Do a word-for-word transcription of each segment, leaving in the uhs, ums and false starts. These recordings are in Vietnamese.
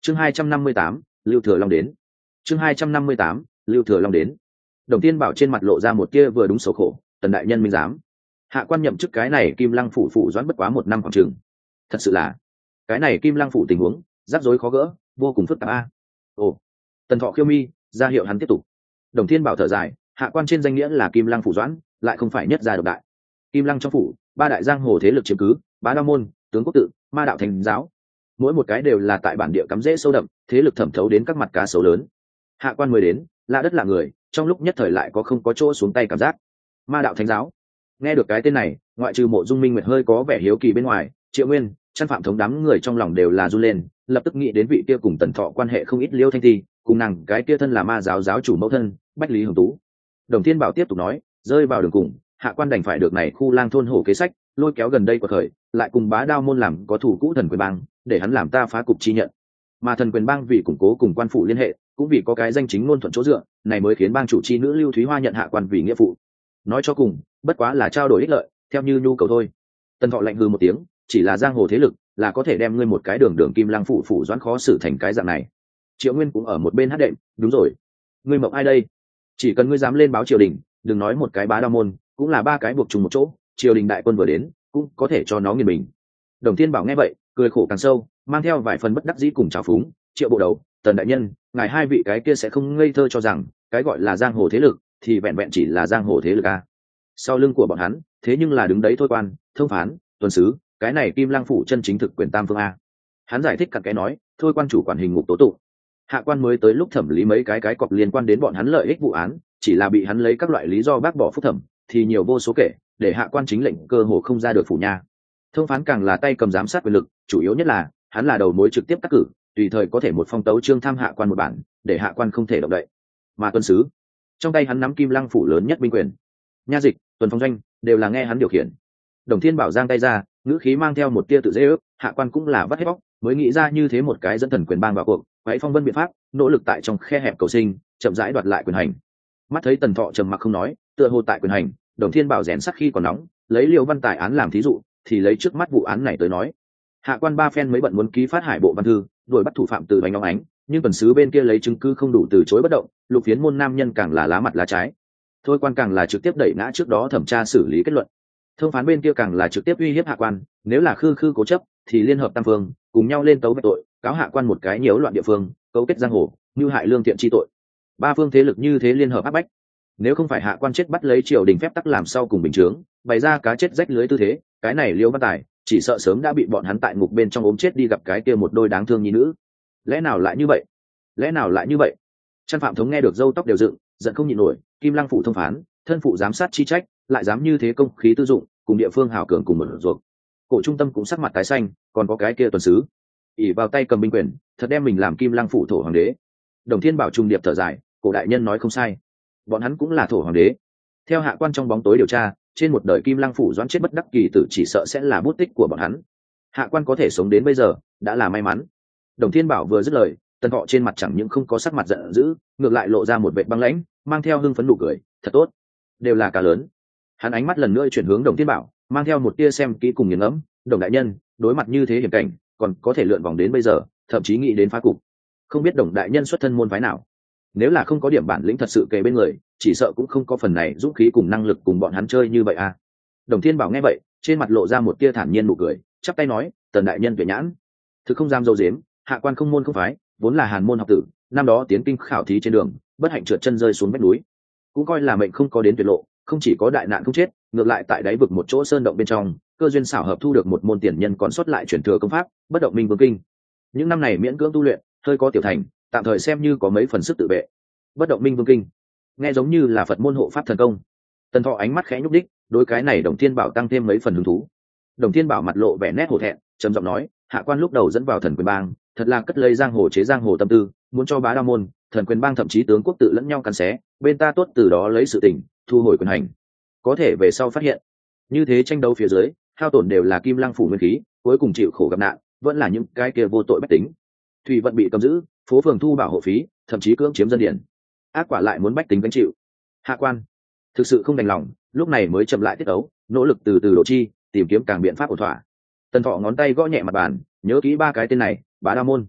chương hai trăm năm mươi tám lưu thừa long đến chương hai trăm năm mươi tám lưu thừa long đến Đồng Thiên Bảo trên mặt lộ ra một kia vừa đúng xấu khổ. Tần đại nhân minh giám, hạ quan nhậm chức cái này Kim Lăng phủ phủ doãn bất quá một năm khoảng chừng. Thật sự là cái này Kim Lăng phủ tình huống rắc rối khó gỡ, vô cùng phức tạp a. Ồ. Tần Thọ khiêu mi ra hiệu hắn tiếp tục. Đồng Thiên Bảo thở dài, hạ quan trên danh nghĩa là Kim Lăng phủ doãn, lại không phải nhất gia độc đại. Kim Lăng trong phủ, ba đại giang hồ thế lực chiếm cứ, Bá Đao môn, Tướng Quốc tự, Ma đạo Thánh giáo, mỗi một cái đều là tại bản địa cắm rễ sâu đậm, thế lực thẩm thấu đến các mặt cá sấu lớn. Hạ quan mới đến, lạ đất lạ người, trong lúc nhất thời lại có không có chỗ xuống tay cảm giác. Ma đạo Thánh giáo, nghe được cái tên này, ngoại trừ Mộ Dung Minh Nguyệt hơi có vẻ hiếu kỳ bên ngoài, Triệu Nguyên, Chân Phạm thống đám người trong lòng đều là run lên, lập tức nghĩ đến vị kia cùng Tần Thọ quan hệ không ít Liêu Thanh Ti, cùng nàng cái kia thân là ma giáo giáo chủ mẫu thân, Bách Lý Hồng Tú. Đồng Thiên Bảo tiếp tục nói, rơi vào đường cùng, hạ quan đành phải được này khu lang thôn hổ kế sách, lôi kéo gần đây của khởi, lại cùng Bá Đao môn làm có thủ cũ Thần Quyền bang, để hắn làm ta phá cục chi nhận. Mà Thần Quyền bang vì củng cố cùng quan phủ liên hệ, cũng vì có cái danh chính ngôn thuận chỗ dựa, này mới khiến bang chủ chi nữ Lưu Thúy Hoa nhận hạ quan vì nghĩa phụ. Nói cho cùng, bất quá là trao đổi ích lợi, theo như nhu cầu thôi. Tần Thọ lạnh hừ một tiếng, chỉ là giang hồ thế lực, là có thể đem ngươi một cái đường đường Kim Lăng phủ phủ doãn khó xử thành cái dạng này. Triệu Nguyên cũng ở một bên hát đệm, đúng rồi, ngươi mộng ai đây? Chỉ cần ngươi dám lên báo triều đình, đừng nói một cái Bá Đao môn, cũng là ba cái buộc chung một chỗ, triều đình đại quân vừa đến, cũng có thể cho nó nghiền mình. Đồng Thiên Bảo nghe vậy, cười khổ càng sâu, mang theo vài phần bất đắc dĩ cùng trào phúng. Triệu bộ đầu, Tần đại nhân, ngài hai vị cái kia sẽ không ngây thơ cho rằng cái gọi là giang hồ thế lực thì vẹn vẹn chỉ là giang hồ thế lực à? Sau lưng của bọn hắn, thế nhưng là đứng đấy thôi quan, thông phán, tuần sứ, cái này Kim Lăng phủ chân chính thực quyền tam phương a. Hắn giải thích cặn cái nói, thôi quan chủ quản hình ngục tố tụng. Hạ quan mới tới lúc thẩm lý mấy cái cái cọc liên quan đến bọn hắn lợi ích vụ án, chỉ là bị hắn lấy các loại lý do bác bỏ phúc thẩm, thì nhiều vô số kể, để hạ quan chính lệnh cơ hồ không ra được phủ nha. Thông phán càng là tay cầm giám sát quyền lực, chủ yếu nhất là hắn là đầu mối trực tiếp cắt cử, tùy thời có thể một phong tấu trương tham hạ quan một bản, để hạ quan không thể động đậy. Mà tuần sứ, trong tay hắn nắm Kim Lăng phủ lớn nhất binh quyền, nha dịch, tuần phong doanh đều là nghe hắn điều khiển. Đồng Thiên Bảo giang tay ra, ngữ khí mang theo một tia tự dễ ước, hạ quan cũng là vắt hết bóc, mới nghĩ ra như thế một cái dẫn Thần Quyền bang vào cuộc, quấy phong vân biện pháp, nỗ lực tại trong khe hẹp cầu sinh, chậm rãi đoạt lại quyền hành. Mắt thấy Tần Thọ trầm mặc không nói, tựa hồ tại quyền hành, Đồng Thiên Bảo rèn sắc khi còn nóng, lấy Liêu Văn Tài án làm thí dụ, thì lấy trước mắt vụ án này tới nói. Hạ quan ba phen mới bận muốn ký phát hải bộ văn thư, đuổi bắt thủ phạm từ bánh óng ánh, nhưng tuần sứ bên kia lấy chứng cứ không đủ từ chối bất động, Lục Phiến môn nam nhân càng là lá mặt lá trái. Thôi quan càng là trực tiếp đẩy ngã trước đó thẩm tra xử lý kết luận. Thông phán bên kia càng là trực tiếp uy hiếp hạ quan, nếu là khư khư cố chấp thì liên hợp tam phương cùng nhau lên tấu bạch tội, cáo hạ quan một cái nhiễu loạn địa phương, cấu kết giang hồ, mưu hại lương thiện chi tội. Ba phương thế lực như thế liên hợp áp bách, nếu không phải hạ quan chết bắt lấy triều đình phép tắc làm sau cùng bình chướng, bày ra cá chết rách lưới tư thế, cái này Liêu Văn Tài chỉ sợ sớm đã bị bọn hắn tại ngục bên trong ốm chết đi gặp cái kia một đôi đáng thương nhi nữ. Lẽ nào lại như vậy? Lẽ nào lại như vậy? Chân Phạm thống nghe được râu tóc đều dựng, giận không nhịn nổi, Kim Lăng phủ thông phán, thân phụ giám sát chi trách, lại dám như thế công khí tư dụng, cùng địa phương hào cường cùng một ruột. Cổ trung tâm cũng sắc mặt tái xanh, còn có cái kia tuần sứ, ỉ vào tay cầm binh quyền, thật đem mình làm Kim Lăng phủ thổ hoàng đế. Đồng Thiên Bảo trung điệp thở dài, cổ đại nhân nói không sai, bọn hắn cũng là thổ hoàng đế. Theo hạ quan trong bóng tối điều tra, trên một đời Kim Lăng phủ doãn chết bất đắc kỳ tử chỉ sợ sẽ là bút tích của bọn hắn. Hạ quan có thể sống đến bây giờ đã là may mắn. Đồng Thiên Bảo vừa dứt lời, Tần Thọ trên mặt chẳng những không có sắc mặt giận dữ, ngược lại lộ ra một vệt băng lãnh, mang theo hưng phấn nụ cười, thật tốt, đều là cá lớn. Hắn ánh mắt lần nữa chuyển hướng Đồng Thiên Bảo, mang theo một tia xem kỹ cùng nghiền ngẫm, Đồng đại nhân, đối mặt như thế hiểm cảnh, còn có thể lượn vòng đến bây giờ, thậm chí nghĩ đến phá cục. Không biết Đồng đại nhân xuất thân môn phái nào? Nếu là không có điểm bản lĩnh thật sự kề bên người, chỉ sợ cũng không có phần này dũng khí cùng năng lực cùng bọn hắn chơi như vậy à. Đồng Thiên Bảo nghe vậy, trên mặt lộ ra một tia thản nhiên nụ cười, chắp tay nói, Tần đại nhân tuệ nhãn, thực không dám dâu dếm, hạ quan không môn không phái, vốn là hàn môn học tử, năm đó tiến kinh khảo thí trên đường, bất hạnh trượt chân rơi xuống vách núi, cũng coi là mệnh không có đến tuyệt lộ, không chỉ có đại nạn không chết, ngược lại tại đáy vực một chỗ sơn động bên trong, cơ duyên xảo hợp thu được một môn tiền nhân còn sót lại truyền thừa công pháp, bất động minh vương kinh. Những năm này miễn cưỡng tu luyện, hơi có tiểu thành, tạm thời xem như có mấy phần sức tự vệ. Bất động minh vương kinh, nghe giống như là Phật môn hộ pháp thần công. Tần Thọ ánh mắt khẽ nhúc đích, đối cái này Đồng Thiên Bảo tăng thêm mấy phần hứng thú. Đồng Thiên Bảo mặt lộ vẻ nét hổ thẹn, trầm giọng nói, hạ quan lúc đầu dẫn vào Thần Quyền bang, thật là cất lấy giang hồ chế giang hồ tâm tư, muốn cho Bá Đao môn, Thần Quyền bang thậm chí tướng quốc tự lẫn nhau cắn xé, bên ta tốt từ đó lấy sự tình, thu hồi quyền hành. Có thể về sau phát hiện, như thế tranh đấu phía dưới, hao tổn đều là Kim Lăng phủ nguyên khí, cuối cùng chịu khổ gặp nạn, vẫn là những cái kia vô tội bách tính. Thủy vận bị cầm giữ, phố phường thu bảo hộ phí, thậm chí cưỡng chiếm dân điển, ác quả lại muốn bách tính gánh chịu. Hạ quan thực sự không đành lòng, lúc này mới chậm lại tiết ấu, nỗ lực từ từ độ chi, tìm kiếm càng biện pháp ổn thỏa. Tần Thọ ngón tay gõ nhẹ mặt bàn, nhớ kỹ ba cái tên này, Bá Đao môn,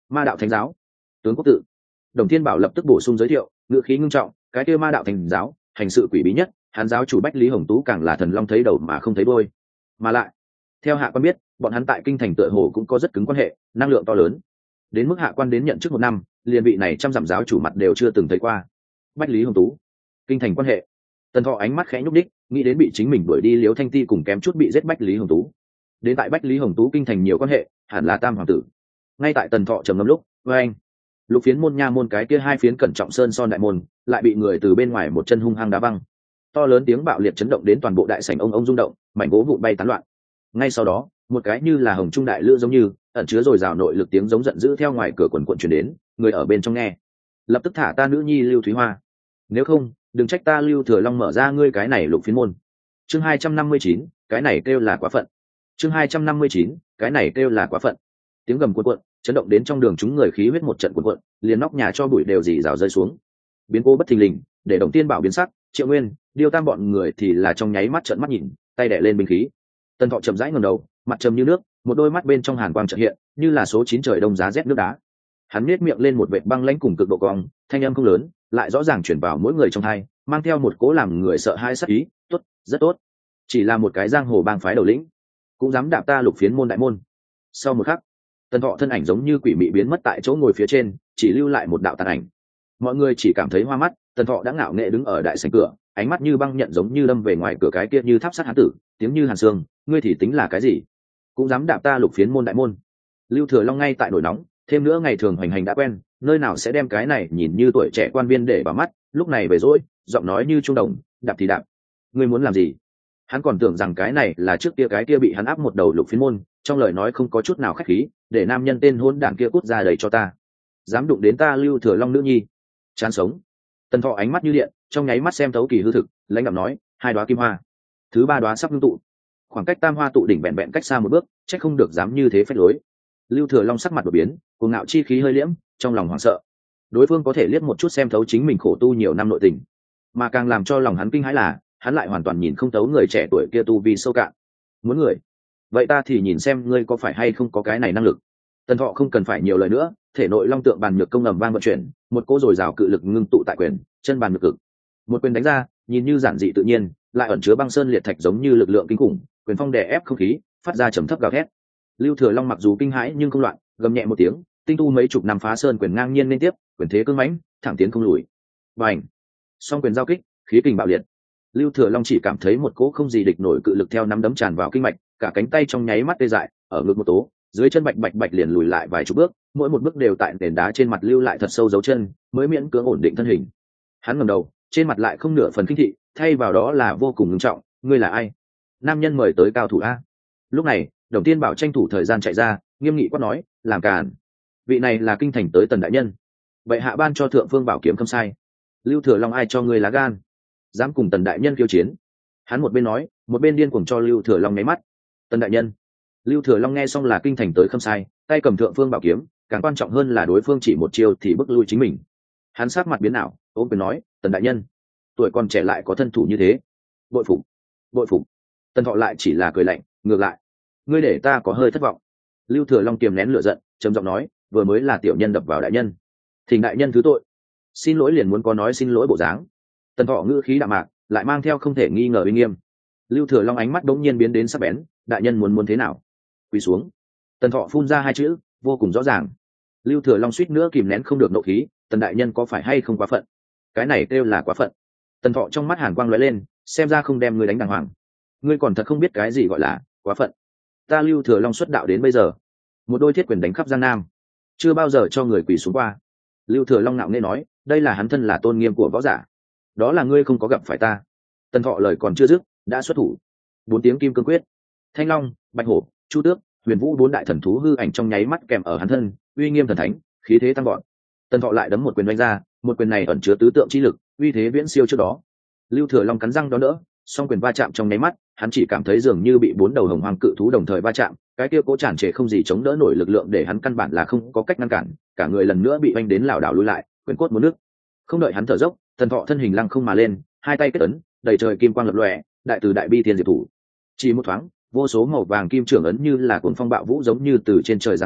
Ma đạo thánh giáo tướng quốc tự. Đồng Thiên Bảo lập tức bổ sung giới thiệu, ngữ khí ngưng trọng, cái kia ma đạo thánh giáo hành sự quỷ bí nhất, hắn giáo chủ Bách Lý Hồng Tú càng là thần long thấy đầu mà không thấy đuôi. Mà lại theo hạ quan biết, bọn hắn tại kinh thành tựa hồ cũng có rất cứng quan hệ, năng lượng to lớn, đến mức hạ quan đến nhận chức một năm liền vị này trăm dặm giáo chủ mặt đều chưa từng thấy qua. Bách Lý Hồng Tú, kinh thành quan hệ. Tần Thọ ánh mắt khẽ nhúc đích, nghĩ đến bị chính mình đuổi đi Liễu Thanh Ti cùng kém chút bị giết Bách Lý Hồng Tú. Đến tại Bách Lý Hồng Tú kinh thành nhiều quan hệ, hẳn là tam hoàng tử. Ngay tại Tần Thọ trầm ngâm lúc, với anh lục phiến môn nha môn cái kia hai phiến cẩn trọng sơn son đại môn lại bị người từ bên ngoài một chân hung hăng đá văng. To lớn tiếng bạo liệt chấn động đến toàn bộ đại sảnh ông ông rung động, mảnh gỗ vụn bay tán loạn. Ngay sau đó, một cái như là hồng trung đại lữ giống như ẩn chứa dồi dào nội lực tiếng giống giận dữ theo ngoài cửa quần quần truyền đến, người ở bên trong nghe lập tức thả ta nữ nhi Lưu Thúy Hoa, nếu không đừng trách ta Lưu Thừa Long mở ra ngươi cái này lục phiến môn. Chương hai trăm năm mươi chín, cái này kêu là quá phận. Chương hai trăm năm mươi chín, cái này kêu là quá phận. Tiếng gầm cuộn cuộn chấn động đến trong đường chúng người khí huyết một trận cuộn cuộn, liền nóc nhà cho bụi đều rỉ rào rơi xuống. Biến cố bất thình lình để Đồng Tiên Bảo biến sắc, Triệu Nguyên, Điêu Tam bọn người thì là trong nháy mắt trợn mắt nhìn, tay đè lên binh khí. Tần Thọ chậm rãi ngẩng đầu, mặt trầm như nước, một đôi mắt bên trong hàn quang chợt hiện, như là số chín trời đông giá rét nước đá. Hắn nhếch miệng lên một vệt băng lãnh cùng cực độ cong, thanh âm không lớn, lại rõ ràng truyền vào mỗi người trong tai, mang theo một cố làm người sợ hãi sắc ý, "Tốt, rất tốt. Chỉ là một cái giang hồ bang phái đầu lĩnh, cũng dám đạp ta lục phiến môn đại môn." Sau một khắc, Tần Thọ thân ảnh giống như quỷ mị biến mất tại chỗ ngồi phía trên, chỉ lưu lại một đạo tàn ảnh. Mọi người chỉ cảm thấy hoa mắt, Tần Thọ đã ngạo nghễ đứng ở đại sảnh cửa, ánh mắt như băng nhận giống như đâm về ngoài cửa cái kia như tháp sắt hán tử, tiếng như hàn xương, "Ngươi thì tính là cái gì? Cũng dám đạp ta lục phiến môn đại môn." Lưu Thừa Long ngay tại nổi nóng, thêm nữa ngày thường hoành hành đã quen, nơi nào sẽ đem cái này nhìn như tuổi trẻ quan viên để vào mắt, lúc này về dỗi, giọng nói như trung đồng, "Đạp thì đạp. Ngươi muốn làm gì?" Hắn còn tưởng rằng cái này là trước kia cái kia bị hắn áp một đầu lục phiến môn, trong lời nói không có chút nào khách khí, để nam nhân tên hỗn đản kia cút ra đầy cho ta. Dám đụng đến ta Lưu Thừa Long nữ nhi, chán sống. Tần Thọ ánh mắt như điện, trong nháy mắt xem thấu kỳ hư thực, lãnh đạm nói, "Hai đóa kim hoa, thứ ba đóa sắp ngưng tụ." Khoảng cách tam hoa tụ đỉnh vẹn vẹn cách xa một bước, chắc không được dám như thế phách lối. Lưu Thừa Long sắc mặt đột biến, cuồng ngạo chi khí hơi liễm, trong lòng hoảng sợ. Đối phương có thể liếc một chút xem thấu chính mình khổ tu nhiều năm nội tình, mà càng làm cho lòng hắn kinh hãi là, hắn lại hoàn toàn nhìn không thấu người trẻ tuổi kia tu vi sâu cạn. Muốn người? Vậy ta thì nhìn xem ngươi có phải hay không có cái này năng lực. Tần Thọ không cần phải nhiều lời nữa, thể nội long tượng bàn nhược công ầm vang vận chuyển, một cỗ dồi dào cự lực ngưng tụ tại quyền, chân bàn nhược cực. Một quyền đánh ra, nhìn như giản dị tự nhiên, lại ẩn chứa băng sơn liệt thạch giống như lực lượng kinh khủng, quyền phong đè ép không khí, phát ra trầm thấp gào thét. Lưu Thừa Long mặc dù kinh hãi nhưng không loạn, gầm nhẹ một tiếng, tinh tu mấy chục năm phá sơn quyền ngang nhiên liên tiếp, quyền thế cương mãnh, thẳng tiến không lùi. Bành! Song quyền giao kích, khí kình bạo liệt. Lưu Thừa Long chỉ cảm thấy một cỗ không gì địch nổi cự lực theo nắm đấm tràn vào kinh mạch, cả cánh tay trong nháy mắt tê dại, ở ngực một tố, dưới chân bạch bạch bạch liền lùi lại vài chục bước, mỗi một bước đều tại nền đá trên mặt lưu lại thật sâu dấu chân, mới miễn cưỡng ổn định thân hình. Hắn ngẩng đầu, trên mặt lại không nửa phần kinh thị, thay vào đó là vô cùng nghiêm trọng, "Ngươi là ai?" Nam nhân mời tới cao thủ a. Lúc này, Đồng Tiên Bảo tranh thủ thời gian chạy ra, nghiêm nghị quát nói, "Làm cản. Vị này là kinh thành tới Tần đại nhân. Vậy hạ ban cho thượng phương bảo kiếm khâm sai. Lưu Thừa Long ai cho ngươi lá gan, dám cùng Tần đại nhân khiêu chiến?" Hắn một bên nói, một bên điên cuồng cho Lưu Thừa Long nháy mắt. "Tần đại nhân." Lưu Thừa Long nghe xong là kinh thành tới khâm sai, tay cầm thượng phương bảo kiếm, càng quan trọng hơn là đối phương chỉ một chiêu thì bức lui chính mình. Hắn sát mặt biến ảo, ôm quyền nói, "Tần đại nhân, tuổi còn trẻ lại có thân thủ như thế, bội phục, bội phục." Tần Thọ lại chỉ là cười lạnh, ngược lại, "Ngươi để ta có hơi thất vọng." Lưu Thừa Long kiềm nén lửa giận, trầm giọng nói, "Vừa mới là tiểu nhân đập vào đại nhân, thỉnh đại nhân thứ tội." Xin lỗi liền muốn có nói xin lỗi bộ dáng. Tần Thọ ngữ khí đạm mạc, lại mang theo không thể nghi ngờ uy nghiêm. Lưu Thừa Long ánh mắt đống nhiên biến đến sắc bén, "Đại nhân muốn muốn thế nào?" "Quỳ xuống." Tần Thọ phun ra hai chữ, vô cùng rõ ràng. Lưu Thừa Long suýt nữa kìm nén không được nộ khí, "Tần đại nhân có phải hay không quá phận? Cái này kêu là quá phận." Tần Thọ trong mắt hàn quang lóe lên, xem ra không đem ngươi đánh đàng hoàng. Ngươi còn thật không biết cái gì gọi là quá phận. Ta Lưu Thừa Long xuất đạo đến bây giờ, một đôi thiết quyền đánh khắp Giang Nam, chưa bao giờ cho người quỳ xuống qua. Lưu Thừa Long ngạo nghễ nói, đây là hắn thân là tôn nghiêm của võ giả. Đó là ngươi không có gặp phải ta. Tần Thọ lời còn chưa dứt, đã xuất thủ. Bốn tiếng kim cương quyết, Thanh Long, Bạch Hổ, Chu Tước, Huyền Vũ bốn đại thần thú hư ảnh trong nháy mắt kèm ở hắn thân, uy nghiêm thần thánh, khí thế tăng vọt. Tần Thọ lại đấm một quyền đánh ra, một quyền này ẩn chứa tứ tượng chi lực, uy thế viễn siêu trước đó. Lưu Thừa Long cắn răng đón đỡ, song quyền va chạm trong nháy mắt, hắn chỉ cảm thấy dường như bị bốn đầu hồng hoang cự thú đồng thời va chạm, cái kia cố tràn trề không gì chống đỡ nổi lực lượng để hắn căn bản là không có cách ngăn cản, cả người lần nữa bị oanh đến lảo đảo lùi lại, quyền cốt muốn nước. Không đợi hắn thở dốc, Tần Thọ thân hình lăng không mà lên, hai tay kết ấn, đầy trời kim quang lập lòe, đại từ đại bi thiên diệt thủ. Chỉ một thoáng, vô số màu vàng kim trưởng ấn như là cuồng phong bạo vũ giống như từ trên trời giáng xuống,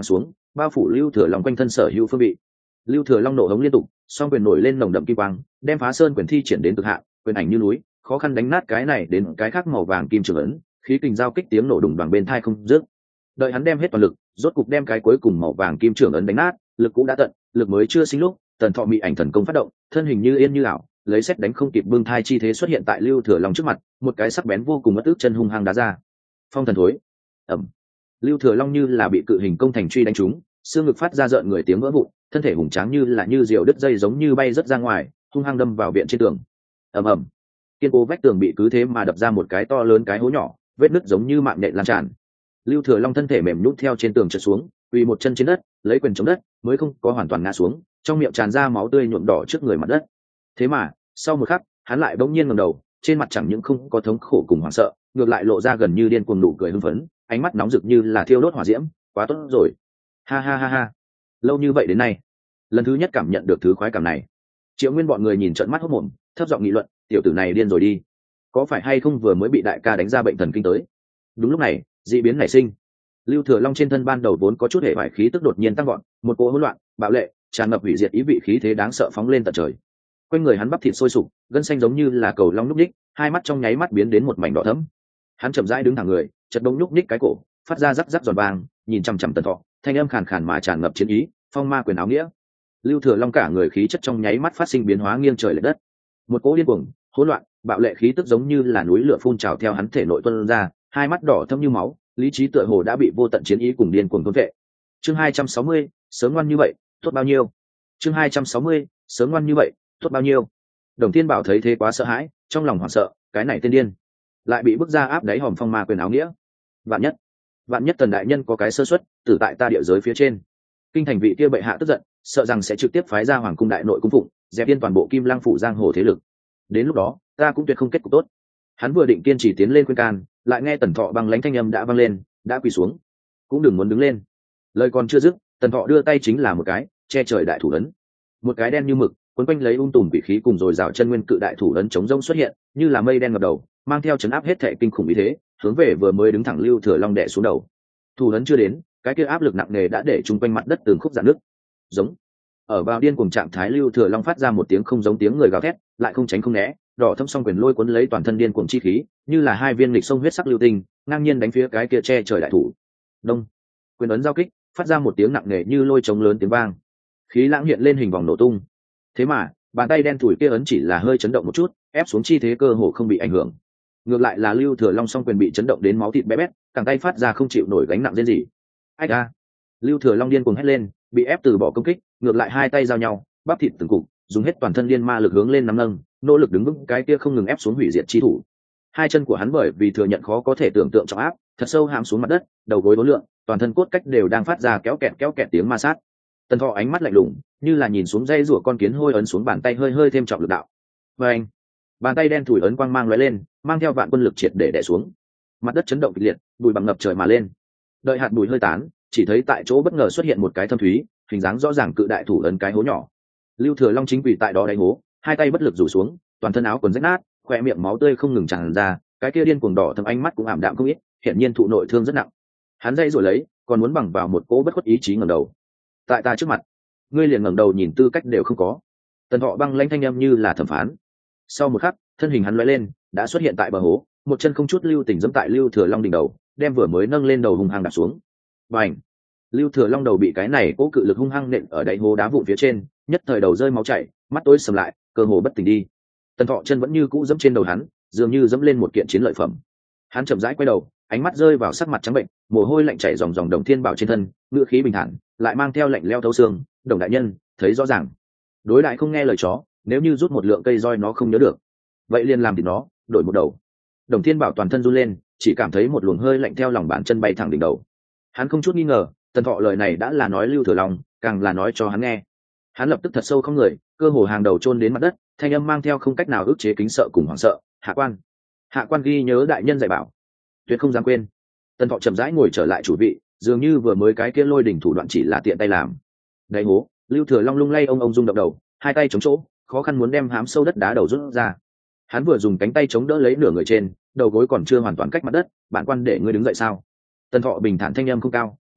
bao phủ lưu thừa long quanh thân sở hữu phương vị. Lưu thừa long nộ hống liên tục, song quyền nổi lên nồng đậm kim quang, đem phá sơn quyền thi triển đến cực hạn, quyền ảnh như núi, khó khăn đánh nát cái này đến cái khác màu vàng kim trường ấn, khí kình giao kích tiếng nổ đùng đoàn bên thai không dứt. Đợi hắn đem hết toàn lực, rốt cục đem cái cuối cùng màu vàng kim trường ấn đánh nát, lực cũng đã tận, lực mới chưa sinh lúc, tần thọ bị ảnh thần công phát động, thân hình như yên như ảo, lấy xét đánh không kịp bưng thai chi thế xuất hiện tại lưu thừa long trước mặt, một cái sắc bén vô cùng mất ức chân hung hăng đá ra. Phong thần thối. Ẩm. Lưu thừa long như là bị cự hình công thành truy đánh trúng, xương ngực phát ra rợn người tiếng vỡ vụn, thân thể hùng tráng như là như diều đứt dây giống như bay rất ra ngoài, hung hăng đâm vào viện trên tường. Ầm ầm. Kiên cố vách tường bị cứ thế mà đập ra một cái to lớn cái hố nhỏ, vết nứt giống như mạng nhện lan tràn. Lưu thừa long thân thể mềm nhũn theo trên tường trượt xuống, quỳ một chân trên đất, lấy quyền chống đất, mới không có hoàn toàn ngã xuống, trong miệng tràn ra máu tươi nhuộm đỏ trước người mặt đất. Thế mà, sau một khắc, hắn lại bỗng nhiên ngẩng đầu, trên mặt chẳng những không có thống khổ cùng hoảng sợ, ngược lại lộ ra gần như điên cuồng nụ cười hưng phấn, ánh mắt nóng rực như là thiêu đốt hỏa diễm, quá tốt rồi. Ha ha ha ha. Lâu như vậy đến nay, lần thứ nhất cảm nhận được thứ khoái cảm này. Triệu Nguyên bọn người nhìn trợn mắt hốt mồm, thấp giọng nghị luận, tiểu tử này điên rồi đi, có phải hay không vừa mới bị đại ca đánh ra bệnh thần kinh tới. Đúng lúc này, dị biến nảy sinh. Lưu thừa long trên thân ban đầu vốn có chút hệ vải khí tức đột nhiên tăng gọn, một cỗ hỗn loạn, bạo lệ, tràn ngập hủy diệt ý vị khí thế đáng sợ phóng lên tận trời. Quanh người hắn bắp thịt sôi sục, gân xanh giống như là cầu long nhúc nhích, hai mắt trong nháy mắt biến đến một mảnh đỏ thẫm. Hắn chậm rãi đứng thẳng người, chật đông nhúc nhích cái cổ, phát ra rắc rắc giòn vàng, nhìn chằm chằm Tần Thọ, thanh âm khàn khàn mà tràn ngập chiến ý, phong ma quyền áo nghĩa. Lưu thừa long cả người khí chất trong nháy mắt phát sinh biến hóa nghiêng trời lệch đất. Một cỗ điên cuồng, hỗn loạn, bạo lệ khí tức giống như là núi lửa phun trào theo hắn thể nội tuôn ra, hai mắt đỏ thẫm như máu, lý trí tựa hồ đã bị vô tận chiến ý cùng điên cuồng thôn vệ. Chương hai trăm sáu mươi, sớm ngoan như vậy, tốt bao nhiêu. Chương hai trăm sáu mươi, sớm ngoan như vậy, tốt bao nhiêu. Đồng Thiên Bảo thấy thế quá sợ hãi, trong lòng hoảng sợ, cái này tên điên, lại bị bức ra áp đáy hòm phong ma quyền áo nghĩa. Vạn nhất, vạn nhất Tần đại nhân có cái sơ suất, tử tại ta địa giới phía trên, kinh thành vị kia bệ hạ tức giận, sợ rằng sẽ trực tiếp phái ra hoàng cung đại nội cung phụng, dẹp yên toàn bộ Kim Lăng phủ giang hồ thế lực. Đến lúc đó, ta cũng tuyệt không kết cục tốt. Hắn vừa định kiên trì tiến lên khuyên can, lại nghe Tần Thọ băng lãnh thanh âm đã vang lên, đã quỳ xuống, cũng đừng muốn đứng lên. Lời còn chưa dứt, Tần Thọ đưa tay chính là một cái che trời đại thủ ấn, một cái đen như mực quấn quanh lấy ung tùm quỷ khí cùng rồi rào chân nguyên cự đại thủ ấn chống rông xuất hiện, như là mây đen ngập đầu, mang theo chấn áp hết thệ kinh khủng ý thế, hướng về vừa mới đứng thẳng Lưu thừa long đè xuống đầu. Thủ ấn chưa đến, cái kia áp lực nặng nề đã để chung quanh mặt đất từng khúc rạn nứt. Giống. Ở vào điên cuồng trạng thái, Lưu thừa long phát ra một tiếng không giống tiếng người gào thét, lại không tránh không né, đỏ thâm song quyền lôi cuốn lấy toàn thân điên cuồng chi khí, như là hai viên lịch sông huyết sắc lưu tinh, ngang nhiên đánh phía cái kia che trời đại thủ. Đông. Quyền ấn giao kích, phát ra một tiếng nặng nề như lôi trống lớn tiếng vang. Khí lãng hiện lên hình vòng nổ tung. Thế mà, bàn tay đen thủi kia ấn chỉ là hơi chấn động một chút, ép xuống chi thế cơ hồ không bị ảnh hưởng. Ngược lại là Lưu thừa long song quyền bị chấn động đến máu thịt bé bét, cẳng tay phát ra không chịu nổi gánh nặng rên rỉ. Ách a! Lưu thừa long điên cuồng hét lên, bị ép từ bỏ công kích, ngược lại hai tay giao nhau, bắp thịt từng cục, dùng hết toàn thân liên ma lực hướng lên nắm nâng, nỗ lực đứng vững cái kia không ngừng ép xuống hủy diệt chi thủ. Hai chân của hắn bởi vì thừa nhận khó có thể tưởng tượng trọng áp, thật sâu hãm xuống mặt đất, đầu gối uốn lượn, toàn thân cốt cách đều đang phát ra kéo kẹt kéo kẹt tiếng ma sát. Tần Thọ ánh mắt lạnh lùng, như là nhìn xuống dây rùa con kiến hôi ấn xuống bàn tay hơi hơi thêm trọng lực đạo. Và anh, bàn tay đen thủi ấn quang mang lóe lên, mang theo vạn quân lực triệt để đè xuống. Mặt đất chấn động kịch liệt, bụi bặm ngập trời mà lên. Đợi hạt bụi hơi tán, chỉ thấy tại chỗ bất ngờ xuất hiện một cái thâm thúy, hình dáng rõ ràng cự đại thủ ấn cái hố nhỏ. Lưu thừa long chính quỳ tại đó đáy hố, hai tay bất lực rủ xuống, toàn thân áo quần rách nát, khoe miệng máu tươi không ngừng tràn ra, cái kia điên cuồng đỏ thâm ánh mắt cũng ảm đạm không ít, hiển nhiên thụ nội thương rất nặng. Hắn dây rồi lấy, còn muốn bằng vào một cỗ bất khuất ý chí ngẩng đầu. Tại ta trước mặt, ngươi liền ngẩng đầu nhìn tư cách đều không có. Tần Thọ băng lãnh thanh âm như là thẩm phán. Sau một khắc, thân hình hắn lóe lên, đã xuất hiện tại bờ hố, một chân không chút lưu tình giẫm tại Lưu thừa long đỉnh đầu, đem vừa mới nâng lên đầu hung hăng đạp xuống. Bành! Lưu thừa long đầu bị cái này cố cự lực hung hăng nện ở đáy hố đá vụn phía trên, nhất thời đầu rơi máu chảy, mắt tối sầm lại, cơ hồ bất tỉnh đi. Tần Thọ chân vẫn như cũ giẫm trên đầu hắn, dường như giẫm lên một kiện chiến lợi phẩm. Hắn chậm rãi quay đầu, ánh mắt rơi vào sắc mặt trắng bệnh, mồ hôi lạnh chảy ròng ròng Đồng Thiên Bảo trên thân, ngữ khí bình thản, lại mang theo lạnh lẽo thấu xương. Đồng đại nhân, thấy rõ ràng, đối đại không nghe lời chó, nếu như rút một lượng cây roi nó không nhớ được, vậy liền làm thịt nó, đổi một đầu. Đồng Thiên Bảo toàn thân run lên, chỉ cảm thấy một luồng hơi lạnh theo lòng bàn chân bay thẳng đỉnh đầu. Hắn không chút nghi ngờ, Tần Thọ lời này đã là nói Lưu thừa long, càng là nói cho hắn nghe. Hắn lập tức thật sâu không người, cơ hồ hàng đầu chôn đến mặt đất, thanh âm mang theo không cách nào ức chế kính sợ cùng hoảng sợ. Hạ quan, hạ quan ghi nhớ đại nhân dạy bảo, tuyệt không dám quên. Tần Thọ chậm rãi ngồi trở lại chủ vị, dường như vừa mới cái kia lôi đỉnh thủ đoạn chỉ là tiện tay làm. Đáy hố, Lưu thừa long lung lay ông ông rung động đầu, hai tay chống chỗ, khó khăn muốn đem hám sâu đất đá đầu rút ra. Hắn vừa dùng cánh tay chống đỡ lấy nửa người trên, đầu gối còn chưa hoàn toàn cách mặt đất. Bản quan để ngươi đứng dậy sao? Tần Thọ bình thản thanh âm không cao,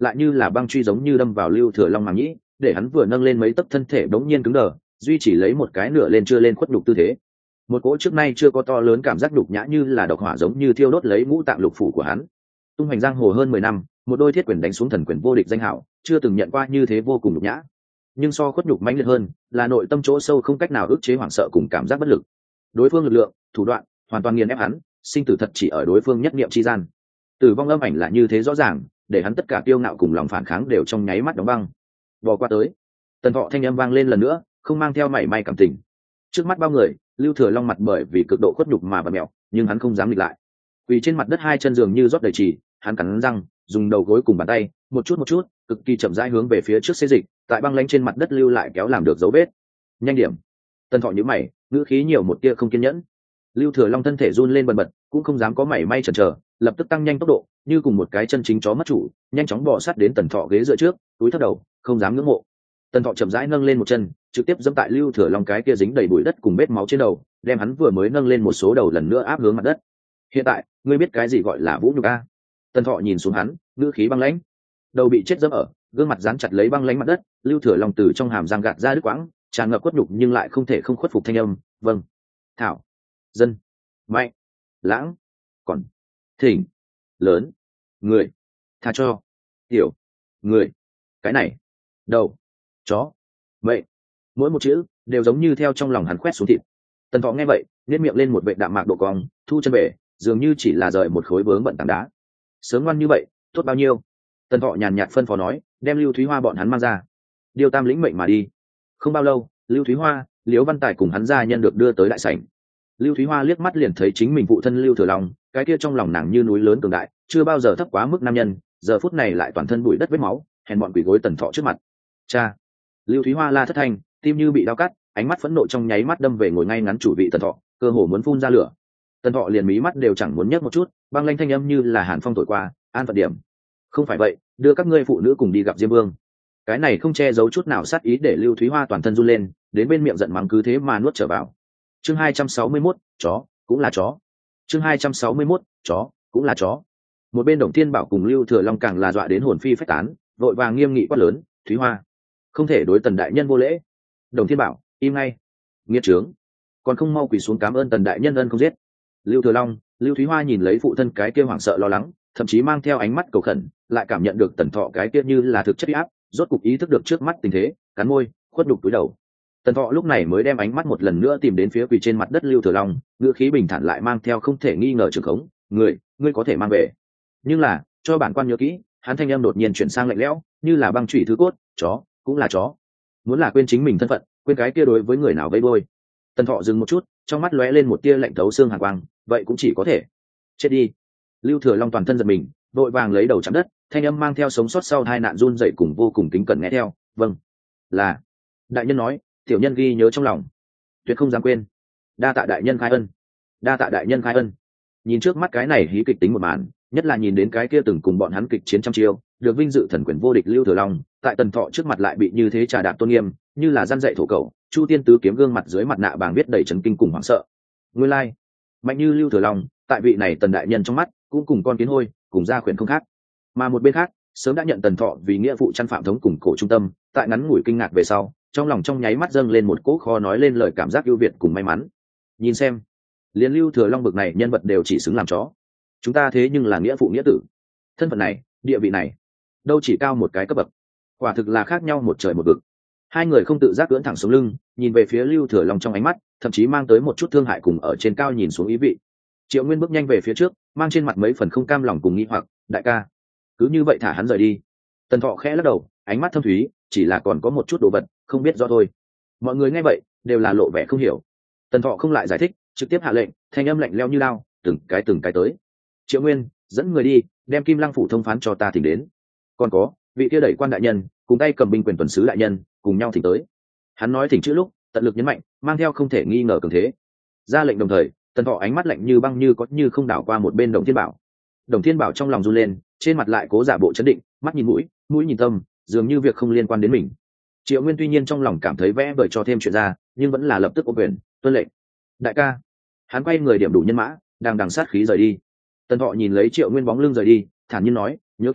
lại như là băng truy giống như đâm vào lưu thừa long màng nhĩ, để hắn vừa nâng lên mấy tấc thân thể đống nhiên cứng đờ, duy chỉ lấy một cái nửa lên chưa lên khuất nhục tư thế. Một cỗ trước nay chưa có to lớn cảm giác nhục nhã như là độc hỏa giống như thiêu đốt lấy ngũ tạng lục phủ của hắn. Tung hoành giang hồ hơn mười năm, một đôi thiết quyền đánh xuống thần quyền vô địch danh hảo, chưa từng nhận qua như thế vô cùng nhục nhã. Nhưng so khuất nhục mãnh liệt hơn, là nội tâm chỗ sâu không cách nào ức chế hoảng sợ cùng cảm giác bất lực. Đối phương lực lượng, thủ đoạn, hoàn toàn nghiền ép hắn, sinh tử thật chỉ ở đối phương nhất niệm chi gian. Tử vong âm ảnh là như thế rõ ràng, để hắn tất cả tiêu ngạo cùng lòng phản kháng đều trong nháy mắt đóng băng. Bò qua tới, Tần Thọ thanh âm vang lên lần nữa, không mang theo mảy may cảm tình. Trước mắt bao người, Lưu Thừa Long mặt bởi vì cực độ khuất nhục mà bật mèo, nhưng hắn không dám nghịch lại. Quỳ trên mặt đất hai chân dường như rót đầy trì, hắn cắn răng, dùng đầu gối cùng bàn tay, một chút một chút, cực kỳ chậm rãi hướng về phía trước xê dịch, tại băng lánh trên mặt đất lưu lại kéo làm được dấu vết. Nhanh điểm. Tần Thọ nhíu mày, ngữ khí nhiều một tia không kiên nhẫn. Lưu Thừa Long thân thể run lên bần bật, cũng không dám có mảy may chần chờ, lập tức tăng nhanh tốc độ, như cùng một cái chân chính chó mất chủ, nhanh chóng bò sát đến Tần Thọ ghế dựa trước, túi thấp đầu, không dám ngưỡng mộ. Tần Thọ chậm rãi nâng lên một chân, trực tiếp giẫm tại Lưu Thừa Long cái kia dính đầy bụi đất cùng vết máu trên đầu, đem hắn vừa mới nâng lên một số đầu lần nữa áp hướng mặt đất. Hiện tại, ngươi biết cái gì gọi là vũ nhục a? Tần Thọ nhìn xuống hắn, ngữ khí băng lãnh. Đầu bị chết dẫm ở, gương mặt dán chặt lấy băng lãnh mặt đất, Lưu Thừa Long từ trong hàm răng gạt ra đứt quãng, tràn ngập khuất nhục nhưng lại không thể không khuất phục thanh âm, "Vâng, thảo, dân, mạnh, lãng, còn, thỉnh, lớn, người, tha cho, tiểu, người, cái này, đầu, chó, vậy." Mỗi một chữ đều giống như theo trong lòng hắn khoét xuống thịt. Tần Thọ nghe vậy, nhếch miệng lên một vệt đạm mạc độ cong, thu chân về, dường như chỉ là rời một khối vướng bận tảng đá. Sớm ngoan như vậy, tốt bao nhiêu. Tần Thọ nhàn nhạt phân phó nói, đem Lưu Thúy Hoa bọn hắn mang ra. Điều Tam lĩnh mệnh mà đi. Không bao lâu, Lưu Thúy Hoa, Liễu Văn Tài cùng hắn gia nhân được đưa tới đại sảnh. Lưu Thúy Hoa liếc mắt liền thấy chính mình phụ thân Lưu Thừa Long, cái kia trong lòng nàng như núi lớn cường đại, chưa bao giờ thấp quá mức nam nhân, giờ phút này lại toàn thân bụi đất vết máu, hèn bọn quỷ gối Tần Thọ trước mặt. Cha! Lưu Thúy Hoa la thất thanh, tim như bị đau cắt, ánh mắt phẫn nộ trong nháy mắt đâm về ngồi ngay ngắn chủ vị Tần Thọ, cơ hồ muốn phun ra lửa. Tần Thọ liền mí mắt đều chẳng muốn nhấc một chút, băng lanh thanh âm như là hàn phong thổi qua, an phận điểm. Không phải vậy, đưa các ngươi phụ nữ cùng đi gặp Diêm Vương. Cái này không che giấu chút nào sát ý để Lưu Thúy Hoa toàn thân run lên, đến bên miệng giận mắng cứ thế mà nuốt trở vào. Chương hai trăm sáu mươi mốt, chó, cũng là chó. Chương hai trăm sáu mươi mốt, chó, cũng là chó. Một bên Đồng Thiên Bảo cùng Lưu Thừa Long càng là dọa đến hồn phi phách tán, vội vàng nghiêm nghị quát lớn, "Thúy Hoa, không thể đối Tần đại nhân vô lễ." Đồng Thiên Bảo, im ngay. Nghiệt trướng, còn không mau quỳ xuống cảm ơn Tần đại nhân ân không giết. Lưu Thừa Long, Lưu Thúy Hoa nhìn lấy phụ thân cái kia hoảng sợ lo lắng, thậm chí mang theo ánh mắt cầu khẩn, lại cảm nhận được Tần Thọ cái kia như là thực chất uy áp, rốt cục ý thức được trước mắt tình thế, cắn môi, khuất đục túi đầu. Tần Thọ lúc này mới đem ánh mắt một lần nữa tìm đến phía quỳ trên mặt đất Lưu Thừa Long, ngữ khí bình thản lại mang theo không thể nghi ngờ trường khống, "Người, ngươi có thể mang về. Nhưng là, cho bản quan nhớ kỹ." Hắn thanh âm đột nhiên chuyển sang lạnh lẽo, như là băng chủy thứ cốt, "Chó, cũng là chó. Muốn là quên chính mình thân phận, quên cái kia đối với người nào vây bôi." Tần Thọ dừng một chút, trong mắt lóe lên một tia lạnh thấu xương hàn quang, "Vậy cũng chỉ có thể chết đi." Lưu Thừa Long toàn thân giật mình, vội vàng lấy đầu chạm đất, thanh âm mang theo sống sót sau hai nạn run dậy cùng vô cùng kính cẩn nghe theo, "Vâng, là." Đại nhân nói, tiểu nhân ghi nhớ trong lòng, tuyệt không dám quên. Đa tạ đại nhân khai ân. Đa tạ đại nhân khai ân. Nhìn trước mắt cái này hí kịch tính một màn, nhất là nhìn đến cái kia từng cùng bọn hắn kịch chiến trăm chiêu, được vinh dự thần quyền vô địch Lưu Thừa Long, tại Tần Thọ trước mặt lại bị như thế trà đạp tôn nghiêm, như là gian dạy thổ cẩu, Chu Tiên tứ kiếm gương mặt dưới mặt nạ bàng biết đầy chấn kinh cùng hoảng sợ. Nguyên lai, like, mạnh như Lưu Thừa Long, tại vị này Tần đại nhân trong mắt, cũng cùng con kiến hôi, cùng gia khuyển không khác. Mà một bên khác, sớm đã nhận Tần Thọ vì nghĩa vụ chăn phạm thống cùng cổ trung tâm, tại ngắn ngủi kinh ngạc về sau, trong lòng trong nháy mắt dâng lên một cỗ kho nói lên lời cảm giác ưu việt cùng may mắn. Nhìn xem, liên Lưu Thừa Long bực này nhân vật đều chỉ xứng làm chó, chúng ta thế nhưng là nghĩa phụ nghĩa tử, thân phận này, địa vị này, đâu chỉ cao một cái cấp bậc, quả thực là khác nhau một trời một vực. Hai người không tự giác cưỡn thẳng xuống lưng, nhìn về phía Lưu Thừa Long trong ánh mắt, thậm chí mang tới một chút thương hại cùng ở trên cao nhìn xuống ý vị. Triệu Nguyên bước nhanh về phía trước, mang trên mặt mấy phần không cam lòng cùng nghi hoặc, "Đại ca, cứ như vậy thả hắn rời đi." Tần Thọ khẽ lắc đầu, ánh mắt thâm thúy, chỉ là còn có một chút đồ vật, không biết do thôi. Mọi người nghe vậy, đều là lộ vẻ không hiểu. Tần Thọ không lại giải thích, trực tiếp hạ lệnh, thanh âm lạnh lẽo như lao, từng cái từng cái tới. Triệu Nguyên, dẫn người đi, đem Kim Lăng phủ thông phán cho ta thỉnh đến. Còn có, vị kia đẩy quan đại nhân, cùng tay cầm binh quyền tuần sứ đại nhân, cùng nhau thỉnh tới. Hắn nói thỉnh chữ lúc, tận lực nhấn mạnh, mang theo không thể nghi ngờ cường thế. Ra lệnh đồng thời, Tần Thọ ánh mắt lạnh như băng như có như không đảo qua một bên Đồng Thiên Bảo. Đồng Thiên Bảo trong lòng run lên, trên mặt lại cố giả bộ chấn định, mắt nhìn mũi, mũi nhìn tâm, dường như việc không liên quan đến mình. Triệu Nguyên tuy nhiên trong lòng cảm thấy vẽ vời cho thêm chuyện ra, nhưng vẫn là lập tức ôm quyền, tuân lệnh. Đại ca. Hắn quay người điểm đủ nhân mã, đang đằng sát khí rời đi. Tần Thọ nhìn lấy Triệu Nguyên bóng lưng rời đi, thản nhiên nói, nhớ kỹ,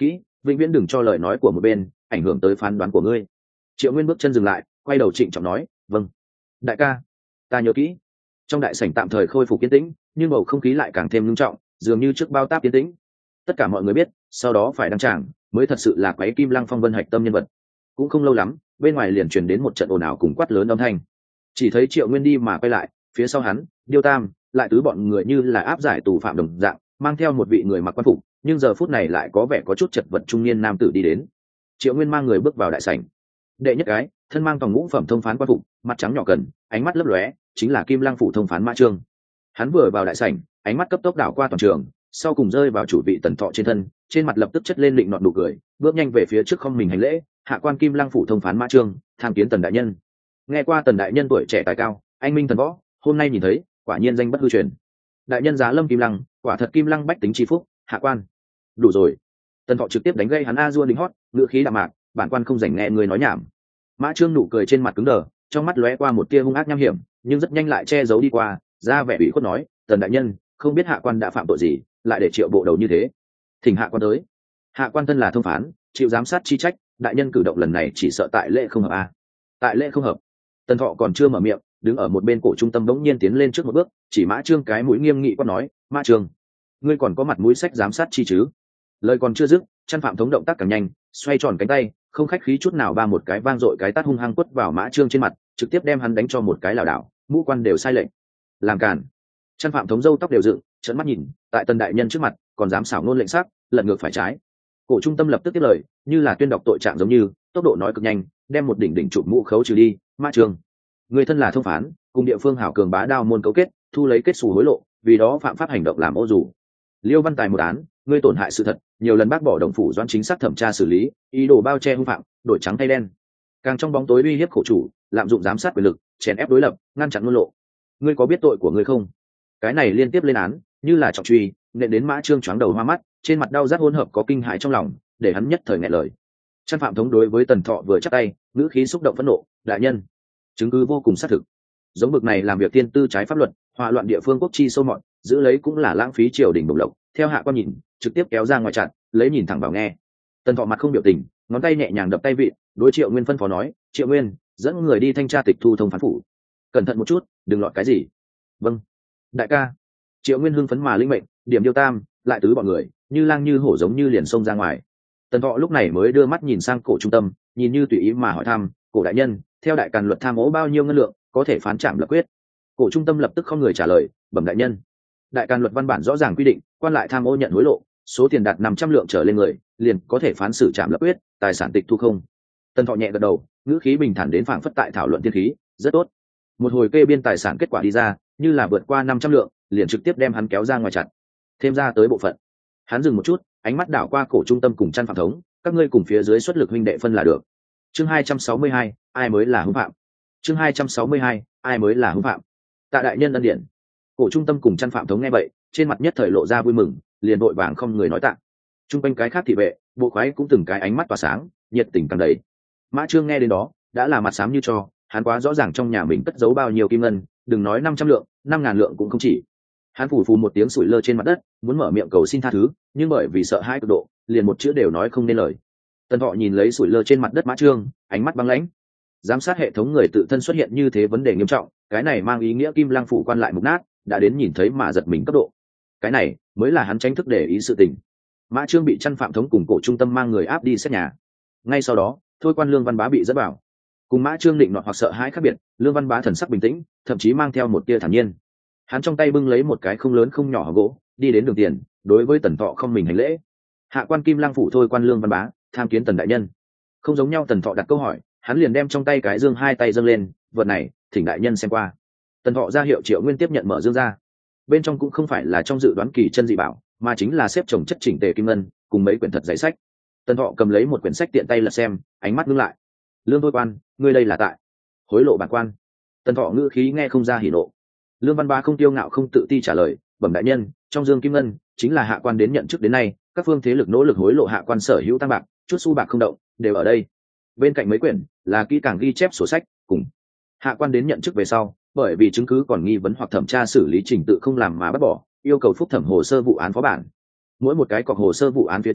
vĩnh viễn đừng cho lời nói của một bên ảnh hưởng tới phán đoán của ngươi. Triệu Nguyên bước chân dừng lại, quay đầu trịnh trọng nói, vâng đại ca, ta nhớ kỹ. Trong đại sảnh tạm thời khôi phục yên tĩnh, nhưng bầu không khí lại càng thêm nghiêm trọng, dường như trước bao táp yên tĩnh. Tất cả mọi người biết, sau đó phải đăng tràng mới thật sự là quái Kim Lăng phong vân hạch tâm nhân vật. Cũng không lâu lắm, bên ngoài liền truyền đến một trận ồn ào cùng quát lớn âm thanh. Chỉ thấy Triệu Nguyên đi mà quay lại, phía sau hắn, Điêu Tam, lại tứ bọn người như là áp giải tù phạm đồng dạng, mang theo một vị người mặc quan phục, nhưng giờ phút này lại có vẻ có chút chật vật trung niên nam tử đi đến. Triệu Nguyên mang người bước vào đại sảnh. Đệ nhất gái, thân mang tòng ngũ phẩm thông phán quan phục, mặt trắng nhỏ cần, ánh mắt lấp lóe, chính là Kim Lăng phủ thông phán Mã Trương. Hắn vừa vào đại sảnh, ánh mắt cấp tốc đảo qua toàn trường, sau cùng rơi vào chủ vị Tần Thọ trên thân, trên mặt lập tức chất lên định nọt nụ cười, bước nhanh về phía trước không mình hành lễ, hạ quan Kim Lăng phủ thông phán Mã Trương, tham kiến Tần đại nhân. Nghe qua Tần đại nhân tuổi trẻ tài cao, anh minh thần võ, hôm nay nhìn thấy, quả nhiên danh bất hư truyền. Đại nhân giá lâm Kim Lăng, quả thật Kim Lăng bách tính chi phúc, hạ quan. Đủ rồi. Tần Thọ trực tiếp đánh gây hắn a dua lính hót, ngữ khí đạm mạc, bản quan không dành nghe người nói nhảm. Mã Trương nụ cười trên mặt cứng đờ, trong mắt lóe qua một tia hung ác nham hiểm, nhưng rất nhanh lại che giấu đi qua, ra vẻ ủy khuất nói, Tần đại nhân, không biết hạ quan đã phạm tội gì, lại để triệu bộ đầu như thế. Thỉnh hạ quan tới. Hạ quan thân là thông phán, chịu giám sát chi trách, đại nhân cử động lần này chỉ sợ tại lễ không hợp a. Tại lễ không hợp. Tần Thọ còn chưa mở miệng, đứng ở một bên cổ trung tâm bỗng nhiên tiến lên trước một bước, chỉ Mã Trương cái mũi nghiêm nghị quát nói, Mã Trương, ngươi còn có mặt mũi sách giám sát chi chứ? Lời còn chưa dứt, Chân Phạm Thống động tác càng nhanh, xoay tròn cánh tay, không khách khí chút nào ba một cái vang dội cái tát hung hăng quất vào Mã Trương trên mặt, trực tiếp đem hắn đánh cho một cái lảo đảo, mũ quan đều sai lệch. Làm cản. Chân Phạm Thống râu tóc đều dựng, trợn mắt nhìn, tại Tần đại nhân trước mặt, còn dám xảo ngôn lệnh sắc, lật ngược phải trái. Cổ trung tâm lập tức tiếp lời, như là tuyên đọc tội trạng giống như, tốc độ nói cực nhanh, đem một đỉnh đỉnh chụp mũ khấu trừ đi. Mã Trương, người thân là thông phán, cùng địa phương hảo cường bá đao môn cấu kết, thu lấy kết xù hối lộ, vì đó phạm pháp hành động làm ô dù. Liêu Văn Tài một án, ngươi tổn hại sự thật, nhiều lần bác bỏ đồng phủ doãn chính xác thẩm tra xử lý, ý đồ bao che hung phạm, đổi trắng thay đen, càng trong bóng tối uy hiếp khổ chủ, lạm dụng giám sát quyền lực, chèn ép đối lập, ngăn chặn ngôn lộ. Ngươi có biết tội của ngươi không? Cái này liên tiếp lên án, như là trọng truy, nện đến Mã Trương choáng đầu hoa mắt, trên mặt đau rát hỗn hợp có kinh hãi trong lòng, để hắn nhất thời nghẹn lời. Chân Phạm Thống đối với Tần Thọ vừa chắp tay, ngữ khí xúc động phẫn nộ, đại nhân, chứng cứ vô cùng xác thực. Giống bực này làm việc tiên tư trái pháp luật, hòa loạn địa phương quốc chi sâu mọt, giữ lấy cũng là lãng phí triều đình bổng lộc. Theo hạ quan nhìn, trực tiếp kéo ra ngoài chặn, lấy nhìn thẳng vào nghe. Tần Thọ mặt không biểu tình, ngón tay nhẹ nhàng đập tay vị, đối Triệu Nguyên phân phó nói, Triệu Nguyên, dẫn người đi thanh tra tịch thu thông phán phủ, cẩn thận một chút, đừng lọt cái gì. Vâng đại ca. Triệu Nguyên hưng phấn mà linh mệnh, điểm Điêu Tam, lại tứ bọn người, như lang như hổ giống như liền xông ra ngoài. Tần Thọ lúc này mới đưa mắt nhìn sang cổ trung tâm, nhìn như tùy ý mà hỏi thăm, cổ đại nhân, theo đại càn luật tham ô bao nhiêu ngân lượng, có thể phán trảm lập quyết? Cổ trung tâm lập tức không người trả lời, bẩm đại nhân, đại càn luật văn bản rõ ràng quy định, quan lại tham ô nhận hối lộ, số tiền đạt năm trăm lượng trở lên người, liền có thể phán xử trảm lập quyết, tài sản tịch thu không. Tần Thọ nhẹ gật đầu, ngữ khí bình thản đến phảng phất tại thảo luận thiên khí, rất tốt. Một hồi kê biên tài sản kết quả đi ra, như là vượt qua năm trăm lượng, liền trực tiếp đem hắn kéo ra ngoài chặt. Thêm ra tới bộ phận. Hắn dừng một chút, ánh mắt đảo qua cổ trung tâm cùng Chân Phạm Thống, các ngươi cùng phía dưới xuất lực huynh đệ phân là được. Chương hai trăm sáu mươi hai, ai mới là hung phạm? Chương hai trăm sáu mươi hai, ai mới là hung phạm? Tạ đại nhân ân điển. Cổ trung tâm cùng Chân Phạm Thống nghe vậy, trên mặt nhất thời lộ ra vui mừng, liền vội vàng không người nói tạ. Trung quanh cái khác thị vệ, bộ khoái cũng từng cái ánh mắt tỏa sáng, nhiệt tình càng đầy. Mã Trương nghe đến đó, đã là mặt xám như cho, hắn quá rõ ràng trong nhà mình cất giấu bao nhiêu kim ngân, đừng nói năm trăm lượng, năm ngàn lượng cũng không chỉ. Hắn phủ phù một tiếng sủi lơ trên mặt đất, muốn mở miệng cầu xin tha thứ, nhưng bởi vì sợ hãi cực độ, liền một chữ đều nói không nên lời. Tần Thọ nhìn lấy sủi lơ trên mặt đất Mã Trương, ánh mắt băng lãnh. Giám sát hệ thống người tự thân xuất hiện như thế vấn đề nghiêm trọng, cái này mang ý nghĩa Kim Lăng phủ quan lại mục nát, đã đến nhìn thấy mà giật mình cấp độ. Cái này mới là hắn tránh thức để ý sự tình. Mã Trương bị Chân Phạm Thống cùng cổ trung tâm mang người áp đi xét nhà. Ngay sau đó, thôi quan Lương Văn Bá bị dẫn vào. Cùng Mã Trương định nọt hoặc sợ hãi khác biệt, Lương Văn Bá thần sắc bình tĩnh, thậm chí mang theo một tia thản nhiên. Hắn trong tay bưng lấy một cái không lớn không nhỏ hòm gỗ, đi đến đường tiền, đối với Tần Thọ không mình hành lễ. Hạ quan Kim Lăng phủ thôi quan Lương Văn Bá, tham kiến Tần đại nhân. Không giống nhau, Tần Thọ đặt câu hỏi, hắn liền đem trong tay cái dương hai tay dâng lên, vật này, thỉnh đại nhân xem qua. Tần Thọ ra hiệu Triệu Nguyên tiếp nhận mở dương ra. Bên trong cũng không phải là trong dự đoán kỳ chân dị bảo, mà chính là xếp chồng chất chỉnh tề kim ngân, cùng mấy quyển thật giấy sách. Tần Thọ cầm lấy một quyển sách tiện tay lật xem, ánh mắt ngưng lại. Lương thôi quan, ngươi đây là tại hối lộ bản quan? Tần Thọ ngữ khí nghe không ra hỉ nộ. Lương Văn Bá không tiêu ngạo không tự ti trả lời, bẩm đại nhân, trong dương kim ngân chính là hạ quan đến nhận chức đến nay các phương thế lực nỗ lực hối lộ hạ quan sở hữu tăng bạc, chút xu bạc không động, đều ở đây. Bên cạnh mấy quyển là kỹ càng ghi chép sổ sách, cùng hạ quan đến nhận chức về sau, bởi vì chứng cứ còn nghi vấn hoặc thẩm tra xử lý trình tự không làm mà bắt bỏ, yêu cầu phúc thẩm hồ sơ vụ án phó bản. Mỗi một cái cọc hồ sơ vụ án phía trên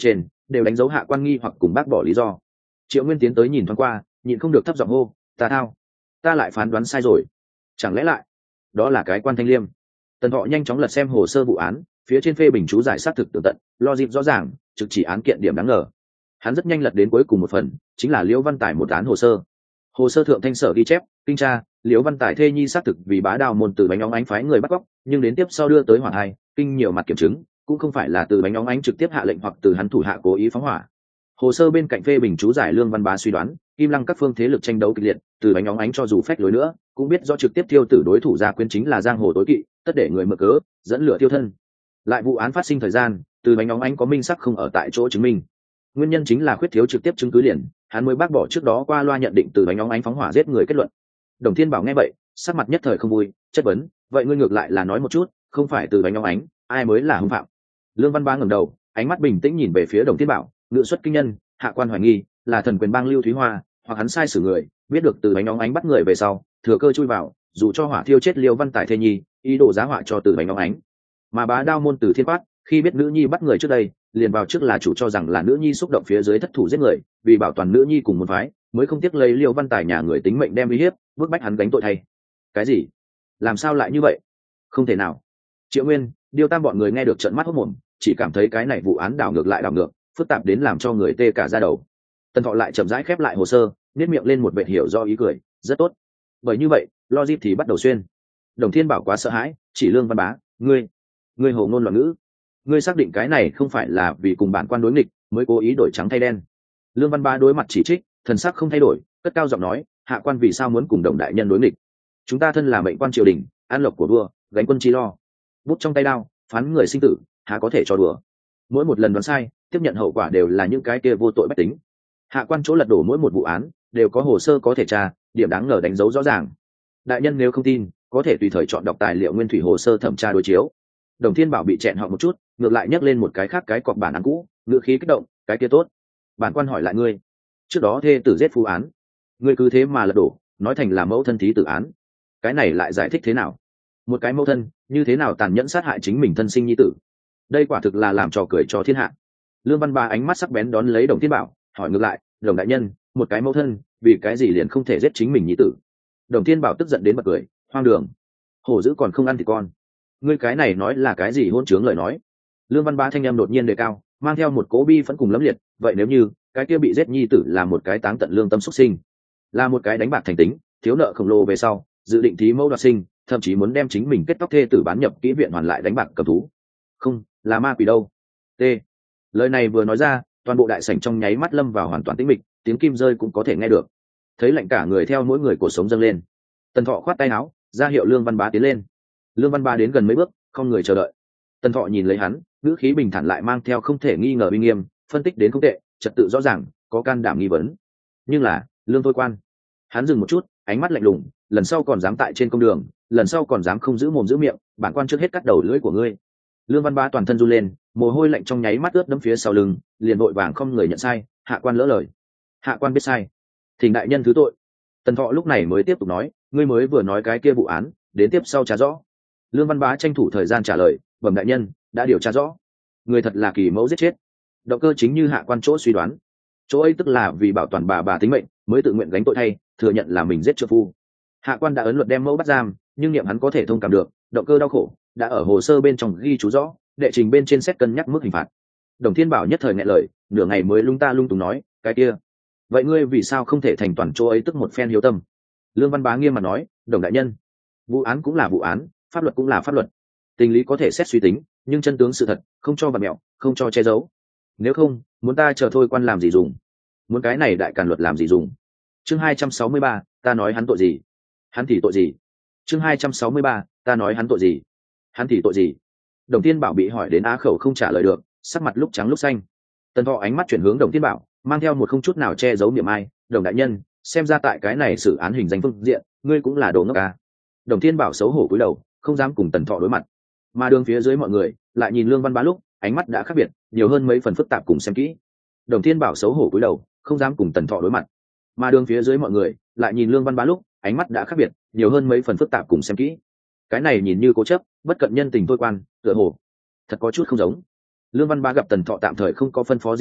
đều đánh dấu hạ quan nghi hoặc cùng bác bỏ lý do. Triệu Nguyên tiến tới nhìn thoáng qua, nhịn không được thấp giọng hô, ta thao, ta lại phán đoán sai rồi, chẳng lẽ lại đó là cái quan Thanh Liêm? Tần Thọ nhanh chóng lật xem hồ sơ vụ án, phía trên phê bình chú giải xác thực tường tận, logic rõ ràng, trực chỉ án kiện điểm đáng ngờ. Hắn rất nhanh lật đến cuối cùng một phần, chính là Liễu Văn Tài một án hồ sơ. Hồ sơ thượng thanh sở ghi chép, kinh tra, Liễu Văn Tài thê nhi xác thực vì bá đạo môn từ bánh óng ánh phái người bắt cóc, nhưng đến tiếp sau đưa tới Hoàng Hai, kinh nhiều mặt kiểm chứng, cũng không phải là từ bánh óng ánh trực tiếp hạ lệnh hoặc từ hắn thủ hạ cố ý phóng hỏa. Hồ sơ bên cạnh phê bình chú giải Lương Văn Bá suy đoán, Kim Lăng các phương thế lực tranh đấu kịch liệt, từ bánh óng ánh cho dù phách lối nữa, cũng biết do trực tiếp tiêu tử đối thủ gia quyến chính là giang hồ tối kỵ, tất để người mở cớ dẫn lửa tiêu thân. Lại vụ án phát sinh thời gian, từ bánh óng ánh có minh sắc không ở tại chỗ chứng minh. Nguyên nhân chính là khuyết thiếu trực tiếp chứng cứ liền, hắn mới bác bỏ trước đó qua loa nhận định từ bánh óng ánh phóng hỏa giết người kết luận. Đồng Thiên Bảo nghe vậy, sắc mặt nhất thời không vui, chất vấn, vậy ngươi ngược lại là nói một chút, không phải từ bánh óng ánh, ai mới là hung phạm? Lương Văn Bá ngẩng đầu, ánh mắt bình tĩnh nhìn về phía Đồng Thiên Bảo, ngự xuất kinh nhân, hạ quan hoài nghi là thần quyền bang Lưu Thúy Hoa, hoặc hắn sai sử người, biết được từ bánh óng ánh bắt người về sau, thừa cơ chui vào, dù cho hỏa thiêu chết Liêu Văn Tài thê nhi, ý đồ giá họa cho từ bánh óng ánh. Mà bá đao môn Từ Thiên Phát, khi biết nữ nhi bắt người trước đây, liền vào trước là chủ cho rằng là nữ nhi xúc động phía dưới thất thủ giết người, vì bảo toàn nữ nhi cùng một phái, mới không tiếc lấy Liêu Văn Tài nhà người tính mệnh đem uy hiếp, bức bách hắn gánh tội thay. Cái gì? Làm sao lại như vậy? Không thể nào. Triệu Nguyên, Điêu Tam bọn người nghe được trợn mắt hốt mồm, chỉ cảm thấy cái này vụ án đảo ngược lại đảo ngược, phức tạp đến làm cho người tê cả da đầu. Tần Thọ lại chậm rãi khép lại hồ sơ, nhếch miệng lên một vệt hiểu do ý cười, rất tốt. Bởi như vậy, logic thì bắt đầu xuyên. Đồng Thiên Bảo quá sợ hãi, chỉ Lương Văn Bá, ngươi, ngươi hồ ngôn loạn ngữ, ngươi xác định cái này không phải là vì cùng bản quan đối nghịch mới cố ý đổi trắng thay đen? Lương Văn Bá đối mặt chỉ trích, thần sắc không thay đổi, cất cao giọng nói, hạ quan vì sao muốn cùng Đồng đại nhân đối nghịch? Chúng ta thân là mệnh quan triều đình, an lộc của vua, gánh quân chi lo, bút trong tay đao, phán người sinh tử, há có thể cho đùa? Mỗi một lần đoán sai, tiếp nhận hậu quả đều là những cái kia vô tội bách tính. Hạ quan chỗ lật đổ mỗi một vụ án đều có hồ sơ có thể tra, điểm đáng ngờ đánh dấu rõ ràng. Đại nhân nếu không tin, có thể tùy thời chọn đọc tài liệu nguyên thủy hồ sơ thẩm tra đối chiếu. Đồng Thiên Bảo bị chẹn họng một chút, ngược lại nhấc lên một cái khác cái cọc bản án cũ, ngữ khí kích động, cái kia tốt. Bản quan hỏi lại ngươi, trước đó thê tử giết phu án, ngươi cứ thế mà lật đổ, nói thành là mẫu thân thí tử án, cái này lại giải thích thế nào? Một cái mẫu thân như thế nào tàn nhẫn sát hại chính mình thân sinh nhi tử? Đây quả thực là làm trò cười cho thiên hạ. Lương Văn Bá ánh mắt sắc bén đón lấy Đồng Thiên Bảo, hỏi ngược lại, Đồng đại nhân, một cái mẫu thân vì cái gì liền không thể giết chính mình nhi tử? Đồng Thiên Bảo tức giận đến bật cười, hoang đường, hổ dữ còn không ăn thì con, ngươi cái này nói là cái gì hỗn trướng lời nói? Lương Văn Bá thanh em đột nhiên đề cao, mang theo một cố bi phẫn cùng lẫm liệt, vậy nếu như cái kia bị giết nhi tử là một cái táng tận lương tâm xuất sinh, là một cái đánh bạc thành tính, thiếu nợ khổng lồ về sau, dự định thí mẫu đoạt sinh, thậm chí muốn đem chính mình kết tóc thê tử bán nhập kỹ viện hoàn lại đánh bạc cầm thú, không là ma quỷ đâu? T. Lời này vừa nói ra, toàn bộ đại sảnh trong nháy mắt lâm vào hoàn toàn tĩnh mịch, tiếng kim rơi cũng có thể nghe được. Thấy lạnh cả người theo mỗi người cuộc sống dâng lên. Tần Thọ khoát tay áo, ra hiệu Lương Văn Bá tiến lên. Lương Văn Bá đến gần mấy bước, không người chờ đợi. Tần Thọ nhìn lấy hắn, ngữ khí bình thản lại mang theo không thể nghi ngờ uy nghiêm, phân tích đến không tệ, trật tự rõ ràng, có can đảm nghi vấn. Nhưng là, Lương Thôi Quan. Hắn dừng một chút, ánh mắt lạnh lùng, lần sau còn dám tại trên công đường, lần sau còn dám không giữ mồm giữ miệng, bản quan trước hết cắt đầu lưỡi của ngươi. Lương Văn Bá toàn thân run lên, mồ hôi lạnh trong nháy mắt ướt đẫm phía sau lưng, liền vội vàng không người nhận sai, hạ quan lỡ lời. Hạ quan biết sai, thỉnh đại nhân thứ tội. Tần Thọ lúc này mới tiếp tục nói, ngươi mới vừa nói cái kia vụ án, đến tiếp sau trả rõ. Lương Văn Bá tranh thủ thời gian trả lời, bẩm đại nhân, đã điều tra rõ, người thật là Kỳ Mẫu giết chết, động cơ chính như hạ quan chỗ suy đoán, chỗ ấy tức là vì bảo toàn bà bà tính mệnh mới tự nguyện gánh tội thay, thừa nhận là mình giết trợ phu. Hạ quan đã ấn luật đem mẫu bắt giam, nhưng niệm hắn có thể thông cảm được, động cơ đau khổ đã ở hồ sơ bên trong ghi chú rõ, đệ trình bên trên xét cân nhắc mức hình phạt. Đồng Thiên Bảo nhất thời nghẹn lời, nửa ngày mới lung ta lung tung nói, cái kia, vậy ngươi vì sao không thể thành toàn chỗ ấy tức một phen hiếu tâm? Lương Văn Bá nghiêm mặt nói, Đồng đại nhân, vụ án cũng là vụ án, pháp luật cũng là pháp luật, tình lý có thể xét suy tính, nhưng chân tướng sự thật không cho vặt mẹo, không cho che giấu. Nếu không, muốn ta chờ thôi quan làm gì dùng? Muốn cái này đại càn luật làm gì dùng? Chương hai trăm sáu mươi ba, ta nói hắn tội gì? Hắn thì tội gì? Chương hai trăm sáu mươi ba, ta nói hắn tội gì? Hắn thì tội gì? Đồng Thiên Bảo bị hỏi đến á khẩu không trả lời được, sắc mặt lúc trắng lúc xanh. Tần Thọ ánh mắt chuyển hướng Đồng Thiên Bảo, mang theo một không chút nào che giấu niệm ai, Đồng đại nhân, xem ra tại cái này xử án hình danh phương diện, ngươi cũng là đồ ngốc à? Đồng Thiên Bảo xấu hổ cúi đầu, không dám cùng Tần Thọ đối mặt. Mà đường phía dưới mọi người lại nhìn Lương Văn Bá lúc, ánh mắt đã khác biệt, nhiều hơn mấy phần phức tạp cùng xem kỹ. Đồng Thiên Bảo xấu hổ cúi đầu, không dám cùng Tần Thọ đối mặt. Mà đường phía dưới mọi người lại nhìn Lương Văn Bá lúc, ánh mắt đã khác biệt, nhiều hơn mấy phần phức tạp cùng xem kỹ. Cái này nhìn như cố chấp, bất cận nhân tình thôi quan, tựa hồ thật có chút không giống. Lương Văn Bá gặp Tần Thọ tạm thời không có phân phó gì khác,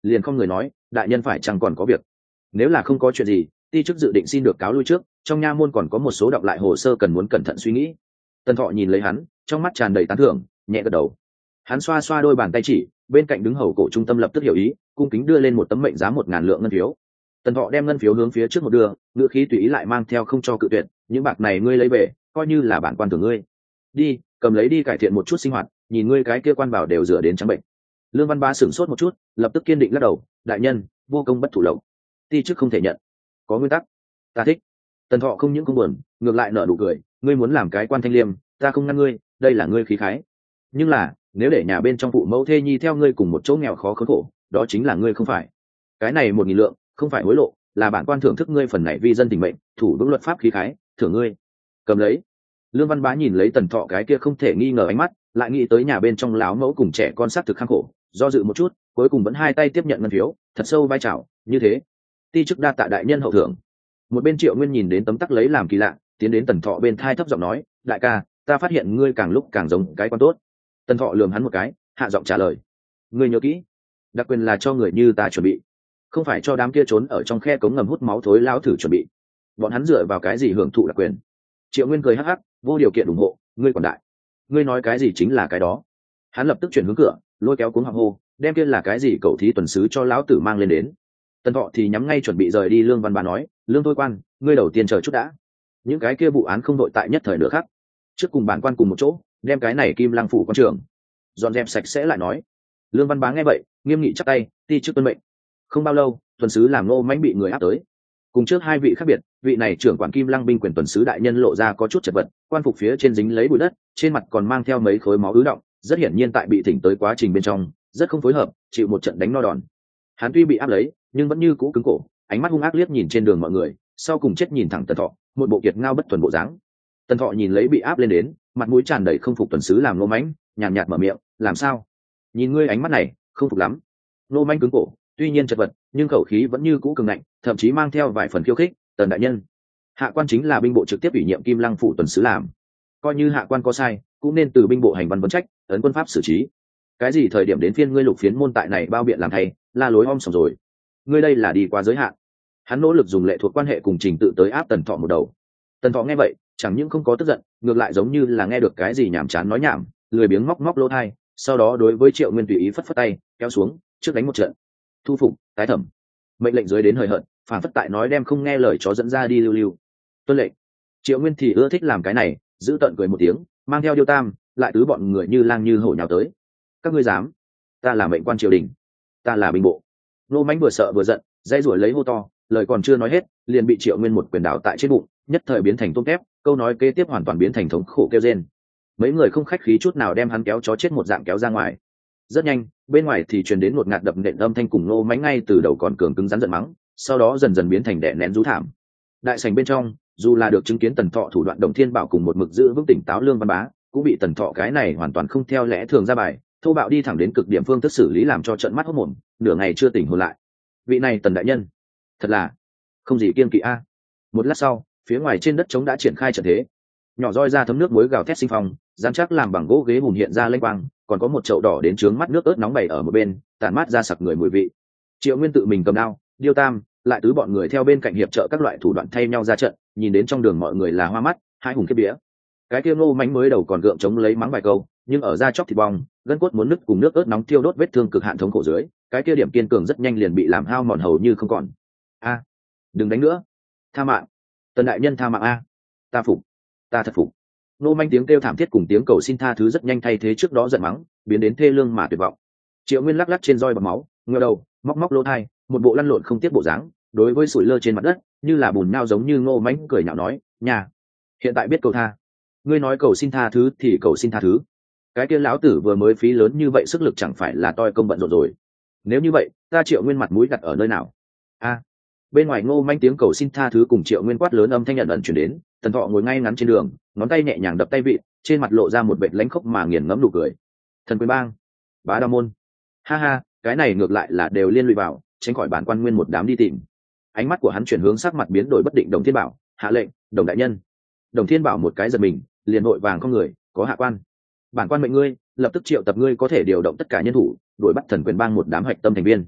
liền không người nói đại nhân phải chăng còn có việc. Nếu là không có chuyện gì, ti chức dự định xin được cáo lui trước, trong nha môn còn có một số đọc lại hồ sơ cần muốn cẩn thận suy nghĩ. Tần Thọ nhìn lấy hắn, trong mắt tràn đầy tán thưởng, nhẹ gật đầu. Hắn xoa xoa đôi bàn tay chỉ, bên cạnh đứng hầu cổ trung tâm lập tức hiểu ý, cung kính đưa lên một tấm mệnh giá một ngàn lượng ngân phiếu. Tần Thọ đem ngân phiếu hướng phía trước một đưa, ngữ khí tùy ý lại mang theo không cho cự tuyệt, những bạc này ngươi lấy về, coi như là bản quan thưởng ngươi. Đi, cầm lấy đi cải thiện một chút sinh hoạt, nhìn ngươi cái kia quan bảo đều rửa đến trắng bệnh. Lương Văn Bá sửng sốt một chút, lập tức kiên định lắc đầu, đại nhân, vô công bất thủ lộc, ti chức không thể nhận. Có nguyên tắc, ta thích. Tần Thọ không những không buồn, ngược lại nở nụ cười, ngươi muốn làm cái quan thanh liêm, ta không ngăn ngươi, đây là ngươi khí khái. Nhưng là, nếu để nhà bên trong phụ mẫu thê nhi theo ngươi cùng một chỗ nghèo khó khốn khổ, đó chính là ngươi không phải. Cái này một nghìn lượng, không phải hối lộ, là bản quan thưởng thức ngươi phần này vì dân tình mệnh, thủ vững luật pháp khí khái, thưởng ngươi. Cầm lấy. Lương Văn Bá nhìn lấy Tần Thọ cái kia không thể nghi ngờ ánh mắt, lại nghĩ tới nhà bên trong láo mẫu cùng trẻ con sát thực khang khổ, do dự một chút, cuối cùng vẫn hai tay tiếp nhận ngân phiếu, thật sâu vai chào, như thế. Ti chức đa tạ đại nhân hậu thưởng. Một bên Triệu Nguyên nhìn đến tấm tắc lấy làm kỳ lạ, tiến đến Tần Thọ bên thai thấp giọng nói, đại ca, ta phát hiện ngươi càng lúc càng giống cái quan tốt. Tần Thọ lườm hắn một cái, hạ giọng trả lời, ngươi nhớ kỹ, đặc quyền là cho người như ta chuẩn bị, không phải cho đám kia trốn ở trong khe cống ngầm hút máu thối lão thử chuẩn bị. Bọn hắn dựa vào cái gì hưởng thụ đặc quyền? Triệu Nguyên cười hắc hắc, vô điều kiện ủng hộ, ngươi còn đại, ngươi nói cái gì chính là cái đó. Hắn lập tức chuyển hướng cửa, lôi kéo cuống hoàng hô, đem kia là cái gì cậu thí tuần sứ cho lão tử mang lên đến. Tần Thọ thì nhắm ngay chuẩn bị rời đi. Lương Văn Bá nói, Lương Thôi Quan, ngươi đầu tiên chờ chút đã, những cái kia vụ án không đội tại nhất thời nữa khác, trước cùng bản quan cùng một chỗ đem cái này Kim Lăng phủ quan trường dọn dẹp sạch sẽ lại nói. Lương Văn Bá nghe vậy, nghiêm nghị chắp tay, ti chức tuân mệnh. Không bao lâu, tuần sứ làm Ngô Mãnh bị người áp tới. Cùng trước hai vị khác biệt, vị này trưởng quản Kim Lăng binh quyền tuần sứ đại nhân lộ ra có chút chật vật, quan phục phía trên dính lấy bụi đất, trên mặt còn mang theo mấy khối máu ứ động, rất hiển nhiên tại bị thỉnh tới quá trình bên trong rất không phối hợp, chịu một trận đánh no đòn. Hắn tuy bị áp lấy, nhưng vẫn như cũ cứng cổ, ánh mắt hung ác liếc nhìn trên đường mọi người, sau cùng chết nhìn thẳng Tần Thọ, một bộ kiệt ngao bất tuần bộ dáng. Tần Thọ nhìn lấy bị áp lên đến, mặt mũi tràn đầy không phục tuần sứ làm Ngô Mãnh, nhàn nhạt mở miệng, làm sao? Nhìn ngươi ánh mắt này, không phục lắm. Ngô Mãnh cứng cổ, tuy nhiên chật vật, nhưng khẩu khí vẫn như cũ cường ngạnh, thậm chí mang theo vài phần khiêu khích. Tần đại nhân, hạ quan chính là binh bộ trực tiếp ủy nhiệm Kim Lăng phủ tuần sứ làm, coi như hạ quan có sai, cũng nên từ binh bộ hành văn vấn trách, ấn quân pháp xử trí. Cái gì thời điểm đến phiên ngươi Lục Phiến môn tại này bao biện làm thay, la lối om sòm rồi. Ngươi đây là đi qua giới hạn. Hắn nỗ lực dùng lệ thuộc quan hệ cùng trình tự tới áp Tần Thọ một đầu. Tần Thọ nghe vậy, chẳng những không có tức giận, ngược lại giống như là nghe được cái gì nhảm chán nói nhảm, lười biếng móc móc lỗ tai, sau đó đối với Triệu Nguyên tùy ý phất phất tay, kéo xuống, trước đánh một trận. Thu phục, tái thẩm. Mệnh lệnh dưới đến hời hợt, phản phất tại nói đem không nghe lời chó dẫn ra đi lưu lưu. Tuân lệnh. Triệu Nguyên thì ưa thích làm cái này, giữ tận cười một tiếng, mang theo Điêu Tam, lại tứ bọn người như lang như hổ nhào tới. Các ngươi dám? Ta là mệnh quan triều đình, ta là binh bộ. Nô Mãnh vừa sợ vừa giận, dây rủa lấy hô to, lời còn chưa nói hết, liền bị Triệu Nguyên một quyền đảo tại trên bụng, nhất thời biến thành tôm tép, câu nói kế tiếp hoàn toàn biến thành thống khổ kêu rên. Mấy người không khách khí chút nào đem hắn kéo chó chết một dạng kéo ra ngoài. Rất nhanh, bên ngoài thì truyền đến một ngạt đập nện âm thanh cùng Nô Mãnh ngay từ đầu còn cường cứng rắn giận mắng, sau đó dần dần biến thành đè nén rú thảm. Đại sảnh bên trong, dù là được chứng kiến Tần Thọ thủ đoạn Đồng Thiên Bảo cùng một mực giữ vững tỉnh táo Lương Văn Bá, cũng bị Tần Thọ cái này hoàn toàn không theo lẽ thường ra bài, thô bạo đi thẳng đến cực điểm phương thức xử lý làm cho trận mắt hốt mồm, nửa ngày chưa tỉnh hồn lại. Vị này Tần đại nhân, thật là không gì kiêng kỵ a. Một lát sau, phía ngoài trên đất trống đã triển khai trận thế, nhỏ roi ra thấm nước muối gào thét sinh phong, dán chắc làm bằng gỗ ghế hùng hiện ra lênh quang, còn có một chậu đỏ đến trướng mắt nước ớt nóng bày ở một bên, tàn mát ra sặc người mùi vị. Triệu Nguyên tự mình cầm đao, Điêu Tam lại tứ bọn người theo bên cạnh hiệp trợ các loại thủ đoạn thay nhau ra trận, nhìn đến trong đường mọi người là hoa mắt, hai hùng kết bía. Cái kia Ngô Mãnh mới đầu còn gượng chống lấy mắng vài câu, nhưng ở da chóc thịt bong, gân cốt muốn nứt cùng nước ớt nóng thiêu đốt vết thương cực hạn thống khổ dưới, cái kia điểm kiên cường rất nhanh liền bị làm hao mòn hầu như không còn. A, đừng đánh nữa, tha mạng, Tần đại nhân tha mạng a, ta phục, ta thật phục. Ngô Mãnh tiếng kêu thảm thiết cùng tiếng cầu xin tha thứ rất nhanh thay thế trước đó giận mắng, biến đến thê lương mà tuyệt vọng. Triệu Nguyên lắc lắc trên roi bọt máu, ngửa đầu, móc móc lỗ tai, một bộ lăn lộn không tiếc bộ dáng, đối với sủi lơ trên mặt đất, như là bùn nao giống như Ngô Mãnh cười nhạo nói, nhà, hiện tại biết cầu tha, ngươi nói cầu xin tha thứ thì cầu xin tha thứ. Cái kia lão tử vừa mới phí lớn như vậy sức lực chẳng phải là toi công bận rộn rồi. Nếu như vậy, ta Triệu Nguyên mặt mũi đặt ở nơi nào? A. Bên ngoài Ngô Mãnh tiếng cầu xin tha thứ cùng Triệu Nguyên quát lớn âm thanh nhận ẩn truyền đến, Tần Thọ ngồi ngay ngắn trên đường, ngón tay nhẹ nhàng đập tay vịn, trên mặt lộ ra một vệt lãnh khốc mà nghiền ngẫm nụ cười. Thần Quyền Bang, Bá Đao Môn. Ha ha, cái này ngược lại là đều liên lụy vào, tránh khỏi bản quan nguyên một đám đi tìm. Ánh mắt của hắn chuyển hướng sắc mặt biến đổi bất định Đồng Thiên Bảo, hạ lệnh, Đồng đại nhân. Đồng Thiên Bảo một cái giật mình, liền vội vàng không người, có hạ quan. Bản quan mệnh ngươi, lập tức triệu tập ngươi có thể điều động tất cả nhân thủ, đuổi bắt Thần Quyền Bang một đám hạch tâm thành viên.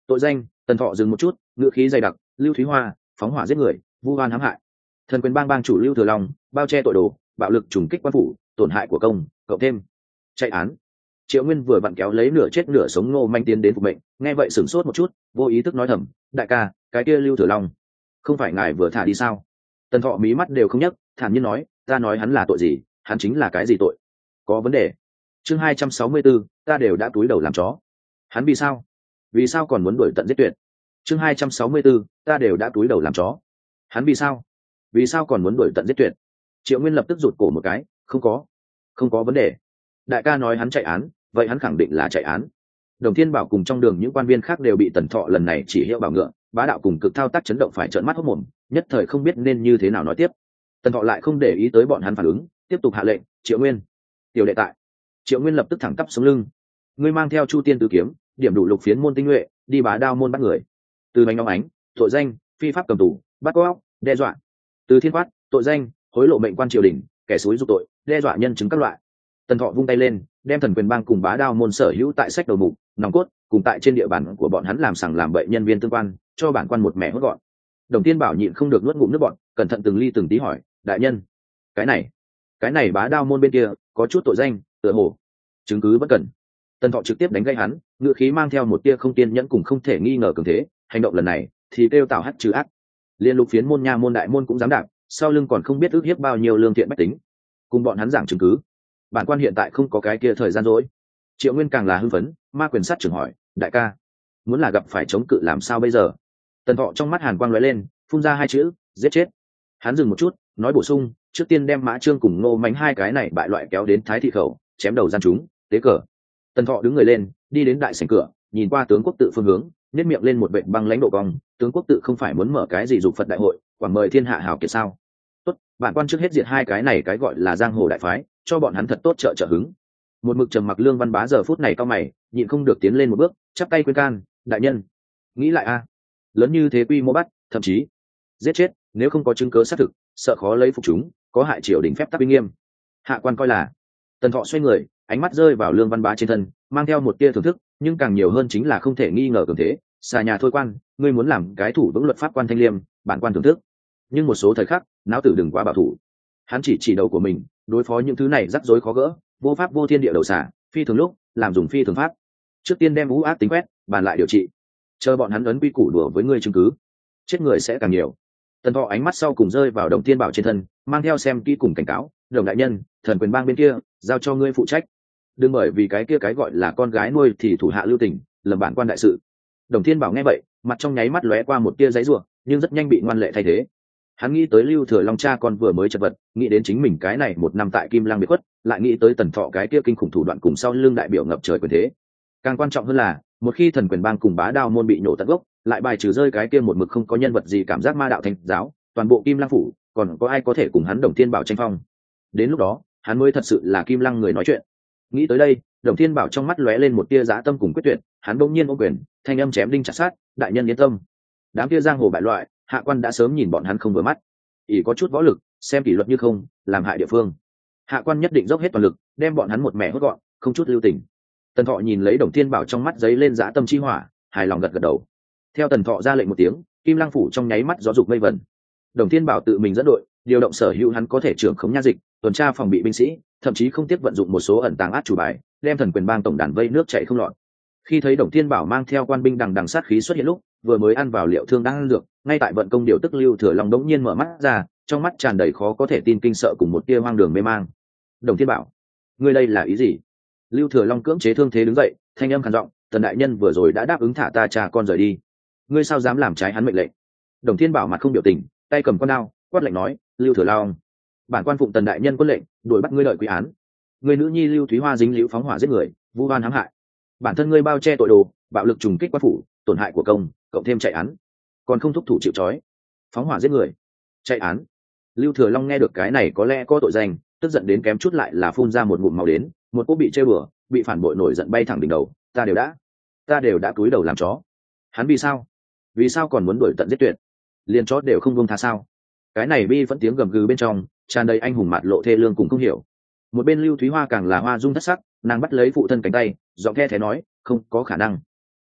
Tội danh: Tần Thọ dừng một chút, ngữ khí dày đặc. Lưu Thúy Hoa, phóng hỏa giết người, vu oan hãm hại. Thần quyền bang bang chủ Lưu Thừa Long, bao che tội đồ, bạo lực trùng kích quan phủ, tổn hại của công, cộng thêm chạy án. Triệu Nguyên vừa vặn kéo lấy nửa chết nửa sống Ngô Manh tiến đến phục mệnh, nghe vậy sửng sốt một chút, vô ý thức nói thầm: đại ca, cái kia Lưu Thừa Long không phải ngài vừa thả đi sao? Tần Thọ mí mắt đều không nhấc, thản nhiên nói: ta nói hắn là tội gì, hắn chính là cái gì tội? Có vấn đề. Chương hai trăm sáu mươi 264, ta đều đã túi đầu làm chó. Hắn vì sao? Vì sao còn muốn đuổi tận giết tuyệt? Chương hai trăm sáu mươi 264, ta đều đã túi đầu làm chó. Hắn vì sao? Vì sao còn muốn đuổi tận giết tuyệt? Triệu Nguyên lập tức rụt cổ một cái: không có, không có vấn đề. Đại ca nói hắn chạy án, vậy hắn khẳng định là chạy án. Đồng Thiên Bảo cùng trong đường những quan viên khác đều bị Tần Thọ lần này chỉ hiệu bảo ngựa, bá đạo cùng cực thao tác chấn động phải trợn mắt hốt mồm, nhất thời không biết nên như thế nào nói tiếp. Tần Thọ lại không để ý tới bọn hắn phản ứng, tiếp tục hạ lệnh: Triệu Nguyên, tiểu đệ tại. Triệu Nguyên lập tức thẳng tắp sống lưng: ngươi mang theo Chu Tiên Tứ Kiếm, điểm đủ lục phiến môn tinh nhuệ, đi Bá Đao môn bắt người. Từ Bánh Ngọc Ánh, tội danh: phi pháp cầm tù, bắt cóc, đe dọa. Từ Thiên Quát, tội danh: hối lộ mệnh quan triều đình, kẻ xúi dục tội, đe dọa nhân chứng các loại. Tần Thọ vung tay lên, đem Thần quyền bang cùng Bá Đao môn sở hữu tại sách đầu mục, nòng cốt, cùng tại trên địa bàn của bọn hắn làm sằng làm bậy nhân viên tương quan, cho bản quan một mẻ hốt gọn. Đồng Tiên Bảo nhịn không được nuốt ngụm nước bọt, cẩn thận từng ly từng tí hỏi: đại nhân, cái này, cái này Bá Đao môn bên kia có chút tội danh, tựa hồ chứng cứ bất cần. Tần Thọ trực tiếp đánh gây hắn, ngữ khí mang theo một tia không tiên nhẫn cùng không thể nghi ngờ cường thế. Hành động lần này thì kêu tào hắt trừ ác, liên lục phiến môn nha môn đại môn cũng dám đạp, sau lưng còn không biết ước hiếp bao nhiêu lương thiện bách tính. Cùng bọn hắn giảng chứng cứ, bản quan hiện tại không có cái kia thời gian rỗi. Triệu Nguyên càng là hưng phấn, ma quyền sát trưởng hỏi: đại ca, muốn là gặp phải chống cự làm sao bây giờ? Tần Thọ trong mắt hàn quang lóe lên, phun ra hai chữ: giết chết. Hắn dừng một chút, nói bổ sung: trước tiên đem Mã Trương cùng Ngô Mánh hai cái này bại loại kéo đến Thái thị khẩu, chém đầu gian chúng, tế cờ. Tần Thọ đứng người lên, đi đến đại sảnh cửa, nhìn qua tướng quốc tự phương hướng, nếp miệng lên một vệt băng lãnh độ cong: tướng quốc tự không phải muốn mở cái gì dục Phật đại hội, quảng mời thiên hạ hào kiệt sao? Tốt, bản quan trước hết diệt hai cái này cái gọi là giang hồ đại phái, cho bọn hắn thật tốt trợ trợ hứng. Một mực trầm mặc Lương Văn Bá giờ phút này cao mày, nhịn không được tiến lên một bước, chắp tay khuyên can: đại nhân, nghĩ lại a, lớn như thế quy mô bắt, thậm chí giết chết, nếu không có chứng cứ xác thực, sợ khó lấy phục chúng, có hại triều đình phép tắc uy nghiêm. Hạ quan coi là. Tần Thọ xoay người, ánh mắt rơi vào Lương Văn Bá trên thân, mang theo một tia thưởng thức, nhưng càng nhiều hơn chính là không thể nghi ngờ cường thế. Xà nhà thôi quan, ngươi muốn làm cái thủ vững luật pháp quan thanh liêm, bản quan thưởng thức. Nhưng một số thời khắc, não tử đừng quá bảo thủ. Hắn chỉ chỉ đầu của mình, đối phó những thứ này rắc rối khó gỡ, vô pháp vô thiên địa đầu xả, phi thường lúc làm dùng phi thường pháp. Trước tiên đem ú ác tính quét, bàn lại điều trị, chờ bọn hắn ấn quy củ đùa với ngươi chứng cứ, chết người sẽ càng nhiều. Tần Thọ ánh mắt sau cùng rơi vào Đồng Thiên Bảo trên thân, mang theo xem kỹ cùng cảnh cáo: Đồng đại nhân, Thần quyền bang bên kia giao cho ngươi phụ trách, đừng bởi vì cái kia cái gọi là con gái nuôi thì thủ hạ lưu tình, lầm bản quan đại sự. Đồng Thiên Bảo nghe vậy, mặt trong nháy mắt lóe qua một tia giấy rủa, nhưng rất nhanh bị ngoan lệ thay thế. Hắn nghĩ tới Lưu Thừa Long cha con vừa mới chật vật, nghĩ đến chính mình cái này một năm tại Kim Lăng biệt khuất, lại nghĩ tới Tần Thọ cái kia kinh khủng thủ đoạn cùng sau lưng đại biểu ngập trời quyền thế. Càng quan trọng hơn là, một khi Thần quyền bang cùng Bá Đao môn bị nổ tận gốc, lại bài trừ rơi cái kia một mực không có nhân vật gì cảm giác ma đạo thành giáo, toàn bộ Kim Lăng phủ còn có ai có thể cùng hắn Đồng Thiên Bảo tranh phong? Đến lúc đó, hắn mới thật sự là Kim Lăng người nói chuyện. Nghĩ tới đây, Đồng Thiên Bảo trong mắt lóe lên một tia dã tâm cùng quyết tuyệt, hắn bỗng nhiên ôm quyền, thanh âm chém đinh chặt sát: đại nhân yên tâm, đám kia giang hồ bại loại, hạ quan đã sớm nhìn bọn hắn không vừa mắt, ỷ có chút võ lực, xem kỷ luật như không, làm hại địa phương. Hạ quan nhất định dốc hết toàn lực, đem bọn hắn một mẻ hốt gọn, không chút lưu tình. Tần Thọ nhìn lấy Đồng Thiên Bảo trong mắt giấy lên dã tâm chi hỏa, hài lòng gật gật đầu. Theo Tần Thọ ra lệnh một tiếng, Kim Lăng phủ trong nháy mắt gió dục mây vẩn. Đồng Thiên Bảo tự mình dẫn đội, điều động sở hữu hắn có thể trưởng khống nha dịch, tuần tra phòng bị binh sĩ, thậm chí không tiếc vận dụng một số ẩn tàng át chủ bài, đem Thần quyền bang tổng đàn vây nước chảy không lọt. Khi thấy Đồng Thiên Bảo mang theo quan binh đằng đằng sát khí xuất hiện lúc, vừa mới ăn vào liệu thương đang ăn dược, ngay tại vận công điều tức Lưu Thừa Long đống nhiên mở mắt ra, trong mắt tràn đầy khó có thể tin kinh sợ cùng một tia hoang đường mê mang. Đồng Thiên Bảo, ngươi đây là ý gì? Lưu Thừa Long cưỡng chế thương thế đứng dậy, thanh âm khàn giọng: Tần đại nhân vừa rồi đã đáp ứng thả ta cha con rời đi, ngươi sao dám làm trái hắn mệnh lệnh? Đồng Thiên Bảo mặt không biểu tình, tay cầm con đao, quát lạnh nói: Lưu Thừa Long, bản quan phụng Tần đại nhân quân lệnh, đuổi bắt ngươi đợi quy án. Ngươi nữ nhi Lưu Thúy Hoa dính liễu phóng hỏa giết người, vu oan hãm hại, bản thân ngươi bao che tội đồ, bạo lực trùng kích quan phủ, tổn hại của công, cộng thêm chạy án, còn không thúc thủ chịu trói. Phóng hỏa giết người, chạy án. Lưu Thừa Long nghe được cái này có lẽ có tội danh, tức giận đến kém chút lại là phun ra một ngụm máu đến, một cú bị chơi bừa, bị phản bội nổi giận bay thẳng đỉnh đầu. Ta đều đã, ta đều đã cúi đầu làm chó. Hắn vì sao? Vì sao còn muốn đuổi tận giết tuyệt? Liền chó đều không buông tha sao? Cái này bi vẫn tiếng gầm gừ bên trong, tràn đầy anh hùng mạt lộ thê lương cùng không hiểu. Một bên Lưu Thúy Hoa càng là hoa dung thất sắc, nàng bắt lấy phụ thân cánh tay, giọng the thế nói: không có khả năng,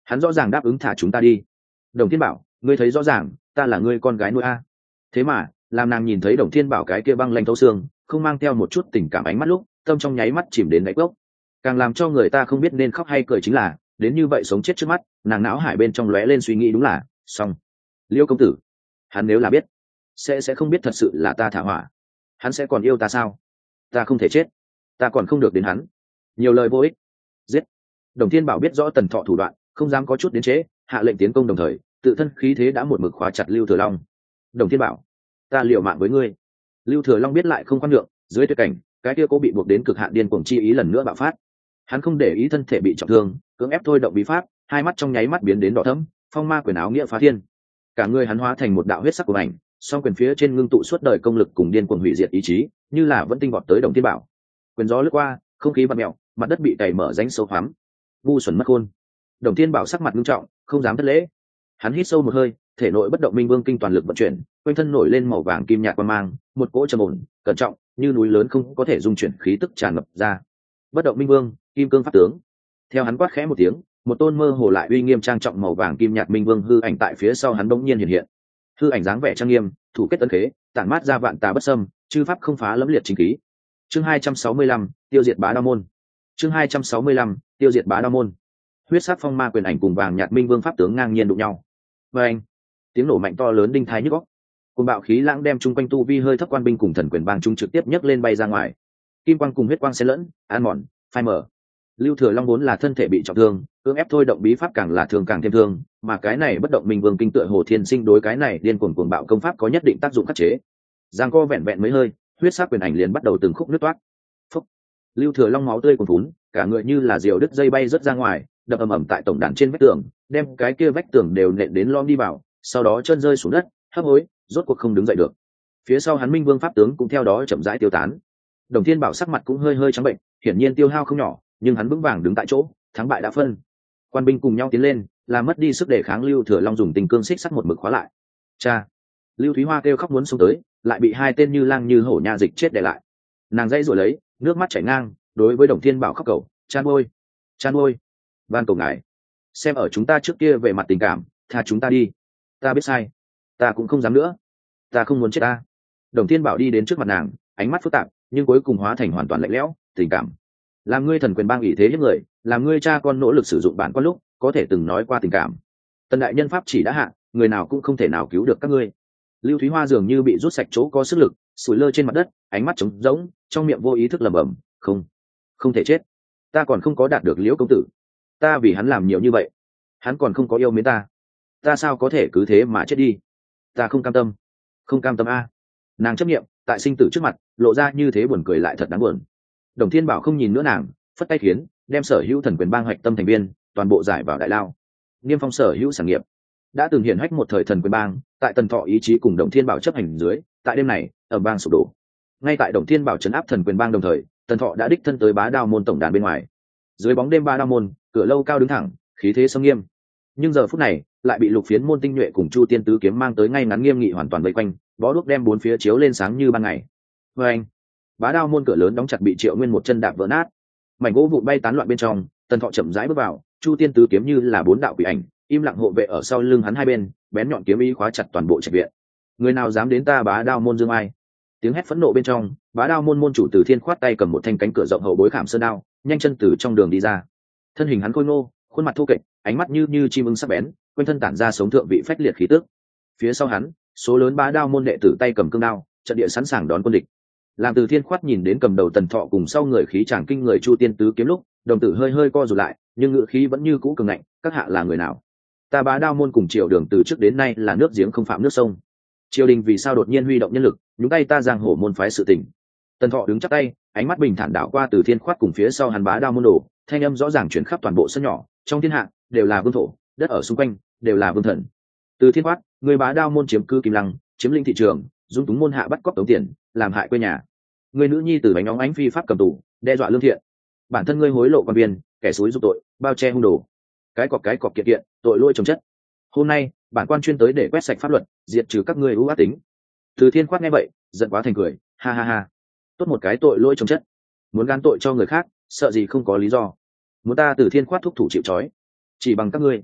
hắn rõ ràng đáp ứng thả chúng ta đi. Đồng Thiên Bảo, ngươi thấy rõ ràng ta là ngươi con gái nuôi a. Thế mà làm nàng nhìn thấy Đồng Thiên Bảo cái kia băng lanh thấu xương, không mang theo một chút tình cảm ánh mắt lúc, tâm trong nháy mắt chìm đến đáy cốc. Càng làm cho người ta không biết nên khóc hay cười chính là, đến như vậy sống chết trước mắt, nàng não hải bên trong lóe lên suy nghĩ đúng là xong. Liêu công tử, hắn nếu là biết, sẽ sẽ không biết thật sự là ta thả hỏa. Hắn sẽ còn yêu ta sao? Ta không thể chết, ta còn không được đến hắn. Nhiều lời vô ích. Giết. Đồng Thiên Bảo biết rõ Tần Thọ thủ đoạn, không dám có chút đến chế, hạ lệnh tiến công đồng thời, tự thân khí thế đã một mực khóa chặt Lưu Thừa Long. Đồng Thiên Bảo, ta liều mạng với ngươi. Lưu Thừa Long biết lại không khoan nhượng, dưới tuyệt cảnh, cái kia cố bị buộc đến cực hạn điên cuồng chi ý lần nữa bạo phát. Hắn không để ý thân thể bị trọng thương, cưỡng ép thôi động bí pháp, hai mắt trong nháy mắt biến đến đỏ thẫm, phong ma quyền áo nghĩa phá thiên. Cả người hắn hóa thành một đạo huyết sắc của ảnh, song quyền phía trên ngưng tụ suốt đời công lực cùng điên cuồng hủy diệt ý chí, như là vẫn tinh vọt tới Đồng Thiên Bảo. Quyền gió lướt qua, không khí bạt mèo, mặt đất bị cày mở rãnh sâu hoắm. Ngu xuẩn mất khôn. Đồng Thiên Bảo sắc mặt nghiêm trọng, không dám thất lễ. Hắn hít sâu một hơi, thể nội bất động minh vương kinh toàn lực vận chuyển, quanh thân nổi lên màu vàng kim nhạt quang mang, một cỗ trầm ổn, cẩn trọng, như núi lớn không có thể dung chuyển khí tức tràn ngập ra. Bất động minh vương, kim cương pháp tướng. Theo hắn quát khẽ một tiếng, một tôn mơ hồ lại uy nghiêm trang trọng màu vàng kim nhạt minh vương hư ảnh tại phía sau hắn bỗng nhiên hiện hiện. Hư ảnh dáng vẻ trang nghiêm, thủ kết tấn khế, tản mát ra vạn tà bất xâm, chư pháp không phá lẫm liệt chính khí. Chương hai trăm sáu mươi lăm, tiêu diệt bá đao môn. Chương hai trăm sáu mươi lăm, tiêu diệt bá đao môn. Huyết sắc phong ma quyền ảnh cùng vàng nhạt minh vương pháp tướng ngang nhiên đụng nhau. Và anh, tiếng nổ mạnh to lớn đinh thái nhức óc. Cùng bạo khí lãng đem chung quanh tu vi hơi thấp quan binh cùng thần quyền bang trung trực tiếp nhấc lên bay ra ngoài. Kim quang cùng huyết quang xen lẫn, an mòn, phai mở. Lưu Thừa Long vốn là thân thể bị trọng thương, cưỡng ép thôi động bí pháp càng là thương càng thêm thương, mà cái này bất động minh vương kinh tựa hồ thiên sinh đối cái này điên cuồng cuồng bạo công pháp có nhất định tác dụng khắc chế. Giang co vẹn vẹn mấy hơi, huyết sắc quyền ảnh liền bắt đầu từng khúc nứt toát. Phúc. Lưu Thừa Long máu tươi cuồn phún, cả người như là diều đứt dây bay rớt ra ngoài, đập ầm ầm tại tổng đàn trên vách tường, đem cái kia vách tường đều nện đến lom đi vào, sau đó chân rơi xuống đất, hấp hối, rốt cuộc không đứng dậy được. Phía sau hắn minh vương pháp tướng cũng theo đó chậm rãi tiêu tán. Đồng Thiên Bảo sắc mặt cũng hơi hơi trắng bệnh, hiển nhiên tiêu hao không nhỏ, nhưng hắn vững vàng đứng tại chỗ, thắng bại đã phân. Quan binh cùng nhau tiến lên, làm mất đi sức đề kháng Lưu Thừa Long dùng tình cương xích sắt một mực khóa lại. Cha! Lưu Thúy Hoa kêu khóc muốn xông tới, lại bị hai tên như lang như hổ nha dịch chết để lại. Nàng dãy rồi lấy, nước mắt chảy ngang, đối với Đồng Thiên Bảo khóc cầu, "Chan ơi, Chan ơi, van cầu ngài, xem ở chúng ta trước kia về mặt tình cảm, tha chúng ta đi. Ta biết sai, ta cũng không dám nữa, ta không muốn chết ta." Đồng Thiên Bảo đi đến trước mặt nàng, ánh mắt phức tạp, nhưng cuối cùng hóa thành hoàn toàn lạnh lẽo, tình cảm. Làm ngươi thần quyền bang ủy thế hiếp người, làm ngươi cha con nỗ lực sử dụng bản quan lúc, có thể từng nói qua tình cảm. Tần đại nhân pháp chỉ đã hạ, người nào cũng không thể nào cứu được các ngươi. Lưu Thúy Hoa dường như bị rút sạch chỗ có sức lực, sủi lơ trên mặt đất, ánh mắt trống rỗng, trong miệng vô ý thức lẩm bẩm, "Không, không thể chết. Ta còn không có đạt được Liễu công tử. Ta vì hắn làm nhiều như vậy, hắn còn không có yêu mến ta. Ta sao có thể cứ thế mà chết đi? Ta không cam tâm, không cam tâm a." Nàng chấp niệm, tại sinh tử trước mặt, lộ ra như thế buồn cười lại thật đáng buồn. Đồng Thiên Bảo không nhìn nữa nàng, phất tay khiến, đem sở hữu thần quyền bang hoạch tâm thành viên, toàn bộ giải vào đại lao. Niêm phong sở hữu sản nghiệp. Đã từng hiển hách một thời thần quyền bang, tại Tần Thọ ý chí cùng Đồng Thiên Bảo chấp hành dưới, tại đêm này, ở bang sụp đổ. Ngay tại Đồng Thiên Bảo trấn áp thần quyền bang đồng thời, Tần Thọ đã đích thân tới Bá Đao môn tổng đàn bên ngoài. Dưới bóng đêm Bá Đao môn, cửa lâu cao đứng thẳng, khí thế sông nghiêm. Nhưng giờ phút này, lại bị Lục Phiến môn tinh nhuệ cùng Chu Tiên tứ kiếm mang tới ngay ngắn nghiêm nghị hoàn toàn vây quanh, bó đuốc đem bốn phía chiếu lên sáng như ban ngày. Và anh, Bá Đao môn cửa lớn đóng chặt bị Triệu Nguyên một chân đạp vỡ nát. Mảnh gỗ vụn bay tán loạn bên trong, Tần Thọ chậm rãi bước vào, Chu Tiên tứ kiếm như là bốn đạo quỷ ảnh, im lặng hộ vệ ở sau lưng hắn hai bên, bén nhọn kiếm ý khóa chặt toàn bộ trạch viện. Người nào dám đến ta Bá Đao môn dương ai? Tiếng hét phẫn nộ bên trong, Bá Đao môn môn chủ Từ Thiên khoát tay cầm một thanh cánh cửa rộng hậu bối khảm sơn đao, nhanh chân từ trong đường đi ra. Thân hình hắn khôi ngô, khuôn mặt thô kệch, ánh mắt như như chim ưng sắc bén, quanh thân tản ra sống thượng vị phách liệt khí tức. Phía sau hắn, số lớn Bá Đao môn đệ tử tay cầm cương đao, trận địa sẵn sàng đón quân địch. Làm Từ Thiên khoát nhìn đến cầm đầu Tần Thọ cùng sau người khí chàng kinh người Chu Tiên tứ kiếm lúc, đồng tử hơi hơi co rụt lại, nhưng ngữ khí vẫn như cũ cường ngạnh, "Các hạ là người nào? Ta Bá Đao môn cùng Triều Đường từ trước đến nay là nước giếng không phạm nước sông. Triều đình vì sao đột nhiên huy động nhân lực, nhúng tay ta giang hồ môn phái sự tình?" Tần Thọ đứng chắp tay, ánh mắt bình thản đảo qua Từ Thiên khoát cùng phía sau hắn Bá Đao môn đồ, thanh âm rõ ràng truyền khắp toàn bộ sân nhỏ, "Trong thiên hạ đều là vương thổ, đất ở xung quanh đều là vương thần. Từ Thiên khoát, người Bá Đao môn chiếm cư Kim Lăng, chiếm lĩnh thị trường, dung túng môn hạ bắt cóc tống tiền, làm hại quê nhà. Người nữ nhi từ bánh óng ánh phi pháp cầm tù, đe dọa lương thiện. Bản thân ngươi hối lộ quan viên, kẻ xúi dục tội, bao che hung đồ. Cái cọc cái cọc kiện kiện, tội lỗi chồng chất. Hôm nay, bản quan chuyên tới để quét sạch pháp luật, diệt trừ các ngươi ưu ác tính." Từ Thiên khoát nghe vậy, giận quá thành cười, "Ha ha ha. Tốt một cái tội lỗi chồng chất. Muốn gán tội cho người khác, sợ gì không có lý do. Muốn ta Từ Thiên khoát thúc thủ chịu trói, chỉ bằng các ngươi,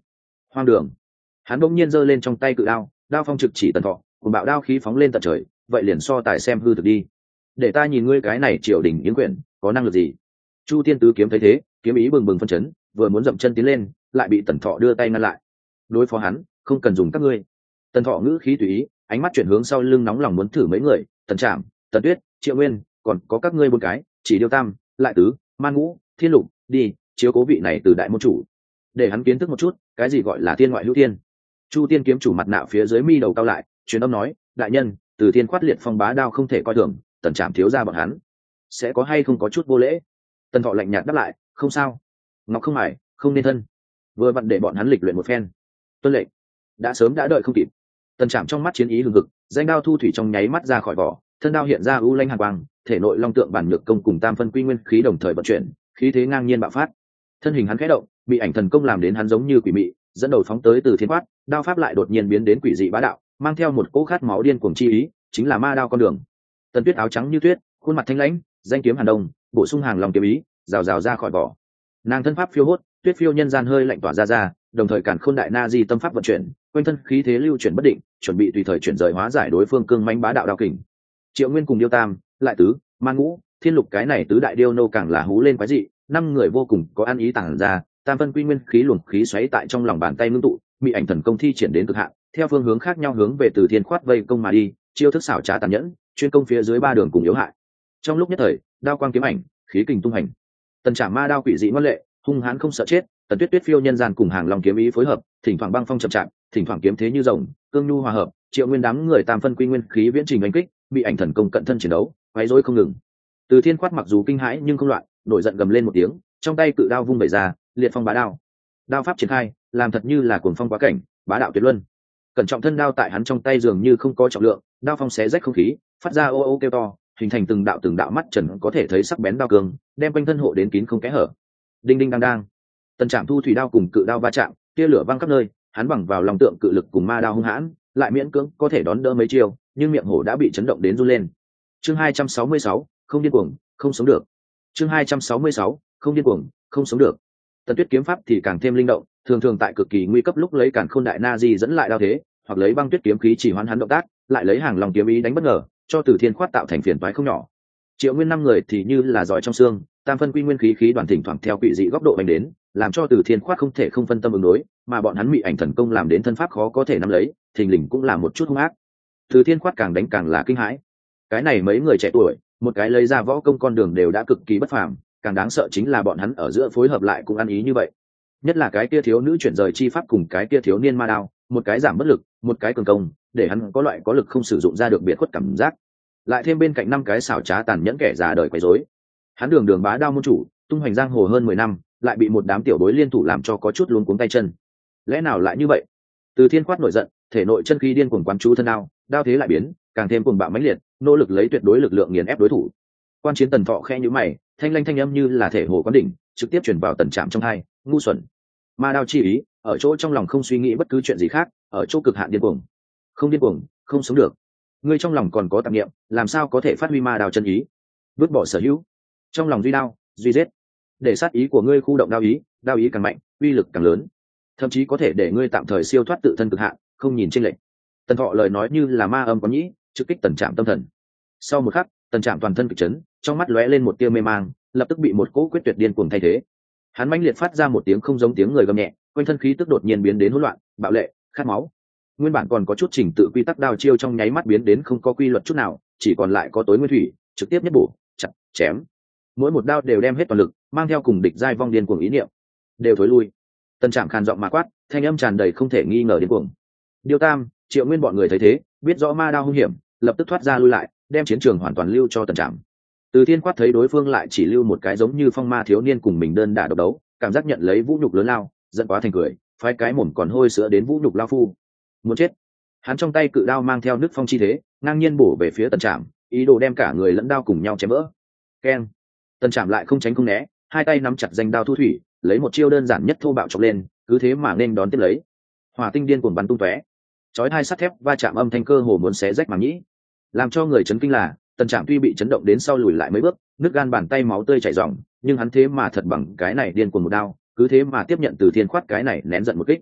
Hoang đường. Hắn bỗng nhiên giơ lên trong tay cự đao, đao phong trực chỉ Tần Thọ, cùng bạo đao khí phóng lên tận trời, vậy liền so tài xem hư thực đi. Để ta nhìn ngươi cái này triều đình yến quyển có năng lực gì. Chu Tiên Tứ kiếm thấy thế, kiếm ý bừng bừng phân chấn, vừa muốn dậm chân tiến lên, lại bị Tần Thọ đưa tay ngăn lại. Đối phó hắn, không cần dùng các ngươi. Tần Thọ ngữ khí tùy ý, ánh mắt chuyển hướng sau lưng nóng lòng muốn thử mấy người, Tần Trạm, Tần Tuyết, Triệu Nguyên, còn có các ngươi bốn cái, chỉ Điêu Tam, Lại Tứ, Man Ngũ, Thiên Lục, đi, chiếu cố vị này từ đại môn chủ, để hắn kiến thức một chút, cái gì gọi là thiên ngoại hữu thiên. Chu Tiên kiếm chủ mặt nạ phía dưới mi đầu cao lại, truyền âm nói, đại nhân, từ thiên khoát liệt phong bá đao không thể coi thường, Tần Trạm thiếu ra bọn hắn, sẽ có hay không có chút vô lễ. Tần Thọ lạnh nhạt đáp lại, không sao, ngọc không mải, không nên thân, vừa vặn để bọn hắn lịch luyện một phen. Tuân lệnh. Đã sớm đã đợi không kịp. Tần Trạm trong mắt chiến ý hừng hực, danh đao thu thủy trong nháy mắt ra khỏi vỏ, thân đao hiện ra u lanh hàn quang, thể nội long tượng bản nhược công cùng tam phân quy nguyên khí đồng thời vận chuyển, khí thế ngang nhiên bạo phát. Thân hình hắn khẽ động, bị ảnh thần công làm đến hắn giống như quỷ mị, dẫn đầu phóng tới từ thiên quát, đao pháp lại đột nhiên biến đến quỷ dị bá đạo, mang theo một cỗ khát máu điên cuồng chi ý, chính là ma đao con đường. Tần Tuyết áo trắng như tuyết, khuôn mặt thanh lãnh, danh kiếm hàn đông, bổ sung hàng lòng kiếm ý, rào rào ra khỏi vỏ. Nàng thân pháp phiêu hốt, tuyết phiêu nhân gian hơi lạnh tỏa ra ra, đồng thời cản khôn đại na di tâm pháp vận chuyển, quanh thân khí thế lưu chuyển bất định, chuẩn bị tùy thời chuyển rời hóa giải đối phương cương mãnh bá đạo đao kình. Triệu Nguyên cùng Điêu Tam, Lại Tứ, Man Ngũ, Thiên Lục cái này tứ đại điêu nô càng là hú lên quái dị, năm người vô cùng có ăn ý tàng ra, tam phân quy nguyên khí luồng khí xoáy tại trong lòng bàn tay ngưng tụ, bị ảnh thần công thi triển đến cực hạn, theo phương hướng khác nhau hướng về từ thiên khoát vây công mà đi, chiêu thức xảo trá tàn nhẫn, chuyên công phía dưới ba đường cùng yếu hại. Trong lúc nhất thời, đao quang kiếm ảnh, khí kình tung hành. Tần Trạm ma đao quỷ dị ngoan lệ, hung hãn không sợ chết, Tần Tuyết tuyết phiêu nhân gian cùng hàng long kiếm ý phối hợp, thỉnh thoảng băng phong chậm chạp, thỉnh thoảng kiếm thế như rồng, cương nhu hòa hợp, Triệu Nguyên đám người tam phân quy nguyên khí viễn trình đánh kích, bị ảnh thần công cận thân chiến đấu, quấy rối không ngừng. Từ thiên khoát mặc dù kinh hãi nhưng không loạn, nổi giận gầm lên một tiếng, trong tay cự đao vung vẩy ra, liệt phong bá đao. Đao pháp triển khai, làm thật như là cuồng phong quá cảnh, bá đạo tuyệt luân. Cẩn trọng thân đao tại hắn trong tay dường như không có trọng lượng, đao phong xé rách không khí, phát ra ô ô kêu to, hình thành từng đạo từng đạo mắt trần có thể thấy sắc bén đao cương, đem quanh thân hộ đến kín không kẽ hở. Đinh đinh đang đang. Tần Trạm thu thủy đao cùng cự đao va chạm, tia lửa văng khắp nơi, hắn bằng vào lòng tượng cự lực cùng ma đao hung hãn, lại miễn cưỡng có thể đón đỡ mấy chiêu, nhưng miệng hổ đã bị chấn động đến run lên. Chương hai trăm sáu mươi sáu, không điên cuồng, không sống được. Chương hai trăm sáu mươi sáu, không điên cuồng, không sống được. Tần Tuyết kiếm pháp thì càng thêm linh động, thường thường tại cực kỳ nguy cấp lúc lấy cản khôn đại na di dẫn lại đao thế, hoặc lấy băng tuyết kiếm khí chỉ hoán hắn động tác, lại lấy hàng lòng kiếm ý đánh bất ngờ, cho Từ Thiên khoát tạo thành phiền toái không nhỏ. Triệu Nguyên năm người thì như là giỏi trong xương, tam phân quy nguyên khí khí đoàn thỉnh thoảng theo quỷ dị góc độ đánh đến, làm cho Từ Thiên khoát không thể không phân tâm ứng đối, mà bọn hắn bị ảnh thần công làm đến thân pháp khó có thể nắm lấy, thình lình cũng là một chút hung ác. Từ Thiên khoát càng đánh càng là kinh hãi. Cái này mấy người trẻ tuổi, một cái lấy ra võ công con đường đều đã cực kỳ bất phàm, càng đáng sợ chính là bọn hắn ở giữa phối hợp lại cũng ăn ý như vậy. Nhất là cái kia thiếu nữ chuyển rời chi pháp cùng cái kia thiếu niên ma đao, một cái giảm bất lực, một cái cường công, để hắn có loại có lực không sử dụng ra được biệt khuất cảm giác. Lại thêm bên cạnh năm cái xảo trá tàn nhẫn kẻ già đời quấy rối. Hắn đường đường bá đao môn chủ, tung hoành giang hồ hơn mười năm, lại bị một đám tiểu bối liên thủ làm cho có chút luống cuống tay chân. Lẽ nào lại như vậy? Từ Thiên khoát nổi giận, thể nội chân khí điên cuồng quán chú thân đao, đao thế lại biến, càng thêm cuồng bạo mãnh liệt, nỗ lực lấy tuyệt đối lực lượng nghiền ép đối thủ. Quan Chiến Tần Thọ khẽ nhíu mày, thanh lanh thanh âm như là thể hồ quán đỉnh, trực tiếp truyền vào Tần Trạm trong tai, ngu xuẩn. Ma đao chi ý, ở chỗ trong lòng không suy nghĩ bất cứ chuyện gì khác, ở chỗ cực hạn điên cuồng. Không điên cuồng, không sống được. Ngươi trong lòng còn có tạp niệm, làm sao có thể phát huy ma đao chân ý? Vứt bỏ sở hữu, trong lòng duy đao, duy giết. Để sát ý của ngươi khu động đao ý, đao ý càng mạnh, uy lực càng lớn, thậm chí có thể để ngươi tạm thời siêu thoát tự thân cực hạn, không nhìn chênh lệch. Tần Thọ lời nói như là ma âm có nhĩ, trực kích Tần Trạm tâm thần. Sau một khắc, Tần Trạm toàn thân kịch chấn, trong mắt lóe lên một tia mê mang, lập tức bị một cỗ quyết tuyệt điên cuồng thay thế. Hắn mãnh liệt phát ra một tiếng không giống tiếng người gầm nhẹ, quanh thân khí tức đột nhiên biến đến hỗn loạn, bạo lệ, khát máu. Nguyên bản còn có chút trình tự quy tắc đao chiêu trong nháy mắt biến đến không có quy luật chút nào, chỉ còn lại có tối nguyên thủy, trực tiếp nhất bổ, chặt, chém. Mỗi một đao đều đem hết toàn lực, mang theo cùng địch giai vong điên cuồng ý niệm, đều thối lui. Tần Trạm khàn giọng mà quát, thanh âm tràn đầy không thể nghi ngờ điên cuồng. Điêu Tam, Triệu Nguyên bọn người thấy thế, biết rõ ma đao hung hiểm, lập tức thoát ra lui lại, đem chiến trường hoàn toàn lưu cho Tần Trạm. Từ Thiên quát thấy đối phương lại chỉ lưu một cái giống như phong ma thiếu niên cùng mình đơn đả độc đấu, cảm giác nhận lấy vũ nhục lớn lao, giận quá thành cười, phái cái mồm còn hôi sữa đến vũ nhục lao phu. Muốn chết. Hắn trong tay cự đao mang theo nước phong chi thế, ngang nhiên bổ về phía Tần Trạm, ý đồ đem cả người lẫn đao cùng nhau chém vỡ. Keng. Tần Trạm lại không tránh không né, hai tay nắm chặt danh đao thu thủy, lấy một chiêu đơn giản nhất thô bạo chọc lên, cứ thế mà nên đón tiếp lấy. Hỏa tinh điên cuồng bắn tung tóe, chói hai sắt thép va chạm âm thanh cơ hồ muốn xé rách màng nhĩ. Làm cho người chấn kinh là, Tần Trạm tuy bị chấn động đến sau lùi lại mấy bước, nước gan bàn tay máu tươi chảy ròng, nhưng hắn thế mà thật bằng cái này điên cuồng một đao, cứ thế mà tiếp nhận Từ Thiên khoát cái này nén giận một kích.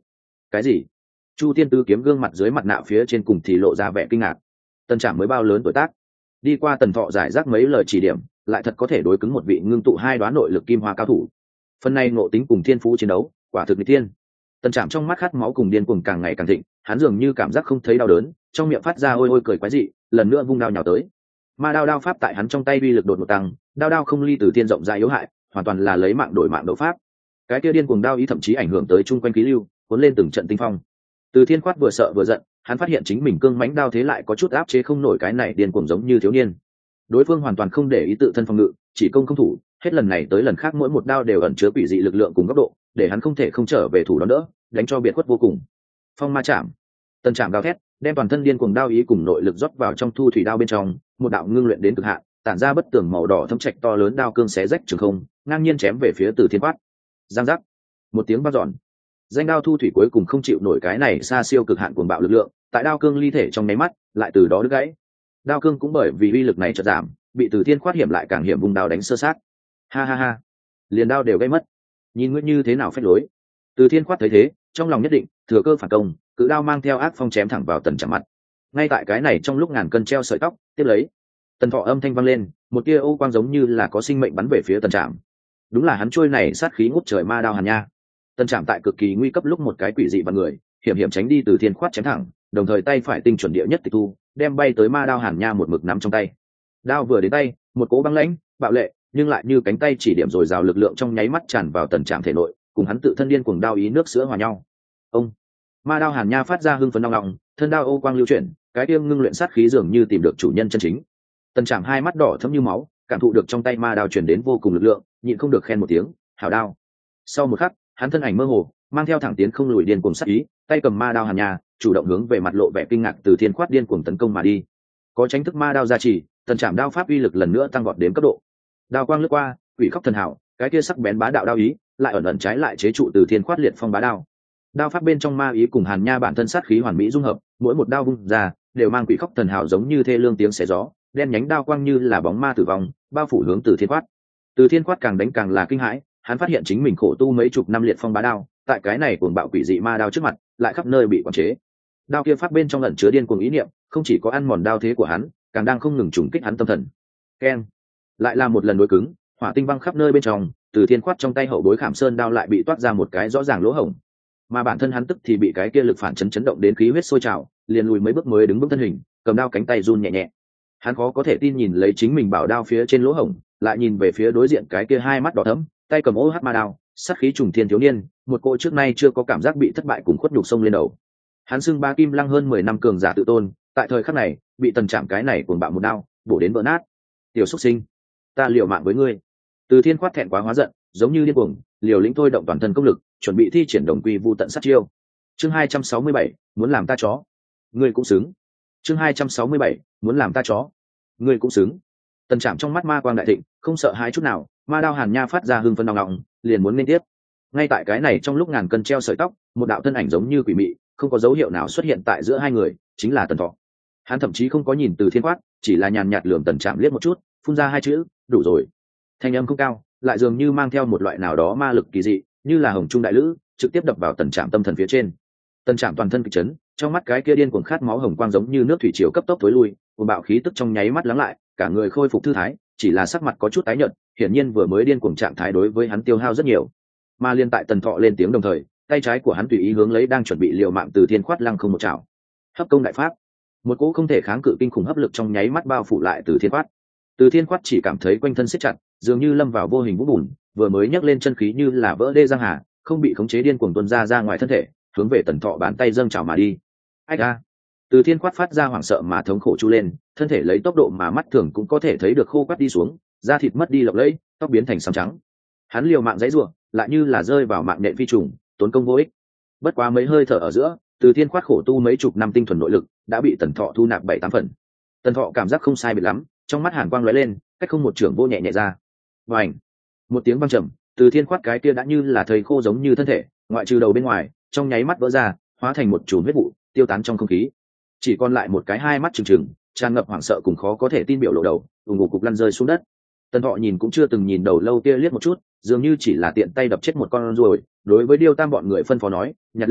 Cái gì? Chu Tiên Tứ kiếm gương mặt dưới mặt nạ phía trên cùng thì lộ ra vẻ kinh ngạc. Tần Trảm mới bao lớn tuổi tác, đi qua Tần Thọ giải rác mấy lời chỉ điểm, lại thật có thể đối cứng một vị ngưng tụ hai đoán nội lực kim hoa cao thủ. Phần này ngộ tính cùng thiên phú chiến đấu, quả thực nghịch thiên. Tần Trảm trong mắt khát máu cùng điên cuồng càng ngày càng thịnh, hắn dường như cảm giác không thấy đau đớn, trong miệng phát ra ôi ôi cười quái dị, lần nữa vung đao nhào tới. Ma đao đao pháp tại hắn trong tay uy lực đột ngột tăng, đao đao không ly từ thiên rộng ra yếu hại, hoàn toàn là lấy mạng đổi mạng đấu pháp. Cái kia điên cuồng đao ý thậm chí ảnh hưởng tới chung quanh khí lưu, cuốn lên từng trận tinh phong. Từ Thiên Khoát vừa sợ vừa giận, hắn phát hiện chính mình cương mãnh đao thế lại có chút áp chế không nổi cái này điên cuồng giống như thiếu niên. Đối phương hoàn toàn không để ý tự thân phòng ngự, chỉ công không thủ, hết lần này tới lần khác mỗi một đao đều ẩn chứa quỷ dị lực lượng cùng góc độ, để hắn không thể không trở về thủ đón đỡ, đánh cho biệt khuất vô cùng. Phong ma chạm, Tần Trảm đao thét, đem toàn thân điên cuồng đao ý cùng nội lực rót vào trong thu thủy đao bên trong, một đạo ngưng luyện đến cực hạn, tản ra bất tường màu đỏ thâm trạch to lớn đao cương xé rách trường không, ngang nhiên chém về phía Từ Thiên Khoát. Giang giác, một tiếng vang dọn. Danh đao thu thủy cuối cùng không chịu nổi cái này xa siêu cực hạn cuồng bạo lực lượng, tại đao cương ly thể trong nháy mắt, lại từ đó đứt gãy. Đao cương cũng bởi vì uy lực này chợt giảm, bị Từ Thiên Khoát hiểm lại càng hiểm vùng đao đánh sơ sát. Ha ha ha, liền đao đều gây mất. Nhìn ngươi như thế nào phách lối. Từ Thiên Khoát thấy thế, trong lòng nhất định, thừa cơ phản công, cự đao mang theo ác phong chém thẳng vào Tần Trảm mặt. Ngay tại cái này trong lúc ngàn cân treo sợi tóc, tiếp lấy, Tần Thọ âm thanh vang lên, một tia ô quang giống như là có sinh mệnh bắn về phía Tần Trảm. Đúng là hắn trôi này sát khí ngút trời ma đao hàn nha. Tần Trảm tại cực kỳ nguy cấp lúc một cái quỷ dị vào người, hiểm hiểm tránh đi Từ Thiên Khoát chém thẳng, đồng thời tay phải tinh chuẩn địa nhất tịch thu, đem bay tới ma đao hàn nha một mực nắm trong tay. Đao vừa đến tay, một cỗ băng lãnh, bạo lệ, nhưng lại như cánh tay chỉ điểm rồi rào lực lượng trong nháy mắt tràn vào Tần Trảm thể nội, cùng hắn tự thân điên cuồng đao ý nước sữa hòa nhau. Ông, ma đao hàn nha phát ra hưng phấn đong lòng, thân đao ô quang lưu chuyển, cái tiêm ngưng luyện sát khí dường như tìm được chủ nhân chân chính. Tần Trảm hai mắt đỏ thẫm như máu, cảm thụ được trong tay ma đao truyền đến vô cùng lực lượng, nhịn không được khen một tiếng, hảo đao. Sau một khắc, hắn thân ảnh mơ hồ, mang theo thẳng tiến không lùi điên cuồng sát ý, tay cầm ma đao hàn nha, chủ động hướng về mặt lộ vẻ kinh ngạc Từ Thiên Khoát điên cuồng tấn công mà đi. Có tránh thức ma đao gia trì, Tần Trảm đao pháp uy lực lần nữa tăng vọt đến cấp độ. Đao quang lướt qua, quỷ khóc thần hảo, cái kia sắc bén bá đạo đao ý, lại ẩn ẩn trái lại chế trụ Từ Thiên Khoát liệt phong bá đao. Đao pháp bên trong ma ý cùng hàn nha bản thân sát khí hoàn mỹ dung hợp, mỗi một đao vung ra đều mang quỷ khóc thần hảo giống như thê lương tiếng xé gió, đen nhánh đao quang như là bóng ma tử vong, bao phủ hướng Từ Thiên Khoát. Từ Thiên Khoát càng đánh càng là kinh hãi, hắn phát hiện chính mình khổ tu mấy chục năm liệt phong bá đao, tại cái này cuồng bạo quỷ dị ma đao trước mặt, lại khắp nơi bị quản chế. Đao kia pháp bên trong ẩn chứa điên cuồng ý niệm, không chỉ có ăn mòn đao thế của hắn, càng đang không ngừng trùng kích hắn tâm thần. Keng, lại là một lần đối cứng, hỏa tinh văng khắp nơi bên trong, Từ Thiên Khoát trong tay hậu bối khảm sơn đao lại bị toát ra một cái rõ ràng lỗ hổng, mà bản thân hắn tức thì bị cái kia lực phản chấn chấn động đến khí huyết sôi trào, liền lùi mấy bước mới đứng vững thân hình, cầm đao cánh tay run nhẹ nhẹ. Hắn khó có thể tin nhìn lấy chính mình bảo đao phía trên lỗ hổng, lại nhìn về phía đối diện cái kia hai mắt đỏ thẫm, tay cầm ô hát ma đao, sát khí trùng thiên thiếu niên, một cô trước nay chưa có cảm giác bị thất bại cùng khuất nhục sông lên đầu. Hắn xưng ba kim lăng hơn mười năm cường giả tự tôn, tại thời khắc này, bị Tần Trảm cái này cuồng bạo một đao, bổ đến vỡ nát. Tiểu xuất sinh, ta liều mạng với ngươi. Từ Thiên Khoát thẹn quá hóa giận, giống như điên cuồng, liều lĩnh thôi động toàn thân công lực, chuẩn bị thi triển đồng quy vu tận sát chiêu. Chương hai trăm sáu mươi bảy, muốn làm ta chó, ngươi cũng xứng. Chương hai trăm sáu mươi bảy, muốn làm ta chó, ngươi cũng xứng. Tần Trảm trong mắt ma quang đại thịnh, không sợ hãi chút nào, ma đao hàn nha phát ra hưng phấn nòng nòng, liền muốn lên tiếp. Ngay tại cái này trong lúc ngàn cân treo sợi tóc, một đạo thân ảnh giống như quỷ mị, không có dấu hiệu nào xuất hiện tại giữa hai người, chính là Tần Thọ. Hắn thậm chí không có nhìn Từ Thiên Khoát, chỉ là nhàn nhạt lườm Tần Trảm liếc một chút, phun ra hai chữ, đủ rồi. Thanh âm không cao, lại dường như mang theo một loại nào đó ma lực kỳ dị, như là hồng trung đại lữ, trực tiếp đập vào Tần Trảm tâm thần phía trên. Tần Trảm toàn thân kịch chấn, trong mắt cái kia điên cuồng khát máu hồng quang giống như nước thủy triều cấp tốc tối lui, cuồng bạo khí tức trong nháy mắt lắng lại, cả người khôi phục thư thái, chỉ là sắc mặt có chút tái nhợt, hiển nhiên vừa mới điên cuồng trạng thái đối với hắn tiêu hao rất nhiều. Mà liên tại Tần Thọ lên tiếng đồng thời, tay trái của hắn tùy ý hướng lấy đang chuẩn bị liều mạng Từ Thiên Khoát lăng không một chảo. Hấp công đại pháp, một cỗ không thể kháng cự kinh khủng hấp lực trong nháy mắt bao phủ lại Từ Thiên Khoát. Từ Thiên Khoát chỉ cảm thấy quanh thân siết chặt, dường như lâm vào vô hình vũng bùn, vừa mới nhấc lên chân khí như là vỡ đê giang hà, không bị khống chế điên cuồng tuôn ra ra ngoài thân thể, hướng về Tần Thọ bàn tay dâng trào mà đi. Ách a! Từ Thiên Khoát phát ra hoảng sợ mà thống khổ chu lên, thân thể lấy tốc độ mà mắt thường cũng có thể thấy được khô quắt đi xuống, da thịt mất đi lộng lẫy, tóc biến thành xám trắng. Hắn liều mạng giãy giụa, lại như là rơi vào mạng nện phi trùng, tốn công vô ích. Bất quá mấy hơi thở ở giữa, Từ Thiên Khoát khổ tu mấy chục năm tinh thuần nội lực, đã bị Tần Thọ thu nạp bảy tám phần. Tần Thọ cảm giác không sai biệt lắm, trong mắt hàn quang lóe lên, cách không một trưởng vô nhẹ nhẹ ra. Vành, một tiếng vang trầm, Từ Thiên Khoát cái kia đã như là thây khô giống như thân thể, ngoại trừ đầu bên ngoài, trong nháy mắt vỡ ra, hóa thành một chùm huyết vụ, tiêu tán trong không khí. Chỉ còn lại một cái hai mắt trừng trừng, tràn ngập hoảng sợ cùng khó có thể tin biểu lộ đầu, ùng ục cục lăn rơi xuống đất. Tần Thọ nhìn cũng chưa từng nhìn đầu lâu kia liếc một chút, dường như chỉ là tiện tay đập chết một con ruồi, đối với Điêu Tam bọn người phân phó nói, nhặt lên,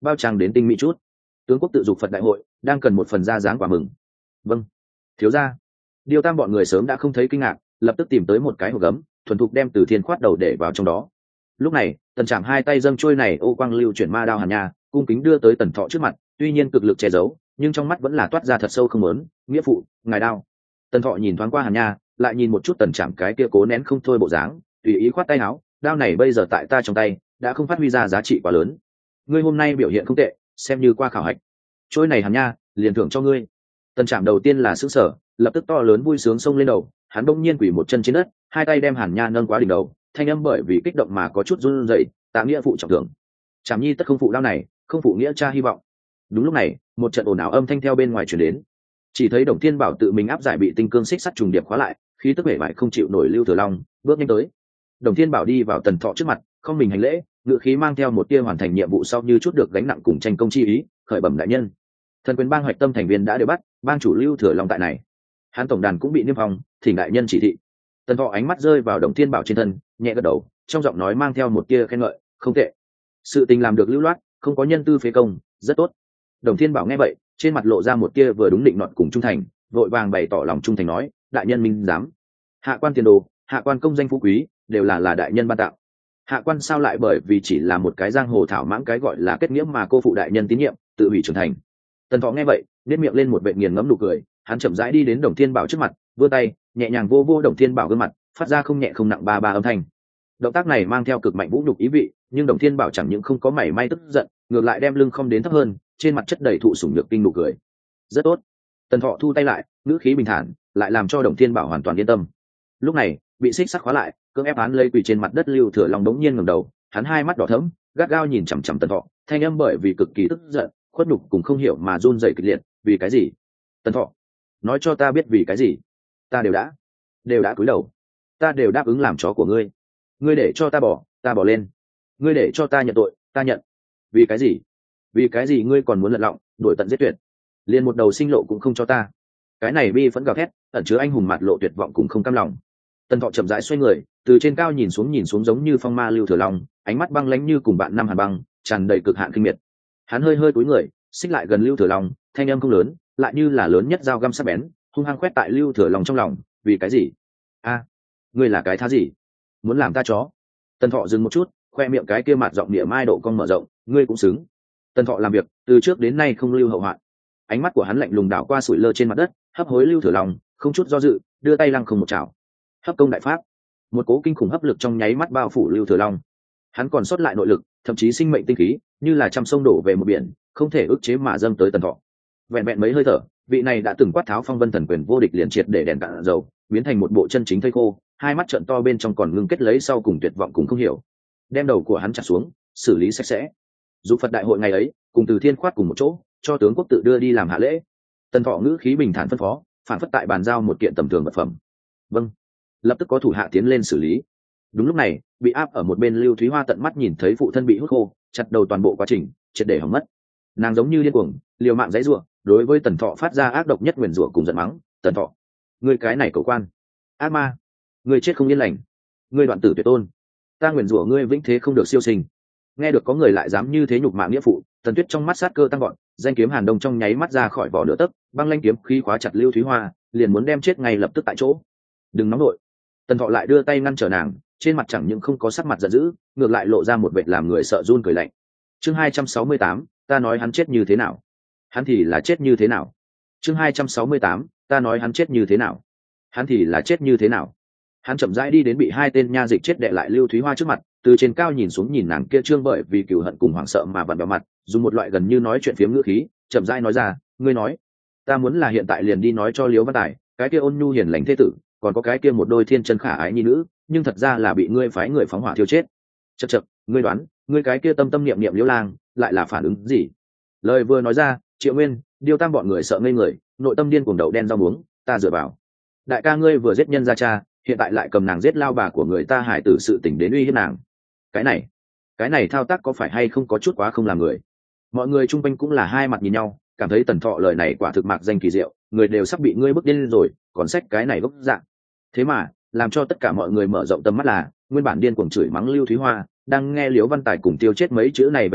bao trang đến tinh mỹ chút. Tướng quốc tự dục Phật đại hội đang cần một phần ra dáng quả mừng. Vâng, thiếu gia. Điêu Tam bọn người sớm đã không thấy kinh ngạc, lập tức tìm tới một cái hộp gấm, thuần thục đem Từ Thiên khoát đầu để vào trong đó. Lúc này, Tần Trạm hai tay dâng trôi này ô quang lưu chuyển ma đao hàn nha, cung kính đưa tới Tần Thọ trước mặt, tuy nhiên cực lực che giấu, nhưng trong mắt vẫn là toát ra thật sâu không muốn, nghĩa phụ, ngài đao. Tần Thọ nhìn thoáng qua hàn nha, lại nhìn một chút Tần Trạm cái kia cố nén không thôi bộ dáng, tùy ý khoát tay áo, đao này bây giờ tại ta trong tay, đã không phát huy ra giá trị quá lớn. Ngươi hôm nay biểu hiện không tệ, xem như qua khảo hạch. Trôi này hàn nha, liền thưởng cho ngươi. Tần Trạm đầu tiên là sững sờ, lập tức to lớn vui sướng xông lên đầu, hắn bỗng nhiên quỳ một chân trên đất, hai tay đem hàn nha nâng quá đỉnh đầu, thanh âm bởi vì kích động mà có chút run rẩy, tạ nghĩa phụ trọng thưởng. Trạm nhi tất không phụ đao này, không phụ nghĩa cha hy vọng. Đúng lúc này, một trận ồn ào âm thanh theo bên ngoài truyền đến, chỉ thấy Đồng Thiên Bảo tự mình áp giải bị tinh cương xích sắt trùng điệp khóa lại, khí tức vẻ vải không chịu nổi Lưu Thừa Long bước nhanh tới. Đồng Thiên Bảo đi vào Tần Thọ trước mặt, không mình hành lễ, ngự khí mang theo một tia hoàn thành nhiệm vụ sau như chút được gánh nặng cùng tranh công chi ý, khởi bẩm đại nhân. Thần quyền bang hoạch tâm thành viên đã đều bắt, bang chủ Lưu Thừa Long tại này. Hắn tổng đàn cũng bị niêm phong, thỉnh đại nhân chỉ thị. Tần Thọ ánh mắt rơi vào Đồng Thiên Bảo trên thân, nhẹ gật đầu, trong giọng nói mang theo một tia khen ngợi, không tệ. Sự tình làm được lưu loát, không có nhân tư phế công, rất tốt. Đồng Thiên Bảo nghe vậy, trên mặt lộ ra một tia vừa đúng định nọt cùng trung thành, vội vàng bày tỏ lòng trung thành nói, đại nhân minh dám. Hạ quan tiền đồ, hạ quan công danh phú quý, đều là là đại nhân ban tạo. Hạ quan sao lại bởi vì chỉ là một cái giang hồ thảo mãng cái gọi là kết nghĩa mà cô phụ đại nhân tín nhiệm, tự hủy trưởng thành. Tần Thọ nghe vậy, nét miệng lên một vệt nghiền ngẫm nụ cười, hắn chậm rãi đi đến Đồng Thiên Bảo trước mặt, vươn tay, nhẹ nhàng vô vô Đồng Thiên Bảo gương mặt, phát ra không nhẹ không nặng ba ba âm thanh. Động tác này mang theo cực mạnh vũ nhục ý vị, nhưng Đồng Thiên Bảo chẳng những không có mảy may tức giận, ngược lại đem lưng không đến thấp hơn, trên mặt chất đầy thụ sủng nhược kinh nụ cười. Rất tốt. Tần Thọ thu tay lại, ngữ khí bình thản, lại làm cho Đồng Thiên Bảo hoàn toàn yên tâm. Lúc này, bị xích sắt khóa lại, cưỡng ép án lấy quỳ trên mặt đất Lưu Thừa Long đống nhiên ngẩng đầu, hắn hai mắt đỏ thẫm, gắt gao nhìn chằm chằm Tần Thọ, thanh âm bởi vì cực kỳ tức giận, khuất nhục cùng không hiểu mà run rẩy kịch liệt, vì cái gì? Tần Thọ, nói cho ta biết vì cái gì? Ta đều đã, đều đã cúi đầu, ta đều đáp ứng làm chó của ngươi. Ngươi để cho ta bỏ, ta bỏ lên. Ngươi để cho ta nhận tội, ta nhận. Vì cái gì? Vì cái gì ngươi còn muốn lật lọng, đuổi tận giết tuyệt? Liền một đầu sinh lộ cũng không cho ta. Cái này bi phẫn gào thét, ẩn chứa anh hùng mặt lộ tuyệt vọng cũng không cam lòng. Tần Thọ chậm rãi xoay người, từ trên cao nhìn xuống nhìn xuống giống như phong ma Lưu Thừa Long, ánh mắt băng lãnh như cùng bạn năm hàn băng, tràn đầy cực hạn kinh miệt. Hắn hơi hơi cúi người, xích lại gần Lưu Thừa Long, thanh âm không lớn, lại như là lớn nhất dao găm sắc bén, hung hăng quét tại Lưu Thừa Long trong lòng. Vì cái gì? A, ngươi là cái thá gì? Muốn làm ta chó? Tần Thọ dừng một chút, khoe miệng cái kia mặt giọng địa mai độ cong mở rộng, ngươi cũng xứng. Tần Thọ làm việc từ trước đến nay không lưu hậu hoạn, ánh mắt của hắn lạnh lùng đảo qua sủi lơ trên mặt đất, hấp hối Lưu Thừa Long, không chút do dự, đưa tay lăng không một chảo, hấp công đại pháp. Một cố kinh khủng hấp lực trong nháy mắt bao phủ Lưu Thừa Long, hắn còn sót lại nội lực, thậm chí sinh mệnh tinh khí, như là trăm sông đổ về một biển, không thể ức chế mà dâng tới Tần Thọ. Vẹn vẹn mấy hơi thở, vị này đã từng quát tháo phong vân thần quyền vô địch liền triệt để đèn cạn dầu, biến thành một bộ chân chính thây khô, hai mắt trợn to bên trong còn ngưng kết lấy sau cùng tuyệt vọng cũng không hiểu. Đem đầu của hắn chặt xuống, xử lý sạch sẽ. Dục Phật đại hội ngày ấy, cùng Từ Thiên khoát cùng một chỗ, cho tướng quốc tự đưa đi làm hạ lễ. Tần Thọ ngữ khí bình thản phân phó, phản phất tại bàn giao một kiện tầm thường vật phẩm. Vâng. Lập tức có thủ hạ tiến lên xử lý. Đúng lúc này, bị áp ở một bên Lưu Thúy Hoa tận mắt nhìn thấy phụ thân bị hút khô, chặt đầu toàn bộ quá trình, triệt để hỏng mất. Nàng giống như điên cuồng, liều mạng giãy giụa, đối với Tần Thọ phát ra ác độc nhất nguyền rủa cùng giận mắng, "Tần Thọ, ngươi cái này cầu quan, ác ma, ngươi chết không yên lành, ngươi đoạn tử tuyệt tôn, ta nguyền rủa ngươi vĩnh thế không được siêu sinh." Nghe được có người lại dám như thế nhục mạ nghĩa phụ, Tần Tuyết trong mắt sát cơ tăng gọn, danh kiếm Hàn Đông trong nháy mắt ra khỏi vỏ nửa tấc, băng lanh kiếm khí khóa chặt Lưu Thúy Hoa, liền muốn đem chết ngay lập tức tại chỗ. "Đừng nóng nội." Tần Thọ lại đưa tay ngăn trở nàng, trên mặt chẳng những không có sắc mặt giận dữ, ngược lại lộ ra một vệt làm người sợ run cười lạnh. Chương hai trăm sáu mươi tám, ta nói hắn chết như thế nào? Hắn thì là chết như thế nào? Chương hai trăm sáu mươi tám, ta nói hắn chết như thế nào? Hắn thì là chết như thế nào? Hắn chậm rãi đi đến bị hai tên nha dịch chết đệ lại Lưu Thúy Hoa trước mặt, từ trên cao nhìn xuống nhìn nàng kia trương bởi vì cừu hận cùng hoảng sợ mà vặn vẹo mặt, dùng một loại gần như nói chuyện phiếm ngữ khí, chậm rãi nói ra, "Ngươi nói, ta muốn là hiện tại liền đi nói cho Liễu Văn Tài, cái kia ôn nhu hiền lành thế tử, còn có cái kia một đôi thiên chân khả ái nhi nữ, nhưng thật ra là bị ngươi phái người phóng hỏa thiêu chết. Chậc chậc, ngươi đoán, ngươi cái kia tâm tâm niệm niệm Liễu Lang, lại là phản ứng gì?" Lời vừa nói ra, Triệu Nguyên, Điêu Tam bọn người sợ ngây người, nội tâm điên cuồng đầu đen rau muống, "Ta dựa vào, đại ca ngươi vừa giết nhân gia cha, hiện tại lại cầm nàng giết lao bà của người ta hải tử sự tình đến uy hiếp nàng. Cái này, cái này thao tác có phải hay không có chút quá không làm người?" Mọi người chung quanh cũng là hai mặt nhìn nhau, cảm thấy Tần Thọ lời này quả thực mạc danh kỳ diệu, người đều sắp bị ngươi bức điên rồi, còn xách cái này gốc dạng. Thế mà, làm cho tất cả mọi người mở rộng tầm mắt là, nguyên bản điên cuồng chửi mắng Lưu Thúy Hoa, đang nghe Liễu Văn Tài cùng tiêu chết mấy chữ này về sau,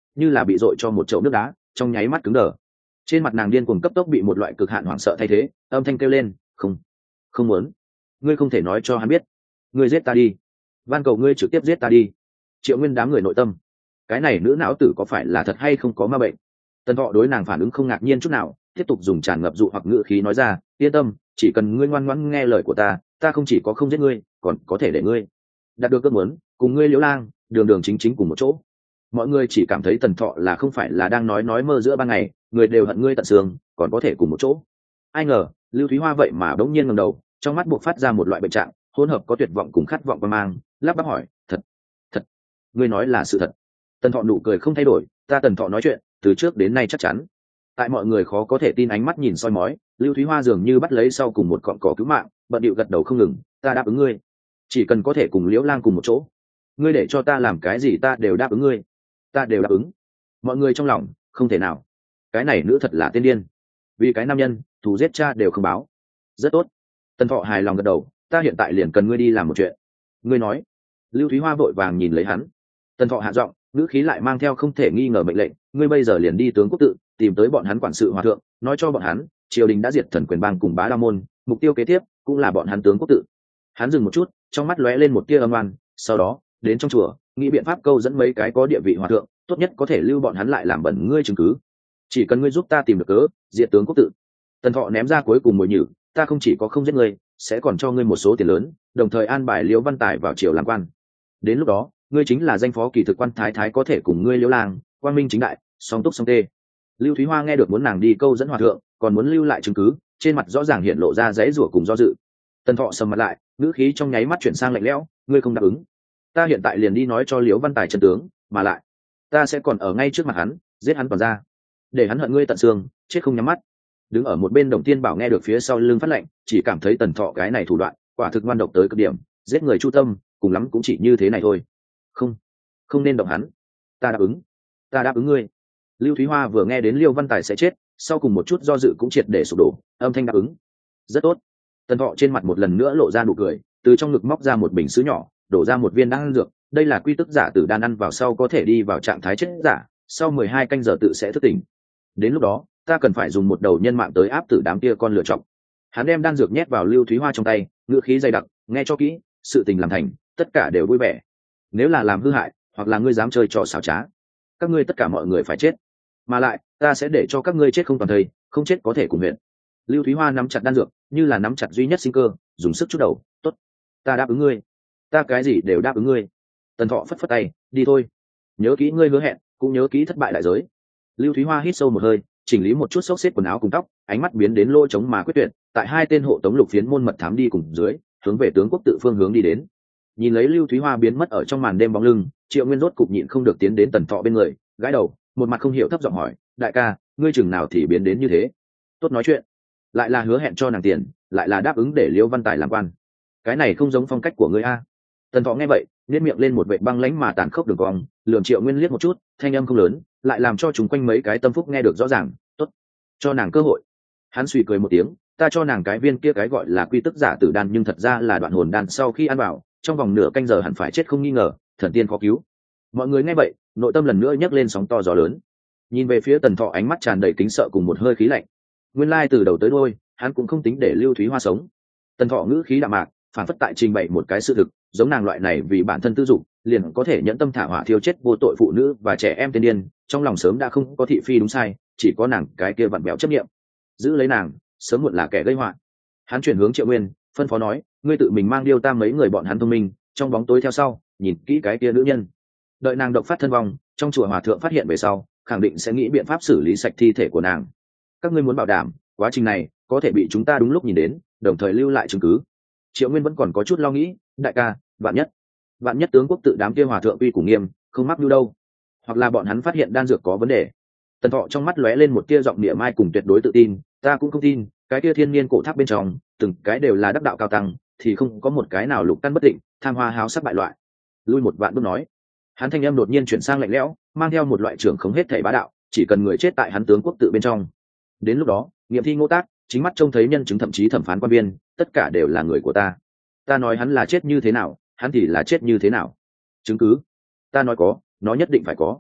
như là bị dội cho một chậu nước đá, trong nháy mắt cứng đờ. Trên mặt nàng điên cuồng cấp tốc bị một loại cực hạn hoảng sợ thay thế, âm thanh kêu lên, không không muốn, ngươi không thể nói cho hắn biết, ngươi giết ta đi, van cầu ngươi trực tiếp giết ta đi. Triệu Nguyên đám người nội tâm, cái này nữ não tử có phải là thật hay không có ma bệnh? Tần Thọ đối nàng phản ứng không ngạc nhiên chút nào, tiếp tục dùng tràn ngập dụ hoặc ngữ khí nói ra, yên tâm, chỉ cần ngươi ngoan ngoãn nghe lời của ta, ta không chỉ có không giết ngươi, còn có thể để ngươi đạt được ước muốn, cùng ngươi Liễu Lang đường đường chính chính cùng một chỗ. Mọi người chỉ cảm thấy Tần Thọ là không phải là đang nói nói mơ giữa ban ngày, người đều hận ngươi tận xương, còn có thể cùng một chỗ. Ai ngờ Lưu Thúy Hoa vậy mà đống nhiên ngẩng đầu, trong mắt buộc phát ra một loại bệnh trạng hỗn hợp có tuyệt vọng cùng khát vọng quan mang, lắp bắp hỏi, thật thật ngươi nói là sự thật? Tần Thọ nụ cười không thay đổi, ta Tần Thọ nói chuyện từ trước đến nay chắc chắn. Tại mọi người khó có thể tin ánh mắt nhìn soi mói, Lưu Thúy Hoa dường như bắt lấy sau cùng một cọng cỏ cứu mạng, bận điệu gật đầu không ngừng, ta đáp ứng ngươi, chỉ cần có thể cùng Liễu Lang cùng một chỗ, ngươi để cho ta làm cái gì ta đều đáp ứng ngươi, ta đều đáp ứng. Mọi người trong lòng không thể nào, cái này nữ thật là tiên điên, vì cái nam nhân thù giết cha đều không báo. Rất tốt. Tần Thọ hài lòng gật đầu, ta hiện tại liền cần ngươi đi làm một chuyện. Ngươi nói. Lưu Thúy Hoa vội vàng nhìn lấy hắn. Tần Thọ hạ giọng, ngữ khí lại mang theo không thể nghi ngờ mệnh lệnh, ngươi bây giờ liền đi tướng quốc tự, tìm tới bọn hắn quản sự hòa thượng, nói cho bọn hắn triều đình đã diệt Thần Quyền Bang cùng Bá Đa môn, mục tiêu kế tiếp cũng là bọn hắn tướng quốc tự. Hắn dừng một chút, trong mắt lóe lên một tia âm oan, sau đó đến trong chùa nghĩ biện pháp câu dẫn mấy cái có địa vị hòa thượng, tốt nhất có thể lưu bọn hắn lại làm bẩn ngươi chứng cứ, chỉ cần ngươi giúp ta tìm được cớ diệt tướng quốc tự. Tần Thọ ném ra cuối cùng mồi nhử, ta không chỉ có không giết ngươi, sẽ còn cho ngươi một số tiền lớn, đồng thời an bài Liễu Văn Tài vào triều làm quan. Đến lúc đó ngươi chính là danh phó kỳ thực quan thái thái, có thể cùng ngươi Liễu Lang quang minh chính đại, song túc song tê. Lưu Thúy Hoa nghe được muốn nàng đi câu dẫn hòa thượng, còn muốn lưu lại chứng cứ, trên mặt rõ ràng hiện lộ ra giãy giụa cùng do dự. Tần Thọ sầm mặt lại, ngữ khí trong nháy mắt chuyển sang lạnh lẽo, ngươi không đáp ứng, ta hiện tại liền đi nói cho Liễu Văn Tài chân tướng, mà lại ta sẽ còn ở ngay trước mặt hắn giết hắn toàn ra, để hắn hận ngươi tận xương, chết không nhắm mắt. Đứng ở một bên Đồng Tiên Bảo nghe được phía sau lưng phát lệnh, chỉ cảm thấy Tần Thọ cái này thủ đoạn quả thực ngoan độc tới cực điểm, giết người chu tâm, cùng lắm cũng chỉ như thế này thôi. Không, không nên động hắn, ta đáp ứng, ta đáp ứng ngươi. Lưu Thúy Hoa vừa nghe đến Liêu Văn Tài sẽ chết, sau cùng một chút do dự cũng triệt để sụp đổ, âm thanh đáp ứng. Rất tốt. Tần Thọ trên mặt một lần nữa lộ ra nụ cười, từ trong ngực móc ra một bình sứ nhỏ, đổ ra một viên đan dược, đây là quy tức giả tử đan, ăn vào sau có thể đi vào trạng thái chết giả, sau mười hai canh giờ tự sẽ thức tỉnh. Đến lúc đó ta cần phải dùng một đầu nhân mạng tới áp tử đám kia con lựa chọc. Hắn đem đan dược nhét vào Lưu Thúy Hoa trong tay, ngữ khí dày đặc, nghe cho kỹ, sự tình làm thành tất cả đều vui vẻ, nếu là làm hư hại hoặc là ngươi dám chơi trò xảo trá, các ngươi tất cả mọi người phải chết, mà lại ta sẽ để cho các ngươi chết không toàn thây, không chết có thể cùng huyện. Lưu Thúy Hoa nắm chặt đan dược như là nắm chặt duy nhất sinh cơ, dùng sức chút đầu, tốt, ta đáp ứng ngươi, ta cái gì đều đáp ứng ngươi. Tần Thọ phất phất tay, đi thôi, nhớ kỹ ngươi hứa hẹn, cũng nhớ kỹ thất bại đại giới. Lưu Thúy Hoa hít sâu một hơi, chỉnh lý một chút xốc xếp quần áo cùng tóc, ánh mắt biến đến lỗ trống mà quyết tuyệt, tại hai tên hộ tống lục phiến môn mật thám đi cùng dưới, hướng về tướng quốc tự phương hướng đi đến. Nhìn lấy Lưu Thúy Hoa biến mất ở trong màn đêm bóng lưng, Triệu Nguyên rốt cục nhịn không được tiến đến Tần Thọ bên người, gãi đầu, một mặt không hiểu thấp giọng hỏi, đại ca, ngươi chừng nào thì biến đến như thế? Tốt nói chuyện, lại là hứa hẹn cho nàng tiền, lại là đáp ứng để Liễu Văn Tài làm quan, cái này không giống phong cách của ngươi a. Tần Thọ nghe vậy, nhếch miệng lên một vệt băng lãnh mà tàn khốc đường cong, lườm Triệu Nguyên liếc một chút, thanh âm không lớn, lại làm cho chúng quanh mấy cái tâm phúc nghe được rõ ràng, tốt, cho nàng cơ hội. Hắn suy cười một tiếng, ta cho nàng cái viên kia cái gọi là quy tức giả tử đan, nhưng thật ra là đoạn hồn đan, sau khi ăn vào, trong vòng nửa canh giờ hẳn phải chết không nghi ngờ, thần tiên khó cứu. Mọi người nghe vậy, nội tâm lần nữa nhấc lên sóng to gió lớn. Nhìn về phía Tần Thọ, ánh mắt tràn đầy kính sợ cùng một hơi khí lạnh. Nguyên lai từ đầu tới đuôi, hắn cũng không tính để Lưu Thúy Hoa sống. Tần Thọ ngữ khí đạm mạc, phản phất tại trình bày một cái sự thực, giống nàng loại này vì bản thân tư dục, liền có thể nhẫn tâm thả hỏa thiêu chết vô tội phụ nữ và trẻ em tiên điên, trong lòng sớm đã không có thị phi đúng sai, chỉ có nàng cái kia vặn bẹo chấp niệm. Giữ lấy nàng, sớm muộn là kẻ gây họa. Hắn chuyển hướng Triệu Nguyên, phân phó nói, ngươi tự mình mang Điêu Tam mấy người bọn hắn thông minh, trong bóng tối theo sau, nhìn kỹ cái kia nữ nhân. Đợi nàng độc phát thân vong, trong chùa hòa thượng phát hiện về sau, khẳng định sẽ nghĩ biện pháp xử lý sạch thi thể của nàng. Các ngươi muốn bảo đảm quá trình này có thể bị chúng ta đúng lúc nhìn đến, đồng thời lưu lại chứng cứ. Triệu Nguyên vẫn còn có chút lo nghĩ, đại ca, vạn nhất vạn nhất tướng quốc tự đám kia hòa thượng uy củ nghiêm, không mắc mưu đâu, hoặc là bọn hắn phát hiện đan dược có vấn đề. Tần Thọ trong mắt lóe lên một tia giọng địa mai cùng tuyệt đối tự tin, ta cũng không tin, cái kia thiên niên cổ tháp bên trong, từng cái đều là đắc đạo cao tăng, thì không có một cái nào lục căn bất định, tham hoa háo sắc bại loại. Lui một vạn bước nói, hắn thanh âm đột nhiên chuyển sang lạnh lẽo, mang theo một loại trưởng không hết thảy bá đạo, chỉ cần người chết tại hắn tướng quốc tự bên trong, đến lúc đó nghiệm thi ngỗ tác, chính mắt trông thấy nhân chứng, thậm chí thẩm phán quan viên, tất cả đều là người của ta. Ta nói hắn là chết như thế nào, hắn thì là chết như thế nào. Chứng cứ ta nói có, nó nhất định phải có.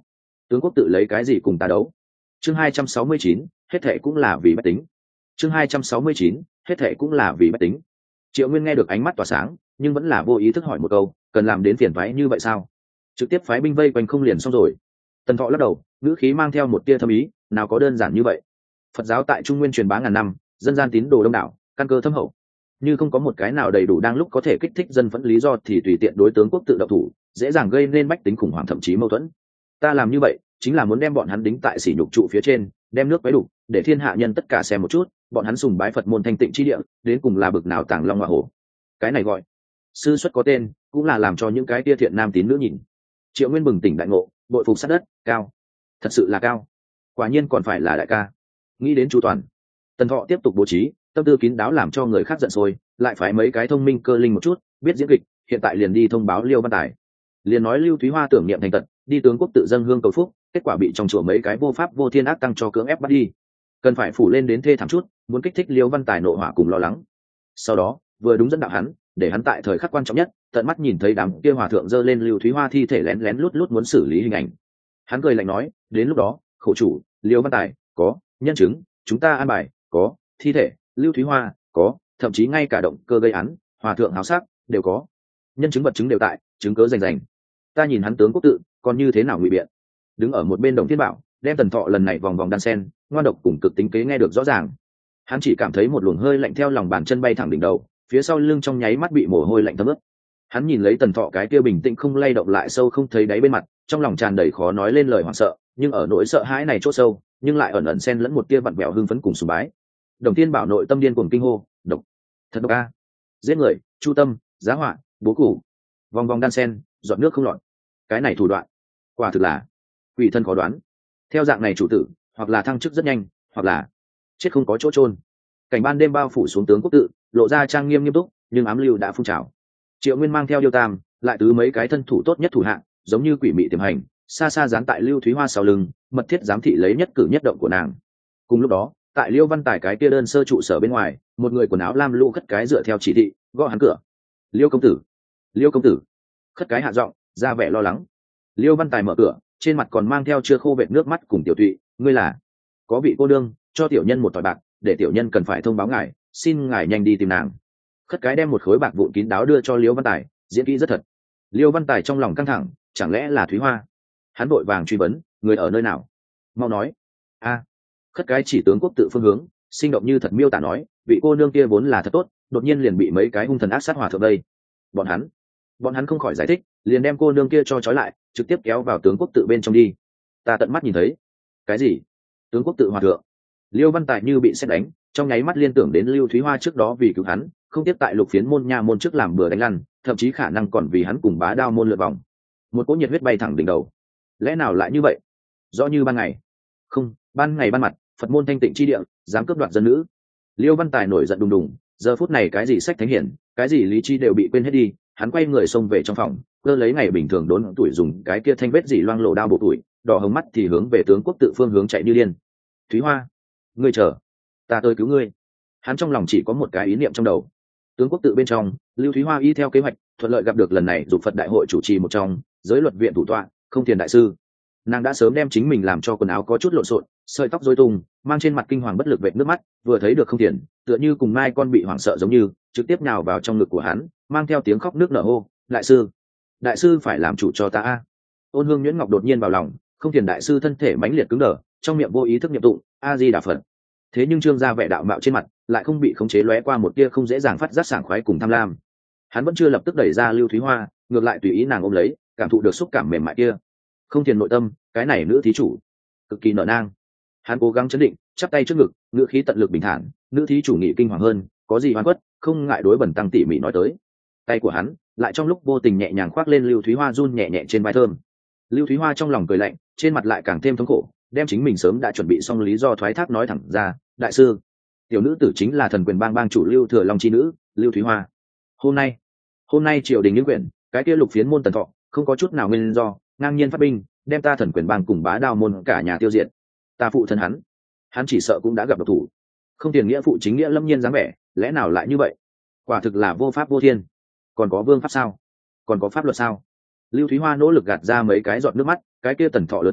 Tướng quốc tự lấy cái gì cùng ta đấu? Chương hai trăm sáu mươi chín, hết thệ cũng là vì bách tính. Chương hai trăm sáu mươi chín, hết thệ cũng là vì bách tính. Triệu Nguyên nghe được ánh mắt tỏa sáng, nhưng vẫn là vô ý thức hỏi một câu, cần làm đến phiền toái như vậy sao? Trực tiếp phái binh vây quanh không liền xong rồi. Tần Thọ lắc đầu, ngữ khí mang theo một tia thâm ý, nào có đơn giản như vậy. Phật giáo tại Trung Nguyên truyền bá ngàn năm, dân gian tín đồ đông đảo, căn cơ thâm hậu, như không có một cái nào đầy đủ đang lúc có thể kích thích dân phẫn lý do thì tùy tiện đối tướng quốc tự động thủ, dễ dàng gây nên bách tính khủng hoảng thậm chí mâu thuẫn. Ta làm như vậy chính là muốn đem bọn hắn đính tại sỉ nhục trụ phía trên, đem nước quấy đủ, để thiên hạ nhân tất cả xem một chút, bọn hắn sùng bái Phật môn thanh tịnh chi địa, đến cùng là bực nào tàng long hoa hổ. Cái này gọi sư xuất có tên, cũng là làm cho những cái tia thiện nam tín nữ nhìn. Triệu Nguyên bừng tỉnh đại ngộ, bội phục sát đất, cao, thật sự là cao, quả nhiên còn phải là đại ca. Nghĩ đến chu toàn, Tần Thọ tiếp tục bố trí, tâm tư kín đáo làm cho người khác giận sôi, lại phải mấy cái thông minh cơ linh một chút, biết diễn kịch, hiện tại liền đi thông báo Liêu Văn Tài. Liền nói Lưu Thúy Hoa tưởng niệm thành tật, đi tướng quốc tự dâng hương cầu phúc, kết quả bị trong chùa mấy cái vô pháp vô thiên ác tăng cho cưỡng ép bắt đi. Cần phải phủ lên đến thê thảm chút, muốn kích thích Liêu Văn Tài nộ hỏa cùng lo lắng. Sau đó, vừa đúng dẫn đạo hắn, để hắn tại thời khắc quan trọng nhất, tận mắt nhìn thấy đám kia hòa thượng giơ lên Lưu Thúy Hoa thi thể lén lén lút lút muốn xử lý hình ảnh. Hắn cười lạnh nói, đến lúc đó, khổ chủ, Liêu Văn Tài, có, nhân chứng, chúng ta an bài, có, thi thể, Lưu Thúy Hoa, có, thậm chí ngay cả động cơ gây án, hòa thượng háo sắc, đều có. Nhân chứng vật chứng đều tại, chứng cớ rành rành. Ta nhìn hắn tướng quốc tự, còn như thế nào ngụy biện. Đứng ở một bên Đồng Thiên Bảo, đem Tần Thọ lần này vòng vòng đan sen, ngoan độc cùng cực tính kế nghe được rõ ràng. Hắn chỉ cảm thấy một luồng hơi lạnh theo lòng bàn chân bay thẳng đỉnh đầu, phía sau lưng trong nháy mắt bị mồ hôi lạnh thấm ướt. Hắn nhìn lấy Tần Thọ cái kia bình tĩnh không lay động lại sâu không thấy đáy bên mặt, trong lòng tràn đầy khó nói lên lời hoảng sợ, nhưng ở nỗi sợ hãi này chỗ sâu, nhưng lại ẩn ẩn xen lẫn một tia vặn vẹo hưng phấn cùng sùng bái. Đồng Thiên Bảo nội tâm điên cuồng kinh hô, độc, thật độc a, giết người, chu tâm, giá họa, bố củ, vòng vòng đan sen, giọt nước không lọt. Cái này thủ đoạn, quả thực là quỷ thân khó đoán. Theo dạng này chủ tử, hoặc là thăng chức rất nhanh, hoặc là chết không có chỗ chôn. Cảnh ban đêm bao phủ xuống tướng quốc tự, lộ ra trang nghiêm nghiêm túc, nhưng ám lưu đã phun trào. Triệu Nguyên mang theo Điêu Tam, lại tứ mấy cái thân thủ tốt nhất thủ hạng, giống như quỷ mị tiềm hành, xa xa dán tại Lưu Thúy Hoa sau lưng, mật thiết giám thị lấy nhất cử nhất động của nàng. Cùng lúc đó, tại Liêu Văn Tài cái kia đơn sơ trụ sở bên ngoài, một người quần áo lam lũ khất cái dựa theo chỉ thị, gõ hắn cửa. Liêu công tử, Liêu công tử. Khất cái hạ giọng, ra vẻ lo lắng. Liêu Văn Tài mở cửa, trên mặt còn mang theo chưa khô vệt nước mắt cùng tiểu tụy, ngươi là? Có vị cô đương, cho tiểu nhân một tỏi bạc, để tiểu nhân cần phải thông báo ngài, xin ngài nhanh đi tìm nàng. Khất cái đem một khối bạc vụn kín đáo đưa cho Liêu Văn Tài, diễn kỹ rất thật. Liêu Văn Tài trong lòng căng thẳng, chẳng lẽ là Thúy Hoa? Hắn vội vàng truy vấn, người ở nơi nào? Mau nói. A. Khất cái chỉ tướng quốc tự phương hướng, sinh động như thật miêu tả nói, vị cô nương kia vốn là thật tốt, đột nhiên liền bị mấy cái hung thần ác sát hòa thượng đây. Bọn hắn, bọn hắn không khỏi giải thích, liền đem cô nương kia cho trói lại, trực tiếp kéo vào tướng quốc tự bên trong đi. Ta tận mắt nhìn thấy. Cái gì? Tướng quốc tự hòa thượng? Liêu Văn Tài như bị sét đánh, trong nháy mắt liên tưởng đến Lưu Thúy Hoa trước đó vì cứu hắn, không tiếp tại lục phiến môn nha môn trước làm bừa đánh lăn, thậm chí khả năng còn vì hắn cùng bá đao môn lượt vòng. Một cỗ nhiệt huyết bay thẳng đỉnh đầu. Lẽ nào lại như vậy? Rõ như ban ngày. Không, ban ngày ban mặt, Phật môn thanh tịnh chi địa, dám cướp đoạt dân nữ. Liêu Văn Tài nổi giận đùng đùng, giờ phút này cái gì sách thánh hiển, cái gì lý trí đều bị quên hết đi, hắn quay người xông về trong phòng, cơ lấy ngày bình thường đốn tuổi dùng cái kia thanh vết dỉ loang lộ đao bộ tuổi, đỏ hồng mắt thì hướng về tướng quốc tự phương hướng chạy như điên. Thúy Hoa, ngươi chờ, ta tới cứu ngươi. Hắn trong lòng chỉ có một cái ý niệm trong đầu. Tướng quốc tự bên trong, Lưu Thúy Hoa y theo kế hoạch, thuận lợi gặp được lần này dục Phật đại hội chủ trì một trong, giới luật viện thủ tọa, Không Thiền đại sư. Nàng đã sớm đem chính mình làm cho quần áo có chút lộn xộn, sợi tóc rối tung, mang trên mặt kinh hoàng bất lực vệt nước mắt, vừa thấy được Không Thiền, tựa như cùng mai con bị hoảng sợ giống như, trực tiếp nhào vào trong ngực của hắn, mang theo tiếng khóc nước nở hô, đại sư, đại sư phải làm chủ cho ta a. Ôn Hương Nhuyễn Ngọc đột nhiên vào lòng, Không Thiền đại sư thân thể mãnh liệt cứng đờ, trong miệng vô ý thức niệm tụng a di đà phật. Thế nhưng trương gia vẻ đạo mạo trên mặt lại không bị khống chế lóe qua một tia không dễ dàng phát giác sảng khoái cùng tham lam. Hắn vẫn chưa lập tức đẩy ra Lưu Thúy Hoa, ngược lại tùy ý nàng ôm lấy, cảm thụ được xúc cảm mềm mại kia. Không Thiền nội tâm, cái này nữ thí chủ cực kỳ nở nang. Hắn cố gắng chấn định, chắp tay trước ngực, ngữ khí tận lực bình thản, nữ thí chủ nghị kinh hoàng hơn, có gì oan khuất, không ngại đối bẩn tăng tỉ mỉ nói tới. Tay của hắn lại trong lúc vô tình nhẹ nhàng khoác lên Lưu Thúy Hoa run nhẹ nhẹ trên vai thơm. Lưu Thúy Hoa trong lòng cười lạnh, trên mặt lại càng thêm thống khổ, đem chính mình sớm đã chuẩn bị xong lý do thoái thác nói thẳng ra, đại sư, tiểu nữ tử chính là thần quyền bang bang chủ Lưu Thừa Long chi nữ, Lưu Thúy Hoa. Hôm nay, hôm nay triều đình những quyển, cái kia lục phiến môn Tần Thọ, không có chút nào nguyên do, ngang nhiên phát binh, đem ta thần quyền bang cùng bá đao môn cả nhà tiêu diệt. Ta phụ thân hắn, hắn chỉ sợ cũng đã gặp độc thủ. Không Tiền nghĩa phụ chính nghĩa lâm nhiên dáng vẻ, lẽ nào lại như vậy? Quả thực là vô pháp vô thiên. Còn có vương pháp sao? Còn có pháp luật sao? Lưu Thúy Hoa nỗ lực gạt ra mấy cái giọt nước mắt, cái kia Tần Thọ lớn tiếng,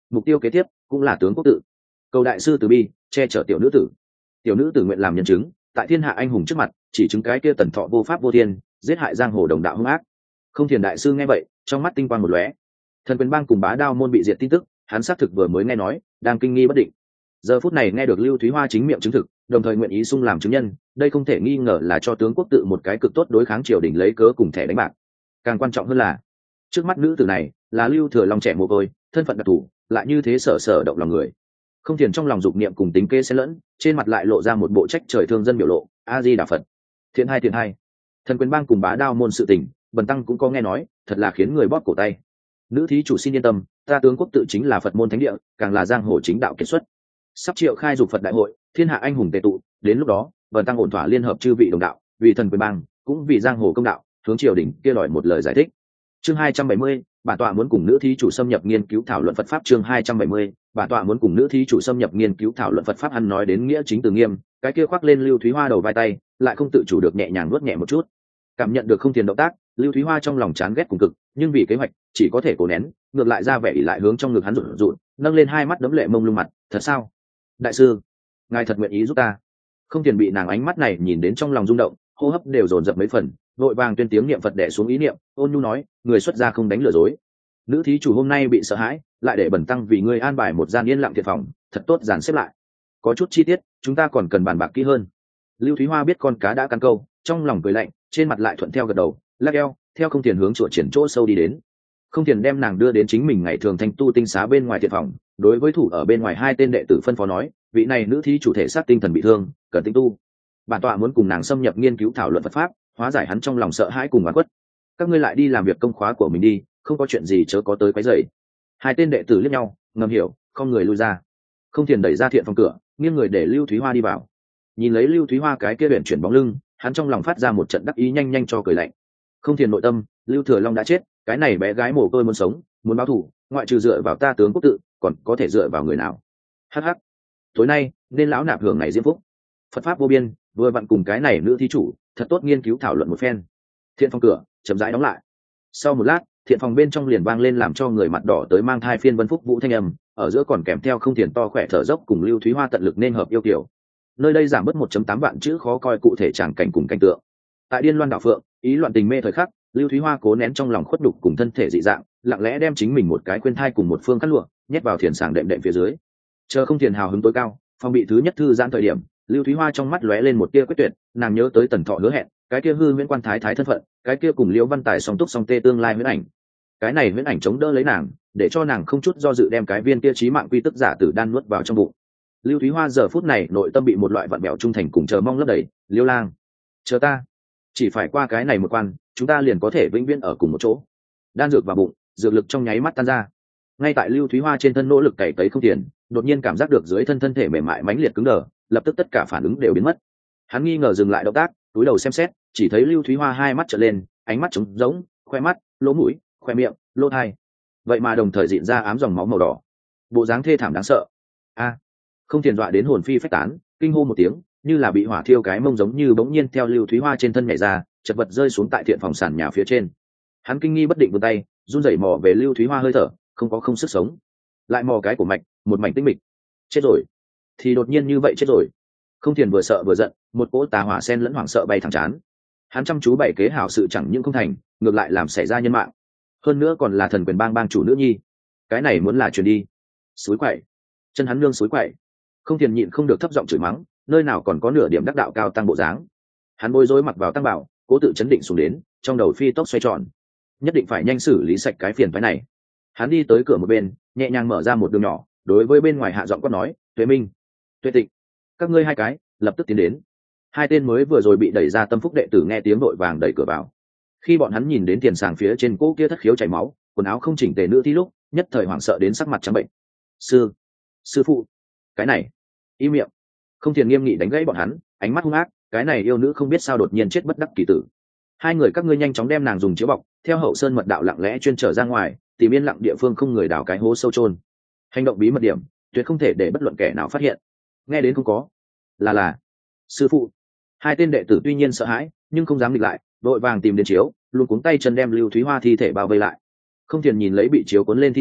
mục tiêu kế tiếp cũng là tướng quốc tự. Cầu đại sư từ bi che chở tiểu nữ tử. Tiểu nữ tử nguyện làm nhân chứng, tại thiên hạ anh hùng trước mặt chỉ chứng cái kia Tần Thọ vô pháp vô thiên, giết hại giang hồ đồng đạo hung ác. Không Thiền đại sư nghe vậy, trong mắt tinh quang một lóe. Thần Quyền Bang cùng Bá Đao môn bị diệt tin tức, hắn xác thực vừa mới nghe nói, đang kinh nghi bất định. Giờ phút này nghe được Lưu Thúy Hoa chính miệng chứng thực, đồng thời nguyện ý sung làm chứng nhân, đây không thể nghi ngờ là cho tướng quốc tự một cái cực tốt đối kháng triều đình lấy cớ cùng thẻ đánh bạc. Càng quan trọng hơn là, trước mắt nữ tử này là Lưu Thừa Long trẻ mồ côi, thân phận đặc thù, lại như thế sở sở động lòng người. Không Thiền trong lòng dục niệm cùng tính kế xen lẫn, trên mặt lại lộ ra một bộ trách trời thương dân biểu lộ, A Di Đà Phật. Thiện hai thiện hai. Thần Quyền Bang cùng Bá Đao môn sự tình, Bần tăng cũng có nghe nói, thật là khiến người bóp cổ tay. Nữ thí chủ xin yên tâm, ta tướng quốc tự chính là Phật môn thánh địa, càng là giang hồ chính đạo kiệt xuất. Sắp triệu khai dục Phật đại hội, thiên hạ anh hùng tề tụ, đến lúc đó, Bần tăng ổn thỏa liên hợp chư vị đồng đạo, vì Thần Quyền Bang, cũng vì giang hồ công đạo, hướng triều đình kia đòi một lời giải thích. Chương hai trăm bảy mươi, bản tọa muốn cùng nữ thí chủ xâm nhập nghiên cứu thảo luận Phật pháp. Chương hai trăm bảy mươi, bản tọa muốn cùng nữ thí chủ xâm nhập nghiên cứu thảo luận Phật pháp. Hắn nói đến nghĩa chính từ nghiêm, cái kia khoác lên Lưu Thúy Hoa đầu vai tay, lại không tự chủ được nhẹ nhàng nuốt nhẹ một chút. Cảm nhận được Không Thiền động tác, Lưu Thúy Hoa trong lòng chán ghét cùng cực, nhưng vì kế hoạch, chỉ có thể cố nén, ngược lại ra vẻ ỷ lại hướng trong ngực hắn rụt rụt, nâng lên hai mắt đấm lệ mông lung mặt, thật sao? Đại sư, ngài thật nguyện ý giúp ta? Không Thiền bị nàng ánh mắt này nhìn đến trong lòng rung động, hô hấp đều dồn dập mấy phần, vội vàng tuyên tiếng niệm Phật đè xuống ý niệm, ôn nhu nói, người xuất gia không đánh lừa dối. Nữ thí chủ hôm nay bị sợ hãi, lại để bẩn tăng vì ngươi an bài một gian yên lặng thiệt phòng, thật tốt dàn xếp lại. Có chút chi tiết, chúng ta còn cần bàn bạc kỹ hơn. Lưu Thúy Hoa biết con cá đã cắn câu, trong lòng cười lạnh, trên mặt lại thuận theo gật đầu, lắc eo, theo Không Thiền hướng chùa triển chỗ sâu đi đến. Không Thiền đem nàng đưa đến chính mình ngày thường thanh tu tinh xá bên ngoài thiệt phòng, đối với thủ ở bên ngoài hai tên đệ tử phân phó nói, vị này nữ thí chủ thể xác tinh thần bị thương, cần tinh tu. Bản tọa muốn cùng nàng xâm nhập nghiên cứu thảo luận Phật pháp, hóa giải hắn trong lòng sợ hãi cùng oán khuất. Các ngươi lại đi làm việc công khóa của mình đi, không có chuyện gì chớ có tới quấy rầy. Hai tên đệ tử liếc nhau, ngầm hiểu, không người lui ra. Không Thiền đẩy ra thiện phòng cửa, nghiêng người để Lưu Thúy Hoa đi vào. Nhìn lấy Lưu Thúy Hoa cái kia luyện chuyển bóng lưng, hắn trong lòng phát ra một trận đắc ý nhanh nhanh cho cười lạnh. Không Thiền nội tâm, Lưu Thừa Long đã chết, cái này bé gái mồ côi muốn sống, muốn báo thù, ngoại trừ dựa vào ta tướng quốc tự, còn có thể dựa vào người nào? Hắc hắc. Tối nay, nên lão nạp hưởng này diễm phúc. Phật pháp vô biên, vừa vặn cùng cái này nữ thí chủ, thật tốt nghiên cứu thảo luận một phen. Thiện phòng cửa chậm rãi đóng lại. Sau một lát, thiện phòng bên trong liền vang lên làm cho người mặt đỏ tới mang thai phiên vân phúc vũ thanh âm, ở giữa còn kèm theo Không Thiền to khỏe thở dốc cùng Lưu Thúy Hoa tận lực nên hợp yêu kiều. Nơi đây giảm bớt một phẩy tám vạn chữ khó coi cụ thể tràng cảnh cùng cảnh tượng. Tại Điên Loan đảo phượng, ý loạn tình mê thời khắc, Lưu Thúy Hoa cố nén trong lòng khuất đục cùng thân thể dị dạng, lặng lẽ đem chính mình một cái quên thai cùng một phương cắt lụa, nhét vào thiền sàng đệm đệm phía dưới. Chờ Không Thiền hào hứng tối cao, phòng bị thứ nhất thư giãn thời điểm, Lưu Thúy Hoa trong mắt lóe lên một tia quyết tuyệt, nàng nhớ tới Tần Thọ hứa hẹn, cái kia hư huyễn quan thái thái thân phận, cái kia cùng Liễu Văn Tài song túc song tê tương lai huyễn ảnh. Cái này huyễn ảnh chống đỡ lấy nàng, để cho nàng không chút do dự đem cái viên kia chí mạng quy tức giả tử đan nuốt vào trong bụng. Lưu Thúy Hoa giờ phút này nội tâm bị một loại vặn bẹo trung thành cùng chờ mong lấp đầy, Liêu Lang, chờ ta, chỉ phải qua cái này một quan, chúng ta liền có thể vĩnh viễn ở cùng một chỗ. Đan dược vào bụng, dược lực trong nháy mắt tan ra. Ngay tại Lưu Thúy Hoa trên thân nỗ lực cày cấy không tiền, đột nhiên cảm giác được dưới thân thân thể mềm mại mãnh liệt cứng đờ, lập tức tất cả phản ứng đều biến mất. Hắn nghi ngờ dừng lại động tác, túi đầu xem xét, chỉ thấy Lưu Thúy Hoa hai mắt trợn lên, ánh mắt trống rỗng, khoe mắt, lỗ mũi, khoe miệng, lỗ tai, vậy mà đồng thời dịn ra ám dòng máu màu đỏ, bộ dáng thê thảm đáng sợ. A! Không Tiền dọa đến hồn phi phách tán, kinh hô một tiếng, như là bị hỏa thiêu cái mông giống như bỗng nhiên theo Lưu Thúy Hoa trên thân nhảy ra, chật vật rơi xuống tại thiện phòng sàn nhà phía trên. Hắn kinh nghi bất định vươn tay, run rẩy mò về Lưu Thúy Hoa hơi thở, không có không sức sống. Lại mò cái của mạch, một mảnh tinh mịch. Chết rồi. Thì đột nhiên như vậy chết rồi. Không Tiền vừa sợ vừa giận, một cỗ tà hỏa sen lẫn hoảng sợ bay thẳng chán. Hắn chăm chú bày kế hảo sự chẳng những không thành, ngược lại làm xảy ra nhân mạng. Hơn nữa còn là Thần Quyền Bang bang chủ nữ nhi. Cái này muốn là truyền đi. Suối quậy. Chân hắn nương suối quậy. Không Tiền nhịn không được thấp giọng chửi mắng, nơi nào còn có nửa điểm đắc đạo cao tăng bộ dáng. Hắn bối rối mặc vào tăng bảo, cố tự chấn định xuống đến, trong đầu phi tốc xoay tròn. Nhất định phải nhanh xử lý sạch cái phiền phái này. Hắn đi tới cửa một bên, nhẹ nhàng mở ra một đường nhỏ, đối với bên ngoài hạ giọng quát nói, Tuệ Minh, Tuệ Tịnh, các ngươi hai cái lập tức tiến đến. Hai tên mới vừa rồi bị đẩy ra tâm phúc đệ tử nghe tiếng vội vàng đẩy cửa vào. Khi bọn hắn nhìn đến tiền sàng phía trên cỗ kia thất khiếu chảy máu, quần áo không chỉnh tề nữ thi lúc, nhất thời hoảng sợ đến sắc mặt trắng bệnh. Sư, sư phụ, cái này, im miệng. Không Tiền nghiêm nghị đánh gãy bọn hắn, ánh mắt hung ác, cái này yêu nữ không biết sao đột nhiên chết bất đắc kỳ tử. Hai người các ngươi nhanh chóng đem nàng dùng chiếu bọc, theo hậu sơn mật đạo lặng lẽ chuyên trở ra ngoài, tìm yên lặng địa phương không người đào cái hố sâu chôn. Hành động bí mật điểm, tuyệt không thể để bất luận kẻ nào phát hiện. Nghe đến không có, là là sư phụ. Hai tên đệ tử tuy nhiên sợ hãi, nhưng không dám nghịch lại, vội vàng tìm đến chiếu, luôn cuống tay chân đem Lưu Thúy Hoa thi thể bao vây lại. Không Tiền nhìn lấy bị chiếu cuốn lên thi thể,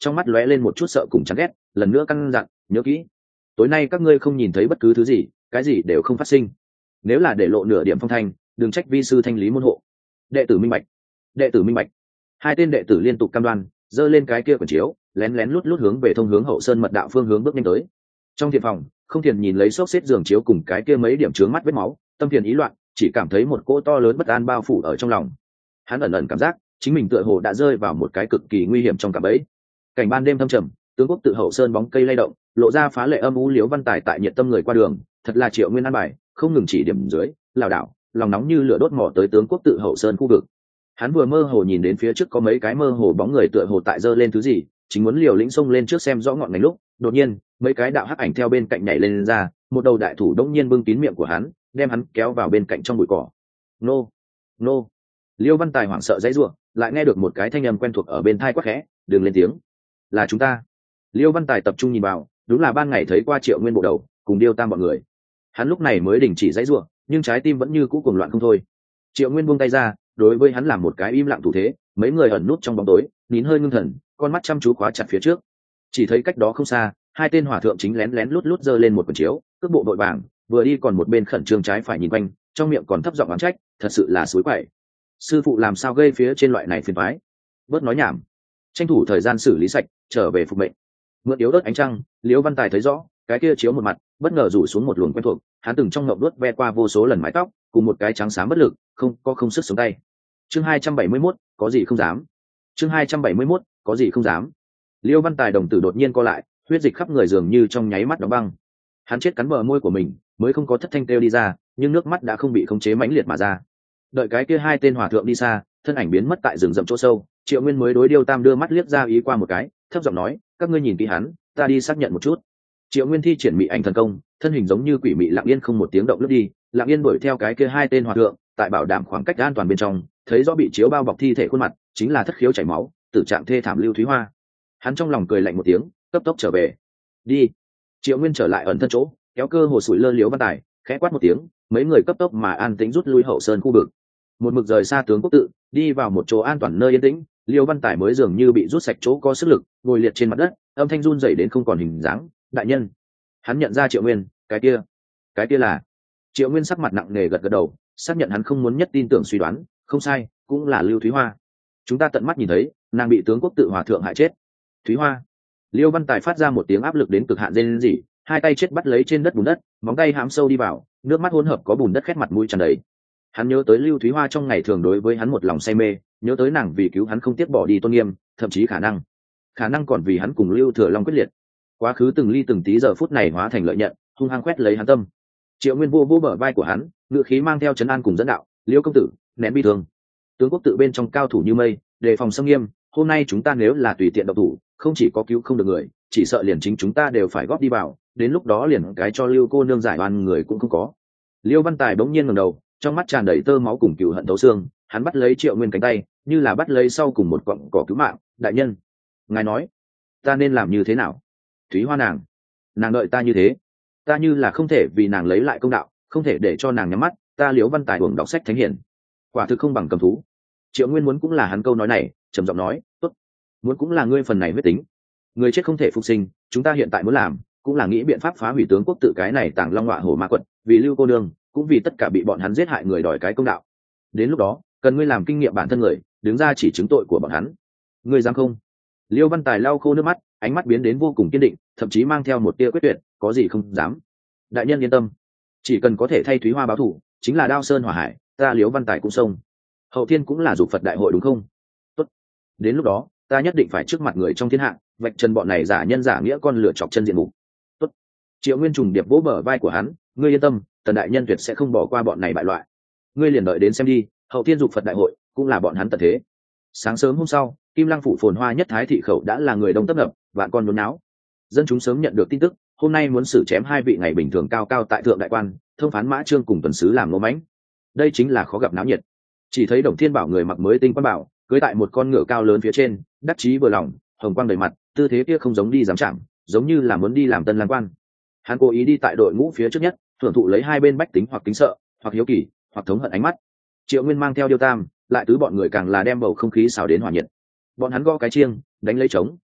trong mắt lóe lên một chút sợ cùng chán ghét, lần nữa căn dặn, nhớ kỹ, tối nay các ngươi không nhìn thấy bất cứ thứ gì, cái gì đều không phát sinh. Nếu là để lộ nửa điểm phong thanh, đừng trách vi sư thanh lý môn hộ. Đệ tử minh bạch. Đệ tử minh bạch. Hai tên đệ tử liên tục cam đoan, giơ lên cái kia quyển chiếu, lén lén lút lút hướng về thông hướng hậu sơn mật đạo phương hướng bước nhanh tới. Trong thiền phòng, Không Thiền nhìn lấy xốc xếp giường chiếu cùng cái kia mấy điểm chướng mắt vết máu, tâm phiền ý loạn, chỉ cảm thấy một cỗ to lớn bất an bao phủ ở trong lòng. Hắn ẩn ẩn cảm giác chính mình tựa hồ đã rơi vào một cái cực kỳ nguy hiểm trong cạm bẫy. Cảnh ban đêm thâm trầm, tướng quốc tự hậu sơn bóng cây lay động, lộ ra phá lệ âm u liếu văn tài tại nhiệt tâm người qua đường, thật là Triệu Nguyên an bài, không ngừng chỉ điểm dưới, lảo đảo, lòng nóng như lửa đốt mò tới tướng quốc tự hậu sơn khu vực. Hắn vừa mơ hồ nhìn đến phía trước có mấy cái mơ hồ bóng người tựa hồ tại giơ lên thứ gì, chính muốn liều lĩnh xông lên trước xem rõ ngọn ngành lúc, đột nhiên, mấy cái đạo hắc ảnh theo bên cạnh nhảy lên, lên ra, một đầu đại thủ đống nhiên bưng kín miệng của hắn, đem hắn kéo vào bên cạnh trong bụi cỏ. Nô, nô. Liêu Văn Tài hoảng sợ dãy rủa, lại nghe được một cái thanh âm quen thuộc ở bên tai quát khẽ, "Đừng lên tiếng." Là chúng ta. Liêu Văn Tài tập trung nhìn vào, đúng là ban ngày thấy qua Triệu Nguyên bộ đầu, cùng Điêu Tam bọn người. Hắn lúc này mới đình chỉ dãy rủa, nhưng trái tim vẫn như cũ cuồng loạn không thôi. Triệu Nguyên buông tay ra, đối với hắn làm một cái im lặng thủ thế, mấy người ẩn nút trong bóng tối, nín hơi ngưng thần, con mắt chăm chú khóa chặt phía trước. Chỉ thấy cách đó không xa, hai tên hòa thượng chính lén lén lút lút giơ lên một quyển chiếu, cước bộ đội vàng, vừa đi còn một bên khẩn trương trái phải nhìn quanh, trong miệng còn thấp giọng oán trách, thật sự là suối quậy. Sư phụ làm sao gây phía trên loại này phiền toái? Bớt nói nhảm, tranh thủ thời gian xử lý sạch, trở về phục mệnh. Mượn yếu ớt ánh trăng, Liễu Văn Tài thấy rõ, cái kia chiếu một mặt, bất ngờ rủ xuống một luồng quen thuộc, hắn từng trong ngộng đuốt ve qua vô số lần mái tóc, cùng một cái trắng xám bất lực, không có không sức sống tay. Chương hai trăm bảy mươi mốt, có gì không dám. Chương hai trăm bảy mươi mốt, có gì không dám. Liễu Văn Tài đồng tử đột nhiên co lại, huyết dịch khắp người dường như trong nháy mắt đóng băng. Hắn chết cắn bờ môi của mình, mới không có thất thanh kêu đi ra, nhưng nước mắt đã không bị khống chế mãnh liệt mà ra. Đợi cái kia hai tên hòa thượng đi xa, thân ảnh biến mất tại rừng rậm chỗ sâu, Triệu Nguyên mới đối Điêu Tam đưa mắt liếc ra ý qua một cái, thấp giọng nói, các ngươi nhìn kỹ hắn, ta đi xác nhận một chút. Triệu Nguyên thi triển mị ảnh thần công, thân hình giống như quỷ mị lặng yên không một tiếng động lướt đi, lặng yên đuổi theo cái kia hai tên hòa thượng, tại bảo đảm khoảng cách an toàn bên trong, thấy rõ bị chiếu bao bọc thi thể khuôn mặt, chính là thất khiếu chảy máu, tử trạng thê thảm Lưu Thúy Hoa. Hắn trong lòng cười lạnh một tiếng, cấp tốc trở về. Đi. Triệu Nguyên trở lại ẩn thân chỗ, kéo cơ hồ sủi lơ Liễu Văn Tài, khẽ quát một tiếng, mấy người cấp tốc mà an tĩnh rút lui hậu sơn khu vực. Một mực rời xa tướng quốc tự, đi vào một chỗ an toàn nơi yên tĩnh, Liêu Văn Tài mới dường như bị rút sạch chỗ có sức lực, ngồi liệt trên mặt đất, âm thanh run rẩy đến không còn hình dáng. Đại nhân. Hắn nhận ra Triệu Nguyên, cái kia, cái kia là. Triệu Nguyên sắc mặt nặng nề gật gật đầu, xác nhận hắn không muốn nhất tin tưởng suy đoán, không sai, cũng là Lưu Thúy Hoa. Chúng ta tận mắt nhìn thấy, nàng bị tướng quốc tự hòa thượng hại chết. Thúy Hoa. Liêu Văn Tài phát ra một tiếng áp lực đến cực hạn rên rỉ, hai tay chết bắt lấy trên đất bùn đất, móng tay hãm sâu đi vào, nước mắt hỗn hợp có bùn đất khét mặt mũi tràn đầy. Hắn nhớ tới Lưu Thúy Hoa trong ngày thường đối với hắn một lòng say mê, nhớ tới nàng vì cứu hắn không tiếc bỏ đi tôn nghiêm, thậm chí khả năng, khả năng còn vì hắn cùng Lưu Thừa Long quyết liệt. Quá khứ từng ly từng tí giờ phút này hóa thành lợi nhận, hung hăng quét lấy hắn tâm. Triệu Nguyên vô vô bờ vai của hắn, ngữ khí mang theo trấn an cùng dẫn đạo, Liêu công tử, nén bi thương. Tướng quốc tự bên trong cao thủ như mây, đề phòng xâm nghiêm, hôm nay chúng ta nếu là tùy tiện động thủ, không chỉ có cứu không được người, chỉ sợ liền chính chúng ta đều phải góp đi vào, đến lúc đó liền cái cho Lưu cô nương giải oan người cũng không có. Liêu Văn Tài bỗng nhiên ngẩng đầu, trong mắt tràn đầy tơ máu cùng cừu hận thấu xương, hắn bắt lấy Triệu Nguyên cánh tay, như là bắt lấy sau cùng một cọng cỏ cứu mạng. Đại nhân, ngài nói, ta nên làm như thế nào? Thúy Hoa nàng, nàng đợi ta như thế, ta như là không thể vì nàng lấy lại công đạo, không thể để cho nàng nhắm mắt, ta Liễu Văn Tài uổng đọc sách thánh hiển, quả thực không bằng cầm thú. Triệu Nguyên muốn cũng là hắn câu nói này, trầm giọng nói, tốt, muốn cũng là ngươi phần này huyết tính, người chết không thể phục sinh, chúng ta hiện tại muốn làm, cũng là nghĩ biện pháp phá hủy tướng quốc tự cái này tàng long ngọa hổ ma quật, vì Lưu cô nương, cũng vì tất cả bị bọn hắn giết hại người đòi cái công đạo. Đến lúc đó, cần ngươi làm kinh nghiệm bản thân người, đứng ra chỉ chứng tội của bọn hắn. Ngươi dám không? Liêu Văn Tài lau khô nước mắt, ánh mắt biến đến vô cùng kiên định, thậm chí mang theo một tia quyết tuyệt, có gì không dám. Đại nhân yên tâm, chỉ cần có thể thay Thúy Hoa báo thù, chính là Đao Sơn hỏa hải, ta Liễu Văn Tài cũng xông. Hậu thiên cũng là dục Phật đại hội đúng không? Tốt. Đến lúc đó, ta nhất định phải trước mặt người trong thiên hạ, vạch trần bọn này giả nhân giả nghĩa con lửa chọc chân diện mục. Tốt. Triệu Nguyên trùng điệp vỗ bờ vai của hắn, ngươi yên tâm, Tần đại nhân tuyệt sẽ không bỏ qua bọn này bại loại. Ngươi liền đợi đến xem đi, hậu thiên dục Phật đại hội cũng là bọn hắn tận thế. Sáng sớm hôm sau, Kim Lăng phủ phồn hoa nhất Thái thị khẩu đã là người đông tấp nập, vạn con nhốn náo. Dân chúng sớm nhận được tin tức, hôm nay muốn xử chém hai vị ngày bình thường cao cao tại thượng đại quan, thông phán Mã Trương cùng tuần sứ làm ngô mãnh. Đây chính là khó gặp náo nhiệt. Chỉ thấy Đồng Thiên Bảo người mặc mới tinh quan bảo, cưỡi tại một con ngựa cao lớn phía trên, đắc chí vừa lòng, hồng quang đầy mặt, tư thế kia không giống đi giám chạm, giống như là muốn đi làm tân lang quan. Hắn cố ý đi tại đội ngũ phía trước nhất, thưởng thụ lấy hai bên bách tính hoặc kính sợ, hoặc hiếu kỳ, hoặc thống hận ánh mắt. Triệu Nguyên mang theo Điêu Tam, lại tứ bọn người càng là đem bầu không khí xào đến hòa nhiệt. Bọn hắn gõ cái chiêng, đánh lấy trống,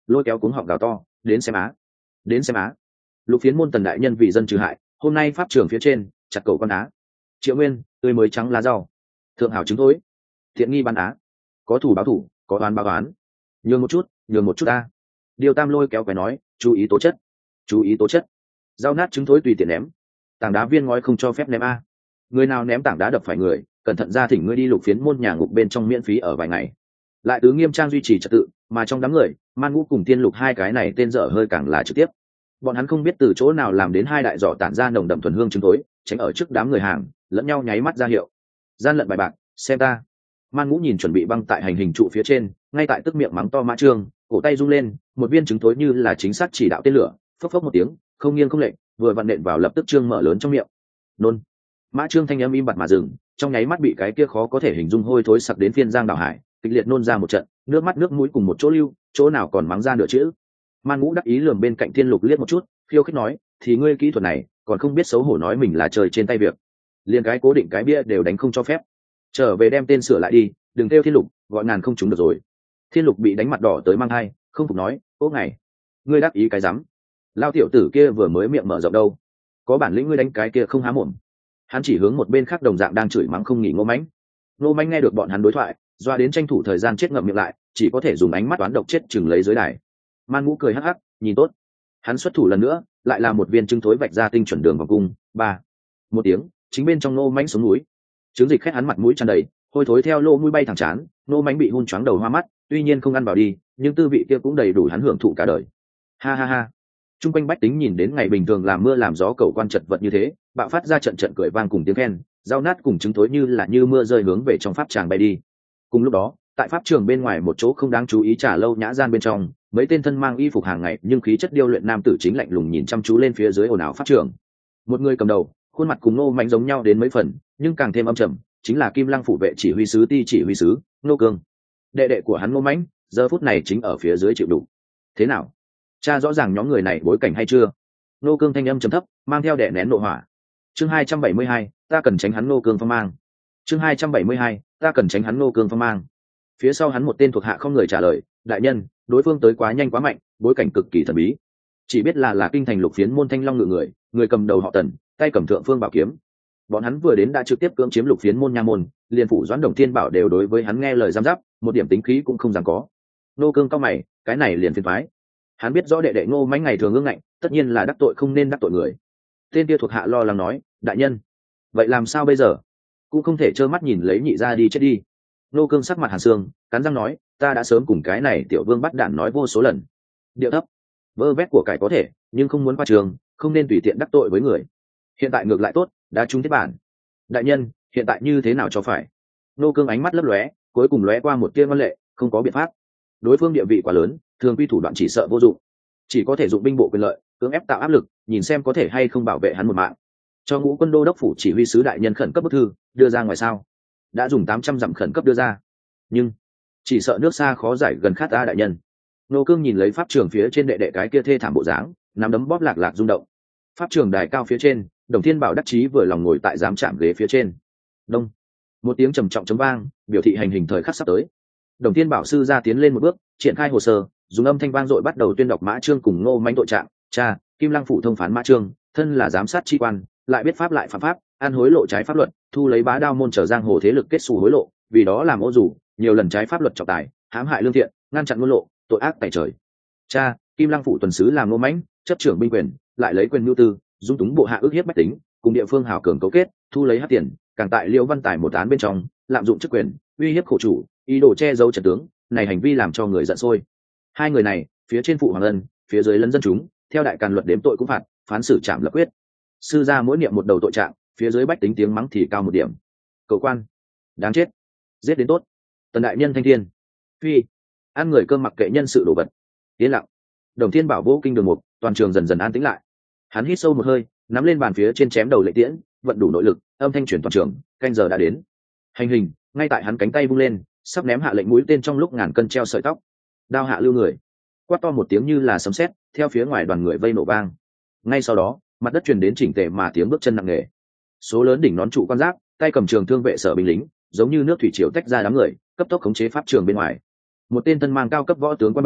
lôi kéo cuống họng gào to, đến xem á, đến xem á. Lục phiến môn Tần đại nhân vì dân trừ hại, hôm nay pháp trường phía trên chặt cầu con á. Triệu Nguyên, tươi mới trắng lá rau, thượng hảo trứng thối, thiện nghi bán á, có thủ báo thủ, có oán báo oán, nhường một chút, nhường một chút ta. Điều Tam lôi kéo quái nói, chú ý tố chất, chú ý tố chất. Rau nát trứng thối tùy tiện ném, tảng đá viên ngói không cho phép ném a. Người nào ném tảng đá đập phải người, cẩn thận ra thỉnh ngươi đi lục phiến môn nhà ngục bên trong miễn phí ở vài ngày. Lại tứ nghiêm trang duy trì trật tự, mà trong đám người, Man Ngũ cùng Tiên Lục hai cái này tên dở hơi càng là trực tiếp. Bọn hắn không biết từ chỗ nào làm đến hai đại giỏ tản ra nồng đậm thuần hương trứng thối, tránh ở trước đám người hàng, lẫn nhau nháy mắt ra hiệu. Gian lận bài bạc, xem ta. Man Ngũ nhìn chuẩn bị băng tại hành hình trụ phía trên, ngay tại tức miệng mắng to Mã Trương, cổ tay rung lên, một viên trứng thối như là chính xác chỉ đạo tên lửa, phốc phốc một tiếng, không nghiêng không lệch, vừa vặn nện vào lập tức Trương mở lớn trong miệng. Nôn. Mã Trương thanh âm im bặt mà dừng, trong nháy mắt bị cái kia khó có thể hình dung hôi thối sặc đến phiên giang đảo hải, kịch liệt nôn ra một trận, nước mắt nước mũi cùng một chỗ lưu, chỗ nào còn mắng ra nửa chữ. Man Ngũ đắc ý lườm bên cạnh Thiên Lục liếc một chút, khiêu khích nói, thì ngươi kỹ thuật này, còn không biết xấu hổ nói mình là trời trên tay việc, liền cái cố định cái bia đều đánh không cho phép. Trở về đem tên sửa lại đi, đừng kêu Thiên Lục, gọi ngàn không trúng được rồi. Thiên Lục bị đánh mặt đỏ tới mang hai, không phục nói, ô ngày, ngươi đắc ý cái rắm, lao tiểu tử kia vừa mới miệng mở rộng đâu, có bản lĩnh ngươi đánh cái kia không há mồm. Hắn chỉ hướng một bên khác đồng dạng đang chửi mắng không nghỉ Ngô Mánh. Ngô Mánh nghe được bọn hắn đối thoại, doa đến tranh thủ thời gian chết ngậm miệng lại, chỉ có thể dùng ánh mắt toán độc chết chừng lấy dưới đài. Man Ngũ cười hắc hắc, nhìn tốt. Hắn xuất thủ lần nữa, lại là một viên trứng thối vạch ra tinh chuẩn đường vòng cung, ba. Một tiếng, chính bên trong Ngô Mánh xuống núi. Trứng dịch khét hắn mặt mũi tràn đầy, hôi thối theo lỗ mũi bay thẳng chán, Ngô Mánh bị hun choáng đầu hoa mắt, tuy nhiên không ăn vào đi, nhưng tư vị kia cũng đầy đủ hắn hưởng thụ cả đời. Ha ha ha. Trung quanh bách tính nhìn đến ngày bình thường làm mưa làm gió cầu quan chật vật như thế, bạo phát ra trận trận cười vang cùng tiếng khen, rau nát cùng trứng thối như là như mưa rơi hướng về trong pháp tràng bay đi. Cùng lúc đó, tại pháp trường bên ngoài một chỗ không đáng chú ý trả lâu nhã gian bên trong, mấy tên thân mang y phục hàng ngày nhưng khí chất điêu luyện nam tử chính lạnh lùng nhìn chăm chú lên phía dưới ồn ào pháp trường. Một người cầm đầu, khuôn mặt cùng Ngô Mánh giống nhau đến mấy phần, nhưng càng thêm âm trầm, chính là Kim Lăng phủ vệ chỉ huy sứ ti chỉ huy sứ Ngô Cương. Đệ đệ của hắn Ngô Mánh, giờ phút này chính ở phía dưới chịu đủ. Thế nào? Cha rõ ràng nhóm người này bối cảnh hay chưa? Ngô Cương thanh âm trầm thấp, mang theo đè nén nộ hỏa. Chương hai trăm bảy mươi hai, ta cần tránh hắn Ngô Cương phong mang. Chương hai trăm bảy mươi hai, ta cần tránh hắn Ngô Cương phong mang. Phía sau hắn một tên thuộc hạ không người trả lời, đại nhân, đối phương tới quá nhanh quá mạnh, bối cảnh cực kỳ thần bí. Chỉ biết là là kinh thành lục phiến môn Thanh Long ngự người, người cầm đầu họ Tần, tay cầm thượng phương bảo kiếm. Bọn hắn vừa đến đã trực tiếp cưỡng chiếm lục phiến môn nha môn, liền phủ Doãn Đồng Thiên Bảo đều đối với hắn nghe lời giam giáp, một điểm tính khí cũng không dám có. Ngô Cương cao mày, cái này liền phiền toái. Hắn biết rõ đệ đệ Ngô Mánh ngày thường ngưng ngạnh, tất nhiên là đắc tội không nên đắc tội người. Tên kia thuộc hạ lo lắng nói, đại nhân, vậy làm sao bây giờ? Cũng không thể trơ mắt nhìn lấy nhị ra đi chết đi. Ngô Cương sắc mặt hàn xương, cắn răng nói, ta đã sớm cùng cái này tiểu vương bắt đạn nói vô số lần. Điệu thấp, vơ vét của cải có thể, nhưng không muốn qua trường, không nên tùy tiện đắc tội với người. Hiện tại ngược lại tốt, đã trúng thiết bản. Đại nhân, hiện tại như thế nào cho phải? Ngô Cương ánh mắt lấp lóe, cuối cùng lóe qua một tia ngoan lệ, không có biện pháp. Đối phương địa vị quá lớn, thường quy thủ đoạn chỉ sợ vô dụng, chỉ có thể dụng binh bộ quyền lợi, cưỡng ép tạo áp lực, nhìn xem có thể hay không bảo vệ hắn một mạng. Cho Ngũ Quân đô đốc phủ chỉ huy sứ đại nhân khẩn cấp bức thư đưa ra ngoài sao? Đã dùng tám trăm dặm khẩn cấp đưa ra, nhưng chỉ sợ nước xa khó giải gần khát ta đại nhân. Ngô Cương nhìn lấy pháp trường phía trên đệ đệ cái kia thê thảm bộ dáng, nắm đấm bóp lạc lạc rung động. Pháp trường đài cao phía trên, Đồng Thiên Bảo đắc chí vừa lòng ngồi tại giám chạm ghế phía trên. Đông, một tiếng trầm trọng chấm vang, biểu thị hành hình thời khắc sắp tới. Đồng Thiên Bảo sư ra tiến lên một bước, triển khai hồ sơ, dùng âm thanh vang dội bắt đầu tuyên đọc Mã Trương cùng Ngô Mánh tội trạng. Cha, Kim Lăng phủ thông phán Mã Trương, thân là giám sát chi quan, lại biết pháp lại phạm pháp, ăn hối lộ trái pháp luật, thu lấy bá đao môn trở giang hồ thế lực kết xù hối lộ, vì đó làm ô dù, nhiều lần trái pháp luật trọng tài, hãm hại lương thiện, ngăn chặn ngôn lộ, tội ác tày trời. Cha, Kim Lăng phủ tuần sứ làm Ngô Mánh, chấp trưởng binh quyền, lại lấy quyền nhu tư, dung túng bộ hạ ước hiếp bách tính, cùng địa phương hảo cường cấu kết, thu lấy hắc tiền, càng tại Liễu Văn Tài một án bên trong, lạm dụng chức quyền, uy hiếp khổ chủ, ý đồ che giấu trận tướng, này hành vi làm cho người giận sôi. Hai người này, phía trên phụ hoàng ân, phía dưới lân dân chúng, theo đại càn luật đếm tội cũng phạt, phán xử trảm lập quyết. Sư gia mỗi niệm một đầu tội trạng, phía dưới bách tính tiếng mắng thì cao một điểm. Cầu quan, đáng chết, giết đến tốt. Tần đại nhân thanh thiên, phi, ăn người cơm mặc kệ nhân sự đổ vật. Yên lặng. Đồng Thiên Bảo vô kinh đường mục, toàn trường dần dần an tĩnh lại. Hắn hít sâu một hơi, nắm lên bàn phía trên chém đầu lệ tiễn, vận đủ nội lực, âm thanh chuyển toàn trường, canh giờ đã đến. Hành hình, ngay tại hắn cánh tay vung lên, sắp ném hạ lệnh mũi tên trong lúc ngàn cân treo sợi tóc. Đao hạ lưu người. Quát to một tiếng như là sấm sét, theo phía ngoài đoàn người vây nổ vang. Ngay sau đó, mặt đất truyền đến chỉnh tề mà tiếng bước chân nặng nề. Số lớn đỉnh nón trụ quan giáp, tay cầm trường thương vệ sở binh lính, giống như nước thủy triều tách ra đám người, cấp tốc khống chế pháp trường bên ngoài. Một tên thân mang cao cấp võ tướng quan bảo,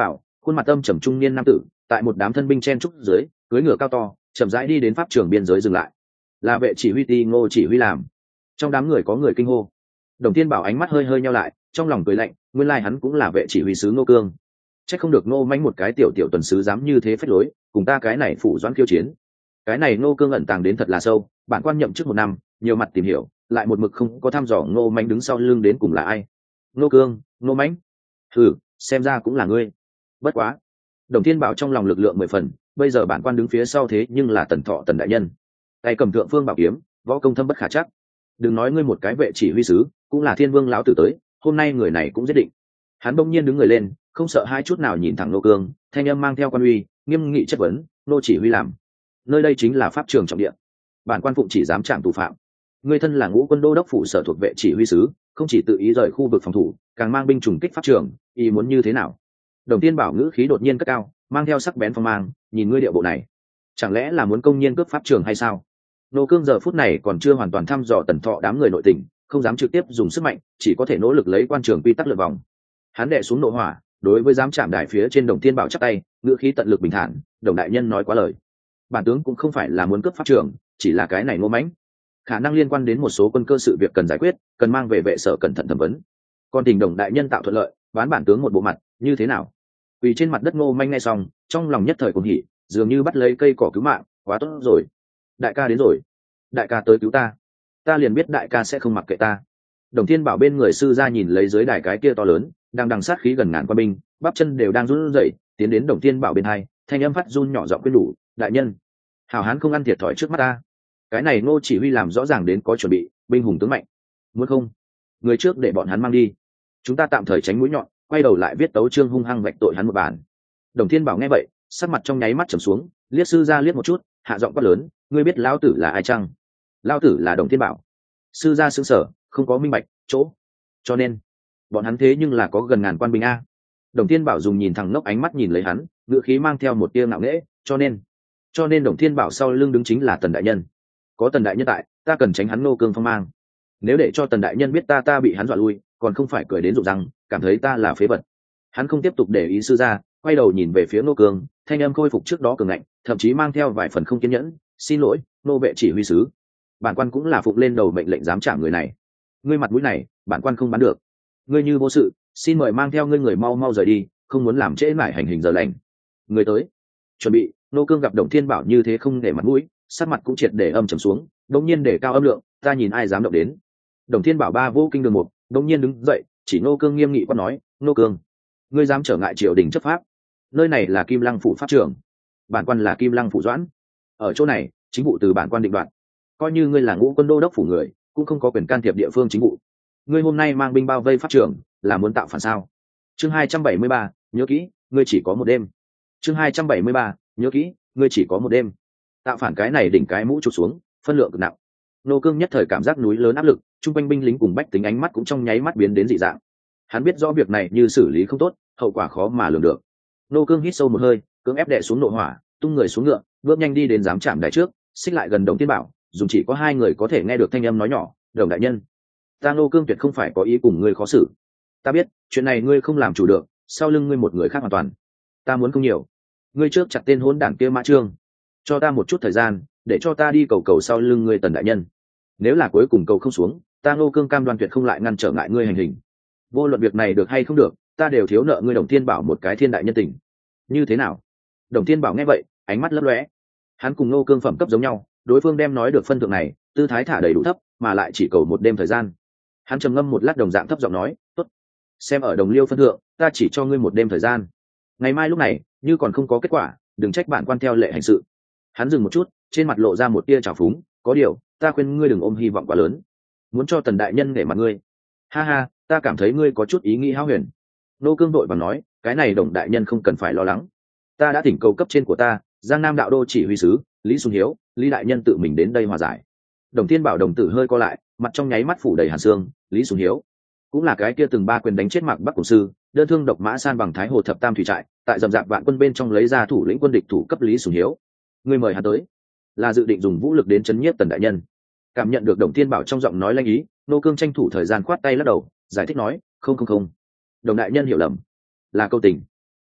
khuôn mặt âm trầm trung niên nam tử tại một đám thân binh chen trúc dưới cưỡi ngựa cao to chậm rãi đi đến pháp trường biên giới dừng lại. Là vệ chỉ huy ti Ngô chỉ huy làm. Trong đám người có người kinh hô. Đồng Thiên Bảo ánh mắt hơi hơi nhau lại, trong lòng cười lạnh, nguyên lai hắn cũng là vệ chỉ huy sứ Ngô Cương. Chắc không được Ngô Mãnh một cái tiểu tiểu tuần sứ dám như thế phách lối, cùng ta cái này phủ doãn khiêu chiến. Cái này Ngô Cương ẩn tàng đến thật là sâu, bản quan nhậm chức một năm, nhiều mặt tìm hiểu, lại một mực không có thăm dò Ngô Mãnh đứng sau lưng đến cùng là ai. Ngô Cương, Ngô Mãnh, thử, xem ra cũng là ngươi. Bất quá, Đồng Thiên Bảo trong lòng lực lượng mười phần, bây giờ bản quan đứng phía sau thế nhưng là Tần Thọ Tần đại nhân, tay cầm thượng phương bảo kiếm, võ công thâm bất khả trắc. Đừng nói ngươi một cái vệ chỉ huy sứ, cũng là Thiên Vương lão tử tới, hôm nay người này cũng giết định. Hắn bỗng nhiên đứng người lên, không sợ hai chút nào nhìn thẳng Ngô Cương, thanh âm mang theo quan uy, nghiêm nghị chất vấn, nô chỉ huy làm. Nơi đây chính là pháp trường trọng địa, bản quan phụng chỉ dám chạm tù phạm. Ngươi thân là Ngũ Quân đô đốc phủ sở thuộc vệ chỉ huy sứ, không chỉ tự ý rời khu vực phòng thủ, càng mang binh trùng kích pháp trường, ý muốn như thế nào? Đồng Thiên Bảo ngữ khí đột nhiên cất cao, mang theo sắc bén phong mang, nhìn ngươi điệu bộ này, chẳng lẽ là muốn công nhiên cướp pháp trường hay sao? Nô Cương giờ phút này còn chưa hoàn toàn thăm dò Tần Thọ đám người nội tình, không dám trực tiếp dùng sức mạnh, chỉ có thể nỗ lực lấy quan trường quy tắc lượt vòng. Hắn đè xuống nộ hỏa, đối với giám chạm đài phía trên Đồng Thiên Bảo chắp tay, ngữ khí tận lực bình thản, Đồng đại nhân nói quá lời. Bản tướng cũng không phải là muốn cướp pháp trường, chỉ là cái này Ngô Mãnh, khả năng liên quan đến một số quân cơ sự việc cần giải quyết, cần mang về vệ sở cẩn thận thẩm vấn. Còn tình Đồng đại nhân tạo thuận lợi, bán bản tướng một bộ mặt, như thế nào? Vì trên mặt đất Ngô Mãnh nghe xong, trong lòng nhất thời cuồng hỉ, dường như bắt lấy cây cỏ cứu mạng, quá tốt rồi. Đại ca đến rồi, đại ca tới cứu ta, ta liền biết đại ca sẽ không mặc kệ ta. Đồng Thiên Bảo bên người sư gia nhìn lấy dưới đài cái kia to lớn, đang đằng sát khí gần ngàn quân binh, bắp chân đều đang run rẩy, tiến đến Đồng Thiên Bảo bên hai, thanh âm phát run nhỏ giọng khuyên đủ, đại nhân, hào hán không ăn thiệt thòi trước mắt ta. Cái này Ngô chỉ huy làm rõ ràng đến có chuẩn bị, binh hùng tướng mạnh, muốn không, người trước để bọn hắn mang đi, chúng ta tạm thời tránh mũi nhọn, quay đầu lại viết tấu chương hung hăng vạch tội hắn một bản. Đồng Thiên Bảo nghe vậy, sắc mặt trong nháy mắt trầm xuống, liếc sư gia liếc một chút, hạ giọng quát lớn, ngươi biết lão tử là ai chăng? Lão tử là Đồng Thiên Bảo. Sư gia sững sờ, không có minh bạch chỗ, cho nên bọn hắn thế nhưng là có gần ngàn quan binh a. Đồng Thiên Bảo dùng nhìn thẳng ngốc ánh mắt nhìn lấy hắn, ngựa khí mang theo một tia ngạo nghễ, cho nên cho nên Đồng Thiên Bảo sau lưng đứng chính là Tần đại nhân. Có Tần đại nhân tại, ta cần tránh hắn Ngô Cương phong mang. Nếu để cho Tần đại nhân biết ta ta bị hắn dọa lui, còn không phải cười đến rụng răng, cảm thấy ta là phế vật. Hắn không tiếp tục để ý sư gia, quay đầu nhìn về phía Ngô Cương, thanh âm khôi phục trước đó cường ngạnh, thậm chí mang theo vài phần không kiên nhẫn, xin lỗi, nô vệ chỉ huy sứ, bản quan cũng là phục lên đầu mệnh lệnh dám chạm người này. Ngươi mặt mũi này, bản quan không bán được. Ngươi như vô sự, xin mời mang theo ngươi người mau mau rời đi, không muốn làm trễ mải hành hình giờ lành. Người tới, chuẩn bị. Nô Cương gặp Đồng Thiên Bảo như thế không để mặt mũi, sắc mặt cũng triệt để âm trầm xuống, đống nhiên để cao âm lượng, ta nhìn ai dám động đến. Đồng Thiên Bảo ba vô kinh đường một, đống nhiên đứng dậy, chỉ Nô Cương nghiêm nghị quát nói, Nô Cương, ngươi dám trở ngại triều đình chấp pháp? Nơi này là Kim Lăng phủ pháp trường, bản quan là Kim Lăng phủ doãn, ở chỗ này chính vụ từ bản quan định đoạt, coi như ngươi là Ngũ Quân đô đốc phủ người, cũng không có quyền can thiệp địa phương chính vụ. Ngươi hôm nay mang binh bao vây pháp trường, là muốn tạo phản sao? Chương hai trăm bảy mươi ba, nhớ kỹ, ngươi chỉ có một đêm. Chương hai trăm bảy mươi ba, nhớ kỹ, ngươi chỉ có một đêm. Tạo phản cái này đỉnh cái mũ chụp xuống, phân lượng cực nặng. Nô Cương nhất thời cảm giác núi lớn áp lực, trung quanh binh lính cùng bách tính ánh mắt cũng trong nháy mắt biến đến dị dạng. Hắn biết rõ việc này như xử lý không tốt, hậu quả khó mà lường được. Nô Cương hít sâu một hơi, cưỡng ép đè xuống nộ hỏa, tung người xuống ngựa, bước nhanh đi đến giám trạm đài trước, xích lại gần Đồng Thiên Bảo, dùng chỉ có hai người có thể nghe được thanh âm nói nhỏ, Đồng đại nhân, ta Nô Cương tuyệt không phải có ý cùng ngươi khó xử. Ta biết, chuyện này ngươi không làm chủ được, sau lưng ngươi một người khác hoàn toàn. Ta muốn không nhiều. Ngươi trước chặt tên hỗn đảng kia Mã Trương, cho ta một chút thời gian, để cho ta đi cầu cầu sau lưng ngươi Tần đại nhân. Nếu là cuối cùng cầu không xuống, ta Nô Cương cam đoan tuyệt không lại ngăn trở ngại ngươi hành hình. Vô luận việc này được hay không được, ta đều thiếu nợ ngươi Đồng Thiên Bảo một cái thiên đại nhân tình. Như thế nào? Đồng Thiên Bảo nghe vậy, ánh mắt lấp lóe. Hắn cùng Nô Cương phẩm cấp giống nhau, đối phương đem nói được phân thượng này, tư thái thả đầy đủ thấp, mà lại chỉ cầu một đêm thời gian. Hắn trầm ngâm một lát đồng dạng thấp giọng nói, tốt, xem ở Đồng Liêu phân thượng, ta chỉ cho ngươi một đêm thời gian. Ngày mai lúc này, như còn không có kết quả, đừng trách bản quan theo lệ hành sự. Hắn dừng một chút, trên mặt lộ ra một tia trào phúng, có điều, ta khuyên ngươi đừng ôm hy vọng quá lớn. Muốn cho Tần đại nhân nể mặt ngươi. Ha ha, ta cảm thấy ngươi có chút ý nghĩ hão huyền. Nô Cương đội bằng nói, cái này Đồng đại nhân không cần phải lo lắng. Ta đã thỉnh cầu cấp trên của ta, Giang Nam đạo đô chỉ huy sứ Lý Xuân Hiếu, Lý đại nhân tự mình đến đây hòa giải. Đồng Thiên Bảo đồng tử hơi co lại, mặt trong nháy mắt phủ đầy hàn xương. Lý Xuân Hiếu cũng là cái kia từng ba quyền đánh chết Mạc Bắc Cổ sư, đơn thương độc mã san bằng Thái Hồ thập tam thủy trại, tại dầm dạp vạn quân bên trong lấy ra thủ lĩnh quân địch thủ cấp Lý Xuân Hiếu. Người mời hắn tới, là dự định dùng vũ lực đến chấn nhiếp Tần đại nhân. Cảm nhận được Đồng Thiên Bảo trong giọng nói lanh ý, Nô Cương tranh thủ thời gian khoát tay lắc đầu, giải thích nói, không không không, Đồng đại nhân hiểu lầm, là câu tình.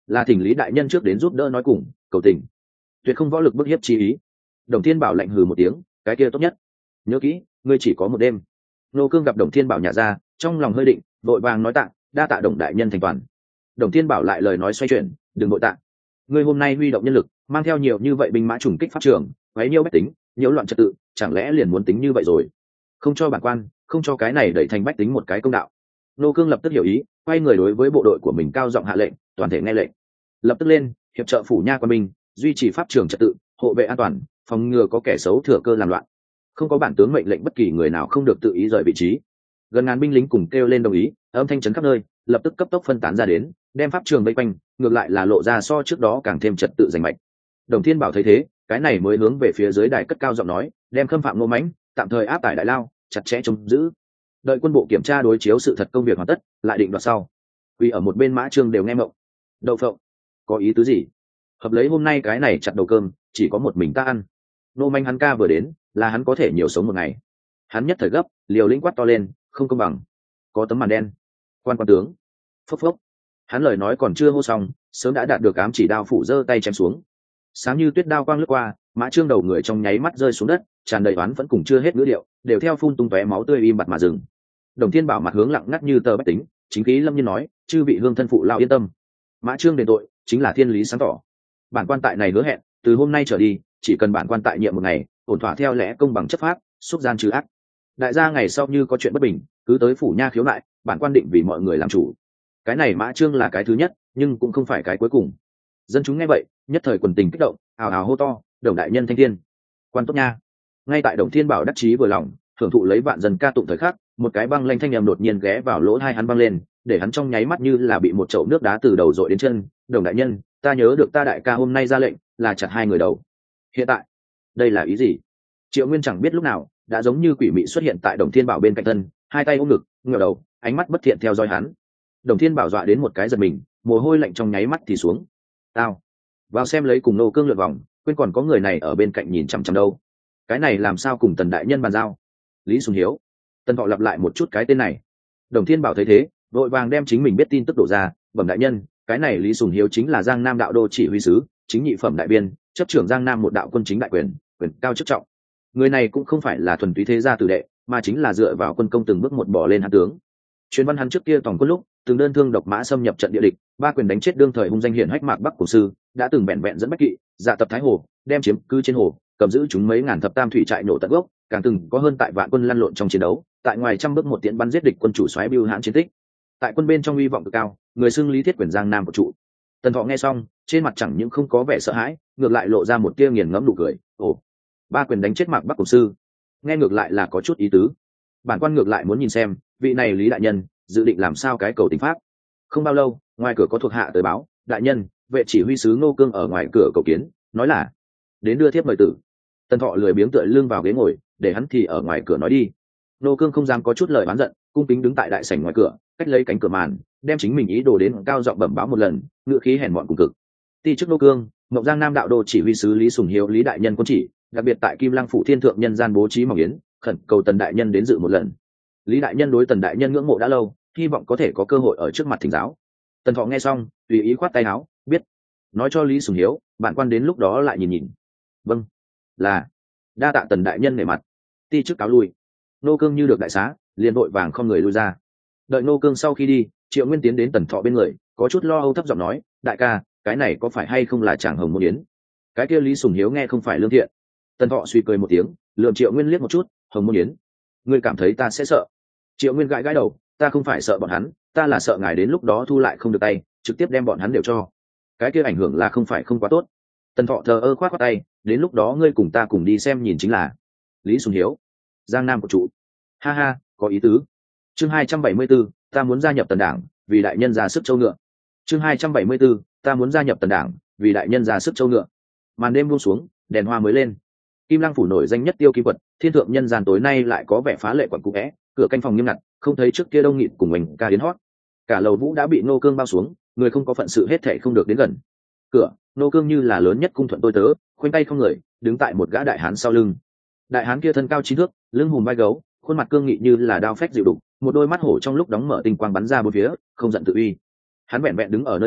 là thỉnh lý đại nhân trước đến giúp đỡ nói cùng cầu tình, tuyệt không võ lực bức hiếp chi ý. Đồng Thiên Bảo lạnh hừ một tiếng, cái kia tốt nhất, nhớ kỹ ngươi chỉ có một đêm. Nô Cương gặp Đồng Thiên Bảo nhả ra, trong lòng hơi định, vội vàng nói tạ, đa tạ Đồng đại nhân thành toàn. Đồng Thiên Bảo lại lời nói xoay chuyển, đừng vội tạ, ngươi hôm nay huy động nhân lực, mang theo nhiều như vậy binh mã trùng kích pháp trường, quấy nhiễu bách tính, nhiễu loạn trật tự, chẳng lẽ liền muốn tính như vậy rồi? Không cho bản quan, không cho cái này đẩy thành bách tính một cái công đạo. Nô Cương lập tức hiểu ý, quay người đối với bộ đội của mình cao giọng hạ lệnh, toàn thể nghe lệnh. Lập tức lên, hiệp trợ phủ nha quan binh, duy trì pháp trường trật tự, hộ vệ an toàn, phòng ngừa có kẻ xấu thừa cơ làm loạn. Không có bản tướng mệnh lệnh bất kỳ người nào không được tự ý rời vị trí. Gần ngàn binh lính cùng kêu lên đồng ý, âm thanh chấn khắp nơi, lập tức cấp tốc phân tán ra đến, đem pháp trường vây quanh, ngược lại là lộ ra so trước đó càng thêm trật tự rành mạch. Đồng Thiên Bảo thấy thế, cái này mới hướng về phía dưới đài cất cao giọng nói, đem khâm phạm Ngô Mãnh tạm thời áp tải đại lao, chặt chẽ trông giữ. Đợi quân bộ kiểm tra đối chiếu sự thật công việc hoàn tất, lại định đoạt sau. Vì ở một bên Mã Trương đều nghe mộng. Đậu phộng, có ý tứ gì? Hợp lấy hôm nay cái này chặt đầu cơm, chỉ có một mình ta ăn. Ngô Mãnh hắn ca vừa đến, là hắn có thể nhiều sống một ngày. Hắn nhất thời gấp, liều lĩnh quát to lên, không công bằng. Có tấm màn đen. Quan quan tướng. Phốc phốc. Hắn lời nói còn chưa hô xong, sớm đã đạt được ám chỉ đao phủ giơ tay chém xuống. Sáng như tuyết đao quang lướt qua, Mã Trương đầu người trong nháy mắt rơi xuống đất, tràn đầy oán vẫn cùng chưa hết ngữ điệu, đều theo phun tung tóe máu tươi im bặt mà dừng. Đồng Thiên Bảo mặt hướng lặng ngắt như tờ bách tính, chính khí lâm nhiên nói, chư vị hương thân phụ lao yên tâm. Mã Trương đền tội, chính là thiên lý sáng tỏ. Bản quan tại này hứa hẹn, từ hôm nay trở đi, chỉ cần bản quan tại nhiệm một ngày, ổn thỏa theo lẽ công bằng chấp pháp, xúc gian trừ ác. Đại gia ngày sau như có chuyện bất bình, cứ tới phủ nha khiếu nại, bản quan định vì mọi người làm chủ. Cái này Mã Trương là cái thứ nhất, nhưng cũng không phải cái cuối cùng. Dân chúng nghe vậy, nhất thời quần tình kích động, ào ào hô to, Đồng đại nhân thanh thiên, quan tốt nha. Ngay tại Đồng Thiên Bảo đắc chí vừa lòng, thưởng thụ lấy vạn dân ca tụng thời khắc, một cái băng lanh thanh âm đột nhiên ghé vào lỗ tai hắn băng lên, để hắn trong nháy mắt như là bị một chậu nước đá từ đầu dội đến chân. Đồng đại nhân, ta nhớ được ta đại ca hôm nay ra lệnh là chặt hai người đầu. Hiện tại, đây là ý gì? Triệu Nguyên chẳng biết lúc nào đã giống như quỷ mị xuất hiện tại Đồng Thiên Bảo bên cạnh thân, hai tay ôm ngực, ngửa đầu, ánh mắt bất thiện theo dõi hắn. Đồng Thiên Bảo dọa đến một cái giật mình, mồ hôi lạnh trong nháy mắt thì xuống. Tao vào xem lấy cùng Nô Cương lượn vòng, quên còn có người này ở bên cạnh nhìn chằm chằm đâu. Cái này làm sao cùng Tần đại nhân bàn giao? Lý Sùng Hiếu. Tần Thọ lặp lại một chút cái tên này. Đồng Thiên Bảo thấy thế, vội vàng đem chính mình biết tin tức đổ ra, bẩm đại nhân, cái này Lý Sùng Hiếu chính là Giang Nam đạo đô chỉ huy sứ, chính nhị phẩm đại biên, chấp trưởng Giang Nam một đạo quân chính đại quyền, quyền cao chức trọng. Người này cũng không phải là thuần túy thế gia tử đệ, mà chính là dựa vào quân công từng bước một bỏ lên hán tướng. Truyền văn hắn trước kia tổng quân lúc từng đơn thương độc mã xâm nhập trận địa địch, ba quyền đánh chết đương thời hung danh hiển hách Mạc Bắc cổ sư, đã từng bèn bèn dẫn bách kỵ dạ tập Thái Hồ, đem chiếm cứ trên hồ, cầm giữ chúng mấy ngàn thập tam thủy trại nổ tận gốc, càng từng có hơn tại vạn quân lăn lộn trong chiến đấu, tại ngoài trăm bước một tiễn bắn giết địch quân chủ soái Bưu Hãn chiến tích. Tại quân bên trong uy vọng cực cao, người xưng Lý Thiết Quyền Giang Nam của trụ. Tần Thọ nghe xong, trên mặt chẳng những không có vẻ sợ hãi, ngược lại lộ ra một tia nghiền ngẫm nụ cười. Ồ, ba quyền đánh chết Mạc Bắc cổ sư, nghe ngược lại là có chút ý tứ. Bản quan ngược lại muốn nhìn xem, vị này Lý đại nhân dự định làm sao cái cầu tình pháp. Không bao lâu, ngoài cửa có thuộc hạ tới báo, đại nhân, vệ chỉ huy sứ Ngô Cương ở ngoài cửa cầu kiến, nói là đến đưa thiếp mời tử. Tần Thọ lười biếng tựa lưng vào ghế ngồi, để hắn thì ở ngoài cửa nói đi. Ngô Cương không dám có chút lời oán giận, cung kính đứng tại đại sảnh ngoài cửa, cách lấy cánh cửa màn, đem chính mình ý đồ đến cao giọng bẩm báo một lần, ngựa khí hèn mọn cùng cực. Ti chức Ngô Cương, Ngọc Giang Nam đạo đô chỉ huy sứ Lý Sùng Hiếu Lý đại nhân quân chỉ, đặc biệt tại Kim Lăng phủ Thiên thượng nhân gian bố trí mỏng yến, khẩn cầu Tần đại nhân đến dự một lần. Lý đại nhân đối Tần đại nhân ngưỡng mộ đã lâu, hy vọng có thể có cơ hội ở trước mặt thỉnh giáo. Tần Thọ nghe xong, tùy ý khoát tay áo, biết. Nói cho Lý Sùng Hiếu, bản quan đến lúc đó lại nhìn nhìn. Vâng, là. Đa tạ Tần đại nhân nể mặt. Ti chức cáo lui. Nô Cương như được đại xá, liền vội vàng không người lui ra. Đợi Nô Cương sau khi đi, Triệu Nguyên tiến đến Tần Thọ bên người, có chút lo âu thấp giọng nói, đại ca, cái này có phải hay không là chàng hồng môn yến? Cái kia Lý Sùng Hiếu nghe không phải lương thiện. Tần Thọ suy cười một tiếng, lườm Triệu Nguyên liếc một chút, hồng môn yến, ngươi cảm thấy ta sẽ sợ? Triệu Nguyên gãi gãi đầu, ta không phải sợ bọn hắn, ta là sợ ngài đến lúc đó thu lại không được tay, trực tiếp đem bọn hắn đều cho. Cái kia ảnh hưởng là không phải không quá tốt. Tần Thọ thờ ơ khoát khoát tay, đến lúc đó ngươi cùng ta cùng đi xem nhìn chính là. Lý Sùng Hiếu, Giang Nam của trụ, ha ha, có ý tứ. Chương hai trăm bảy mươi 74, ta muốn gia nhập Tần đảng, vì đại nhân ra sức châu ngựa. Chương hai trăm bảy mươi 74, ta muốn gia nhập Tần đảng, vì đại nhân ra sức châu ngựa. Màn đêm buông xuống, đèn hoa mới lên. Kim Lăng phủ nổi danh nhất Tiêu Kim Quật, Thiên thượng nhân gian tối nay lại có vẻ phá lệ quận cũ vẽ, cửa canh phòng nghiêm ngặt, không thấy trước kia đông nghịt cùng mình ca đến hót. Cả lầu vũ đã bị Nô Cương bao xuống, người không có phận sự hết thảy không được đến gần. Cửa, Nô Cương như là lớn nhất cung thuận tôi tớ, khoanh tay không người, đứng tại một gã đại hán sau lưng. Đại hán kia thân cao chín thước, lưng hùm vai gấu, khuôn mặt cương nghị như là đao phách dịu đục, một đôi mắt hổ trong lúc đóng mở tinh quang bắn ra bốn phía, không giận tự uy. Hắn vẹn vẹn đứng ở nơi đó,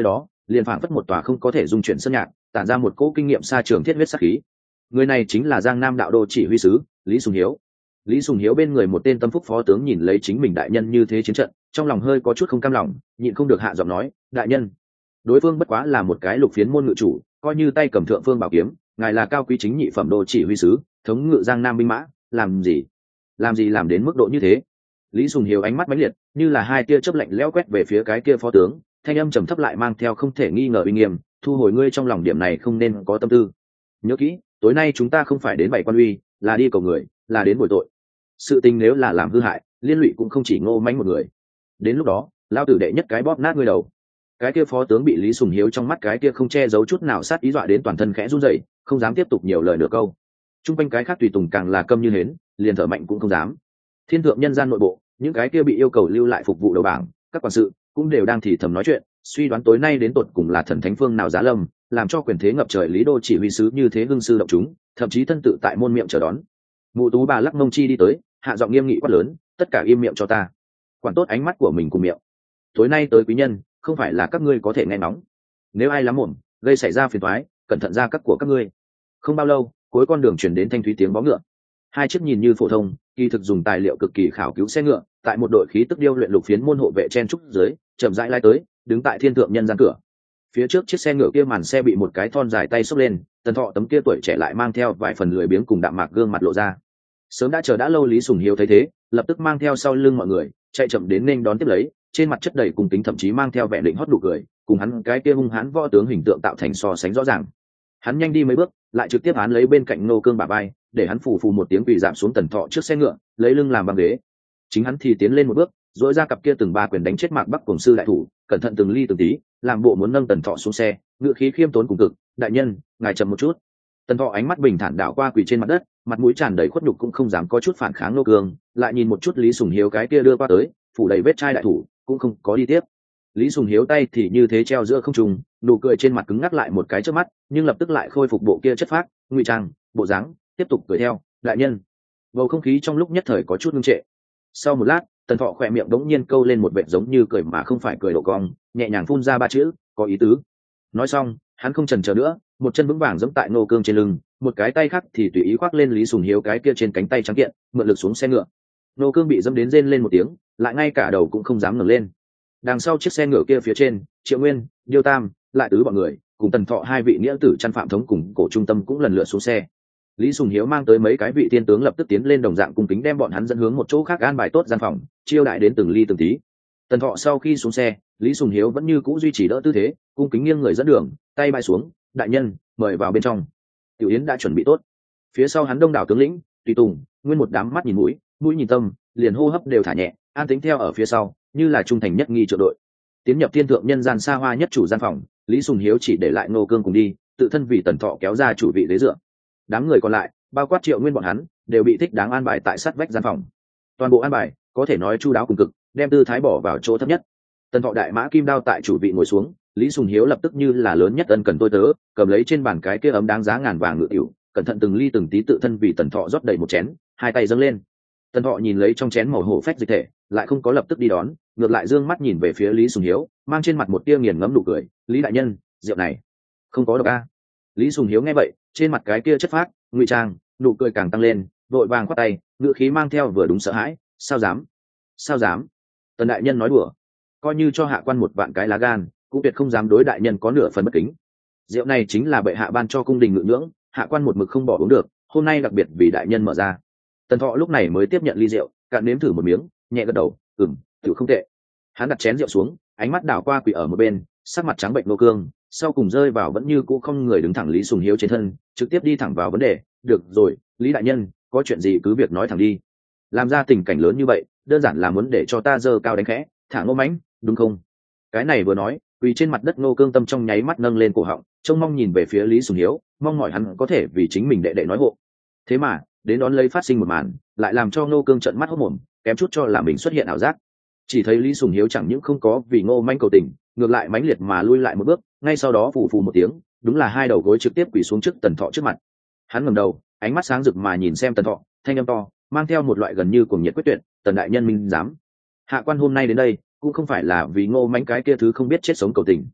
liền phảng phất một tòa không có thể dung chuyển sơn nhạc, tản ra một cỗ kinh nghiệm xa trường thiết huyết sát khí. Người này chính là Giang Nam đạo đô chỉ huy sứ Lý Sùng Hiếu. Lý Sùng Hiếu bên người một tên tâm phúc phó tướng nhìn lấy chính mình đại nhân như thế chiến trận, trong lòng hơi có chút không cam lòng, nhịn không được hạ giọng nói, đại nhân, đối phương bất quá là một cái lục phiến môn ngự chủ, coi như tay cầm thượng phương bảo kiếm, ngài là cao quý chính nhị phẩm đô chỉ huy sứ, thống ngự Giang Nam binh mã, làm gì làm gì làm đến mức độ như thế. Lý Sùng Hiếu ánh mắt mãnh liệt, như là hai tia chớp lạnh lẽo quét về phía cái kia phó tướng, thanh âm trầm thấp lại mang theo không thể nghi ngờ uy nghiêm, thu hồi ngươi trong lòng điểm này không nên có tâm tư. Nhớ kỹ, tối nay chúng ta không phải đến bày quan uy, là đi cầu người, là đến bồi tội. Sự tình nếu là làm hư hại, liên lụy cũng không chỉ Ngô Mãnh một người. Đến lúc đó, lao tử đệ nhất cái bóp nát ngươi đầu. Cái kia phó tướng bị Lý Sùng Hiếu trong mắt cái kia không che giấu chút nào sát ý dọa đến toàn thân khẽ run rẩy, không dám tiếp tục nhiều lời nửa câu. Trung quanh cái khác tùy tùng càng là câm như hến, liền thở mạnh cũng không dám. Thiên thượng nhân gian nội bộ, những cái kia bị yêu cầu lưu lại phục vụ đầu bảng, các quan sự cũng đều đang thì thầm nói chuyện, suy đoán tối nay đến tột cùng là thần thánh phương nào giá lâm, làm cho quyền thế ngập trời Lý đô chỉ huy sứ như thế hưng sư động chúng, thậm chí thân tự tại môn miệng chờ đón. Mụ Tú bà lắc mông chi đi tới, hạ giọng nghiêm nghị quát lớn, tất cả im miệng cho ta, quản tốt ánh mắt của mình cùng miệng. Tối nay tới quý nhân, không phải là các ngươi có thể nghe ngóng. Nếu ai lắm mồm, gây xảy ra phiền toái, cẩn thận ra các của các ngươi. Không bao lâu, cuối con đường chuyển đến thanh thúy tiếng vó ngựa. Hai chiếc nhìn như phổ thông, kỳ thực dùng tài liệu cực kỳ khảo cứu xe ngựa, tại một đội khí tức điêu luyện lục phiến môn hộ vệ chen trúc dưới, chậm rãi lai tới, đứng tại thiên thượng nhân gian cửa. Phía trước chiếc xe ngựa kia màn xe bị một cái thon dài tay xốc lên, Tần Thọ tấm kia tuổi trẻ lại mang theo vài phần lười biếng cùng đạm mạc gương mặt lộ ra. Sớm đã chờ đã lâu Lý Sùng Hiếu thấy thế, lập tức mang theo sau lưng mọi người, chạy chậm đến nên đón tiếp lấy, trên mặt chất đầy cùng kính, thậm chí mang theo vẻ định hót nụ cười, cùng hắn cái kia hung hãn võ tướng hình tượng tạo thành so sánh rõ ràng. Hắn nhanh đi mấy bước, lại trực tiếp án lấy bên cạnh Nô Cương bả vai, để hắn phù phù một tiếng quỳ giảm xuống Tần Thọ trước xe ngựa, lấy lưng làm băng ghế. Chính hắn thì tiến lên một bước, duỗi ra cặp kia từng ba quyền đánh chết Mạc Bắc Cổng sư đại thủ, cẩn thận từng ly từng tí, làm bộ muốn nâng Tần Thọ xuống xe, ngựa khí khiêm tốn cùng cực, đại nhân, ngài chậm một chút. Tần Thọ ánh mắt bình thản đảo qua quỳ trên mặt đất, mặt mũi tràn đầy khuất nhục cũng không dám có chút phản kháng Nô Cương, lại nhìn một chút Lý Sùng Hiếu cái kia đưa qua tới, phủ đầy vết chai đại thủ, cũng không có đi tiếp. Lý Sùng Hiếu tay thì như thế treo giữa không trung, nụ cười trên mặt cứng ngắc lại một cái trước mắt, nhưng lập tức lại khôi phục bộ kia chất phác, ngụy trang, bộ dáng, tiếp tục cười theo, đại nhân. Bầu không khí trong lúc nhất thời có chút ngưng trệ. Sau một lát, Tần Thọ khỏe miệng đống nhiên câu lên một vệt giống như cười mà không phải cười độ cong, nhẹ nhàng phun ra ba chữ, có ý tứ. Nói xong, hắn không chần chờ nữa, một chân vững vàng giẫm tại Nô Cương trên lưng, một cái tay khác thì tùy ý khoác lên Lý Sùng Hiếu cái kia trên cánh tay trắng kiện, mượn lực xuống xe ngựa. Nô Cương bị dẫm đến rên lên một tiếng, lại ngay cả đầu cũng không dám ngẩng lên. Đằng sau chiếc xe ngựa kia phía trên, Triệu Nguyên, Điêu Tam, lại tứ bọn người, cùng Tần Thọ hai vị nghĩa tử chăn phạm thống cùng cổ trung tâm cũng lần lượt xuống xe. Lý Sùng Hiếu mang tới mấy cái vị tiên tướng lập tức tiến lên đồng dạng cung kính đem bọn hắn dẫn hướng một chỗ khác an bài tốt gian phòng, chiêu đại đến từng ly từng tí. Tần Thọ sau khi xuống xe, Lý Sùng Hiếu vẫn như cũ duy trì đỡ tư thế, cung kính nghiêng người dẫn đường, tay bay xuống, đại nhân, mời vào bên trong. Tiểu Yến đã chuẩn bị tốt. Phía sau hắn đông đảo tướng lĩnh, tùy tùng, nguyên một đám mắt nhìn mũi, mũi nhìn tâm, liền hô hấp đều thả nhẹ, an tĩnh theo ở phía sau, như là trung thành nhất nghi trợ đội. Tiến nhập thiên thượng nhân gian xa hoa nhất chủ gian phòng, Lý Sùng Hiếu chỉ để lại Nô Cương cùng đi, tự thân vì Tần Thọ kéo ra chủ vị ghế dựa. Đám người còn lại, bao quát Triệu Nguyên bọn hắn, đều bị thích đáng an bài tại sát vách gian phòng. Toàn bộ an bài có thể nói chu đáo cùng cực, đem tư thái bỏ vào chỗ thấp nhất. Tần Thọ đại mã kim đao tại chủ vị ngồi xuống, Lý Sùng Hiếu lập tức như là lớn nhất ân cần tôi tớ, cầm lấy trên bàn cái kia ấm đáng giá ngàn vàng ngự tiểu, cẩn thận từng ly từng tí tự thân vì Tần Thọ rót đầy một chén, hai tay dâng lên. Tần Thọ nhìn lấy trong chén màu hổ phách dịch thể, lại không có lập tức đi đón, ngược lại dương mắt nhìn về phía Lý Sùng Hiếu, mang trên mặt một tia nghiền ngẫm nụ cười, "Lý đại nhân, rượu này không có độc a?" Lý Sùng Hiếu nghe vậy, trên mặt cái kia chất phác, ngụy trang, nụ cười càng tăng lên, vội vàng quát tay, ngữ khí mang theo vừa đúng sợ hãi, "Sao dám? Sao dám?" Tần đại nhân nói đùa, coi như cho hạ quan một vạn cái lá gan, cũng tuyệt không dám đối đại nhân có nửa phần bất kính. Rượu này chính là bệ hạ ban cho cung đình ngự nhưỡng, hạ quan một mực không bỏ uống được, hôm nay đặc biệt vì đại nhân mở ra. Tần Thọ lúc này mới tiếp nhận ly rượu, cạn nếm thử một miếng, nhẹ gật đầu, "Ừm, tự không tệ." Hắn đặt chén rượu xuống, ánh mắt đảo qua quỷ ở một bên, sắc mặt trắng bệnh Nô Cương, sau cùng rơi vào vẫn như cũ không người đứng thẳng Lý Sùng Hiếu trên thân, trực tiếp đi thẳng vào vấn đề, "Được rồi, Lý đại nhân, có chuyện gì cứ việc nói thẳng đi. Làm ra tình cảnh lớn như vậy, đơn giản là muốn để cho ta giơ cao đánh khẽ, thả Ngô Mãnh, đúng không?" Cái này vừa nói, quỳ trên mặt đất Nô Cương tâm trong nháy mắt nâng lên cổ họng, trông mong nhìn về phía Lý Sùng Hiếu, mong mỏi hắn có thể vì chính mình đệ đệ nói hộ. Thế mà, đến đón lấy phát sinh một màn, lại làm cho Nô Cương trợn mắt hốt mồm, kém chút cho là mình xuất hiện ảo giác. Chỉ thấy Lý Sùng Hiếu chẳng những không có vì Ngô Mãnh cầu tình, ngược lại mãnh liệt mà lui lại một bước, ngay sau đó phù phù một tiếng, đúng là hai đầu gối trực tiếp quỳ xuống trước Tần Thọ trước mặt. Hắn ngẩng đầu, ánh mắt sáng rực mà nhìn xem Tần Thọ, thanh âm to, mang theo một loại gần như cuồng nhiệt quyết tuyệt, "Tần đại nhân minh dám. Hạ quan hôm nay đến đây, cũng không phải là vì Ngô Mãnh cái kia thứ không biết chết sống cầu tình.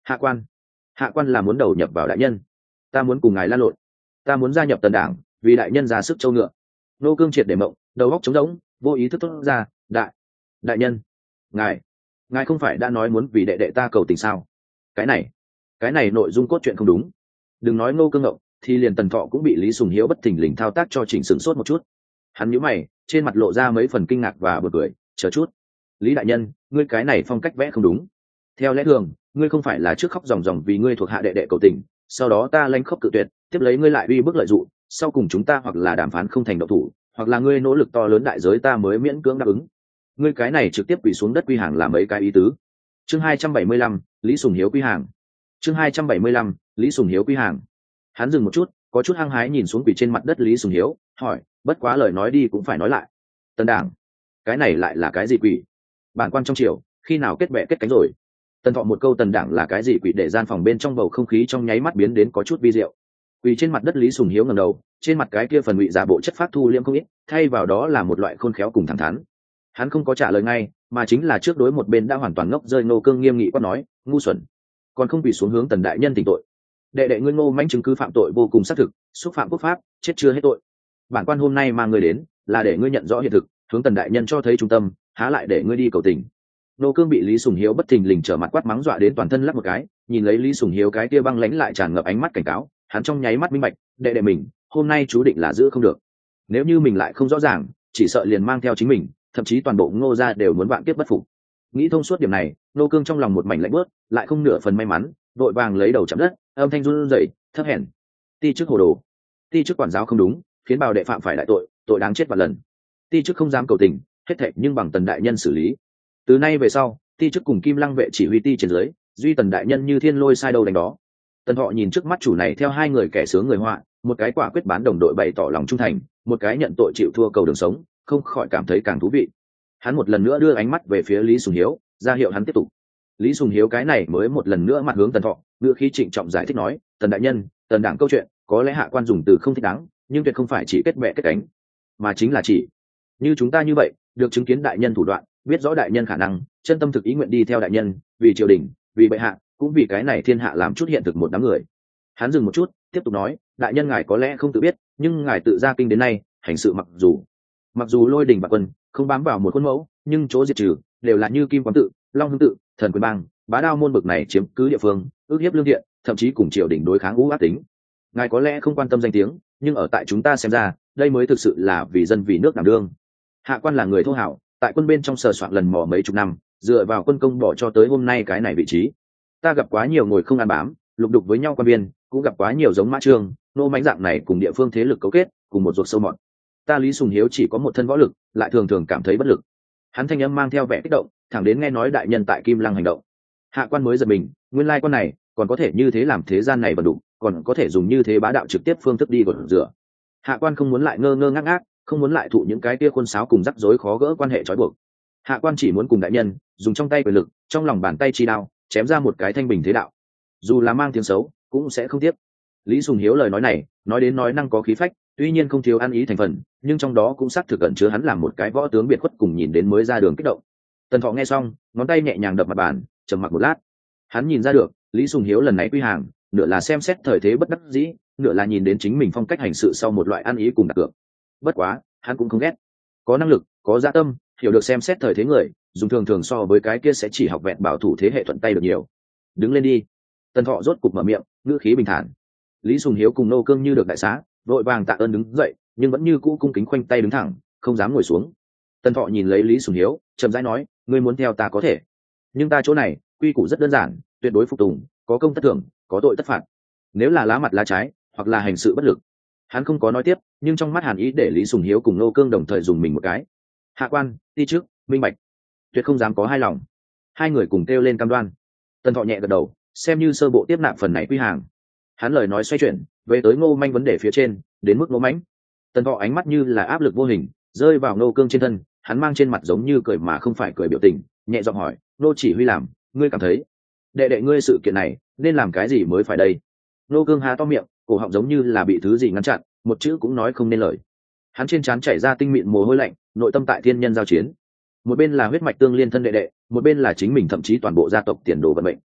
Hạ quan, hạ quan là muốn đầu nhập vào đại nhân, ta muốn cùng ngài lan lộn, ta muốn gia nhập tần đảng, vì đại nhân ra sức châu ngựa. Nô cương triệt để mộng, đầu óc trống rỗng, vô ý thức thốt ra, đại đại nhân, ngài ngài không phải đã nói muốn vì đệ đệ ta cầu tình sao? Cái này cái này nội dung cốt truyện không đúng. Đừng nói Nô cương ngộng, thì liền Tần Thọ cũng bị Lý Sùng Hiếu bất thình lình thao tác cho chỉnh sửng sốt một chút. Hắn nhíu mày, trên mặt lộ ra mấy phần kinh ngạc và bật cười, chờ chút, Lý đại nhân, ngươi cái này phong cách vẽ không đúng. Theo lẽ thường, ngươi không phải là trước khóc ròng ròng vì ngươi thuộc hạ đệ đệ cầu tình, sau đó ta lanh khóc cự tuyệt, tiếp lấy ngươi lại uy bức lợi dụng, sau cùng chúng ta hoặc là đàm phán không thành động thủ, hoặc là ngươi nỗ lực to lớn đại giới ta mới miễn cưỡng đáp ứng. Ngươi cái này trực tiếp quỳ xuống đất quy hàng là mấy cái ý tứ. Chương hai trăm bảy mươi lăm, Lý Sùng Hiếu quy hàng. Chương hai trăm bảy mươi lăm, Lý Sùng Hiếu quy hàng. Hắn dừng một chút, có chút hăng hái nhìn xuống quỳ trên mặt đất Lý Sùng Hiếu, hỏi, bất quá lời nói đi cũng phải nói lại. Tần đảng, cái này lại là cái gì quỷ? Bản quan trong triều, khi nào kết bè kết cánh rồi? Tần Thọ một câu tần đảng là cái gì quỷ để gian phòng bên trong bầu không khí trong nháy mắt biến đến có chút vi diệu. Quỳ trên mặt đất Lý Sùng Hiếu ngẩng đầu, trên mặt cái kia phần ngụy giả bộ chất phát thu liêm không ít, thay vào đó là một loại khôn khéo cùng thẳng thắn. Hắn không có trả lời ngay, mà chính là trước đối một bên đã hoàn toàn ngốc rơi Ngô Cương nghiêm nghị quát nói, ngu xuẩn, còn không quỳ xuống hướng Tần đại nhân tỉnh tội. Đệ đệ ngươi Ngô mãnh chứng cứ phạm tội vô cùng xác thực, xúc phạm quốc pháp, chết chưa hết tội. Bản quan hôm nay mang ngươi đến, là để ngươi nhận rõ hiện thực, hướng Tần đại nhân cho thấy trung tâm, há lại để ngươi đi cầu tình. Ngô Cương bị Lý Sùng Hiếu bất thình lình trở mặt quát mắng dọa đến toàn thân lắc một cái, nhìn lấy Lý Sùng Hiếu cái kia băng lãnh lại tràn ngập ánh mắt cảnh cáo, hắn trong nháy mắt minh bạch, đệ đệ mình hôm nay chú định là giữ không được. Nếu như mình lại không rõ ràng, chỉ sợ liền mang theo chính mình, thậm chí toàn bộ Ngô gia đều muốn vạn kiếp bất phục. Nghĩ thông suốt điểm này, Ngô Cương trong lòng một mảnh lạnh bớt, lại không nửa phần may mắn, vội vàng lấy đầu chạm đất, âm thanh run rẩy, thấp hèn, ti chức hồ đồ, ti chức quản giáo không đúng, khiến bào đệ phạm phải đại tội, tội đáng chết vạn lần. Ti chức không dám cầu tình, hết thệ nhưng bằng Tần đại nhân xử lý. Từ nay về sau, ti chức cùng Kim Lăng vệ chỉ huy ti trên dưới, duy Tần đại nhân như thiên lôi sai đâu đánh đó. Tần Thọ nhìn trước mắt chủ này theo hai người kẻ sướng người họa, một cái quả quyết bán đồng đội bày tỏ lòng trung thành, một cái nhận tội chịu thua cầu đường sống, không khỏi cảm thấy càng thú vị. Hắn một lần nữa đưa ánh mắt về phía Lý Sùng Hiếu, ra hiệu hắn tiếp tục. Lý Sùng Hiếu cái này mới một lần nữa mặt hướng Tần Thọ, ngữ khí trịnh trọng giải thích nói, Tần đại nhân, Tần đảng câu chuyện, có lẽ hạ quan dùng từ không thích đáng, nhưng tuyệt không phải chỉ kết bè kết cánh, mà chính là chỉ như chúng ta như vậy, được chứng kiến đại nhân thủ đoạn, biết rõ đại nhân khả năng, chân tâm thực ý nguyện đi theo đại nhân, vì triều đình, vì bệ hạ, cũng vì cái này thiên hạ làm chút hiện thực một đám người. Hắn dừng một chút, tiếp tục nói, đại nhân ngài có lẽ không tự biết, nhưng ngài tự ra kinh đến nay, hành sự mặc dù mặc dù lôi đình bạc quân, không bám vào một khuôn mẫu, nhưng chỗ diệt trừ đều là như Kim Quán tự, Long Hưng tự, Thần Quyền Bang, Bá Đao môn bực này chiếm cứ địa phương, ước hiếp lương thiện, thậm chí cùng triều đình đối kháng ngũ ác tính. Ngài có lẽ không quan tâm danh tiếng, nhưng ở tại chúng ta xem ra, đây mới thực sự là vì dân vì nước đảm đương. Hạ quan là người thô hảo, tại quân bên trong sờ soạn lần mò mấy chục năm, dựa vào quân công bỏ cho tới hôm nay cái này vị trí. Ta gặp quá nhiều ngồi không ăn bám, lục đục với nhau quan biên, cũng gặp quá nhiều giống Mã Trương, Nô Mãnh dạng này cùng địa phương thế lực cấu kết, cùng một ruột sâu mọt. Ta Lý Sùng Hiếu chỉ có một thân võ lực, lại thường thường cảm thấy bất lực. Hắn thanh âm mang theo vẻ kích động, thẳng đến nghe nói đại nhân tại Kim Lăng hành động. Hạ quan mới giật mình, nguyên lai quan này còn có thể như thế làm thế gian này vận đủ, còn có thể dùng như thế bá đạo trực tiếp phương thức đi gột rửa. Hạ quan không muốn lại ngơ ngơ ngác ngác, không muốn lại thụ những cái kia khuôn sáo cùng rắc rối khó gỡ quan hệ trói buộc. Hạ quan chỉ muốn cùng đại nhân dùng trong tay quyền lực, trong lòng bàn tay chi đao, chém ra một cái thanh bình thế đạo. Dù là mang tiếng xấu, cũng sẽ không tiếp. Lý Sùng Hiếu lời nói này, nói đến nói năng có khí phách, tuy nhiên không thiếu ăn ý thành phần, nhưng trong đó cũng xác thực ẩn chứa hắn làm một cái võ tướng biệt khuất cùng nhìn đến mới ra đường kích động. Tần Thọ nghe xong, ngón tay nhẹ nhàng đập mặt bàn, trầm mặc một lát. Hắn nhìn ra được, Lý Sùng Hiếu lần này quy hàng, nửa là xem xét thời thế bất đắc dĩ, nửa là nhìn đến chính mình phong cách hành sự sau một loại ăn ý cùng đặt cược. Bất quá, hắn cũng không ghét. Có năng lực, có dạ tâm, hiểu được xem xét thời thế người, dùng thường thường so với cái kia sẽ chỉ học vẹn bảo thủ thế hệ thuận tay được nhiều. Đứng lên đi. Tần Thọ rốt cục mở miệng, ngữ khí bình thản. Lý Sùng Hiếu cùng Nô Cương như được đại xá, vội vàng tạ ơn đứng dậy, nhưng vẫn như cũ cung kính khoanh tay đứng thẳng, không dám ngồi xuống. Tần Thọ nhìn lấy Lý Sùng Hiếu, chậm rãi nói, ngươi muốn theo ta có thể, nhưng ta chỗ này quy củ rất đơn giản, tuyệt đối phục tùng, có công tất thưởng, có tội tất phạt. Nếu là lá mặt lá trái, hoặc là hành sự bất lực. Hắn không có nói tiếp, nhưng trong mắt hàn ý để Lý Sùng Hiếu cùng Nô Cương đồng thời dùng mình một cái. Hạ quan, đi trước, minh bạch, tuyệt không dám có hai lòng. Hai người cùng kêu lên cam đoan. Tần Thọ nhẹ gật đầu, xem như sơ bộ tiếp nạp phần này quy hàng. Hắn lời nói xoay chuyển về tới Ngô Manh vấn đề phía trên, đến mức Ngô Mãnh. Tần Thọ ánh mắt như là áp lực vô hình rơi vào Nô Cương trên thân, hắn mang trên mặt giống như cười mà không phải cười biểu tình, nhẹ giọng hỏi, Nô chỉ huy làm, ngươi cảm thấy đệ đệ ngươi sự kiện này nên làm cái gì mới phải đây? Nô Cương há to miệng, cổ họng giống như là bị thứ gì ngăn chặn, một chữ cũng nói không nên lời. Hắn trên trán chảy ra tinh mịn mồ hôi lạnh, nội tâm tại thiên nhân giao chiến. Một bên là huyết mạch tương liên thân đệ đệ, một bên là chính mình thậm chí toàn bộ gia tộc tiền đồ vận mệnh.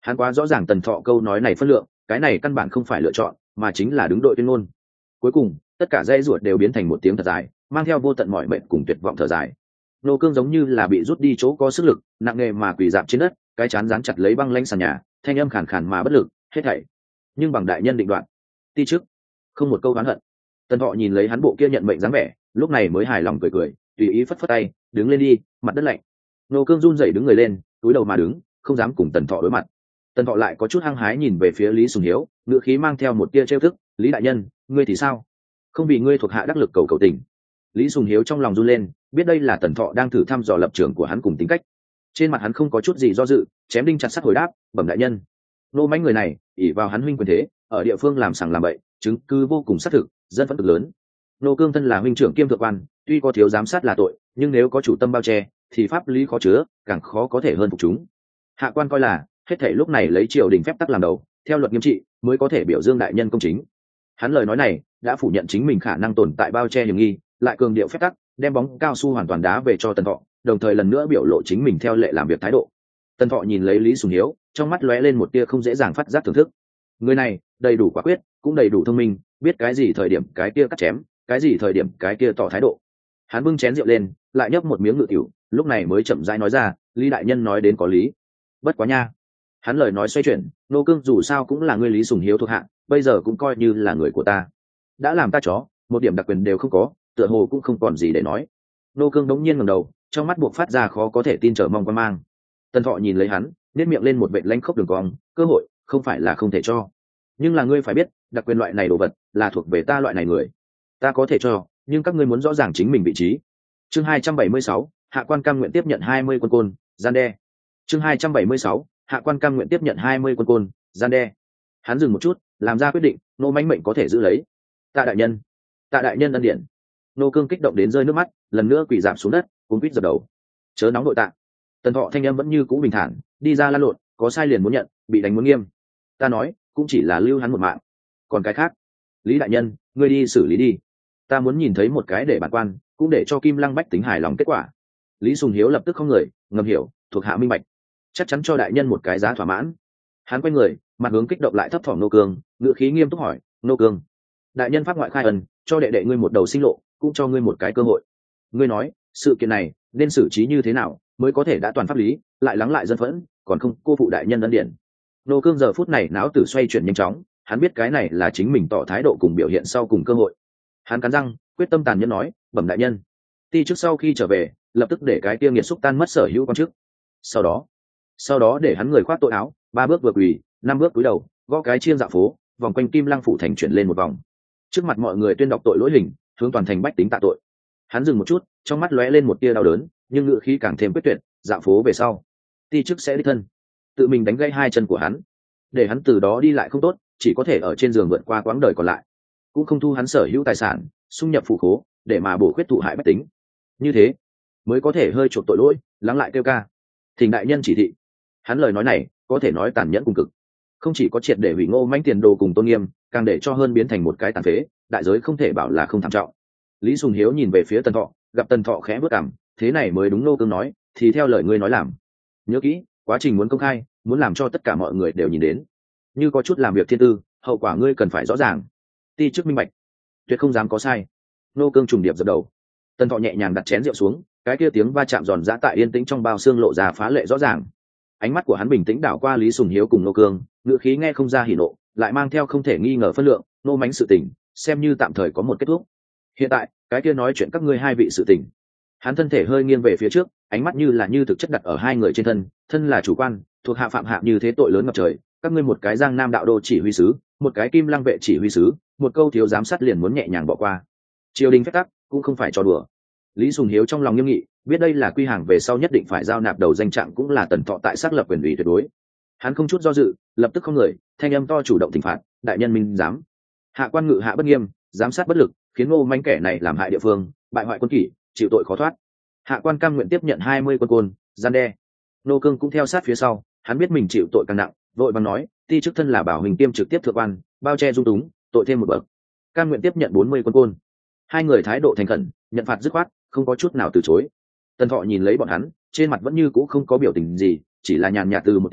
Hắn quá rõ ràng Tần Thọ câu nói này phân lượng, cái này căn bản không phải lựa chọn, mà chính là đứng đội tuyên ngôn. Cuối cùng tất cả dây ruột đều biến thành một tiếng thật dài, mang theo vô tận mỏi mệt cùng tuyệt vọng thở dài. Nô Cương giống như là bị rút đi chỗ có sức lực, nặng nề mà quỳ dạp trên đất, cái chán dán chặt lấy băng lãnh sàn nhà, thanh âm khàn khàn mà bất lực, hết thảy nhưng bằng đại nhân định đoạt. Ti chức không một câu oán hận. Tần Thọ nhìn lấy hắn bộ kia nhận mệnh dáng vẻ, lúc này mới hài lòng cười cười, tùy ý phất phất tay, đứng lên đi, mặt đất lạnh. Nô Cương run rẩy đứng người lên, cúi đầu mà đứng, không dám cùng Tần Thọ đối mặt. Tần Thọ lại có chút hăng hái nhìn về phía Lý Sùng Hiếu, ngữ khí mang theo một tia trêu thức, "Lý đại nhân, ngươi thì sao? Không vì ngươi thuộc hạ đắc lực cầu cầu tình." Lý Sùng Hiếu trong lòng run lên, biết đây là Tần Thọ đang thử thăm dò lập trường của hắn cùng tính cách. Trên mặt hắn không có chút gì do dự, chém đinh chặt sắt hồi đáp, "Bẩm đại nhân." Nô mãnh người này ỷ vào hắn huynh quyền thế, ở địa phương làm sằng làm bậy, chứng cứ vô cùng xác thực, dân phẫn cực lớn. Nô Cương thân là huynh trưởng kiêm thượng quan, tuy có thiếu giám sát là tội, nhưng nếu có chủ tâm bao che thì pháp lý khó chứa, càng khó có thể hơn phục chúng. Hạ quan coi là hết thảy lúc này lấy triều đình phép tắc làm đầu, theo luật nghiêm trị mới có thể biểu dương đại nhân công chính. Hắn lời nói này đã phủ nhận chính mình khả năng tồn tại bao che hiểm nghi, lại cường điệu phép tắc, đem bóng cao su hoàn toàn đá về cho Tần Thọ, đồng thời lần nữa biểu lộ chính mình theo lệ làm việc thái độ. Tần Thọ nhìn lấy Lý Sùng Hiếu, trong mắt lóe lên một tia không dễ dàng phát giác thưởng thức. Người này đầy đủ quả quyết, cũng đầy đủ thông minh, biết cái gì thời điểm cái kia cắt chém, cái gì thời điểm cái kia tỏ thái độ. Hắn bưng chén rượu lên, lại nhấp một miếng ngự tiểu, lúc này mới chậm rãi nói ra, "Lý đại nhân nói đến có lý. Bất quá nha." Hắn lời nói xoay chuyển, "Nô Cương dù sao cũng là ngươi Lý Sùng Hiếu thuộc hạ, bây giờ cũng coi như là người của ta. Đã làm ta chó, một điểm đặc quyền đều không có, tựa hồ cũng không còn gì để nói." Nô Cương đống nhiên ngẩng đầu, trong mắt buộc phát ra khó có thể tin chờ mong quan mang. Tần Thọ nhìn lấy hắn, nét miệng lên một vệt lanh khốc đường cong, "Cơ hội không phải là không thể cho, nhưng là ngươi phải biết, đặc quyền loại này đồ vật là thuộc về ta loại này người. Ta có thể cho, nhưng các ngươi muốn rõ ràng chính mình vị trí." Chương hai trăm bảy mươi sáu, hạ quan cam nguyện tiếp nhận hai mươi quân côn, gian đe. Chương hai trăm bảy mươi sáu, hạ quan cam nguyện tiếp nhận hai mươi quân côn, gian đe. Hắn dừng một chút, làm ra quyết định, nô mãnh mệnh có thể giữ lấy. "Tạ đại nhân." "Tạ đại nhân ân điển." Nô Cương kích động đến rơi nước mắt, lần nữa quỳ rạp xuống đất, cuống quýt dập đầu. "Chớ nóng nội tạ." Tần Thọ thanh âm vẫn như cũ bình thản, đi ra lăn lộn, có sai liền muốn nhận, bị đánh muốn nghiêm. "Ta nói, cũng chỉ là lưu hắn một mạng, còn cái khác, Lý đại nhân, ngươi đi xử lý đi. Ta muốn nhìn thấy một cái để bản quan, cũng để cho Kim Lăng bách tính hài lòng kết quả." Lý Sùng Hiếu lập tức không người, ngầm hiểu, thuộc hạ minh bạch, chắc chắn cho đại nhân một cái giá thỏa mãn. Hắn quay người, mặt hướng kích động lại thấp thỏm Nô Cương, ngữ khí nghiêm túc hỏi, "Nô Cương, đại nhân pháp ngoại khai ân, cho đệ đệ ngươi một đầu sinh lộ, cũng cho ngươi một cái cơ hội. Ngươi nói, sự kiện này nên xử trí như thế nào mới có thể đã toàn pháp lý, lại lắng lại dân phẫn, còn không cô phụ đại nhân ân điển?" Nô Cương giờ phút này não tử xoay chuyển nhanh chóng, hắn biết cái này là chính mình tỏ thái độ cùng biểu hiện sau cùng cơ hội. Hắn cắn răng, quyết tâm tàn nhẫn nói, "Bẩm đại nhân." Ti trước sau khi trở về, lập tức để cái tiêu nghiệt xúc tan mất sở hữu quan chức. Sau đó, sau đó để hắn người khoác tội áo, ba bước vừa quỳ, năm bước cúi đầu, gõ cái chiêng dạo phố, vòng quanh Kim Lăng phủ thành chuyển lên một vòng. Trước mặt mọi người tuyên đọc tội lỗi hình, hướng toàn thành bách tính tạ tội. Hắn dừng một chút, trong mắt lóe lên một tia đau đớn, nhưng ngữ khí càng thêm quyết tuyệt, dạo phố về sau, ti chức sẽ đích thân tự mình đánh gãy hai chân của hắn, để hắn từ đó đi lại không tốt, chỉ có thể ở trên giường vượt qua quãng đời còn lại, cũng không thu hắn sở hữu tài sản, xung nhập phủ khố, để mà bổ khuyết thụ hại bách tính. Như thế mới có thể hơi chuộc tội lỗi, lắng lại kêu ca. Thỉnh đại nhân chỉ thị. Hắn lời nói này có thể nói tàn nhẫn cùng cực, không chỉ có triệt để hủy Ngô Mãnh tiền đồ cùng tôn nghiêm, càng để cho hơn biến thành một cái tàn phế, đại giới không thể bảo là không thảm trọng. Lý Sùng Hiếu nhìn về phía Tần Thọ, gặp Tần Thọ khẽ bước cằm, thế này mới đúng. Nô Cương nói, thì theo lời ngươi nói làm. Nhớ kỹ, quá trình muốn công khai, muốn làm cho tất cả mọi người đều nhìn đến. Như có chút làm việc thiên tư, hậu quả ngươi cần phải rõ ràng. Ti chức minh bạch, tuyệt không dám có sai. Nô Cương trùng điệp dập đầu. Tần Thọ nhẹ nhàng đặt chén rượu xuống, cái kia tiếng va chạm giòn giã tại yên tĩnh trong bao xương lộ ra phá lệ rõ ràng. Ánh mắt của hắn bình tĩnh đảo qua Lý Sùng Hiếu cùng Nô Cương, ngữ khí nghe không ra hỉ nộ, lại mang theo không thể nghi ngờ phân lượng. Nô Mãnh sự tình, xem như tạm thời có một kết thúc. Hiện tại, cái kia nói chuyện các ngươi hai vị sự tình. Hắn thân thể hơi nghiêng về phía trước, ánh mắt như là như thực chất đặt ở hai người trên thân, thân là chủ quan, thuộc hạ phạm hạ như thế tội lớn ngập trời, các ngươi một cái Giang Nam đạo đô chỉ huy sứ, một cái Kim Lăng vệ chỉ huy sứ, một câu thiếu giám sát liền muốn nhẹ nhàng bỏ qua. Triều đình phép tắc cũng không phải trò đùa. Lý Sùng Hiếu trong lòng nghiêm nghị, biết đây là quy hàng về sau nhất định phải giao nạp đầu danh trạng, cũng là Tần Thọ tại xác lập quyền ủy tuyệt đối. Hắn không chút do dự, lập tức không người, thanh âm to chủ động thỉnh phạt, đại nhân minh giám. Hạ quan ngự hạ bất nghiêm, giám sát bất lực, khiến Ngô Mãnh kẻ này làm hại địa phương, bại hoại quân kỷ, chịu tội khó thoát. Hạ quan cam nguyện tiếp nhận hai mươi quân côn, gian đe. Nô Cương cũng theo sát phía sau, hắn biết mình chịu tội càng nặng, vội vàng nói, ti chức thân là bảo hình tiêm trực tiếp thượng quan, bao che dung túng, tội thêm một bậc, cam nguyện tiếp nhận bốn mươi quân côn. Hai người thái độ thành khẩn, nhận phạt dứt khoát, không có chút nào từ chối. Tần Thọ nhìn lấy bọn hắn, trên mặt vẫn như cũ không có biểu tình gì, chỉ là nhàn nhạt từ một tiếng,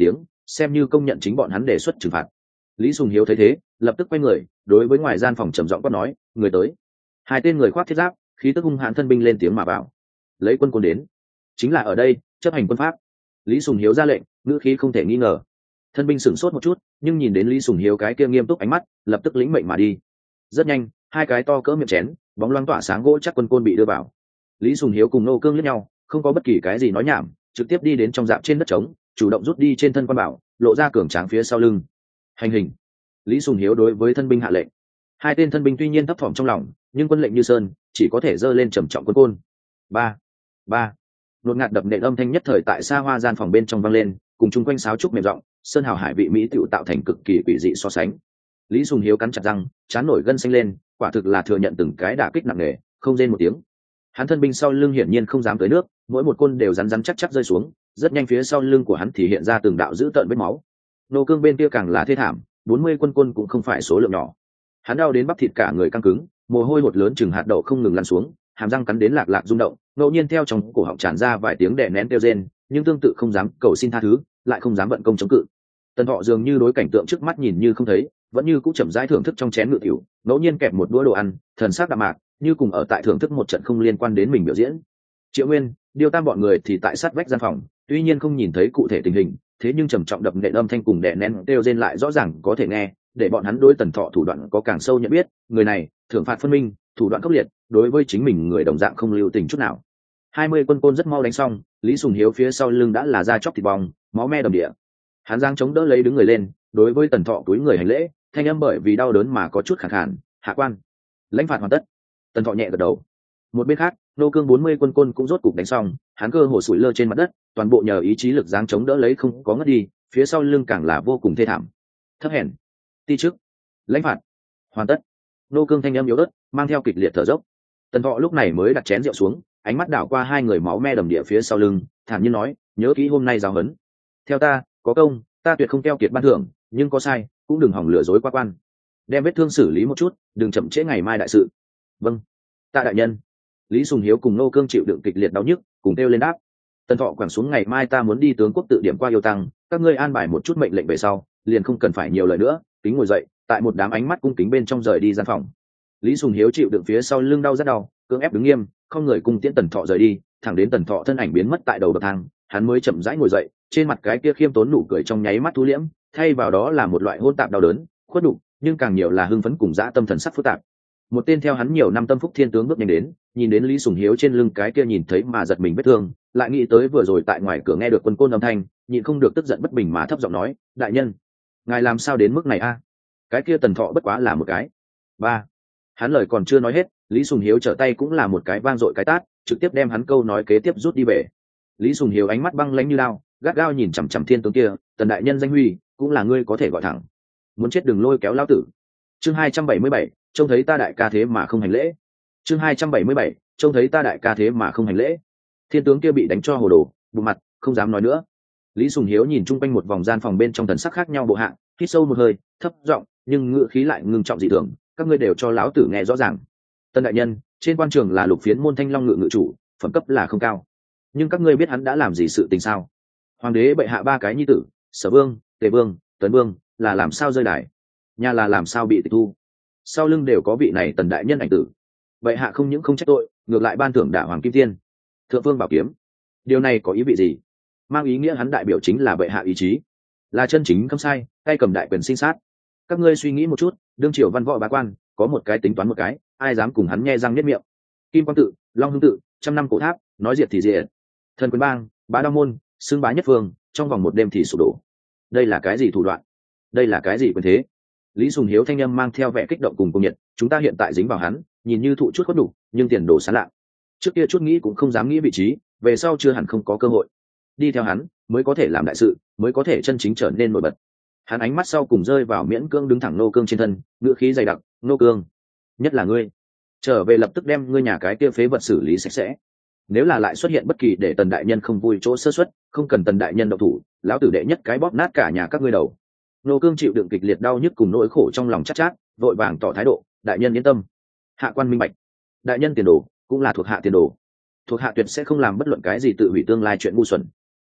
xem như công nhận chính bọn hắn đề xuất trừng phạt. Lý Sùng Hiếu thấy thế lập tức quay người đối với ngoài gian phòng trầm giọng quát nói, người tới. Hai tên người khoác thiết giáp khí tức hung hãn thân binh lên tiếng mà bảo, lấy quân quân đến, chính là ở đây chấp hành quân pháp. Lý Sùng Hiếu ra lệnh, ngữ khí không thể nghi ngờ. Thân binh sửng sốt một chút, nhưng nhìn đến Lý Sùng Hiếu cái kia nghiêm túc ánh mắt, lập tức lĩnh mệnh mà đi. Rất nhanh, hai cái to cỡ miệng chén bóng loáng tỏa sáng gỗ chắc quân côn bị đưa vào. Lý Sùng Hiếu cùng Nô Cương liếc nhau, không có bất kỳ cái gì nói nhảm, trực tiếp đi đến trong dạp trên đất trống, chủ động rút đi trên thân quan bảo, lộ ra cường tráng phía sau lưng. Hành hình. Lý Sùng Hiếu đối với thân binh hạ lệnh. Hai tên thân binh tuy nhiên thấp thỏm trong lòng, nhưng quân lệnh như sơn, chỉ có thể giơ lên trầm trọng quân côn. Ba, ba. Nột ngạt đập nện âm thanh nhất thời tại xa hoa gian phòng bên trong vang lên, cùng chung quanh sáo trúc mềm rộng, sơn hào hải vị mỹ tiểu tạo thành cực kỳ quỷ dị so sánh. Lý Sùng Hiếu cắn chặt răng, chán nổi gân xanh lên, quả thực là thừa nhận từng cái đả kích nặng nề, không rên một tiếng. Hắn thân binh sau lưng hiển nhiên không dám tới nước, mỗi một côn đều rắn rắn chắc chắc rơi xuống, rất nhanh phía sau lưng của hắn thì hiện ra từng đạo dữ tợn vết máu. Nô Cương bên kia càng là thê thảm, bốn mươi quân côn cũng không phải số lượng nhỏ. Hắn đau đến bắp thịt cả người căng cứng, mồ hôi hột lớn chừng hạt đậu không ngừng lăn xuống, hàm răng cắn đến lạc lạc rung động, ngẫu nhiên theo trong cổ họng tràn ra vài tiếng đè nén kêu rên, nhưng tương tự không dám cầu xin tha thứ, lại không dám vận công chống cự. Tần Thọ dường như đối cảnh tượng trước mắt nhìn như không thấy, vẫn như cũ chậm rãi thưởng thức trong chén ngự tiểu, ngẫu nhiên kẹp một đũa đồ ăn, thần sắc đạm mạc, như cùng ở tại thưởng thức một trận không liên quan đến mình biểu diễn. Triệu Nguyên, Điêu Tam bọn người thì tại sát vách gian phòng, tuy nhiên không nhìn thấy cụ thể tình hình, thế nhưng trầm trọng đập nện âm thanh cùng đè nén kêu rên lại rõ ràng có thể nghe, để bọn hắn đối Tần Thọ thủ đoạn có càng sâu nhận biết, người này, thưởng phạt phân minh, thủ đoạn khốc liệt, đối với chính mình người đồng dạng không lưu tình chút nào. Hai mươi quân côn rất mau đánh xong, Lý Sùng Hiếu phía sau lưng đã là da chóc thịt bong, máu me đầm địa. Hắn giang chống đỡ lấy đứng người lên, đối với Tần Thọ túi người hành lễ, thanh âm bởi vì đau đớn mà có chút khàn khàn, "Hạ quan, lãnh phạt hoàn tất." Tần Thọ nhẹ gật đầu. Một bên khác, Nô Cương bốn mươi quân côn cũng rốt cục đánh xong, hắn cơ hồ sủi lơ trên mặt đất, toàn bộ nhờ ý chí lực giáng chống đỡ lấy không có ngất đi, phía sau lưng càng là vô cùng thê thảm. Thấp hèn, ti trước, lãnh phạt, hoàn tất. Nô Cương thanh âm yếu ớt, mang theo kịch liệt thở dốc. Tần Thọ lúc này mới đặt chén rượu xuống, ánh mắt đảo qua hai người máu me đầm địa phía sau lưng, thản nhiên nói, nhớ kỹ hôm nay giáo huấn. Theo ta, có công, ta tuyệt không keo kiệt ban thưởng, nhưng có sai, cũng đừng hỏng lừa dối quá quan. Đem vết thương xử lý một chút, đừng chậm trễ ngày mai đại sự. Vâng, tạ đại nhân. Lý Sùng Hiếu cùng Nô Cương chịu đựng kịch liệt đau nhức, cùng kêu lên đáp. Tần Thọ quẳng xuống, ngày mai ta muốn đi tướng quốc tự điểm qua yêu tăng, các ngươi an bài một chút mệnh lệnh về sau, liền không cần phải nhiều lời nữa, kính ngồi dậy, tại một đám ánh mắt cung kính bên trong rời đi gian phòng. Lý Sùng Hiếu chịu đựng phía sau lưng đau rất đau, cưỡng ép đứng nghiêm, không người cung tiễn Tần Thọ rời đi, thẳng đến Tần Thọ thân ảnh biến mất tại đầu bậc thang, hắn mới chậm rãi ngồi dậy, trên mặt cái kia khiêm tốn nụ cười trong nháy mắt thu liễm, thay vào đó là một loại hỗn tạp đau đớn, khuất nhục, nhưng càng nhiều là hưng phấn cùng dã tâm thần sắc phức tạp. Một tên theo hắn nhiều năm tâm phúc thiên tướng bước nhanh đến, nhìn đến Lý Sùng Hiếu trên lưng cái kia nhìn thấy mà giật mình vết thương, lại nghĩ tới vừa rồi tại ngoài cửa nghe được quân côn âm thanh, nhịn không được tức giận bất bình mà thấp giọng nói, đại nhân, ngài làm sao đến mức này a? Cái kia Tần Thọ bất quá là một cái. Ba. Hắn lời còn chưa nói hết, Lý Sùng Hiếu trở tay cũng là một cái vang dội cái tát, trực tiếp đem hắn câu nói kế tiếp rút đi về. Lý Sùng Hiếu ánh mắt băng lãnh như lao, gắt gao nhìn chằm chằm thiên tướng kia, Tần đại nhân danh huy, cũng là ngươi có thể gọi thẳng. Muốn chết đừng lôi kéo lão tử. Chương hai trăm bảy mươi bảy, trông thấy ta đại ca thế mà không hành lễ. Chương hai trăm bảy mươi bảy, trông thấy ta đại ca thế mà không hành lễ. Thiên tướng kia bị đánh cho hồ đồ, bụng mặt, không dám nói nữa. Lý Sùng Hiếu nhìn chung quanh một vòng gian phòng bên trong thần sắc khác nhau bộ hạng, hít sâu một hơi, thấp giọng, nhưng ngữ khí lại ngưng trọng dị thường, các ngươi đều cho lão tử nghe rõ ràng. Tân đại nhân, trên quan trường là Lục Phiến môn Thanh Long ngự ngự chủ, phẩm cấp là không cao. Nhưng các ngươi biết hắn đã làm gì sự tình sao? Hoàng đế bệ hạ ba cái nhi tử, Sở Vương, Tề Vương, Tấn Vương, là làm sao rơi đài? Nhà là làm sao bị tịch thu? Sau lưng đều có vị này Tần đại nhân ảnh tử. Bệ hạ không những không trách tội, ngược lại ban thưởng Đả Hoàng Kim Tiên, Thượng Vương Bảo Kiếm. Điều này có ý vị gì? Mang ý nghĩa hắn đại biểu chính là bệ hạ ý chí, là chân chính không sai, tay cầm đại quyền sinh sát. Các ngươi suy nghĩ một chút, đương triều văn võ bá quan, có một cái tính toán một cái, ai dám cùng hắn nhe răng niết miệng? Kim Quang tự, Long Hưng tự, trăm năm cổ tháp, nói diệt thì diệt. Thần quyền bang, bá đao môn, xưng bá nhất phương, trong vòng một đêm thì sụp đổ. Đây là cái gì thủ đoạn? Đây là cái gì quyền thế? Lý Sùng Hiếu thanh âm mang theo vẻ kích động cùng cung nhiệt, chúng ta hiện tại dính vào hắn, nhìn như thụ chút khuất đủ, nhưng tiền đồ sáng lạ. Trước kia chút nghĩ cũng không dám nghĩ vị trí, về sau chưa hẳn không có cơ hội. Đi theo hắn, mới có thể làm đại sự, mới có thể chân chính trở nên nổi bật. Hắn ánh mắt sau cùng rơi vào miễn cương đứng thẳng Nô Cương trên thân, ngữ khí dày đặc, Nô Cương, nhất là ngươi, trở về lập tức đem ngươi nhà cái kia phế vật xử lý sạch sẽ. Nếu là lại xuất hiện bất kỳ để Tần đại nhân không vui chỗ sơ suất, không cần Tần đại nhân động thủ, lão tử đệ nhất cái bóp nát cả nhà các ngươi đầu. Nô Cương chịu đựng kịch liệt đau nhức cùng nỗi khổ trong lòng chát chát, vội vàng tỏ thái độ, đại nhân yên tâm, hạ quan minh bạch, đại nhân tiền đồ cũng là thuộc hạ tiền đồ, thuộc hạ tuyệt sẽ không làm bất luận cái gì tự hủy tương lai chuyện ngu xuẩn.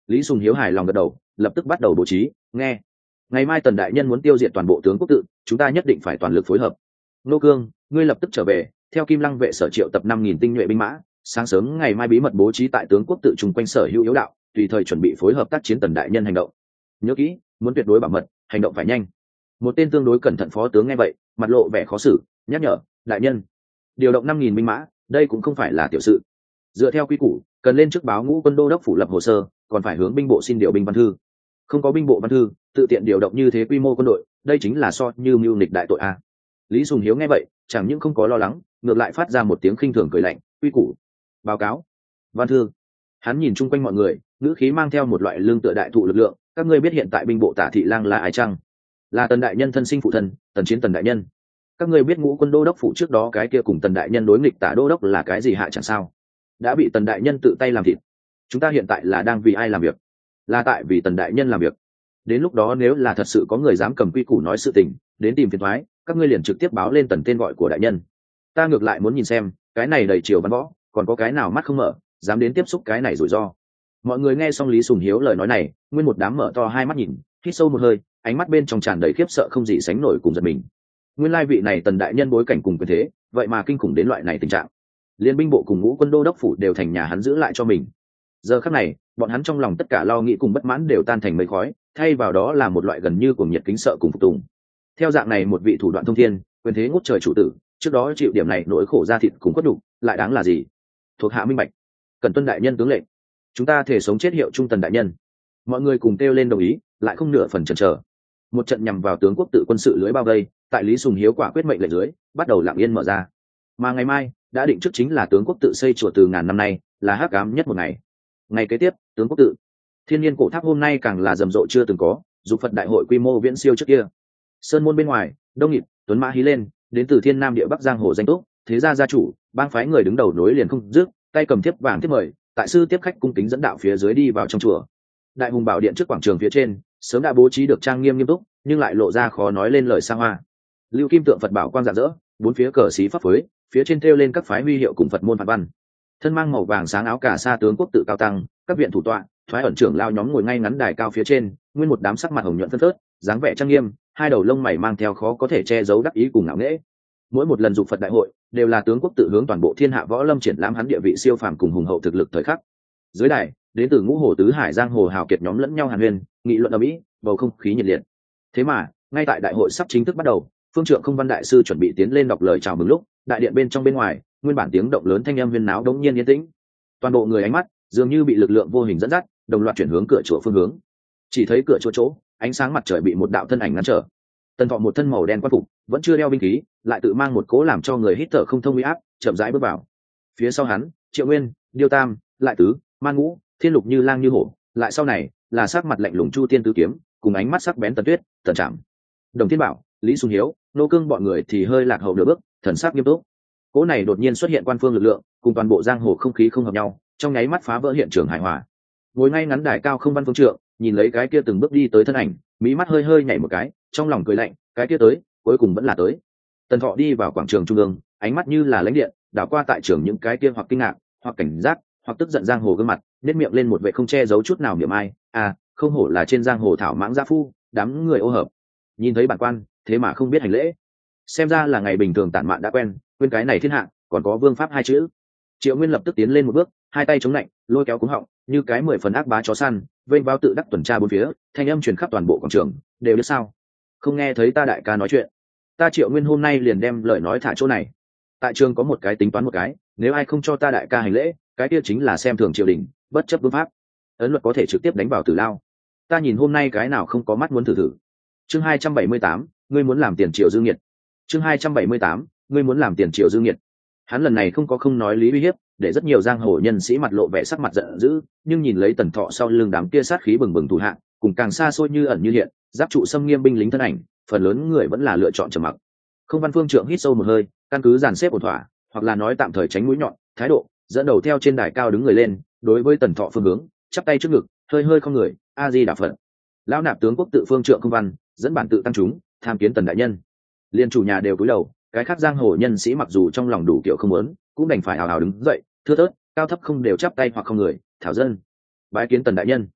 Lý Sùng Hiếu hài lòng gật đầu, lập tức bắt đầu bố trí. Nghe, ngày mai Tần đại nhân muốn tiêu diệt toàn bộ tướng quốc tự, chúng ta nhất định phải toàn lực phối hợp. Nô Cương, ngươi lập tức trở về, theo Kim Lăng vệ sở triệu tập năm nghìn tinh nhuệ binh mã, sáng sớm ngày mai bí mật bố trí tại tướng quốc tự chung quanh sở hữu yếu đạo, tùy thời chuẩn bị phối hợp tác chiến Tần đại nhân hành động. Nhớ kỹ, muốn tuyệt đối bảo mật, hành động phải nhanh. Một tên tương đối cẩn thận phó tướng nghe vậy, mặt lộ vẻ khó xử, nhắc nhở, đại nhân, điều động năm nghìn binh mã, đây cũng không phải là tiểu sự. Dựa theo quy củ, cần lên trước báo ngũ quân đô đốc phủ lập hồ sơ, còn phải hướng binh bộ xin điều binh văn thư. Không có binh bộ văn thư, tự tiện điều động như thế quy mô quân đội, đây chính là so như mưu nghịch đại tội a. Lý Sùng Hiếu nghe vậy, chẳng những không có lo lắng, ngược lại phát ra một tiếng khinh thường cười lạnh, quy củ, báo cáo, văn thư. Hắn nhìn chung quanh mọi người, ngữ khí mang theo một loại lương tựa đại thụ lực lượng, các ngươi biết hiện tại binh bộ Tả thị lang là ai chăng? Là Tần đại nhân thân sinh phụ thân, Tần Chiến Tần đại nhân. Các ngươi biết ngũ quân đô đốc phụ trước đó cái kia cùng Tần đại nhân đối nghịch Tả đô đốc là cái gì hạ chẳng sao? Đã bị Tần đại nhân tự tay làm thịt. Chúng ta hiện tại là đang vì ai làm việc? Là tại vì Tần đại nhân làm việc. Đến lúc đó nếu là thật sự có người dám cầm quy củ nói sự tình, đến tìm phiền toái, các ngươi liền trực tiếp báo lên Tần tên gọi của đại nhân. Ta ngược lại muốn nhìn xem, cái này đầy triều văn võ, còn có cái nào mắt không mở, dám đến tiếp xúc cái này rủi ro. Mọi người nghe xong Lý Sùng Hiếu lời nói này, nguyên một đám mở to hai mắt nhìn, hít sâu một hơi, ánh mắt bên trong tràn đầy khiếp sợ không gì sánh nổi cùng giật mình. Nguyên lai vị này Tần đại nhân bối cảnh cùng quyền thế, vậy mà kinh khủng đến loại này tình trạng. Liên binh bộ cùng ngũ quân đô đốc phủ đều thành nhà hắn giữ lại cho mình. Giờ khắc này, bọn hắn trong lòng tất cả lo nghĩ cùng bất mãn đều tan thành mây khói, thay vào đó là một loại gần như cuồng nhiệt kính sợ cùng phục tùng. Theo dạng này một vị thủ đoạn thông thiên, quyền thế ngút trời chủ tử, trước đó chịu điểm này nỗi khổ ra thịt cùng khuất đủ, lại đáng là gì? Thuộc hạ minh bạch, cần tuân đại nhân tướng lệnh. Chúng ta thể sống chết hiệu trung Tần đại nhân. Mọi người cùng kêu lên đồng ý, lại không nửa phần chần chờ. Một trận nhằm vào tướng quốc tự quân sự lưới bao vây, tại Lý Sùng Hiếu quả quyết mệnh lệnh dưới, bắt đầu lặng yên mở ra. Mà ngày mai đã định trước chính là tướng quốc tự xây chùa từ ngàn năm nay, là hắc ám nhất một ngày. Ngày kế tiếp, tướng quốc tự thiên nhiên cổ tháp hôm nay càng là rầm rộ chưa từng có, dục Phật đại hội quy mô viễn siêu trước kia. Sơn môn bên ngoài, đông nghịt, tuấn mã hí lên, đến từ thiên nam địa bắc giang hồ danh túc, thế gia gia chủ, bang phái người đứng đầu nối liền không dứt, tay cầm thiếp vàng tiếp mời, tại sư tiếp khách cung kính dẫn đạo phía dưới đi vào trong chùa. Đại hùng bảo điện trước quảng trường phía trên, sớm đã bố trí được trang nghiêm nghiêm túc, nhưng lại lộ ra khó nói lên lời xa hoa. Lưu kim tượng Phật bảo quang rạng rỡ, bốn phía cờ xí pháp phối, phía trên thêu lên các phái huy hiệu cùng Phật môn phật văn. Thân mang màu vàng sáng áo cà sa tướng quốc tự cao tăng, các viện thủ tọa, thoái ẩn trưởng lao nhóm ngồi ngay ngắn đài cao phía trên, nguyên một đám sắc mặt hồng nhuận phân phớt, dáng vẻ trang nghiêm, hai đầu lông mày mang theo khó có thể che giấu đắc ý cùng ngạo nghễ. Mỗi một lần dục Phật đại hội, đều là tướng quốc tự hướng toàn bộ thiên hạ võ lâm triển lãm hắn địa vị siêu phàm cùng hùng hậu thực lực thời khắc. Dưới đài, đến từ ngũ hồ tứ hải giang hồ hào kiệt nhóm lẫn nhau hàn huyên, nghị luận ầm ĩ, bầu không khí nhiệt liệt. Thế mà, ngay tại đại hội sắp chính thức bắt đầu, phương trượng không văn đại sư chuẩn bị tiến lên đọc lời chào mừng lúc, đại điện bên trong bên ngoài, nguyên bản tiếng động lớn thanh âm huyên náo đống nhiên yên tĩnh. Toàn bộ người ánh mắt dường như bị lực lượng vô hình dẫn dắt, đồng loạt chuyển hướng cửa chùa phương hướng. Chỉ thấy cửa chỗ chỗ, ánh sáng mặt trời bị một đạo thân ảnh ngăn trở. Tần Thọ một thân màu đen quan phục, vẫn chưa đeo binh khí, lại tự mang một cố làm cho người hít thở không thông uy áp, chậm rãi bước vào. Phía sau hắn, Triệu Nguyên, Điêu Tam, Lại Tứ, Man Ngũ, Thiên Lục như lang như hổ, lại sau này là sắc mặt lạnh lùng Chu Tiên Tứ Kiếm, cùng ánh mắt sắc bén Tần Tuyết, Tần Trạm. Đồng Thiên Bảo, Lý Sùng Hiếu, Nô Cương bọn người thì hơi lạc hậu nửa bước, thần sắc nghiêm túc. Cố này đột nhiên xuất hiện quan phương lực lượng, cùng toàn bộ giang hồ không khí không hợp nhau, trong nháy mắt phá vỡ hiện trường hài hòa. Ngồi ngay ngắn đài cao không văn phương trượng, nhìn lấy cái kia từng bước đi tới thân ảnh, mí mắt hơi hơi nhảy một cái, trong lòng cười lạnh, cái kia tới, cuối cùng vẫn là tới. Tần Thọ đi vào quảng trường trung ương, ánh mắt như là lãnh điện, đảo qua tại trường những cái kia hoặc kinh ngạc, hoặc cảnh giác, hoặc tức giận giang hồ gương mặt, nét miệng lên một vẻ không che giấu chút nào niệm ai, à, không hổ là trên giang hồ thảo mãng gia phu, đám người ô hợp. Nhìn thấy bản quan, thế mà không biết hành lễ. Xem ra là ngày bình thường tản mạn đã quen, quên cái này thiên hạ, còn có vương pháp hai chữ. Triệu Nguyên lập tức tiến lên một bước, hai tay chống lạnh, lôi kéo cuống họng, như cái mười phần ác bá chó săn, vênh vào tự đắc tuần tra bốn phía, thanh âm truyền khắp toàn bộ quảng trường, đều biết sao? Không nghe thấy ta đại ca nói chuyện. Ta Triệu Nguyên hôm nay liền đem lời nói thả chỗ này. Tại trường có một cái tính toán một cái, nếu ai không cho ta đại ca hành lễ, cái kia chính là xem thường triều đình, bất chấp vương pháp. Ấn luật có thể trực tiếp đánh vào tử lao. Ta nhìn hôm nay cái nào không có mắt muốn thử thử. Chương hai trăm bảy mươi tám, ngươi muốn làm tiền triệu dương nhiệt. Chương hai trăm bảy mươi tám, ngươi muốn làm tiền triệu dương nhiệt. Hắn lần này không có không nói lý uy hiếp, để rất nhiều giang hồ nhân sĩ mặt lộ vẻ sắc mặt giận dữ, nhưng nhìn lấy Tần Thọ sau lưng đám kia sát khí bừng bừng thủ hạ, cùng càng xa xôi như ẩn như hiện, giáp trụ xâm nghiêm binh lính thân ảnh, phần lớn người vẫn là lựa chọn trầm mặc. Không văn phương trượng hít sâu một hơi, căn cứ dàn xếp ổn thỏa, hoặc là nói tạm thời tránh mũi nhọn, thái độ, dẫn đầu theo trên đài cao đứng người lên, đối với Tần Thọ phương hướng, chắp tay trước ngực, hơi hơi không người, a di đà Phật. Lão nạp tướng quốc tự phương trượng không văn, dẫn bản tự tăng chúng, tham kiến Tần đại nhân. Liên chủ nhà đều cúi đầu, cái khác giang hồ nhân sĩ mặc dù trong lòng đủ kiểu không muốn, cũng đành phải hào hào đứng dậy, thưa thớt, cao thấp không đều chắp tay hoặc không người, thảo dân bái kiến Tần đại nhân.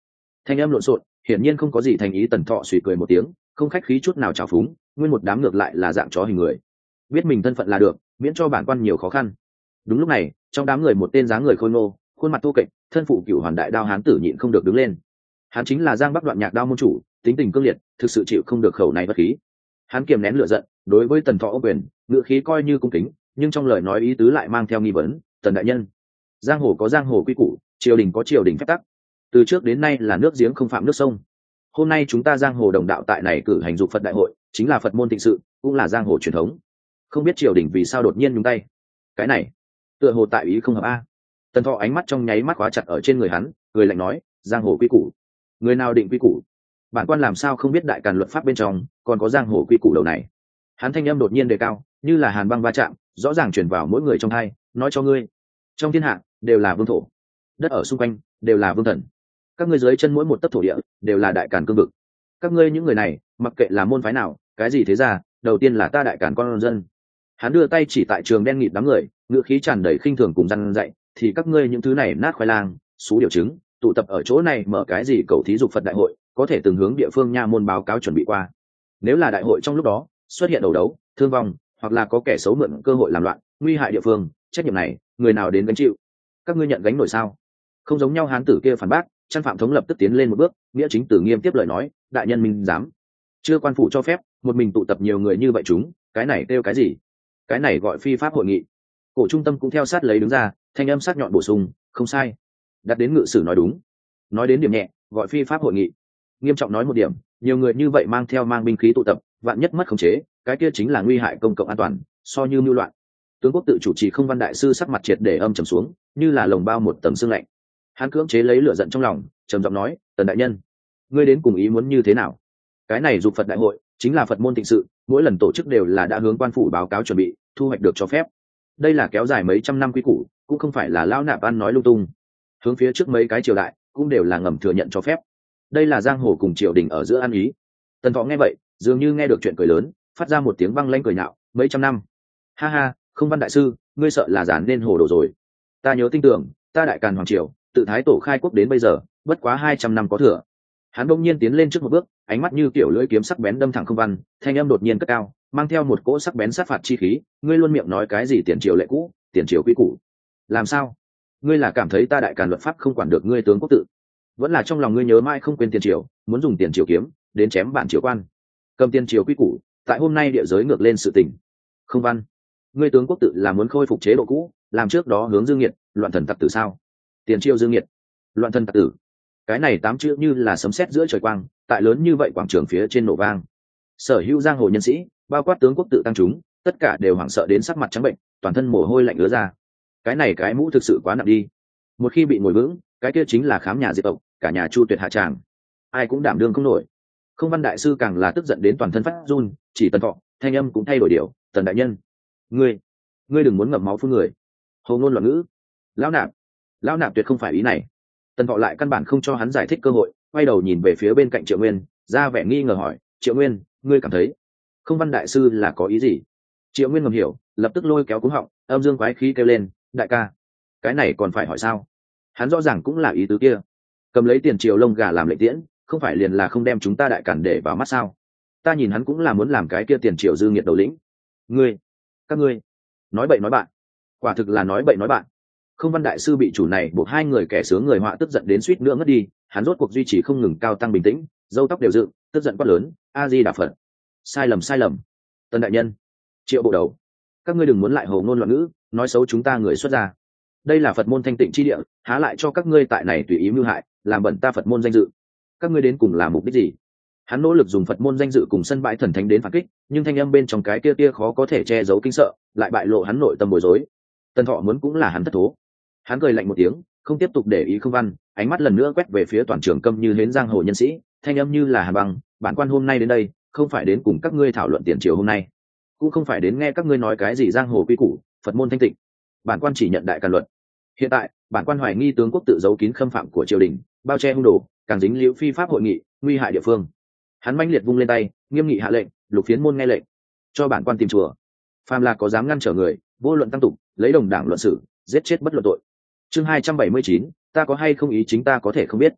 Thanh âm lộn xộn, hiển nhiên không có gì thành ý. Tần Thọ suy cười một tiếng, không khách khí chút nào trào phúng, nguyên một đám ngược lại là dạng chó hình người, biết mình thân phận là được, miễn cho bản quan nhiều khó khăn. Đúng lúc này, trong đám người một tên dáng người khôi ngô, khuôn mặt thô kệch, thân phụ cửu hoàn đại đao hán tử nhịn không được đứng lên. Hắn chính là Giang Bắc Đoạn Nhạc Đao môn chủ, tính tình cương liệt, thực sự chịu không được khẩu này bất khí. Hắn kiềm nén lửa giận, đối với Tần Thọ ô quyền, ngữ khí coi như cung kính, nhưng trong lời nói ý tứ lại mang theo nghi vấn. Tần đại nhân, giang hồ có giang hồ quy củ, triều đình có triều đình phép tắc, từ trước đến nay là nước giếng không phạm nước sông. Hôm nay chúng ta giang hồ đồng đạo tại này cử hành dục Phật đại hội, chính là Phật môn thịnh sự, cũng là giang hồ truyền thống. Không biết triều đình vì sao đột nhiên nhúng tay. Cái này, tựa hồ tại ý không hợp a. Tần Thọ ánh mắt trong nháy mắt khóa chặt ở trên người hắn, người lạnh nói, giang hồ quy củ, người nào định quy củ? Bản quan làm sao không biết đại càn luật pháp bên trong còn có giang hồ quy củ đầu này. Hắn thanh âm đột nhiên đề cao, như là hàn băng va chạm, rõ ràng truyền vào mỗi người trong hai, nói cho ngươi, trong thiên hạ đều là vương thổ, đất ở xung quanh đều là vương thần, các ngươi dưới chân mỗi một tấc thổ địa đều là đại càn cương vực. Các ngươi những người này, mặc kệ là môn phái nào, cái gì thế ra, đầu tiên là ta đại càn con dân. Hắn đưa tay chỉ tại trường đen nghịt đám người, ngữ khí tràn đầy khinh thường cùng răn dạy, thì các ngươi những thứ này nát khoai lang, xú điều trứng, tụ tập ở chỗ này mở cái gì cầu thí dục Phật đại hội, có thể từng hướng địa phương nha môn báo cáo chuẩn bị qua. Nếu là đại hội trong lúc đó xuất hiện đầu đấu, thương vong, hoặc là có kẻ xấu mượn cơ hội làm loạn, nguy hại địa phương, trách nhiệm này người nào đến gánh chịu? Các ngươi nhận gánh nổi sao? Không giống nhau, hán tử kia phản bác. Chân Phạm Thống lập tức tiến lên một bước, nghĩa chính tử nghiêm tiếp lời nói, đại nhân minh dám, chưa quan phủ cho phép một mình tụ tập nhiều người như vậy, chúng cái này kêu cái gì? Cái này gọi phi pháp hội nghị. Cổ trung tâm cũng theo sát lấy đứng ra, thanh âm sắc nhọn bổ sung, không sai, đặt đến ngự sử nói đúng. Nói đến điểm nhẹ, gọi phi pháp hội nghị. Nghiêm trọng nói một điểm, nhiều người như vậy mang theo mang binh khí tụ tập, vạn nhất mất khống chế, cái kia chính là nguy hại công cộng an toàn, so như mưu loạn. Tướng quốc tự chủ trì Không Văn đại sư sắc mặt triệt để âm trầm xuống, như là lồng bao một tầng sương lạnh. Hắn cưỡng chế lấy lửa giận trong lòng, trầm giọng nói, Tần đại nhân, ngươi đến cùng ý muốn như thế nào? Cái này dục Phật đại hội chính là Phật môn thịnh sự, mỗi lần tổ chức đều là đã hướng quan phủ báo cáo chuẩn bị, thu hoạch được cho phép. Đây là kéo dài mấy trăm năm quy củ, cũng không phải là lão nạp ăn nói lung tung. Hướng phía trước mấy cái triều đại cũng đều là ngầm thừa nhận cho phép. Đây là giang hồ cùng triều đình ở giữa ăn ý. Tần Thọ nghe vậy, dường như nghe được chuyện cười lớn, phát ra một tiếng băng lãnh cười nhạo, mấy trăm năm? Ha ha, Không Văn đại sư, ngươi sợ là giản nên hồ đồ rồi. Ta nhớ tin tưởng, ta đại càn hoàng triều, tự thái tổ khai quốc đến bây giờ, bất quá hai trăm năm có thừa. Hắn bỗng nhiên tiến lên trước một bước, ánh mắt như kiểu lưỡi kiếm sắc bén đâm thẳng Không Văn, thanh âm đột nhiên cất cao, mang theo một cỗ sắc bén sát phạt chi khí, ngươi luôn miệng nói cái gì tiền triều lệ cũ, tiền triều quy củ. Làm sao? Ngươi là cảm thấy ta đại càn luật pháp không quản được ngươi tướng quốc tự, vẫn là trong lòng ngươi nhớ mãi không quên tiền triều, muốn dùng tiền triều kiếm đến chém bạn triều quan, cầm tiền triều quy củ, tại hôm nay địa giới ngược lên sự tình. Không Văn, ngươi tướng quốc tự là muốn khôi phục chế độ cũ, làm trước đó hướng dương nghiệt, loạn thần tặc tử sao? Tiền triều dương nghiệt, loạn thần tặc tử, cái này tám chữ như là sấm sét giữa trời quang, tại lớn như vậy quảng trường phía trên nổ vang. Sở hữu giang hồ nhân sĩ, bao quát tướng quốc tự tăng chúng, tất cả đều hoảng sợ đến sắc mặt trắng bệnh, toàn thân mồ hôi lạnh ứa ra. Cái này cái mũ thực sự quá nặng đi, một khi bị ngồi vững, cái kia chính là khám nhà diệt tộc, cả nhà chu tuyệt hạ tràng, ai cũng đảm đương không nổi. Không Văn đại sư càng là tức giận đến toàn thân phát run, chỉ Tần Thọ, thanh âm cũng thay đổi điều, Tần đại nhân, ngươi ngươi đừng muốn ngậm máu phun người, hồ ngôn loạn ngữ. Lão nạp lão nạp tuyệt không phải ý này. Tần Thọ lại căn bản không cho hắn giải thích cơ hội, quay đầu nhìn về phía bên cạnh Triệu Nguyên, ra vẻ nghi ngờ hỏi, Triệu Nguyên, ngươi cảm thấy Không Văn đại sư là có ý gì? Triệu Nguyên ngầm hiểu, lập tức lôi kéo cúng họng, âm dương quái khí kêu lên, đại ca, cái này còn phải hỏi sao? Hắn rõ ràng cũng là ý tứ kia, cầm lấy tiền triều lông gà làm lệnh tiễn, không phải liền là không đem chúng ta đại cản để vào mắt sao? Ta nhìn hắn cũng là muốn làm cái kia tiền triều dư nghiệt đầu lĩnh. Ngươi, các ngươi, nói bậy nói bạn, quả thực là nói bậy nói bạn. Không Văn đại sư bị chủ này buộc hai người kẻ sướng người họa tức giận đến suýt nữa ngất đi, hắn rốt cuộc duy trì không ngừng cao tăng bình tĩnh, râu tóc đều dựng, tức giận quát lớn, a di đà phật, sai lầm sai lầm. Tần đại nhân, Triệu bộ đầu, các ngươi đừng muốn lại hồ ngôn loạn ngữ, nói xấu chúng ta người xuất gia. Đây là Phật môn thanh tịnh chi địa, há lại cho các ngươi tại này tùy ý mưu hại, làm bẩn ta Phật môn danh dự. Các ngươi đến cùng là mục đích gì? Hắn nỗ lực dùng Phật môn danh dự cùng sân bãi thần thánh đến phản kích, nhưng thanh âm bên trong cái kia kia khó có thể che giấu kinh sợ, lại bại lộ hắn nội tâm bối rối. Tần Thọ muốn cũng là hắn thất thố. Hắn cười lạnh một tiếng, không tiếp tục để ý Không Văn, ánh mắt lần nữa quét về phía toàn trường câm như hến giang hồ nhân sĩ, thanh âm như là hàn băng, bản quan hôm nay đến đây, không phải đến cùng các ngươi thảo luận tiền triều hôm nay, cũng không phải đến nghe các ngươi nói cái gì giang hồ quy củ, Phật môn thanh tịnh. Bản quan chỉ nhận đại càn luật. Hiện tại, bản quan hoài nghi tướng quốc tự giấu kín khâm phạm của triều đình, bao che hung đồ, càng dính liễu phi pháp hội nghị, nguy hại địa phương. Hắn mãnh liệt vung lên tay, nghiêm nghị hạ lệnh, lục phiến môn nghe lệnh, cho bản quan tìm chùa. Phàm là có dám ngăn trở người, vô luận tăng tục, lấy đồng đảng luận xử, giết chết bất luận tội. Chương hai trăm bảy mươi chín, ta có hay không ý chính ta có thể không biết.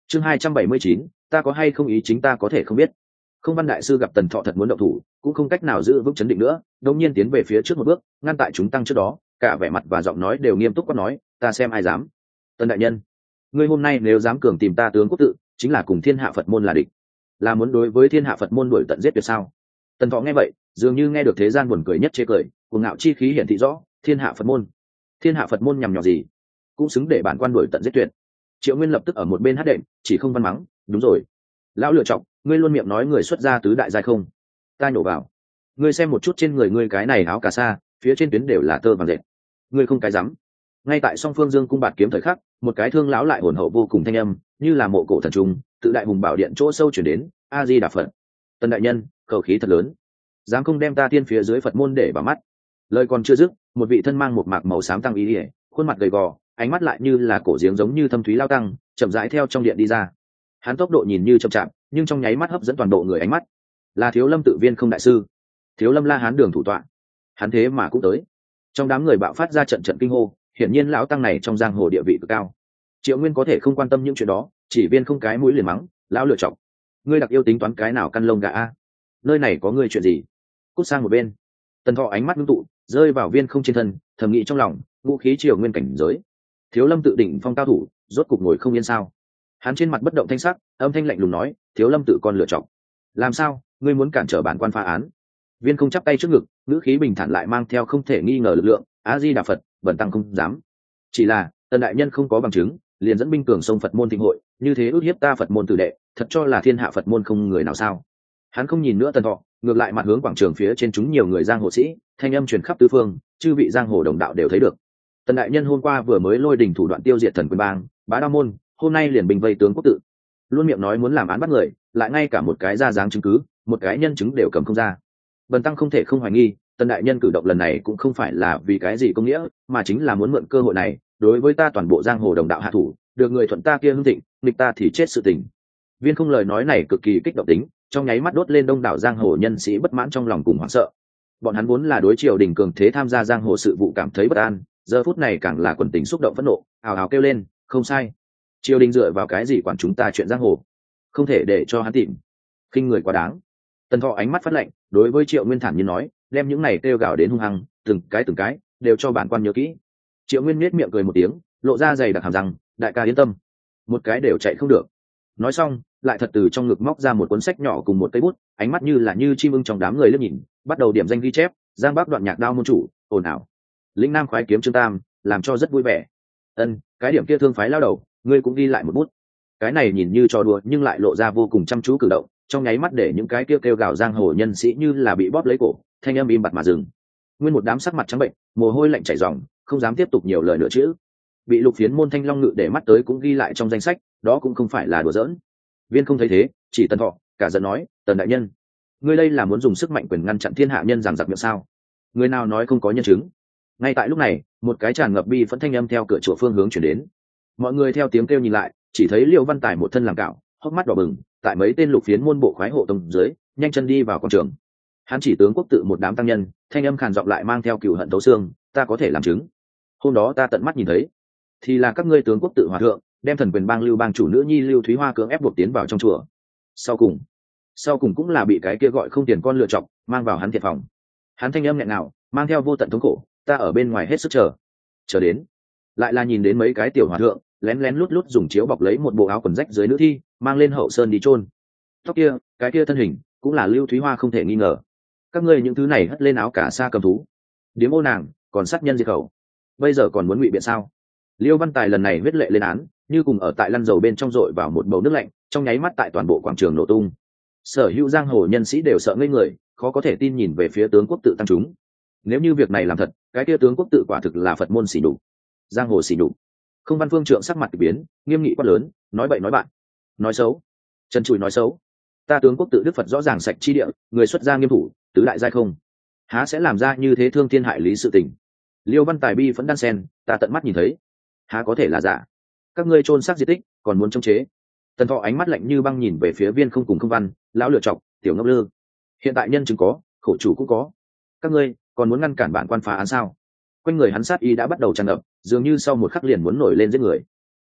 chương hai trăm bảy mươi chín, ta có hay không ý chính ta có thể không biết. Không văn đại sư gặp Tần Thọ thật muốn động thủ, cũng không cách nào giữ vững chấn định nữa, đột nhiên tiến về phía trước một bước, ngăn tại chúng tăng trước đó, cả vẻ mặt và giọng nói đều nghiêm túc quát nói, ta xem ai dám. Tần đại nhân, ngươi hôm nay nếu dám cường tìm ta tướng quốc tự, chính là cùng thiên hạ Phật môn là địch, là muốn đối với thiên hạ Phật môn đuổi tận giết tuyệt sao? Tần Thọ nghe vậy, dường như nghe được thế gian buồn cười nhất chế cười, cuồng ngạo chi khí hiển thị rõ, thiên hạ Phật môn, thiên hạ Phật môn nhằm nhò gì, cũng xứng để bản quan đuổi tận giết tuyệt. Triệu Nguyên lập tức ở một bên hát đệm, chỉ không văn mắng, đúng rồi, lão lựa chọc, ngươi luôn miệng nói người xuất gia tứ đại giai không? Ta nhổ vào, ngươi xem một chút trên người ngươi cái này áo cà sa, phía trên tuyến đều là tơ vàng dệt, ngươi không cái rắm. Ngay tại song phương dương cung bạt kiếm thời khắc, một cái thương lão lại hồn hậu vô cùng thanh âm, như là mộ cổ thần trùng, tự đại hùng bảo điện chỗ sâu chuyển đến, a di đà phật. Tần đại nhân, khẩu khí thật lớn, dám không đem ta tiên phía dưới Phật môn để vào mắt. Lời còn chưa dứt, một vị thân mang một mạc màu xám tăng ý ỉa, khuôn mặt gầy gò, ánh mắt lại như là cổ giếng giống như thâm thúy lao tăng, chậm rãi theo trong điện đi ra. Hắn tốc độ nhìn như chậm chạp, nhưng trong nháy mắt hấp dẫn toàn bộ người ánh mắt. Là Thiếu Lâm tự Viên Không đại sư, Thiếu Lâm La Hán đường thủ tọa. Hắn thế mà cũng tới. Trong đám người bạo phát ra trận trận kinh hô, hiển nhiên lão tăng này trong giang hồ địa vị cực cao. Triệu Nguyên có thể không quan tâm những chuyện đó, chỉ Viên Không cái mũi liền mắng, lão lựa chọc, ngươi đặc yêu tính toán cái nào căn lông gà a? Nơi này có ngươi chuyện gì? Cút sang một bên. Tần Thọ ánh mắt ngưng tụ, rơi vào Viên Không trên thân, thầm nghĩ trong lòng, vũ khí Triều Nguyên cảnh giới, Thiếu Lâm tự đỉnh phong cao thủ, rốt cục ngồi không yên sao? Hắn trên mặt bất động thanh sắc, âm thanh lạnh lùng nói, Thiếu Lâm tự con lựa chọc, làm sao, ngươi muốn cản trở bản quan phá án? Viên Không chắp tay trước ngực, ngữ khí bình thản lại mang theo không thể nghi ngờ lực lượng, a di đà phật, bần tăng không dám. Chỉ là Tần đại nhân không có bằng chứng, liền dẫn binh cường sông Phật môn thịnh hội, như thế ước hiếp ta Phật môn tử đệ, thật cho là thiên hạ Phật môn không người nào sao? Hắn không nhìn nữa Tần Thọ, ngược lại mặt hướng quảng trường phía trên chúng nhiều người giang hồ sĩ, thanh âm truyền khắp tứ phương, chư vị giang hồ đồng đạo đều thấy được. Tần đại nhân hôm qua vừa mới lôi đình thủ đoạn tiêu diệt Thần Quyền Bang, Bá Đao môn, hôm nay liền bình vây tướng quốc tự, luôn miệng nói muốn làm án bắt người, lại ngay cả một cái ra dáng chứng cứ, một cái nhân chứng đều cầm không ra. Bần tăng không thể không hoài nghi, Tần đại nhân cử động lần này cũng không phải là vì cái gì công nghĩa, mà chính là muốn mượn cơ hội này, đối với ta toàn bộ giang hồ đồng đạo hạ thủ, được người thuận ta kia hưng thịnh, nghịch ta thì chết sự tình. Viên Không lời nói này cực kỳ kích động tính, trong nháy mắt đốt lên đông đảo giang hồ nhân sĩ bất mãn trong lòng cùng hoảng sợ. Bọn hắn vốn là đối triều đình cường thế tham gia giang hồ sự vụ cảm thấy bất an, giờ phút này càng là quần tình xúc động phẫn nộ, ào ào kêu lên, không sai, triều đình dựa vào cái gì quản chúng ta chuyện giang hồ, không thể để cho hắn tìm, khinh người quá đáng. Tần Thọ ánh mắt phát lạnh, đối với Triệu Nguyên thản nhiên nói, đem những này kêu gào đến hung hăng, từng cái từng cái đều cho bản quan nhớ kỹ. Triệu Nguyên nhếch miệng cười một tiếng, lộ ra dày đặc hàm răng, đại ca yên tâm, một cái đều chạy không được. Nói xong, lại thật từ trong ngực móc ra một cuốn sách nhỏ cùng một cây bút, ánh mắt như là như chim ưng trong đám người liếc nhìn, bắt đầu điểm danh ghi chép, Giang Bắc Đoạn Nhạc Đao môn chủ, ồn ào, lĩnh Nam khoái kiếm Trương Tam, làm cho rất vui vẻ. Ân, cái điểm kia thương phái lao đầu, ngươi cũng ghi lại một bút. Cái này nhìn như trò đùa nhưng lại lộ ra vô cùng chăm chú cử động, trong nháy mắt để những cái kêu kêu gào giang hồ nhân sĩ như là bị bóp lấy cổ, thanh âm im bặt mà dừng. Nguyên một đám sắc mặt trắng bệnh, mồ hôi lạnh chảy ròng, không dám tiếp tục nhiều lời nữa chữ. Bị Lục Phiến môn Thanh Long Ngự để mắt tới cũng ghi lại trong danh sách, đó cũng không phải là đùa giỡn. Viên Không thấy thế, chỉ Tần Thọ, cả giận nói, Tần đại nhân, ngươi đây là muốn dùng sức mạnh quyền ngăn chặn thiên hạ nhân giằng giặc miệng sao? Người nào nói không có nhân chứng? Ngay tại lúc này, một cái tràn ngập bi phẫn thanh âm theo cửa chùa phương hướng chuyển đến. Mọi người theo tiếng kêu nhìn lại, chỉ thấy Liêu Văn Tài một thân làm cạo, hốc mắt đỏ bừng, tại mấy tên Lục Phiến môn bộ khoái hộ tông dưới, nhanh chân đi vào con trường. Hắn chỉ tướng quốc tự một đám tăng nhân, thanh âm khàn giọng lại mang theo cừu hận tấu xương, ta có thể làm chứng. Hôm đó ta tận mắt nhìn thấy, thì là các ngươi tướng quốc tự hòa thượng đem Thần Quyền Bang Lưu Bang chủ nữ nhi Lưu Thúy Hoa cưỡng ép buộc tiến vào trong chùa. Sau cùng, sau cùng cũng là bị cái kia gọi không tiền con lựa chọc mang vào hắn thiệt phòng. Hắn thanh âm nghẹn ngào, mang theo vô tận thống khổ, ta ở bên ngoài hết sức chờ, chờ đến, lại là nhìn đến mấy cái tiểu hòa thượng lén lén lút lút dùng chiếu bọc lấy một bộ áo quần rách dưới nữ thi, mang lên hậu sơn đi chôn. Tóc kia, cái kia thân hình, cũng là Lưu Thúy Hoa không thể nghi ngờ. Các ngươi những thứ này hất lên áo cả sa cầm thú, điếm ô nàng, còn sát nhân diệt khẩu, bây giờ còn muốn ngụy biện sao? Liêu Văn Tài lần này huyết lệ lên án, như cùng ở tại lăn dầu bên trong dội vào một bầu nước lạnh, trong nháy mắt tại toàn bộ quảng trường nổ tung. Sở hữu giang hồ nhân sĩ đều sợ ngây người, khó có thể tin nhìn về phía tướng quốc tự tăng chúng. Nếu như việc này làm thật, cái kia tướng quốc tự quả thực là Phật môn xỉ nhục, giang hồ xỉ nhục. Không Văn Phương Trượng sắc mặt kỳ biến, nghiêm nghị quát lớn, nói bậy nói bạn, nói xấu, trần trụi nói xấu. Ta tướng quốc tự Đức Phật rõ ràng sạch chi địa, người xuất gia nghiêm thủ, tứ đại giai không, há sẽ làm ra như thế thương thiên hại lý sự tình. Liêu Văn Tài bi vẫn đan sen, ta tận mắt nhìn thấy, há có thể là giả? Các ngươi chôn xác di tích, còn muốn chống chế? Tần Thọ ánh mắt lạnh như băng nhìn về phía Viên Không cùng Không Văn, lão lựa chọc, tiểu ngốc lư. Hiện tại nhân chứng có, khổ chủ cũng có, các ngươi còn muốn ngăn cản bản quan phá án sao? Quanh người hắn sát ý đã bắt đầu tràn ngập, dường như sau một khắc liền muốn nổi lên giết người.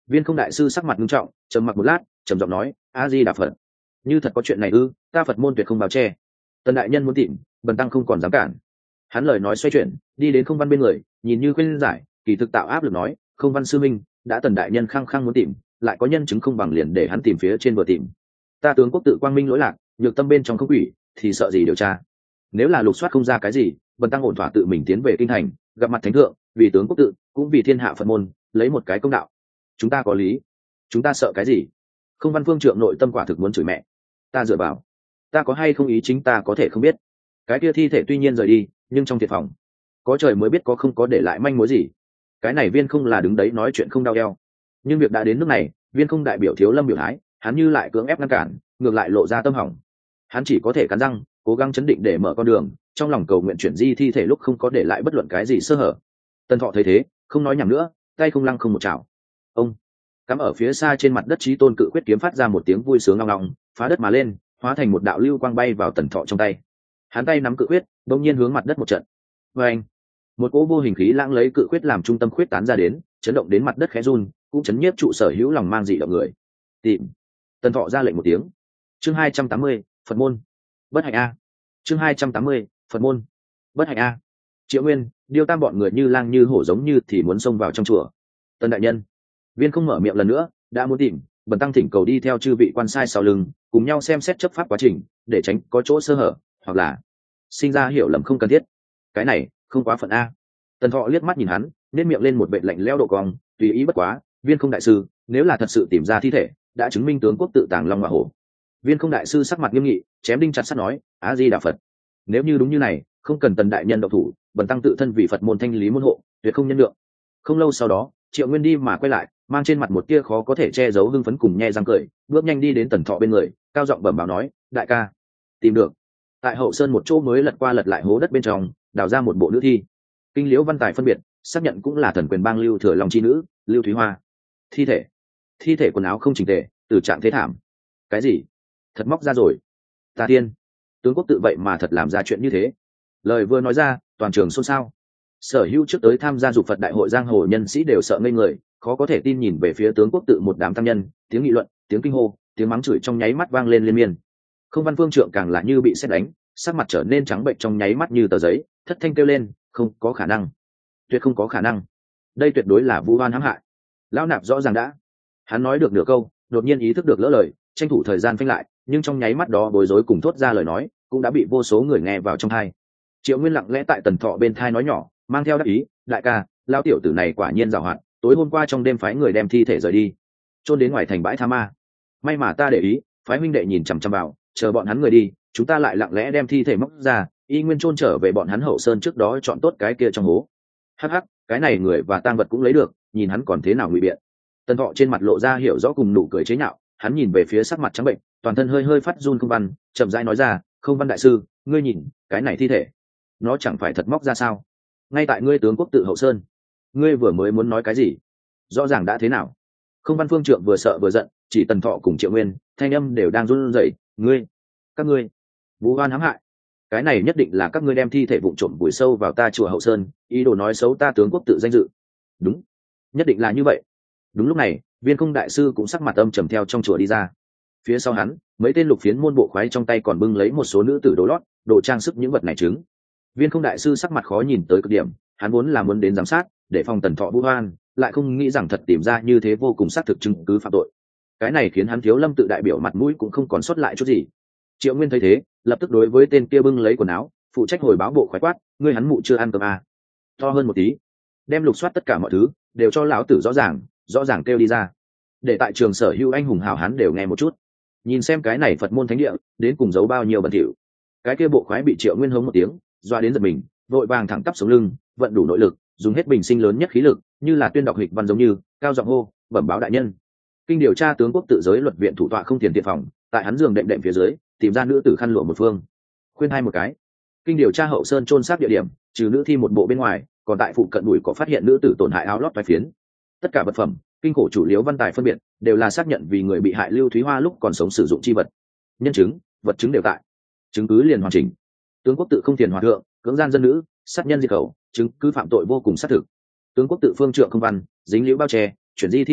Viên Không đại sư sắc mặt nghiêm trọng, trầm mặc một lát, trầm giọng nói: a di đà phật. Như thật có chuyện này ư? Ta Phật môn tuyệt không bao che. Tần đại nhân muốn tìm, bần tăng không còn dám cản. Hắn lời nói xoay chuyển, đi đến Không Văn bên người, nhìn như khuyên giải, kỳ thực tạo áp lực nói: Không Văn sư minh, đã Tần đại nhân khăng khăng muốn tìm, lại có nhân chứng không bằng liền để hắn tìm phía trên vừa tìm. Ta tướng quốc tự quang minh lỗi lạc, nhược tâm bên trong không quỷ, thì sợ gì điều tra? Nếu là lục soát không ra cái gì, bần tăng ổn thỏa tự mình tiến về kinh thành, gặp mặt thánh thượng, vì tướng quốc tự, cũng vì thiên hạ Phật môn, lấy một cái công đạo. Chúng ta có lý, chúng ta sợ cái gì? Không Văn phương trượng nội tâm quả thực muốn chửi mẹ. Ta dựa vào, ta có hay không ý chính ta có thể không biết. Cái kia thi thể tuy nhiên rời đi, nhưng trong thiệt phòng, có trời mới biết có không có để lại manh mối gì. Cái này Viên Không là đứng đấy nói chuyện không đau eo. Nhưng việc đã đến nước này, Viên Không đại biểu thiếu lâm biểu thái, hắn như lại cưỡng ép ngăn cản, ngược lại lộ ra tâm hỏng. Hắn chỉ có thể cắn răng, cố gắng chấn định để mở con đường, trong lòng cầu nguyện chuyển di thi thể lúc không có để lại bất luận cái gì sơ hở. Tân Thọ thấy thế, không nói nhảm nữa, tay không lăng không một chảo. Ông cắm ở phía xa trên mặt đất Chí Tôn cự quyết kiếm phát ra một tiếng vui sướng long long, phá đất mà lên, hóa thành một đạo lưu quang bay vào Tần Thọ trong tay. Hắn tay nắm cự quyết, đột nhiên hướng mặt đất một trận. Và anh, một cỗ vô hình khí lãng lấy cự quyết làm trung tâm khuyết tán ra đến, chấn động đến mặt đất khẽ run, cũng chấn nhiếp trụ sở hữu lòng mang dị động người. Tìm. Tần Thọ ra lệnh một tiếng. Chương hai trăm tám mươi, Phật môn. Bất hạnh a. Chương hai trăm tám mươi, Phật môn. Bất hạnh a. Triệu Nguyên, Điêu Tam bọn người như lang như hổ giống như thì muốn xông vào trong chùa. Tần đại nhân. Viên Không mở miệng lần nữa, đã muốn tìm, bần tăng thỉnh cầu đi theo chư vị quan sai sau lưng, cùng nhau xem xét chấp pháp quá trình, để tránh có chỗ sơ hở, hoặc là sinh ra hiểu lầm không cần thiết. Cái này không quá phận a. Tần Thọ liếc mắt nhìn hắn, nét miệng lên một vệt lạnh lẽo độ cong, tùy ý bất quá. Viên Không đại sư, nếu là thật sự tìm ra thi thể, đã chứng minh tướng quốc tự tàng long hỏa hổ. Viên Không đại sư sắc mặt nghiêm nghị, chém đinh chặt sắt nói: a di đà phật. Nếu như đúng như này, không cần Tần đại nhân động thủ, bần tăng tự thân vì Phật môn thanh lý môn hộ, tuyệt không nhân lượng. Không lâu sau đó, Triệu Nguyên đi mà quay lại, mang trên mặt một tia khó có thể che giấu hưng phấn cùng nhe răng cười, bước nhanh đi đến Tần Thọ bên người, cao giọng bẩm báo nói: đại ca, tìm được. Tại hậu sơn một chỗ mới lật qua lật lại hố đất bên trong, đào ra một bộ nữ thi. Kinh Liễu văn tài phân biệt, xác nhận cũng là thần quyền bang Lưu Thừa Long chi nữ, Lưu Thúy Hoa. Thi thể, thi thể quần áo không chỉnh tề, từ trạng thế thảm. Cái gì? Thật móc ra rồi? Ta tiên, tướng quốc tự vậy mà thật làm ra chuyện như thế. Lời vừa nói ra, toàn trường xôn xao. Sở hữu trước tới tham gia dục Phật đại hội giang hồ nhân sĩ đều sợ ngây người, khó có thể tin nhìn về phía tướng quốc tự một đám tăng nhân, tiếng nghị luận, tiếng kinh hô, tiếng mắng chửi trong nháy mắt vang lên liên miên. Không Văn phương trượng càng là như bị sét đánh, sắc mặt trở nên trắng bệnh trong nháy mắt như tờ giấy, thất thanh kêu lên: không có khả năng, tuyệt không có khả năng, đây tuyệt đối là vu oan hãm hại. Lão nạp rõ ràng đã. Hắn nói được nửa câu, đột nhiên ý thức được lỡ lời, tranh thủ thời gian phanh lại, nhưng trong nháy mắt đó bối rối cùng thốt ra lời nói, cũng đã bị vô số người nghe vào trong tai. Triệu Nguyên lặng lẽ tại Tần Thọ bên tai nói nhỏ, mang theo đắc ý: đại ca, lão tiểu tử này quả nhiên giàu hạn, tối hôm qua trong đêm phái người đem thi thể rời đi, chôn đến ngoài thành bãi tha ma. May mà ta để ý, phái huynh đệ nhìn chằm chằm vào, chờ bọn hắn người đi, chúng ta lại lặng lẽ đem thi thể móc ra, y nguyên chôn trở về bọn hắn hậu sơn trước đó chọn tốt cái kia trong hố. Hắc hắc, cái này người và tang vật cũng lấy được, nhìn hắn còn thế nào ngụy biện. Tần Thọ trên mặt lộ ra hiểu rõ cùng nụ cười chế nhạo, hắn nhìn về phía sắc mặt trắng bệnh, toàn thân hơi hơi phát run Không Văn, chậm rãi nói ra: Không Văn đại sư, ngươi nhìn, cái này thi thể, nó chẳng phải thật móc ra sao? Ngay tại ngươi tướng quốc tự hậu sơn. Ngươi vừa mới muốn nói cái gì? Rõ ràng đã thế nào? Không Văn phương trượng vừa sợ vừa giận, chỉ Tần Thọ cùng Triệu Nguyên, thanh âm đều đang run rẩy. Ngươi, các ngươi, vu oan hãm hại. Cái này nhất định là các ngươi đem thi thể vụng trộm vùi sâu vào ta chùa hậu sơn, ý đồ nói xấu ta tướng quốc tự danh dự. Đúng, nhất định là như vậy. Đúng lúc này, Viên Không đại sư cũng sắc mặt âm trầm theo trong chùa đi ra. Phía sau hắn, mấy tên lục phiến môn bộ khoái trong tay còn bưng lấy một số nữ tử đồ lót, đồ trang sức những vật này chứng. Viên Không đại sư sắc mặt khó nhìn tới cực điểm, hắn vốn là muốn đến giám sát, để phòng Tần Thọ vu oan, lại không nghĩ rằng thật tìm ra như thế vô cùng xác thực chứng cứ phạm tội. Cái này khiến hắn thiếu lâm tự đại biểu mặt mũi cũng không còn sót lại chút gì. Triệu Nguyên thấy thế, lập tức đối với tên kia bưng lấy quần áo, phụ trách hồi báo bộ khoái quát: ngươi hắn mụ chưa ăn cơm à? To hơn một tí, đem lục soát tất cả mọi thứ đều cho lão tử rõ ràng, rõ ràng kêu đi ra, để tại trường sở hữu anh hùng hào hán đều nghe một chút, nhìn xem cái này Phật môn thánh địa đến cùng giấu bao nhiêu bẩn thỉu. Cái kia bộ khoái bị Triệu Nguyên hống một tiếng, doa đến giật mình, vội vàng thẳng tắp sống lưng, vận đủ nội lực, dùng hết bình sinh lớn nhất khí lực, như là tuyên đọc hịch văn giống như, cao giọng hô: bẩm báo đại nhân, kinh điều tra tướng quốc tự giới luật viện thủ tọa không tiền tiện phòng, tại hắn giường đệm đệm phía dưới tìm ra nữ tử khăn lụa một phương. Khuyên hai một cái, kinh điều tra hậu sơn chôn xác địa điểm, trừ nữ thi một bộ bên ngoài, còn tại phụ cận bụi có phát hiện nữ tử tổn hại áo lót vai phiến. Tất cả vật phẩm, kinh khổ chủ liếu văn tài phân biệt, đều là xác nhận vì người bị hại Lưu Thúy Hoa lúc còn sống sử dụng chi vật. Nhân chứng, vật chứng đều tại, chứng cứ liền hoàn chỉnh. Tướng quốc tự không tiền hòa thượng, cưỡng gian dân nữ, sát nhân diệt khẩu, chứng cứ phạm tội vô cùng xác thực. Tướng quốc tự phương trượng Không Văn, dính liễu bao che, chuyển di thi thể,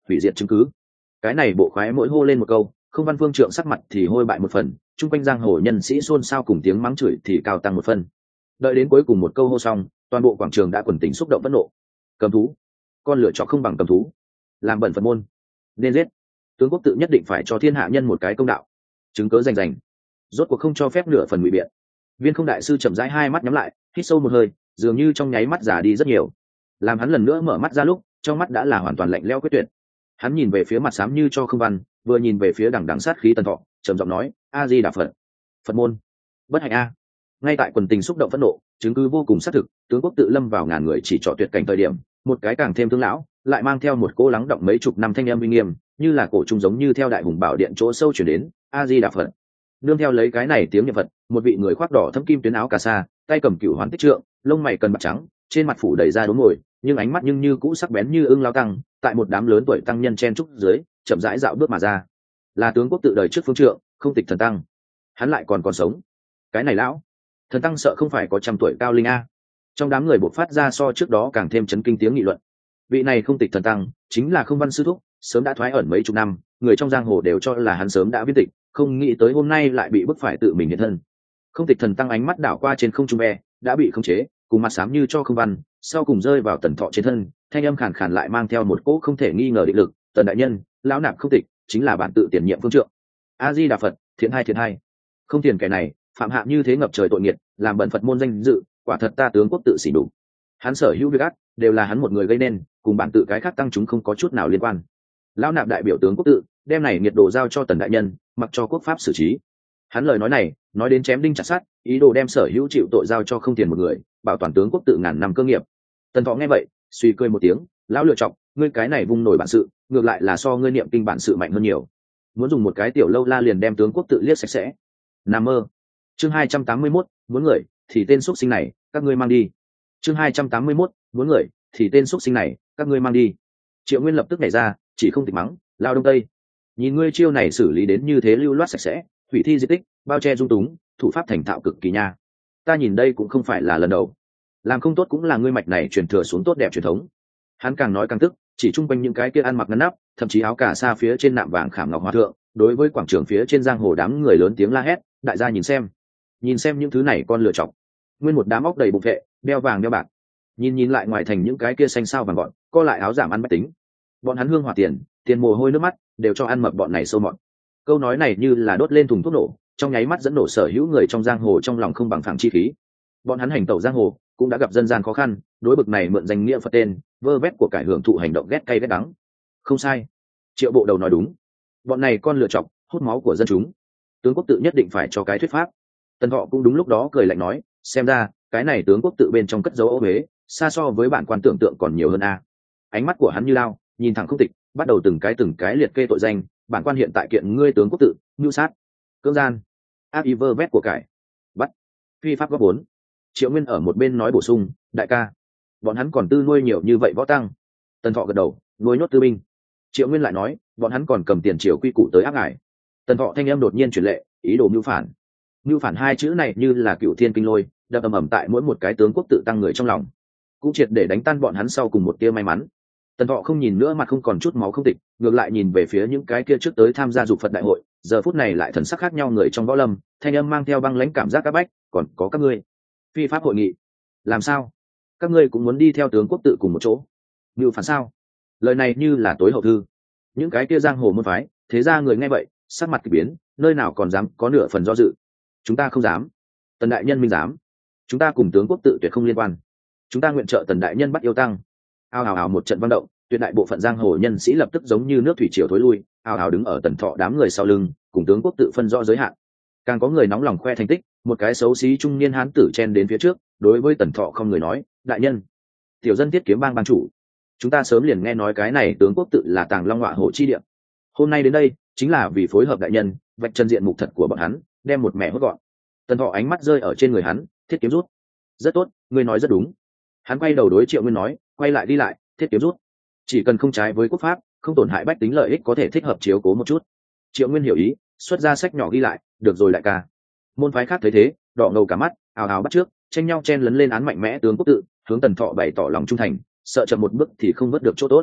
hủy diệt chứng cứ. Cái này bộ khoái mỗi hô lên một câu, không văn vương trượng sắc mặt thì hôi bại một phần, chung quanh giang hồ nhân sĩ xôn xao cùng tiếng mắng chửi thì cao tăng một phần. Đợi đến cuối cùng một câu hô xong, toàn bộ quảng trường đã quần tình xúc động phẫn nộ. Cầm thú, con lựa chọn không bằng cầm thú, làm bẩn Phật môn, nên giết. Tướng quốc tự nhất định phải cho thiên hạ nhân một cái công đạo, chứng cớ rành rành, rốt cuộc không cho phép nửa phần ngụy biện. Viên Không đại sư chậm rãi hai mắt nhắm lại, hít sâu một hơi, dường như trong nháy mắt già đi rất nhiều. Làm hắn lần nữa mở mắt ra lúc, trong mắt đã là hoàn toàn lạnh lẽo quyết tuyệt. Hắn nhìn về phía mặt xám như cho không văn, vừa nhìn về phía đằng đằng sát khí Tần Thọ, trầm giọng nói: A Di Đà Phật. Phật môn, bất hạnh a. Ngay tại quần tình xúc động phẫn nộ, chứng cứ vô cùng xác thực, tướng quốc tự lâm vào ngàn người chỉ trỏ tuyệt cảnh thời điểm, một cái càng thêm thương lão, lại mang theo một cô lắng động mấy chục năm thanh âm uy nghiêm, như là cổ trung giống như theo đại hùng bảo điện chỗ sâu chuyển đến: A Di Đà Phật. Nương theo lấy cái này tiếng niệm Phật, một vị người khoác đỏ thâm kim tuyến áo cà sa, tay cầm cửu hoàn tích trượng, lông mày cần bạc trắng, trên mặt phủ đầy da đốm ngồi, nhưng ánh mắt nhưng như cũ sắc bén như ưng lao tăng, tại một đám lớn tuổi tăng nhân chen trúc dưới, chậm rãi dạo bước mà ra. Là tướng quốc tự đời trước phương trượng, Không Tịch Thần Tăng. Hắn lại còn còn sống. Cái này lão thần tăng sợ không phải có trăm tuổi cao linh a. Trong đám người bộc phát ra so trước đó càng thêm chấn kinh tiếng nghị luận. Vị này Không Tịch Thần Tăng chính là Không Văn sư thúc, sớm đã thoái ẩn mấy chục năm, người trong giang hồ đều cho là hắn sớm đã viên tịch, không nghĩ tới hôm nay lại bị bức phải tự mình hiện thân. Không Tịch Thần Tăng ánh mắt đảo qua trên không trung e, đã bị khống chế, cùng mặt xám như cho Không Văn, sau cùng rơi vào Tần Thọ trên thân, thanh âm khàn khàn lại mang theo một cỗ không thể nghi ngờ định lực: Tần đại nhân, lão nạp Không Tịch chính là bản tự tiền nhiệm phương trượng. A Di Đà Phật. Thiện hai thiện hai. Không tiền kẻ này phạm hạ như thế ngập trời tội nghiệt, làm bẩn Phật môn danh dự, quả thật ta tướng quốc tự xỉ đủ. Hắn sở hữu việc ác đều là hắn một người gây nên, cùng bản tự cái khác tăng chúng không có chút nào liên quan. Lão nạp đại biểu tướng quốc tự, đem này nhiệt độ giao cho Tần đại nhân, mặc cho quốc pháp xử trí. Hắn lời nói này nói đến chém đinh chặt sắt, ý đồ đem sở hữu chịu tội giao cho Không Tiền một người, bảo toàn tướng quốc tự ngàn năm cơ nghiệp. Tần Thọ nghe vậy suy cười một tiếng: lão lựa chọc, ngươi cái này vung nổi bản sự, ngược lại là so ngươi niệm kinh bản sự mạnh hơn nhiều. Muốn dùng một cái tiểu lâu la liền đem tướng quốc tự liếc sạch sẽ, nằm mơ. Chương hai trăm tám mươi mốt, muốn người thì tên xuất sinh này các ngươi mang đi. Chương hai trăm tám mươi mốt, muốn người thì tên xuất sinh này các ngươi mang đi. Triệu Nguyên lập tức nhảy ra, chỉ Không Tịch mắng: lao đông tây, nhìn ngươi chiêu này xử lý đến như thế lưu loát sạch sẽ, hủy thi di tích, bao che dung túng, thủ pháp thành thạo cực kỳ nha. Ta nhìn đây cũng không phải là lần đầu, làm không tốt cũng là ngươi mạch này truyền thừa xuống tốt đẹp truyền thống. Hắn càng nói càng tức, chỉ chung quanh những cái kia ăn mặc ngăn nắp, thậm chí áo cà sa phía trên nạm vàng khảm ngọc hòa thượng, đối với quảng trường phía trên giang hồ đám người lớn tiếng la hét: đại gia nhìn xem, nhìn xem những thứ này con lựa chọc. Nguyên một đám óc đầy bụng vệ, đeo vàng đeo bạc, nhìn nhìn lại ngoài thành những cái kia xanh sao vàng gọn, co lại áo giảm ăn bách tính, bọn hắn hương hỏa tiền, tiền mồ hôi nước mắt đều cho ăn mập bọn này sâu mọt. Câu nói này như là đốt lên thùng thuốc nổ, trong nháy mắt dẫn nổ sở hữu người trong giang hồ trong lòng không bằng phẳng chi khí. Bọn hắn hành tẩu giang hồ cũng đã gặp dân gian khó khăn, đối bực này mượn danh nghĩa Phật tên, vơ vét của cải hưởng thụ hành động ghét cay ghét đắng. Không sai, Triệu bộ đầu nói đúng, bọn này con lựa chọc, hút máu của dân chúng, tướng quốc tự nhất định phải cho cái thuyết pháp. Tần Thọ cũng đúng lúc đó cười lạnh nói: xem ra cái này tướng quốc tự bên trong cất dấu ô huế, xa so với bản quan tưởng tượng còn nhiều hơn a. Ánh mắt của hắn như lao, nhìn thẳng Không Tịch, bắt đầu từng cái từng cái liệt kê tội danh. Bản quan hiện tại kiện ngươi tướng quốc tự: mưu sát, cưỡng gian, ác ý vơ vét của cải, bắt, phi pháp góp vốn. Triệu Nguyên ở một bên nói bổ sung: đại ca, bọn hắn còn tư nuôi nhiều như vậy võ tăng. Tần Thọ gật đầu: nuôi nhốt tư binh. Triệu Nguyên lại nói: bọn hắn còn cầm tiền triều quy củ tới áp ngài. Tần Thọ thanh em đột nhiên chuyển lệ, ý đồ mưu phản. Mưu phản hai chữ này như là cựu thiên kinh lôi, đập ầm ầm tại mỗi một cái tướng quốc tự tăng người trong lòng, cũng triệt để đánh tan bọn hắn sau cùng một tia may mắn. Tần Thọ không nhìn nữa mặt không còn chút máu Không Tịch, ngược lại nhìn về phía những cái kia trước tới tham gia dục Phật đại hội, giờ phút này lại thần sắc khác nhau người trong võ lâm, thanh âm mang theo băng lãnh cảm giác các bách: còn có các ngươi, phi pháp hội nghị, làm sao? Các ngươi cũng muốn đi theo tướng quốc tự cùng một chỗ? Mưu phản sao? Lời này như là tối hậu thư. Những cái kia giang hồ môn phái, thế ra người nghe vậy, sắc mặt kỳ biến, nơi nào còn dám có nửa phần do dự. Chúng ta không dám. Tần đại nhân minh dám. Chúng ta cùng tướng quốc tự tuyệt không liên quan. Chúng ta nguyện trợ Tần đại nhân bắt yêu tăng. Ao ào ào một trận vận động, tuyệt đại bộ phận giang hồ nhân sĩ lập tức giống như nước thủy triều thối lui, ào ào đứng ở Tần Thọ đám người sau lưng, cùng tướng quốc tự phân rõ giới hạn. Càng có người nóng lòng khoe thành tích, một cái xấu xí trung niên hán tử chen đến phía trước, đối với Tần Thọ không người nói: đại nhân, tiểu dân Tiết Kiếm Bang bang chủ, chúng ta sớm liền nghe nói cái này tướng quốc tự là tàng long họa hổ chi địa, hôm nay đến đây chính là vì phối hợp đại nhân vạch chân diện mục thật của bọn hắn, đem một mẹ hốt gọn. Tần Thọ ánh mắt rơi ở trên người hắn: Thiết Kiếm rút. Rất tốt, ngươi nói rất đúng. Hắn quay đầu đối Triệu Nguyên nói: quay lại đi lại, Thiết Kiếm rút, chỉ cần không trái với quốc pháp, không tổn hại bách tính lợi ích, có thể thích hợp chiếu cố một chút. Triệu Nguyên hiểu ý, xuất ra sách nhỏ ghi lại: được rồi đại ca. Môn phái khác thấy thế, đỏ ngầu cả mắt, ào ào bắt trước, tranh nhau chen lấn lên án mạnh mẽ tướng quốc tự, hướng Tần Thọ bày tỏ lòng trung thành, sợ chậm một bước thì không vớt được chỗ tốt.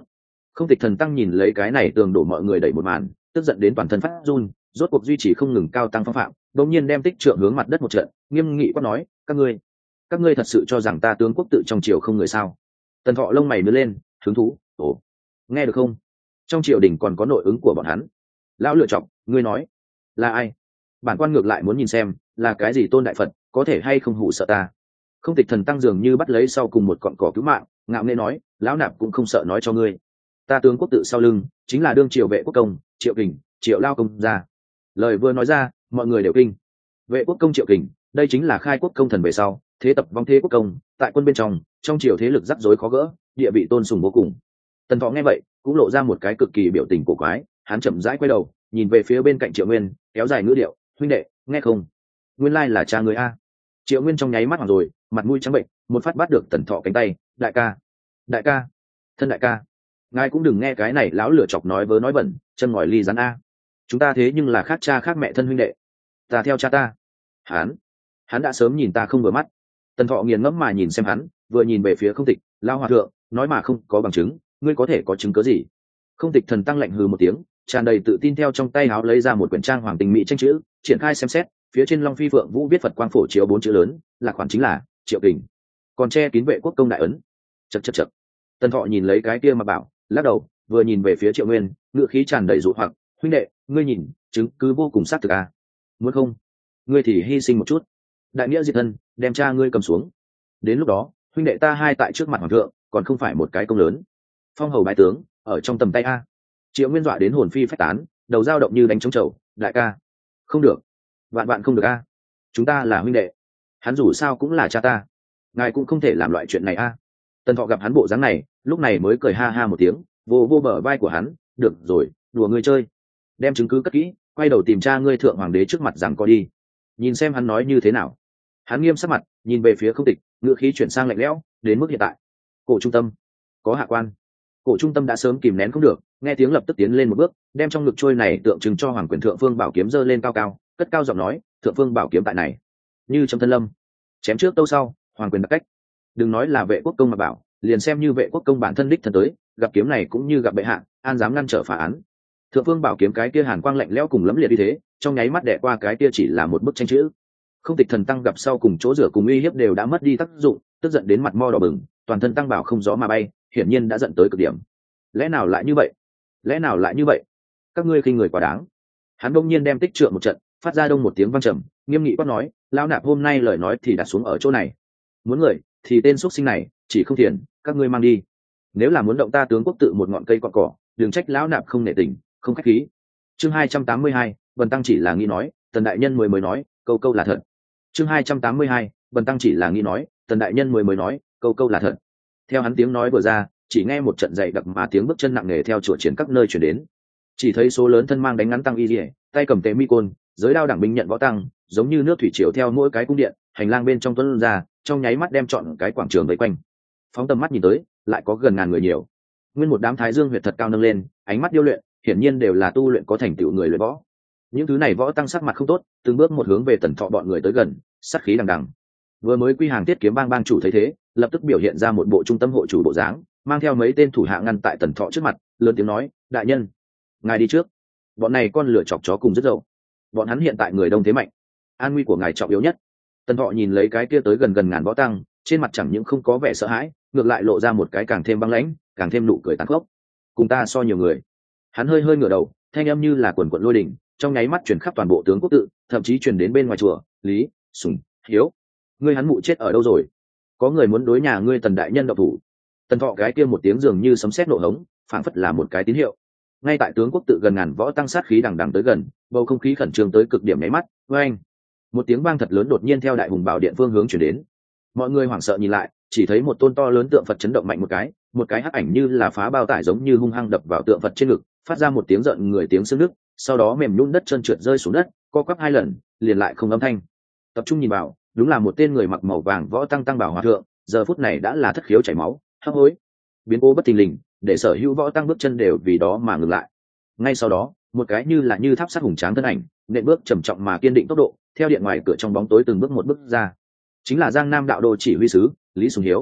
Không Tịch Thần tăng nhìn lấy cái này tường đổ mọi người đẩy một màn, tức giận đến toàn thân phát run, rốt cuộc duy trì không ngừng cao tăng phong phạm, đột nhiên đem tích trượng hướng mặt đất một trận, nghiêm nghị quát nói, các ngươi, các ngươi thật sự cho rằng ta tướng quốc tự trong triều không người sao? Tần Thọ lông mày nhướng lên, hứng thú, ồ, nghe được không? Trong triều đình còn có nội ứng của bọn hắn. Lão lựa chọc, ngươi nói là ai? Bản quan ngược lại muốn nhìn xem là cái gì tôn đại phật có thể hay không hù sợ ta. Không Tịch Thần tăng dường như bắt lấy sau cùng một cọn cỏ cứu mạng, ngạo nghễ nói, lão nạp cũng không sợ nói cho ngươi, ta tướng quốc tự sau lưng chính là đương triều vệ quốc công Triệu Kình, Triệu lao công gia. Lời vừa nói ra, mọi người đều kinh. Vệ quốc công Triệu Kình, đây chính là khai quốc công thần về sau thế tập vong thế quốc công, tại quân bên trong trong triều thế lực rắc rối khó gỡ, địa vị tôn sùng vô cùng. Tần Thọ nghe vậy cũng lộ ra một cái cực kỳ biểu tình cổ quái, hắn chậm rãi quay đầu nhìn về phía bên cạnh Triệu Nguyên, kéo dài ngữ điệu, huynh đệ, nghe không, nguyên lai là cha người a. Triệu Nguyên trong nháy mắt hoảng rồi, mặt mũi trắng bệnh, một phát bắt được Tần Thọ cánh tay, đại ca, đại ca, thân đại ca, ngài cũng đừng nghe cái này lão lửa chọc nói vớ nói bẩn, chân ngòi ly rắn a, chúng ta thế nhưng là khác cha khác mẹ thân huynh đệ, ta theo cha ta. Hắn, hắn đã sớm nhìn ta không vừa mắt. Tần Thọ nghiền ngẫm mà nhìn xem hắn, vừa nhìn về phía Không Tịch, lao hòa thượng, nói mà không có bằng chứng, ngươi có thể có chứng cớ gì? Không Tịch thần tăng lạnh hừ một tiếng, tràn đầy tự tin theo trong tay áo lấy ra một quyển trang hoàng tình mỹ tranh chữ, triển khai xem xét, phía trên Long Phi Phượng Vũ viết Phật quang phổ chiếu bốn chữ lớn, là khoản chính là Triệu Kình, còn che kín vệ quốc công đại ấn. Chậc chậc chậc. Tần Thọ nhìn lấy cái kia mà bảo, lắc đầu, vừa nhìn về phía Triệu Nguyên, ngựa khí tràn đầy dụ hoặc, huynh đệ, ngươi nhìn, chứng cứ vô cùng xác thực à? Muốn không, ngươi thì hy sinh một chút, đại nghĩa diệt thân, đem cha ngươi cầm xuống. Đến lúc đó, huynh đệ ta hai tại trước mặt hoàng thượng, còn không phải một cái công lớn. Phong hầu bái tướng, ở trong tầm tay a. Triệu Nguyên dọa đến hồn phi phách tán, đầu dao động như đánh trống trầu, đại ca, không được, vạn vạn không được a. Chúng ta là huynh đệ, hắn dù sao cũng là cha ta, ngài cũng không thể làm loại chuyện này a. Tần Thọ gặp hắn bộ dáng này, lúc này mới cười ha ha một tiếng, vô vô bờ vai của hắn, được rồi, đùa ngươi chơi, đem chứng cứ cất kỹ, quay đầu tìm cha ngươi thượng hoàng đế trước mặt rằng có đi, nhìn xem hắn nói như thế nào. Hắn nghiêm sắc mặt, nhìn về phía Không Tịch, ngựa khí chuyển sang lạnh lẽo, đến mức hiện tại, cổ trung tâm có hạ quan. Cổ trung tâm đã sớm kìm nén không được, nghe tiếng lập tức tiến lên một bước, đem trong ngực trôi này tượng trưng cho hoàng quyền thượng phương bảo kiếm giơ lên cao cao, cất cao giọng nói, thượng phương bảo kiếm tại này, như trong thân lâm, chém trước tâu sau, hoàng quyền đặc cách. Đừng nói là vệ quốc công mà bảo, liền xem như vệ quốc công bản thân đích thân tới, gặp kiếm này cũng như gặp bệ hạ, an dám ngăn trở phá án. Thượng phương bảo kiếm cái kia hàn quang lạnh lẽo cùng lẫm liệt như thế, trong nháy mắt đẻ qua cái kia chỉ là một bức tranh chữ. Không Tịch thần tăng gặp sau cùng chỗ rửa cùng uy hiếp đều đã mất đi tác dụng, tức giận đến mặt mo đỏ bừng, toàn thân tăng bảo không gió mà bay, hiển nhiên đã giận tới cực điểm. Lẽ nào lại như vậy? Lẽ nào lại như vậy? Các ngươi khinh người quá đáng. Hắn bỗng nhiên đem tích trượng một trận, phát ra đông một tiếng vang trầm, nghiêm nghị quát nói, lão nạp hôm nay lời nói thì đặt xuống ở chỗ này. Muốn người thì tên xuất sinh này, chỉ không thiền, các ngươi mang đi. Nếu là muốn động ta tướng quốc tự một ngọn cây cọn cỏ, đừng trách lão nạp không nể tình, không khách khí. Chương hai trăm tám mươi hai, Vân tăng chỉ là nghĩ nói, Tần đại nhân mới mới nói, câu câu là thật. Chương hai trăm tám mươi hai, Vân tăng chỉ là nghĩ nói, Tần đại nhân mới mới nói, câu câu là thật. Theo hắn tiếng nói vừa ra, chỉ nghe một trận dày đặc mà tiếng bước chân nặng nề theo chùa chiến các nơi chuyển đến. Chỉ thấy số lớn thân mang đánh ngắn tăng y liễu, tay cầm tế mi côn, giới đao đẳng binh nhận võ tăng, giống như nước thủy triều theo mỗi cái cung điện, hành lang bên trong tuấn ra, trong nháy mắt đem trọn cái quảng trường vây quanh. Phóng tầm mắt nhìn tới, lại có gần ngàn người nhiều. Nguyên một đám thái dương huyệt thật cao nâng lên, ánh mắt điêu luyện, hiển nhiên đều là tu luyện có thành tựu người luyện võ. Những thứ này võ tăng sắc mặt không tốt, từng bước một hướng về Tần Thọ bọn người tới gần, sát khí đằng đằng. Vừa mới quy hàng tiết kiếm bang bang chủ thấy thế, lập tức biểu hiện ra một bộ trung tâm hộ chủ bộ dáng, mang theo mấy tên thủ hạ ngăn tại Tần Thọ trước mặt, lớn tiếng nói, đại nhân, ngài đi trước, bọn này con lửa chọc chó cùng rất dậu, bọn hắn hiện tại người đông thế mạnh, an nguy của ngài trọng yếu nhất. Tần Thọ nhìn lấy cái kia tới gần gần ngàn võ tăng, trên mặt chẳng những không có vẻ sợ hãi, ngược lại lộ ra một cái càng thêm băng lãnh, càng thêm nụ cười tàn khốc. Cùng ta so nhiều người. Hắn hơi hơi ngửa đầu, thanh âm như là quần quần lôi đỉnh, trong nháy mắt truyền khắp toàn bộ tướng quốc tự, thậm chí truyền đến bên ngoài chùa. Lý, Sùng, Hiếu, ngươi hắn mụ chết ở đâu rồi? Có người muốn đối nhà ngươi Tần đại nhân động thủ. Tần Thọ cái kia một tiếng dường như sấm sét nổ hống, phảng phất là một cái tín hiệu. Ngay tại tướng quốc tự gần ngàn võ tăng sát khí đằng đằng tới gần, bầu không khí khẩn trương tới cực điểm nháy mắt, oeng, một tiếng vang thật lớn đột nhiên theo đại hùng bảo điện phương hướng chuyển đến. Mọi người hoảng sợ nhìn lại, chỉ thấy một tôn to lớn tượng Phật chấn động mạnh một cái, một cái hắc ảnh như là phá bao tải giống như hung hăng đập vào tượng Phật trên ngực, phát ra một tiếng giận người tiếng xương nứt, sau đó mềm nhũn đất trơn trượt rơi xuống đất, co quắp hai lần, liền lại không âm thanh. Tập trung nhìn vào, đúng là một tên người mặc màu vàng võ tăng tăng bảo hòa thượng, giờ phút này đã là thất khiếu chảy máu, hấp hối, biến cố bất thình lình, để sở hữu võ tăng bước chân đều vì đó mà ngừng lại. Ngay sau đó, một cái như là như tháp sắt hùng tráng thân ảnh, nện bước trầm trọng mà kiên định tốc độ, theo điện ngoài cửa trong bóng tối từng bước một bước ra, chính là Giang Nam đạo đô chỉ huy sứ Lý Sùng Hiếu.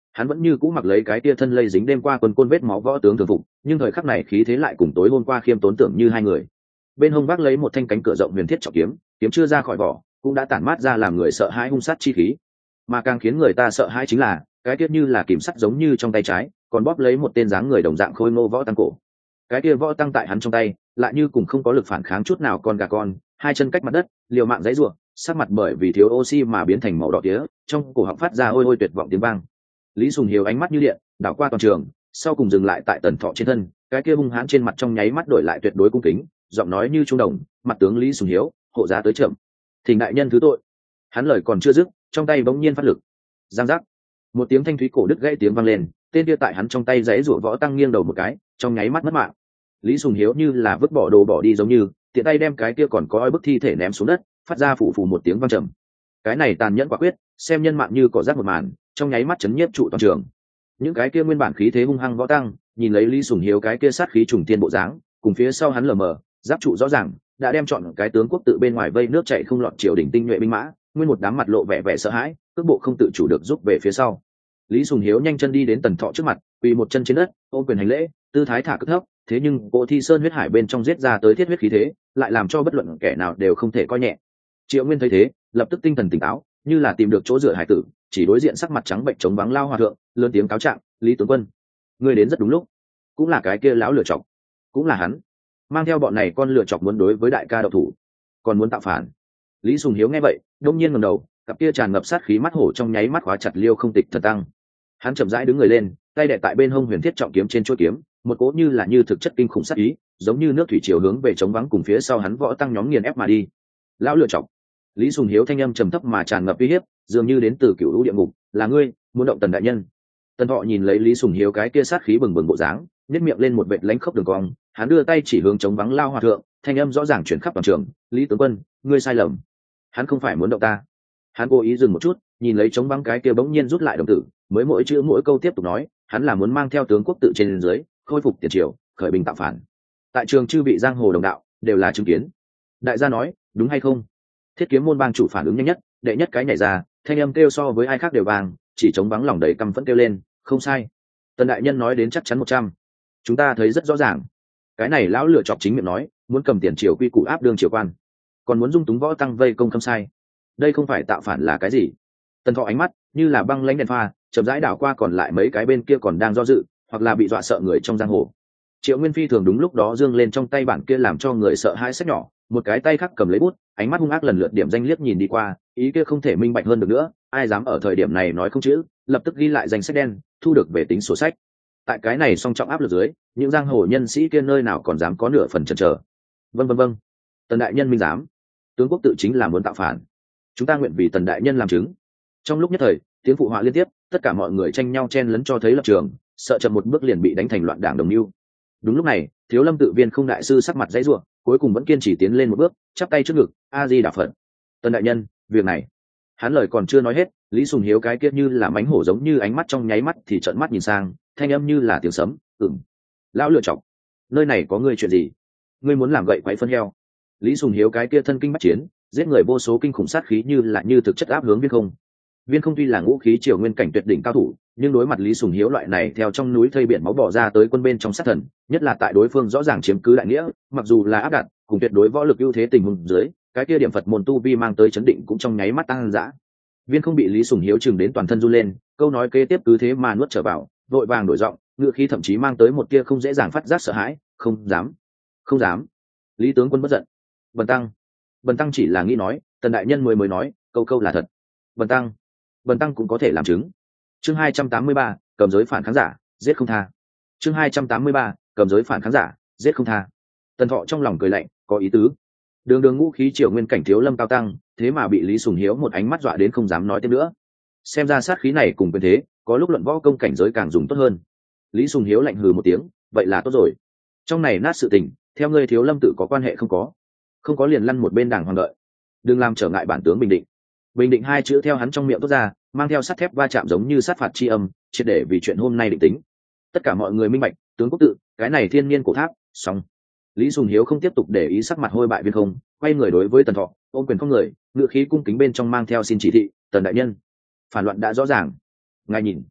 Hắn vẫn như cũ mặc lấy cái tia thân lây dính đêm qua quân côn vết máu võ tướng thường phục, nhưng thời khắc này khí thế lại cùng tối hôm qua khiêm tốn tưởng như hai người. Bên hông vác lấy một thanh cánh cửa rộng huyền thiết trọng kiếm, kiếm chưa ra khỏi vỏ cũng đã tản mát ra làm người sợ hãi hung sát chi khí. Mà càng khiến người ta sợ hãi chính là cái tiết như là kìm sắt giống như trong tay trái còn bóp lấy một tên dáng người đồng dạng khôi ngô võ tăng cổ. Cái kia võ tăng tại hắn trong tay lại như cùng không có lực phản kháng chút nào, con gà con hai chân cách mặt đất liều mạng dãy ruộng, sắc mặt bởi vì thiếu oxy mà biến thành màu đỏ tía, trong cổ họng phát ra ôi ôi tuyệt vọng tiếng vang. Lý Sùng Hiếu ánh mắt như điện đảo qua toàn trường, sau cùng dừng lại tại Tần Thọ trên thân. Cái kia hung hãn trên mặt trong nháy mắt đổi lại tuyệt đối cung kính, giọng nói như trung đồng, mặt tướng Lý Sùng Hiếu hộ giá tới chậm, thỉnh đại nhân thứ tội. Hắn lời còn chưa dứt, trong tay bỗng nhiên phát lực, giang giác, một tiếng thanh thúy cổ đứt gãy tiếng vang lên, tên kia tại hắn trong tay giấy rủa võ tăng nghiêng đầu một cái, trong nháy mắt mất mạng. Lý Sùng Hiếu như là vứt bỏ đồ bỏ đi giống như tiện tay đem cái kia còn có oi bức thi thể ném xuống đất, phát ra phủ phủ một tiếng vang trầm. Cái này tàn nhẫn quả quyết, xem nhân mạng như cỏ rác một màn, trong nháy mắt chấn nhiếp trụ toàn trường. Những cái kia nguyên bản khí thế hung hăng võ tăng nhìn lấy Lý Sùng Hiếu cái kia sát khí trùng thiên bộ dáng, cùng phía sau hắn lờ mờ giáp trụ rõ ràng đã đem chọn cái tướng quốc tự bên ngoài vây nước chạy không lọt triều đình tinh nhuệ binh mã, nguyên một đám mặt lộ vẻ vẻ sợ hãi, cước bộ không tự chủ được rút về phía sau. Lý Sùng Hiếu nhanh chân đi đến Tần Thọ trước mặt, quỳ một chân trên đất, ôm quyền hành lễ, tư thái thả cực thấp, thế nhưng cô thi sơn huyết hải bên trong giết ra tới thiết huyết khí thế, lại làm cho bất luận kẻ nào đều không thể coi nhẹ. Triệu Nguyên thấy thế, lập tức tinh thần tỉnh táo, như là tìm được chỗ dựa hải tử, chỉ đối diện sắc mặt trắng bệnh chống vắng lao hòa thượng, lớn tiếng cáo trạng, "Lý tướng quân, ngươi đến rất đúng lúc, cũng là cái kia lão lửa chọc, cũng là hắn, mang theo bọn này con lửa chọc muốn đối với đại ca độc thủ, còn muốn tạo phản." Lý Sùng Hiếu nghe vậy, đông nhiên ngẩng đầu, cặp kia tràn ngập sát khí mắt hổ trong nháy mắt khóa chặt Liêu Không Tịch Thần tăng. Hắn chậm rãi đứng người lên, tay đè tại bên hông huyền thiết trọng kiếm trên chuôi kiếm, một cỗ như là như thực chất kinh khủng sát ý, giống như nước thủy triều hướng về chống vắng cùng phía sau hắn võ tăng nhóm nghiền ép mà đi. Lão lựa chọc. Lý Sùng Hiếu thanh âm trầm thấp mà tràn ngập uy hiếp, dường như đến từ cựu lũ địa ngục, "Là ngươi, muốn động Tần đại nhân." Tần Thọ nhìn lấy Lý Sùng Hiếu cái kia sát khí bừng bừng bộ dáng, nhếch miệng lên một vệt lánh khốc đường cong, hắn đưa tay chỉ hướng chống vắng lao hòa thượng, thanh âm rõ ràng chuyển khắp toàn trường, "Lý tướng quân, ngươi sai lầm. Hắn không phải muốn động ta." Hắn cố ý dừng một chút, nhìn lấy chống vắng cái kia bỗng nhiên rút lại đồng tử, mới mỗi chữ mỗi câu tiếp tục nói, "Hắn là muốn mang theo tướng quốc tự trên dưới, khôi phục tiền triều, khởi binh tạo phản." Tại trường chư vị giang hồ đồng đạo đều là chứng kiến. Đại gia nói, đúng hay không? Thiết Kiếm môn bang chủ phản ứng nhanh nhất, đệ nhất cái nhảy ra, thanh âm kêu so với ai khác đều vàng, chỉ chống vắng lòng đầy căm phẫn kêu lên, "Không sai. Tần đại nhân nói đến chắc chắn một trăm. Chúng ta thấy rất rõ ràng." Cái này lão lựa chọc chính miệng nói, muốn cầm tiền triều quy củ áp đương triều quan, còn muốn dung túng võ tăng vây công, không sai. Đây không phải tạo phản là cái gì? Tần Thọ ánh mắt như là băng lãnh đèn pha, chậm rãi đảo qua còn lại mấy cái bên kia còn đang do dự, hoặc là bị dọa sợ người trong giang hồ. Triệu Nguyên Phi thường đúng lúc đó giương lên trong tay bản kia làm cho người sợ hãi sách nhỏ, một cái tay khác cầm lấy bút, ánh mắt hung ác lần lượt điểm danh liếc nhìn đi qua, ý kia không thể minh bạch hơn được nữa, ai dám ở thời điểm này nói không chữ, lập tức ghi lại danh sách đen, thu được về tính sổ sách. Tại cái này song trọng áp lực dưới, những giang hồ nhân sĩ kia nơi nào còn dám có nửa phần chần chờ. Vâng vâng vâng. Tần đại nhân minh giám, tướng quốc tự chính là muốn tạo phản, chúng ta nguyện vì Tần đại nhân làm chứng. Trong lúc nhất thời, tiếng phụ họa liên tiếp, tất cả mọi người tranh nhau chen lấn cho thấy lập trường, sợ chậm một bước liền bị đánh thành loạn đảng đồng mưu. Đúng lúc này, Thiếu Lâm tự Viên Không đại sư sắc mặt dãy rủa, cuối cùng vẫn kiên trì tiến lên một bước, chắp tay trước ngực, "A Di Đà Phật. Tần đại nhân, việc này." Hắn lời còn chưa nói hết, Lý Sùng Hiếu cái kia như là mánh hổ giống như ánh mắt trong nháy mắt thì trợn mắt nhìn sang, thanh âm như là tiếng sấm, "Ừm, lão lựa chọc, nơi này có ngươi chuyện gì? Ngươi muốn làm gậy quấy phân heo?" Lý Sùng Hiếu cái kia thân kinh bách chiến, giết người vô số kinh khủng sát khí như là như thực chất áp hướng Viên Không. Viên Không tuy là ngũ khí triều nguyên cảnh tuyệt đỉnh cao thủ, nhưng đối mặt Lý Sùng Hiếu loại này theo trong núi thây biển máu bỏ ra tới quân bên trong sát thần, nhất là tại đối phương rõ ràng chiếm cứ đại nghĩa, mặc dù là áp đặt, cùng tuyệt đối võ lực ưu thế tình huống dưới, cái kia điểm Phật môn tu vi mang tới chấn định cũng trong nháy mắt tăng dã. Viên Không bị Lý Sùng Hiếu chừng đến toàn thân run lên, câu nói kế tiếp cứ thế mà nuốt trở vào, vội vàng đổi giọng, ngựa khí thậm chí mang tới một tia không dễ dàng phát giác sợ hãi, "Không dám, không dám." Lý tướng quân bất giận. "Bần tăng, Bần tăng chỉ là nghĩ nói, Tần đại nhân mới mới nói, câu câu là thật. Bần tăng, Bần tăng cũng có thể làm chứng." Chương hai trăm tám mươi ba, cầm giới phản kháng giả, giết không tha. Chương hai trăm tám mươi ba, cầm giới phản kháng giả, giết không tha. Tần Thọ trong lòng cười lạnh, có ý tứ. Đường đường ngũ khí triều nguyên cảnh Thiếu Lâm cao tăng, thế mà bị Lý Sùng Hiếu một ánh mắt dọa đến không dám nói thêm nữa. Xem ra sát khí này cùng quyền thế, có lúc luận võ công cảnh giới càng dùng tốt hơn. Lý Sùng Hiếu lạnh hừ một tiếng, "Vậy là tốt rồi. Trong này nát sự tình, theo ngươi Thiếu Lâm tự có quan hệ không có? Không có liền lăn một bên đàng hoàng đợi. Đừng làm trở ngại bản tướng bình định." Bình định hai chữ theo hắn trong miệng tốt ra, mang theo sắt thép va chạm giống như sát phạt chi âm, triệt để vì chuyện hôm nay định tính. Tất cả mọi người minh bạch, tướng quốc tự, cái này thiên niên cổ tháp, xong. Lý Sùng Hiếu không tiếp tục để ý sắc mặt hôi bại Viên Không, quay người đối với Tần Thọ, ôm quyền không người, ngựa khí cung kính bên trong mang theo xin chỉ thị, "Tần đại nhân, phản loạn đã rõ ràng. Ngài nhìn,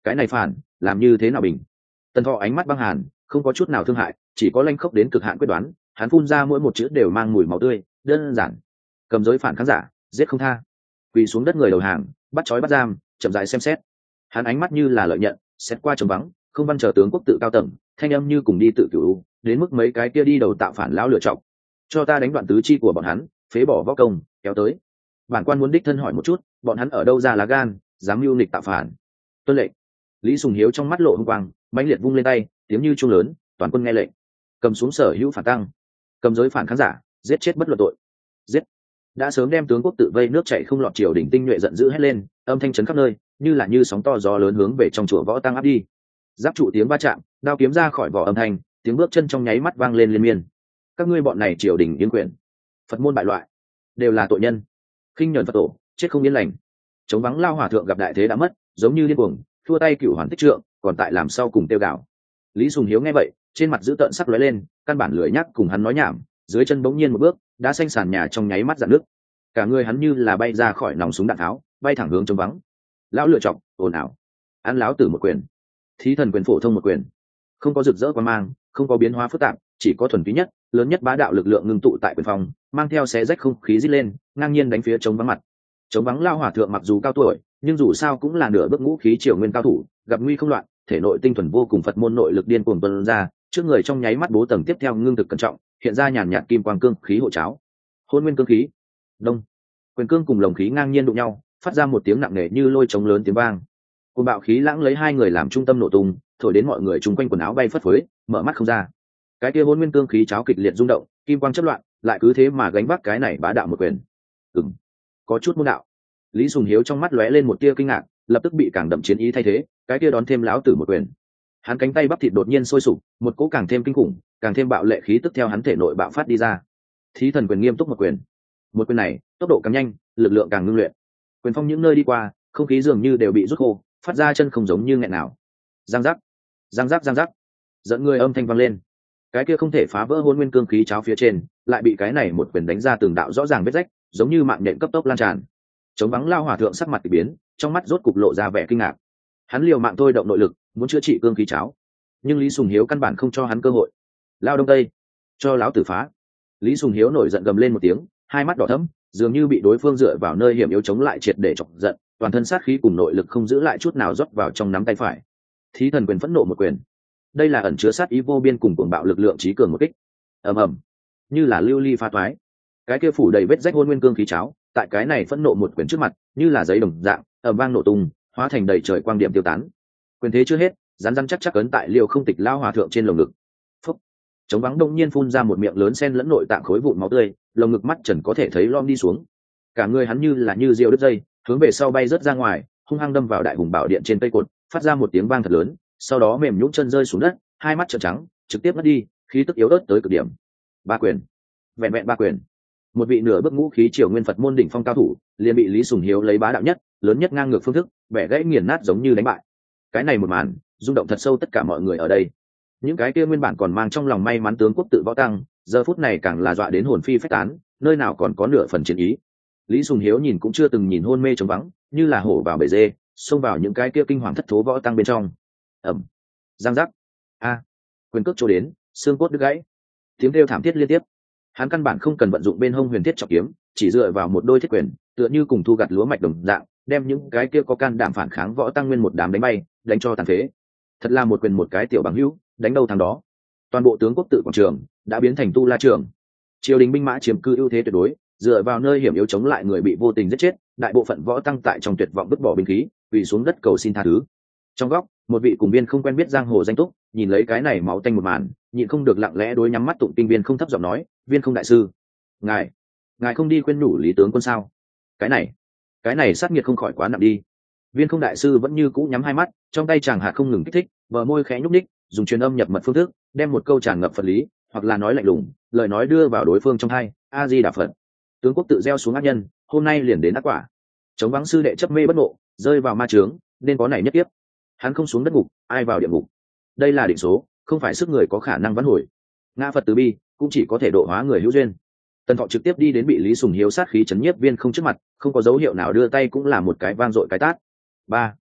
cái này phản làm như thế nào bình? Tần thọ ánh mắt băng hàn, không có chút nào thương hại, chỉ có lanh khốc đến cực hạn quyết đoán. Hắn phun ra mỗi một chữ đều mang mùi máu tươi, đơn giản. Cầm giới phản khán giả, giết không tha. Quỳ xuống đất người đầu hàng, bắt trói bắt giam, chậm rãi xem xét. Hắn ánh mắt như là lợi nhận, xét qua trống vắng, không văn chờ tướng quốc tự cao tầng, thanh âm như cùng đi tự cửu, đến mức mấy cái kia đi đầu tạo phản lão lựa chọc. Cho ta đánh đoạn tứ chi của bọn hắn, phế bỏ võ công, kéo tới. Bản quan muốn đích thân hỏi một chút, bọn hắn ở đâu ra lá gan, dám mưu nghịch tạo phản? Tuân lệnh. Lý Sùng Hiếu trong mắt lộ hung quang, mãnh liệt vung lên tay, tiếng như chuông lớn, toàn quân nghe lệnh. Cầm xuống sở hữu phản tăng, cầm giới phản khán giả, giết chết bất luận tội. Giết. Đã sớm đem tướng quốc tự vây nước chảy không lọt triều đỉnh tinh nhuệ giận dữ hét lên, âm thanh chấn khắp nơi, như là như sóng to gió lớn hướng về trong chùa võ tăng áp đi. Giáp trụ tiếng va chạm, đao kiếm ra khỏi vỏ âm thanh, tiếng bước chân trong nháy mắt vang lên liên miên. Các ngươi bọn này triều đình yên quyền, Phật môn bại loại, đều là tội nhân. Khinh nhẫn Phật tổ, chết không yên lành. Chống vắng lao hòa thượng gặp đại thế đã mất, giống như điên cuồng, thua tay cửu hoàn tích trượng, còn tại làm sao cùng tiêu gạo. Lý Sùng Hiếu nghe vậy, trên mặt giữ tợn sắc lóe lên, căn bản lười nhắc cùng hắn nói nhảm, dưới chân bỗng nhiên một bước, đã xanh sàn nhà trong nháy mắt dạn nước. Cả người hắn như là bay ra khỏi nòng súng đạn tháo, bay thẳng hướng chống vắng. Lão lựa chọc, ồn ào. Ăn láo tử một quyền. Thí thần quyền phổ thông một quyền. Không có rực rỡ quan mang, không có biến hóa phức tạp, chỉ có thuần túy nhất, lớn nhất bá đạo lực lượng ngưng tụ tại quyền phòng, mang theo xé rách không khí rít lên, ngang nhiên đánh phía chống vắng mặt. Chống vắng lao hòa thượng mặc dù cao tuổi, nhưng dù sao cũng là nửa bước ngũ khí triều nguyên cao thủ, gặp nguy không loạn, thể nội tinh thuần vô cùng Phật môn nội lực điên cuồng tuôn ra, trước người trong nháy mắt bố tầng tiếp theo ngưng thực cẩn trọng, hiện ra nhàn nhạt kim quang cương khí hộ cháo. Hôn nguyên cương khí. Đông. Quyền cương cùng lồng khí ngang nhiên đụng nhau, phát ra một tiếng nặng nề như lôi trống lớn tiếng vang. Cùng bạo khí lãng lấy hai người làm trung tâm nổ tung, thổi đến mọi người chung quanh quần áo bay phất phới, mở mắt không ra. Cái kia hôn nguyên cương khí cháo kịch liệt rung động, kim quang chớp loạn, lại cứ thế mà gánh vác cái này bá đạo một quyền. Ừm, có chút môn đạo. Lý Sùng Hiếu trong mắt lóe lên một tia kinh ngạc, lập tức bị càng đậm chiến ý thay thế, cái kia đón thêm lão tử một quyền. Hắn cánh tay bắp thịt đột nhiên sôi sục, một cỗ càng thêm kinh khủng, càng thêm bạo lệ khí tức theo hắn thể nội bạo phát đi ra. Thí thần quyền nghiêm túc một quyền. Một quyền này, tốc độ càng nhanh, lực lượng càng ngưng luyện. Quyền phong những nơi đi qua, không khí dường như đều bị rút khô, phát ra chân không giống như nghẹn nào. Giang giác, giang giác giang giác. Dẫn người âm thanh vang lên. Cái kia không thể phá vỡ hôn nguyên cương khí cháo phía trên, lại bị cái này một quyền đánh ra từng đạo rõ ràng vết rách, giống như mạng nhện cấp tốc lan tràn. Chống vắng lao hòa thượng sắc mặt kỳ biến, trong mắt rốt cục lộ ra vẻ kinh ngạc. Hắn liều mạng thôi động nội lực, muốn chữa trị cương khí cháo, nhưng Lý Sùng Hiếu căn bản không cho hắn cơ hội. Lao đông tây, cho lão tử phá. Lý Sùng Hiếu nổi giận gầm lên một tiếng, hai mắt đỏ thẫm, dường như bị đối phương dựa vào nơi hiểm yếu chống lại triệt để chọc giận, toàn thân sát khí cùng nội lực không giữ lại chút nào rót vào trong nắm tay phải. Thí thần quyền phẫn nộ một quyền. Đây là ẩn chứa sát ý vô biên cùng cuồng bạo lực lượng trí cường một kích. Ầm ầm, như là lưu ly pha toái. Cái kia phủ đầy vết rách hôn nguyên cương khí cháo, tại cái này phẫn nộ một quyền trước mặt, như là giấy đồng dạng, ầm vang nổ tung, hóa thành đầy trời quang điểm tiêu tán. Quyền thế chưa hết, rắn rắn chắc chắc ấn tại liều không tịch lao hòa thượng trên lồng ngực. Phúc. Chống vắng đông nhiên phun ra một miệng lớn sen lẫn nội tạng khối vụn máu tươi, lồng ngực mắt trần có thể thấy lom đi xuống. Cả người hắn như là như diều đứt dây, hướng về sau bay rớt ra ngoài, hung hăng đâm vào đại hùng bảo điện trên cây cột, phát ra một tiếng vang thật lớn, sau đó mềm nhũn chân rơi xuống đất, hai mắt trợn trắng, trực tiếp mất đi, khí tức yếu ớt tới cực điểm. Ba quyền, vẹn vẹn ba quyền. Một vị nửa bước ngũ khí triều nguyên Phật môn đỉnh phong cao thủ, liền bị Lý Sùng Hiếu lấy bá đạo nhất, lớn nhất ngang ngược phương thức, bẻ gãy nghiền nát giống như đánh bại. Cái này một màn, rung động thật sâu tất cả mọi người ở đây. Những cái kia nguyên bản còn mang trong lòng may mắn tướng quốc tự võ tăng, giờ phút này càng là dọa đến hồn phi phách tán, nơi nào còn có nửa phần chiến ý. Lý Sùng Hiếu nhìn cũng chưa từng nhìn hôn mê trống vắng, như là hổ vào bể dê, xông vào những cái kia kinh hoàng thất thố võ tăng bên trong. Ẩm, giang giác, a, quyền cước trôi đến, xương cốt đứt gãy, tiếng kêu thảm thiết liên tiếp. Hắn căn bản không cần vận dụng bên hông huyền thiết trọng kiếm, chỉ dựa vào một đôi thiết quyền, tựa như cùng thu gặt lúa mạch đồng dạng, đem những cái kia có can đảm phản kháng võ tăng nguyên một đám đánh bay, đánh cho tàn phế. Thật là một quyền một cái tiểu bằng hữu, đánh đâu thằng đó. Toàn bộ tướng quốc tự quảng trường đã biến thành tu la trường. Triều đình binh mã chiếm cư ưu thế tuyệt đối, dựa vào nơi hiểm yếu chống lại người bị vô tình giết chết, đại bộ phận võ tăng tại trong tuyệt vọng vứt bỏ binh khí, quỳ xuống đất cầu xin tha thứ. Trong góc, một vị cùng viên không quen biết giang hồ danh túc, nhìn lấy cái này máu tanh một màn, nhịn không được lặng lẽ đối nhắm mắt tụng kinh viên không thấp giọng nói, viên không đại sư, ngài ngài không đi khuyên nhủ Lý tướng quân sao? Cái này cái này sát nghiệt không khỏi quá nặng đi. Viên không đại sư vẫn như cũ nhắm hai mắt, trong tay chàng hạt không ngừng kích thích, bờ môi khẽ nhúc ních, dùng truyền âm nhập mật phương thức, đem một câu tràn ngập phật lý, hoặc là nói lạnh lùng, lời nói đưa vào đối phương trong tai. A Di Đà Phật. Tướng quốc tự gieo xuống ác nhân, hôm nay liền đến ác quả. Chống vắng sư đệ chấp mê bất ngộ, rơi vào ma chướng, nên có này nhất tiếp. Hắn không xuống đất ngục, ai vào địa ngục. Đây là định số, không phải sức người có khả năng vãn hồi. Ngã Phật từ bi, cũng chỉ có thể độ hóa người hữu duyên. Tần Thọ trực tiếp đi đến bị Lý Sùng Hiếu sát khí chấn nhiếp viên không trước mặt, không có dấu hiệu nào đưa tay cũng là một cái vang dội cái tát. Ba.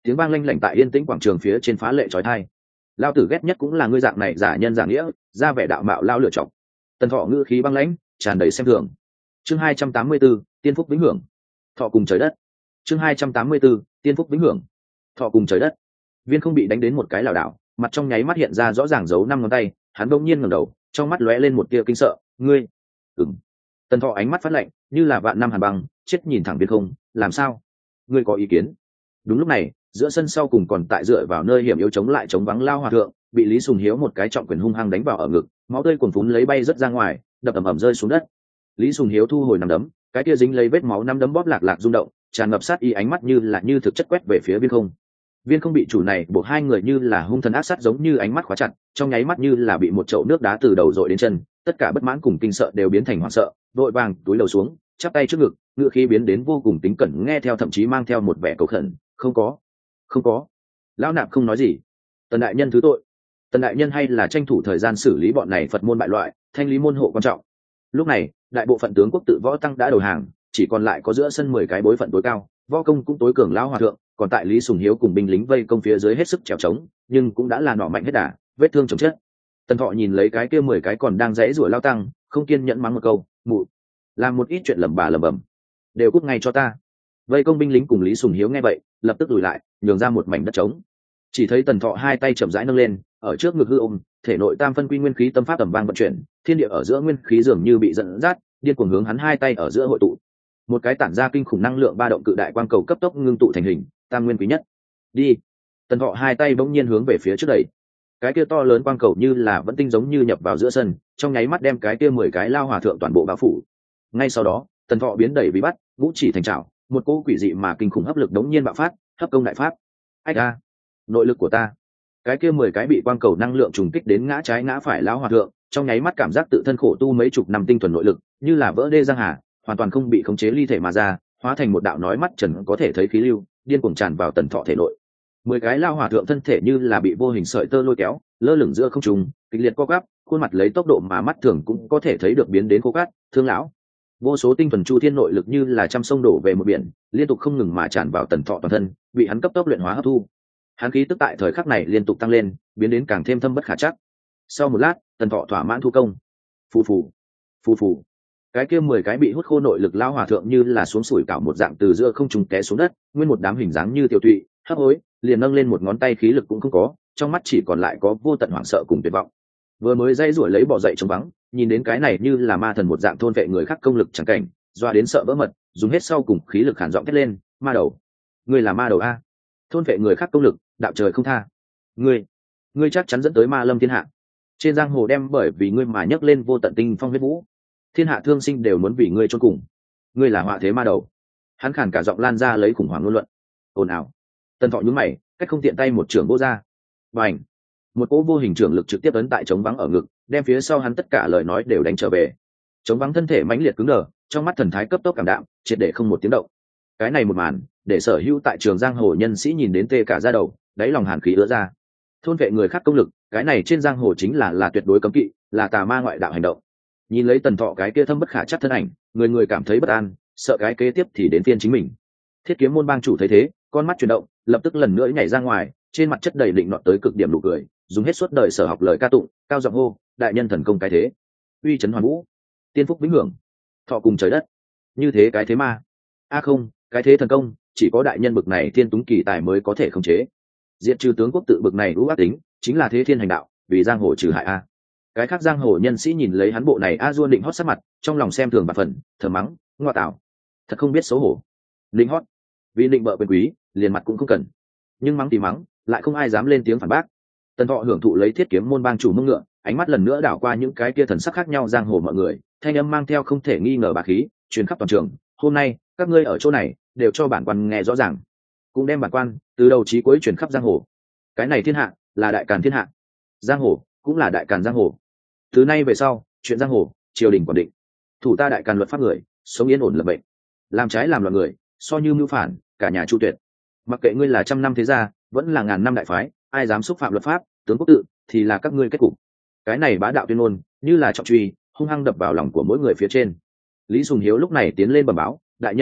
tiếng vang lanh lảnh tại yên tĩnh quảng trường phía trên phá lệ trói thai. Lao tử ghét nhất cũng là ngươi dạng này giả nhân giả nghĩa, ra vẻ đạo mạo lao lựa chọc. Tần Thọ ngữ khí băng lãnh, tràn đầy xem thường. Chương hai trăm tám mươi 4, tiên phúc vĩnh hưởng. Thọ cùng trời đất. Chương hai trăm tám mươi 4, tiên phúc vĩnh hưởng. Thọ cùng trời đất. Viên Không bị đánh đến một cái lảo đảo, mặt trong nháy mắt hiện ra rõ ràng dấu năm ngón tay, hắn bỗng nhiên ngẩng đầu, trong mắt lóe lên một tia kinh sợ, "Ngươi?" "Ừm." Tần Thọ ánh mắt phát lạnh, như là vạn năm hàn băng, chết nhìn thẳng Viên Không, "Làm sao? Ngươi có ý kiến?" Đúng lúc này, giữa sân sau cùng còn tại dựa vào nơi hiểm yếu chống lại chống vắng lao hòa thượng, bị Lý Sùng Hiếu một cái trọng quyền hung hăng đánh vào ở ngực, máu tươi cuồn phún lấy bay rất ra ngoài, đập ầm ầm rơi xuống đất. Lý Sùng Hiếu thu hồi nắm đấm, cái kia dính lấy vết máu nắm đấm bóp lạc lạc rung động, tràn ngập sát ý ánh mắt như là như thực chất quét về phía Viên Không. Viên Không bị chủ này buộc hai người như là hung thần ác sát giống như ánh mắt khóa chặt, trong nháy mắt như là bị một chậu nước đá từ đầu dội đến chân, tất cả bất mãn cùng kinh sợ đều biến thành hoảng sợ, vội vàng túi đầu xuống, chắp tay trước ngực, ngựa khí biến đến vô cùng tính cẩn nghe theo, thậm chí mang theo một vẻ cầu khẩn, "Không có, không có." Lão nạp không nói gì. Tần đại nhân thứ tội. Tần đại nhân hay là tranh thủ thời gian xử lý bọn này Phật môn bại loại, thanh lý môn hộ quan trọng. Lúc này, đại bộ phận tướng quốc tự võ tăng đã đầu hàng, chỉ còn lại có giữa sân mười cái bối phận tối cao, võ công cũng tối cường lão hòa thượng, còn tại Lý Sùng Hiếu cùng binh lính vây công phía dưới hết sức trèo trống, nhưng cũng đã là nỏ mạnh hết đà, vết thương chồng chết. Tần Thọ nhìn lấy cái kia mười cái còn đang rẽ rủa lao tăng, không kiên nhẫn mắng một câu, "Mụ, làm một ít chuyện lẩm bà lẩm bẩm, đều cút ngay cho ta." Vây công binh lính cùng Lý Sùng Hiếu nghe vậy, lập tức lùi lại, nhường ra một mảnh đất trống. Chỉ thấy Tần Thọ hai tay chậm rãi nâng lên, ở trước ngực hư ôm, thể nội tam phân quy nguyên khí tâm pháp tầm vang vận chuyển, thiên địa ở giữa nguyên khí dường như bị dẫn dắt, điên cuồng hướng hắn hai tay ở giữa hội tụ. Một cái tản ra kinh khủng năng lượng ba động cự đại quang cầu cấp tốc ngưng tụ thành hình, tam nguyên quý nhất. Đi. Tần Thọ hai tay bỗng nhiên hướng về phía trước đẩy. Cái kia to lớn quang cầu như là vẫn tinh giống như nhập vào giữa sân, trong nháy mắt đem cái kia mười cái lao hòa thượng toàn bộ bao phủ. Ngay sau đó, Tần Thọ biến đẩy bị bắt, ngũ chỉ thành trảo, một cỗ quỷ dị mà kinh khủng hấp lực đống nhiên bạo phát, hấp công đại pháp. Ách a, nội lực của ta. Cái kia mười cái bị quang cầu năng lượng trùng kích đến ngã trái ngã phải lao hòa thượng, trong nháy mắt cảm giác tự thân khổ tu mấy chục năm tinh thuần nội lực, như là vỡ đê giang hà, hoàn toàn không bị khống chế ly thể mà ra, hóa thành một đạo nói mắt trần có thể thấy khí lưu, điên cuồng tràn vào Tần Thọ thể nội. Mười cái lao hòa thượng thân thể như là bị vô hình sợi tơ lôi kéo, lơ lửng giữa không trung, kịch liệt co quắp, khuôn mặt lấy tốc độ mà mắt thường cũng có thể thấy được biến đến khô cát, thương lão. Vô số tinh thuần chu thiên nội lực như là trăm sông đổ về một biển, liên tục không ngừng mà tràn vào Tần Thọ toàn thân, bị hắn cấp tốc luyện hóa hấp thu. Hắn khí tức tại thời khắc này liên tục tăng lên, biến đến càng thêm thâm bất khả trắc. Sau một lát, Tần Thọ thỏa mãn thu công. Phù phù, phù phù. Cái kia mười cái bị hút khô nội lực lao hòa thượng như là xuống sủi cảo một dạng từ giữa không trung té xuống đất, nguyên một đám hình dáng như tiểu tụy, hấp hối, liền nâng lên một ngón tay khí lực cũng không có, trong mắt chỉ còn lại có vô tận hoảng sợ cùng tuyệt vọng. Vừa mới dây rủi lấy bỏ dậy trống vắng, nhìn đến cái này như là ma thần một dạng thôn vệ người khác công lực chẳng cảnh, doa đến sợ vỡ mật, dùng hết sau cùng khí lực hàn giọng thét lên, "Ma đầu, ngươi là ma đầu a? Thôn vệ người khác công lực, đạo trời không tha. Ngươi, ngươi chắc chắn dẫn tới ma lâm thiên hạ. Trên giang hồ đem bởi vì ngươi mà nhấc lên vô tận tinh phong huyết vũ, thiên hạ thương sinh đều muốn vì ngươi chôn cùng. Ngươi là họa thế ma đầu." Hắn khàn cả giọng lan ra lấy khủng hoảng ngôn luận. Ồn ào. Tần Thọ nhướng mày, cách không tiện tay một trưởng vô ra. Bành! Một cỗ vô hình trưởng lực trực tiếp ấn tại trống vắng ở ngực, đem phía sau hắn tất cả lời nói đều đánh trở về. Trống vắng thân thể mãnh liệt cứng đờ, trong mắt thần thái cấp tốc cảm đạm, triệt để không một tiếng động. Cái này một màn, để sở hữu tại trường giang hồ nhân sĩ nhìn đến tê cả da đầu, đáy lòng hàn khí ứa ra. Thôn vệ người khác công lực, cái này trên giang hồ chính là là tuyệt đối cấm kỵ, là tà ma ngoại đạo hành động. Nhìn lấy Tần Thọ cái kia thâm bất khả chắc thân ảnh, người người cảm thấy bất an, sợ cái kế tiếp thì đến phiên chính mình. Thiết Kiếm môn bang chủ thấy thế, con mắt chuyển động, lập tức lần nữa nhảy ra ngoài, trên mặt chất đầy định nọt tới cực điểm nụ cười, dùng hết suốt đời sở học lời ca tụng, cao giọng hô, "Đại nhân thần công cái thế, uy chấn hoàn vũ, tiên phúc vĩnh hưởng, thọ cùng trời đất." Như thế cái thế ma? A không, cái thế thần công, chỉ có đại nhân bực này thiên túng kỳ tài mới có thể khống chế. Diệt trừ tướng quốc tự bực này ưu ác tính, chính là thế thiên hành đạo, vì giang hồ trừ hại a. Cái khác giang hồ nhân sĩ nhìn lấy hắn bộ này a duôn định hót sát mặt, trong lòng xem thường bạc phần, thở mắng, ngoa tạo, thật không biết xấu hổ. Định hót, vì định bợ quyền quý, liền mặt cũng không cần. Nhưng mắng thì mắng, lại không ai dám lên tiếng phản bác. Tần Thọ hưởng thụ lấy Thiết Kiếm môn bang chủ mông ngựa, ánh mắt lần nữa đảo qua những cái kia thần sắc khác nhau giang hồ mọi người, thanh âm mang theo không thể nghi ngờ bá khí, truyền khắp toàn trường. "Hôm nay, các ngươi ở chỗ này, đều cho bản quan nghe rõ ràng, cũng đem bản quan từ đầu chí cuối truyền khắp giang hồ. Cái này thiên hạ là đại càn thiên hạ, giang hồ cũng là đại càn giang hồ. Từ nay về sau, chuyện giang hồ, triều đình quản định. Thủ ta đại càn luật pháp người, sống yên ổn lập bệnh, làm trái làm loạn người, so như mưu phản, cả nhà chu tuyệt. Mặc kệ ngươi là trăm năm thế gia, vẫn là ngàn năm đại phái, ai dám xúc phạm luật pháp, tướng quốc tự, thì là các ngươi kết cục." Cái này bá đạo tuyên ngôn, như là trọng truy, hung hăng đập vào lòng của mỗi người phía trên. Lý Sùng Hiếu lúc này tiến lên bẩm báo, "Đại nhân,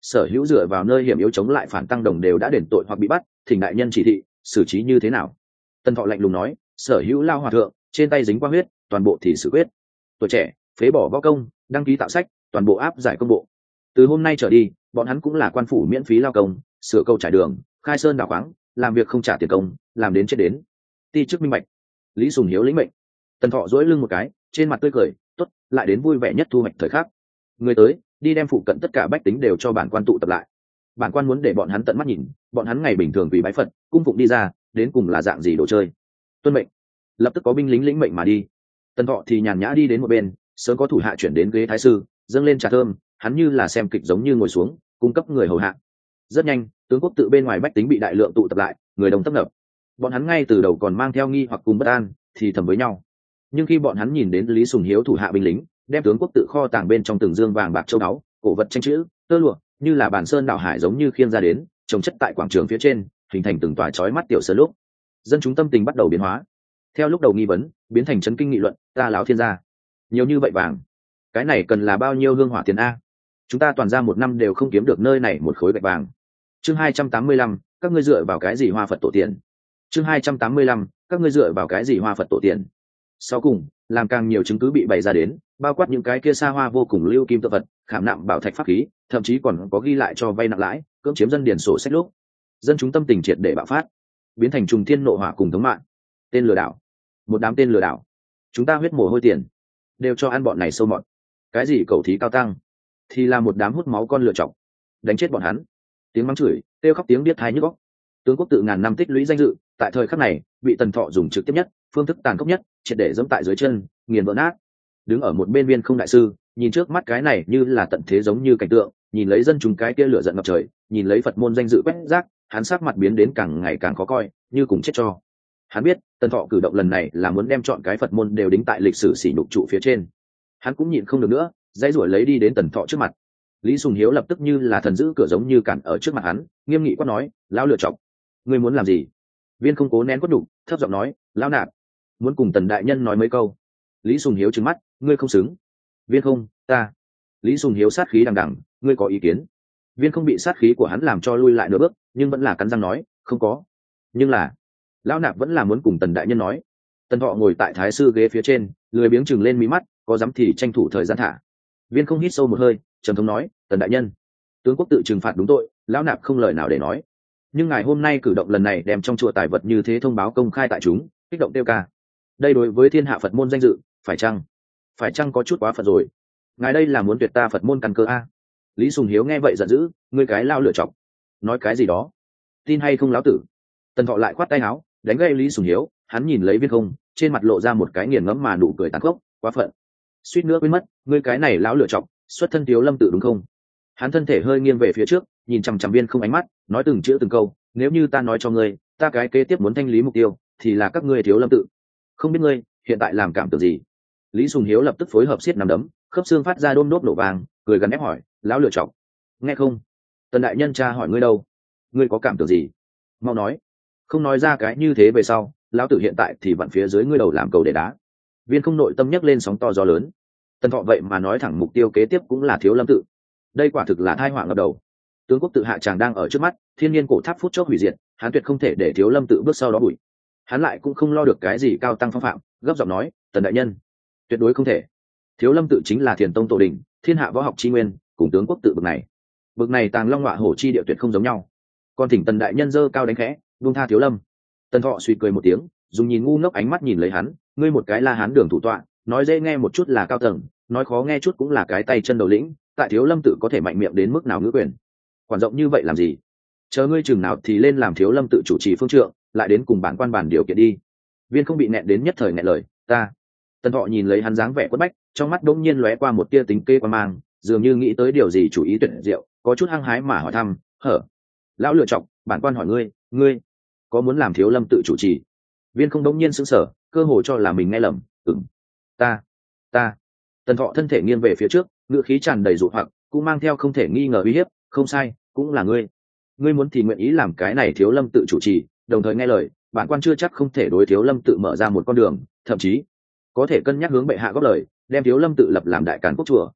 sở hữu dựa vào nơi hiểm yếu chống lại phản tăng đồng đều đã đền tội hoặc bị bắt, thỉnh đại nhân chỉ thị xử trí như thế nào. Tần Thọ lạnh lùng nói, sở hữu lao hòa thượng trên tay dính qua huyết, toàn bộ thì xử quyết. Tuổi trẻ phế bỏ võ công, đăng ký tạo sách, toàn bộ áp giải công bộ. Từ hôm nay trở đi, bọn hắn cũng là quan phủ miễn phí lao công, sửa cầu trải đường, khai sơn đào khoáng, làm việc không trả tiền công, làm đến chết đến. Ti chức minh bạch. Lý Sùng Hiếu lĩnh mệnh. Tần Thọ duỗi lưng một cái, trên mặt tươi cười, tốt, lại đến vui vẻ nhất thu hoạch thời khắc. Người tới, đi đem phụ cận tất cả bách tính đều cho bản quan tụ tập lại. Bản quan muốn để bọn hắn tận mắt nhìn, bọn hắn ngày bình thường vì bái Phật, cung phụng đi ra, đến cùng là dạng gì đồ chơi. Tuân mệnh. Lập tức có binh lính lĩnh mệnh mà đi. Tần Thọ thì nhàn nhã đi đến một bên, sớm có thủ hạ chuyển đến ghế thái sư, dâng lên trà thơm, hắn như là xem kịch giống như ngồi xuống, cung cấp người hầu hạ. Rất nhanh, tướng quốc tự bên ngoài bách tính bị đại lượng tụ tập lại, người đông tấp nập. Bọn hắn ngay từ đầu còn mang theo nghi hoặc cùng bất an, thì thầm với nhau. Nhưng khi bọn hắn nhìn đến Lý Sùng Hiếu thủ hạ binh lính, đem tướng quốc tự kho tàng bên trong từng dương vàng bạc châu báu, cổ vật tranh chữ, tơ lụa, như là bản sơn đảo hải giống như khiêng ra đến, trồng chất tại quảng trường phía trên, hình thành từng tòa chói mắt tiểu sơn lúc. Dân chúng tâm tình bắt đầu biến hóa. Theo lúc đầu nghi vấn, biến thành chấn kinh nghị luận, ta lão thiên gia, nhiều như vậy vàng, cái này cần là bao nhiêu hương hỏa tiền a? Chúng ta toàn ra một năm đều không kiếm được nơi này một khối gạch vàng. Chương hai trăm tám mươi lăm, các ngươi dựa vào cái gì hoa Phật tổ tiền? Chương hai trăm tám mươi lăm, các ngươi dựa vào cái gì hoa Phật tổ tiền? Sau cùng, làm càng nhiều chứng cứ bị bày ra đến, bao quát những cái kia xa hoa vô cùng lưu kim tự vật, khảm nạm bảo thạch pháp khí, thậm chí còn có ghi lại cho vay nặng lãi, cưỡng chiếm dân điền sổ sách lúc. Dân chúng tâm tình triệt để bạo phát, biến thành trùng thiên nộ hỏa cùng thống mạng. Tên lừa đảo, một đám tên lừa đảo, chúng ta huyết mồ hôi tiền đều cho ăn bọn này sâu mọt. Cái gì cầu thí cao tăng, thì là một đám hút máu con lựa chọc, đánh chết bọn hắn. Tiếng mắng chửi, kêu khóc tiếng điếc tai nhức óc. Tướng quốc tự ngàn năm tích lũy danh dự, tại thời khắc này bị Tần Thọ dùng trực tiếp nhất, phương thức tàn khốc nhất, triệt để dẫm tại dưới chân, nghiền vỡ nát. Đứng ở một bên Viên Không đại sư, nhìn trước mắt cái này như là tận thế giống như cảnh tượng, nhìn lấy dân chúng cái kia lửa giận ngập trời, nhìn lấy Phật môn danh dự quét rác, hắn sắc mặt biến đến càng ngày càng khó coi, như cùng chết cho. Hắn biết, Tần Thọ cử động lần này là muốn đem chọn cái Phật môn đều đính tại lịch sử sỉ nhục trụ phía trên. Hắn cũng nhịn không được nữa, dãy rủa lấy đi đến Tần Thọ trước mặt. Lý Sùng Hiếu lập tức như là thần giữ cửa giống như cản ở trước mặt hắn, nghiêm nghị quát nói, lão lựa chọc, ngươi muốn làm gì? Viên Không cố nén quất đục, thấp giọng nói, lão nạp muốn cùng Tần đại nhân nói mấy câu. Lý Sùng Hiếu trừng mắt, ngươi không xứng. Viên Không, ta. Lý Sùng Hiếu sát khí đằng đằng, ngươi có ý kiến? Viên Không bị sát khí của hắn làm cho lui lại nửa bước, nhưng vẫn là cắn răng nói, không có. Nhưng là, lão nạp vẫn là muốn cùng Tần đại nhân nói. Tần Thọ ngồi tại thái sư ghế phía trên, lười biếng chừng lên mí mắt, có dám thì tranh thủ thời gian thả. Viên Không hít sâu một hơi, trầm thống nói, Tần đại nhân, tướng quốc tự trừng phạt đúng tội, lão nạp không lời nào để nói. Nhưng ngài hôm nay cử động lần này đem trong chùa tài vật như thế thông báo công khai tại chúng, kích động tiêu ca. Đây đối với thiên hạ Phật môn danh dự, phải chăng? Phải chăng có chút quá Phật rồi? Ngài đây là muốn tuyệt ta Phật môn căn cơ a? Lý Sùng Hiếu nghe vậy giận dữ, ngươi cái lao lựa chọc, nói cái gì đó? Tin hay không lão tử? Tần Thọ lại khoát tay áo, đánh gây Lý Sùng Hiếu, hắn nhìn lấy Viên Không, trên mặt lộ ra một cái nghiền ngẫm mà nụ cười tàn khốc, quá phận. Suýt nữa quên mất, ngươi cái này lão lựa chọc, xuất thân Thiếu Lâm tự đúng không? Hắn thân thể hơi nghiêng về phía trước, nhìn chằm chằm Viên Không ánh mắt, nói từng chữ từng câu, nếu như ta nói cho ngươi, ta cái kế tiếp muốn thanh lý mục tiêu, thì là các ngươi Thiếu Lâm tự. Không biết ngươi hiện tại làm cảm tưởng gì? Lý Sùng Hiếu lập tức phối hợp siết nắm đấm, khớp xương phát ra đôm đốp nổ vàng, cười gắn ép hỏi, lão lựa chọc, nghe không? Tần đại nhân cha hỏi ngươi đâu? Ngươi có cảm tưởng gì? Mau nói. Không nói ra cái như thế về sau, lão tử hiện tại thì vặn phía dưới ngươi đầu làm cầu để đá. Viên Không nội tâm nhấc lên sóng to gió lớn. Tần Thọ vậy mà nói thẳng mục tiêu kế tiếp cũng là Thiếu Lâm tự. Đây quả thực là tai họa ngập đầu. Tướng quốc tự hạ tràng đang ở trước mắt, thiên nhiên cổ tháp phút chốc hủy diệt, hắn tuyệt không thể để Thiếu Lâm tự bước sau đó bụi. Hắn lại cũng không lo được cái gì cao tăng phong phạm, gấp giọng nói, Tần đại nhân, tuyệt đối không thể. Thiếu Lâm tự chính là Thiền tông tổ đình, thiên hạ võ học chi nguyên, cùng tướng quốc tự bực này, bực này tàng long ngọa hổ chi địa tuyệt không giống nhau. Còn thỉnh Tần đại nhân dơ cao đánh khẽ, buông tha Thiếu Lâm. Tần Thọ suy cười một tiếng, dùng nhìn ngu ngốc ánh mắt nhìn lấy hắn, ngươi một cái La Hán đường thủ tọa, nói dễ nghe một chút là cao tầng, nói khó nghe chút cũng là cái tay chân đầu lĩnh, tại Thiếu Lâm tự có thể mạnh miệng đến mức nào ngữ quyền? Quản rộng như vậy làm gì? Chờ ngươi chừng nào thì lên làm Thiếu Lâm tự chủ trì phương trượng, lại đến cùng bản quan bản điều kiện đi. Viên Không bị nẹn đến nhất thời nghẹn lời, ta. Tần Thọ nhìn lấy hắn dáng vẻ quất bách, trong mắt đống nhiên lóe qua một tia tính kê quan mang, dường như nghĩ tới điều gì chủ ý tuyệt diệu, có chút hăng hái mà hỏi thăm, hở? Lão lựa chọc, bản quan hỏi ngươi, ngươi có muốn làm Thiếu Lâm tự chủ trì? Viên Không đống nhiên sững sờ, cơ hồ cho là mình nghe lầm, ừm, ta, ta. Tần Thọ thân thể nghiêng về phía trước, ngữ khí tràn đầy dụ hoặc, cũng mang theo không thể nghi ngờ uy hiếp, không sai, cũng là ngươi. Ngươi muốn thì nguyện ý làm cái này Thiếu Lâm tự chủ trì, đồng thời nghe lời, bản quan chưa chắc không thể đối Thiếu Lâm tự mở ra một con đường, thậm chí có thể cân nhắc hướng bệ hạ góp lời, đem Thiếu Lâm tự lập làm đại càn quốc chùa.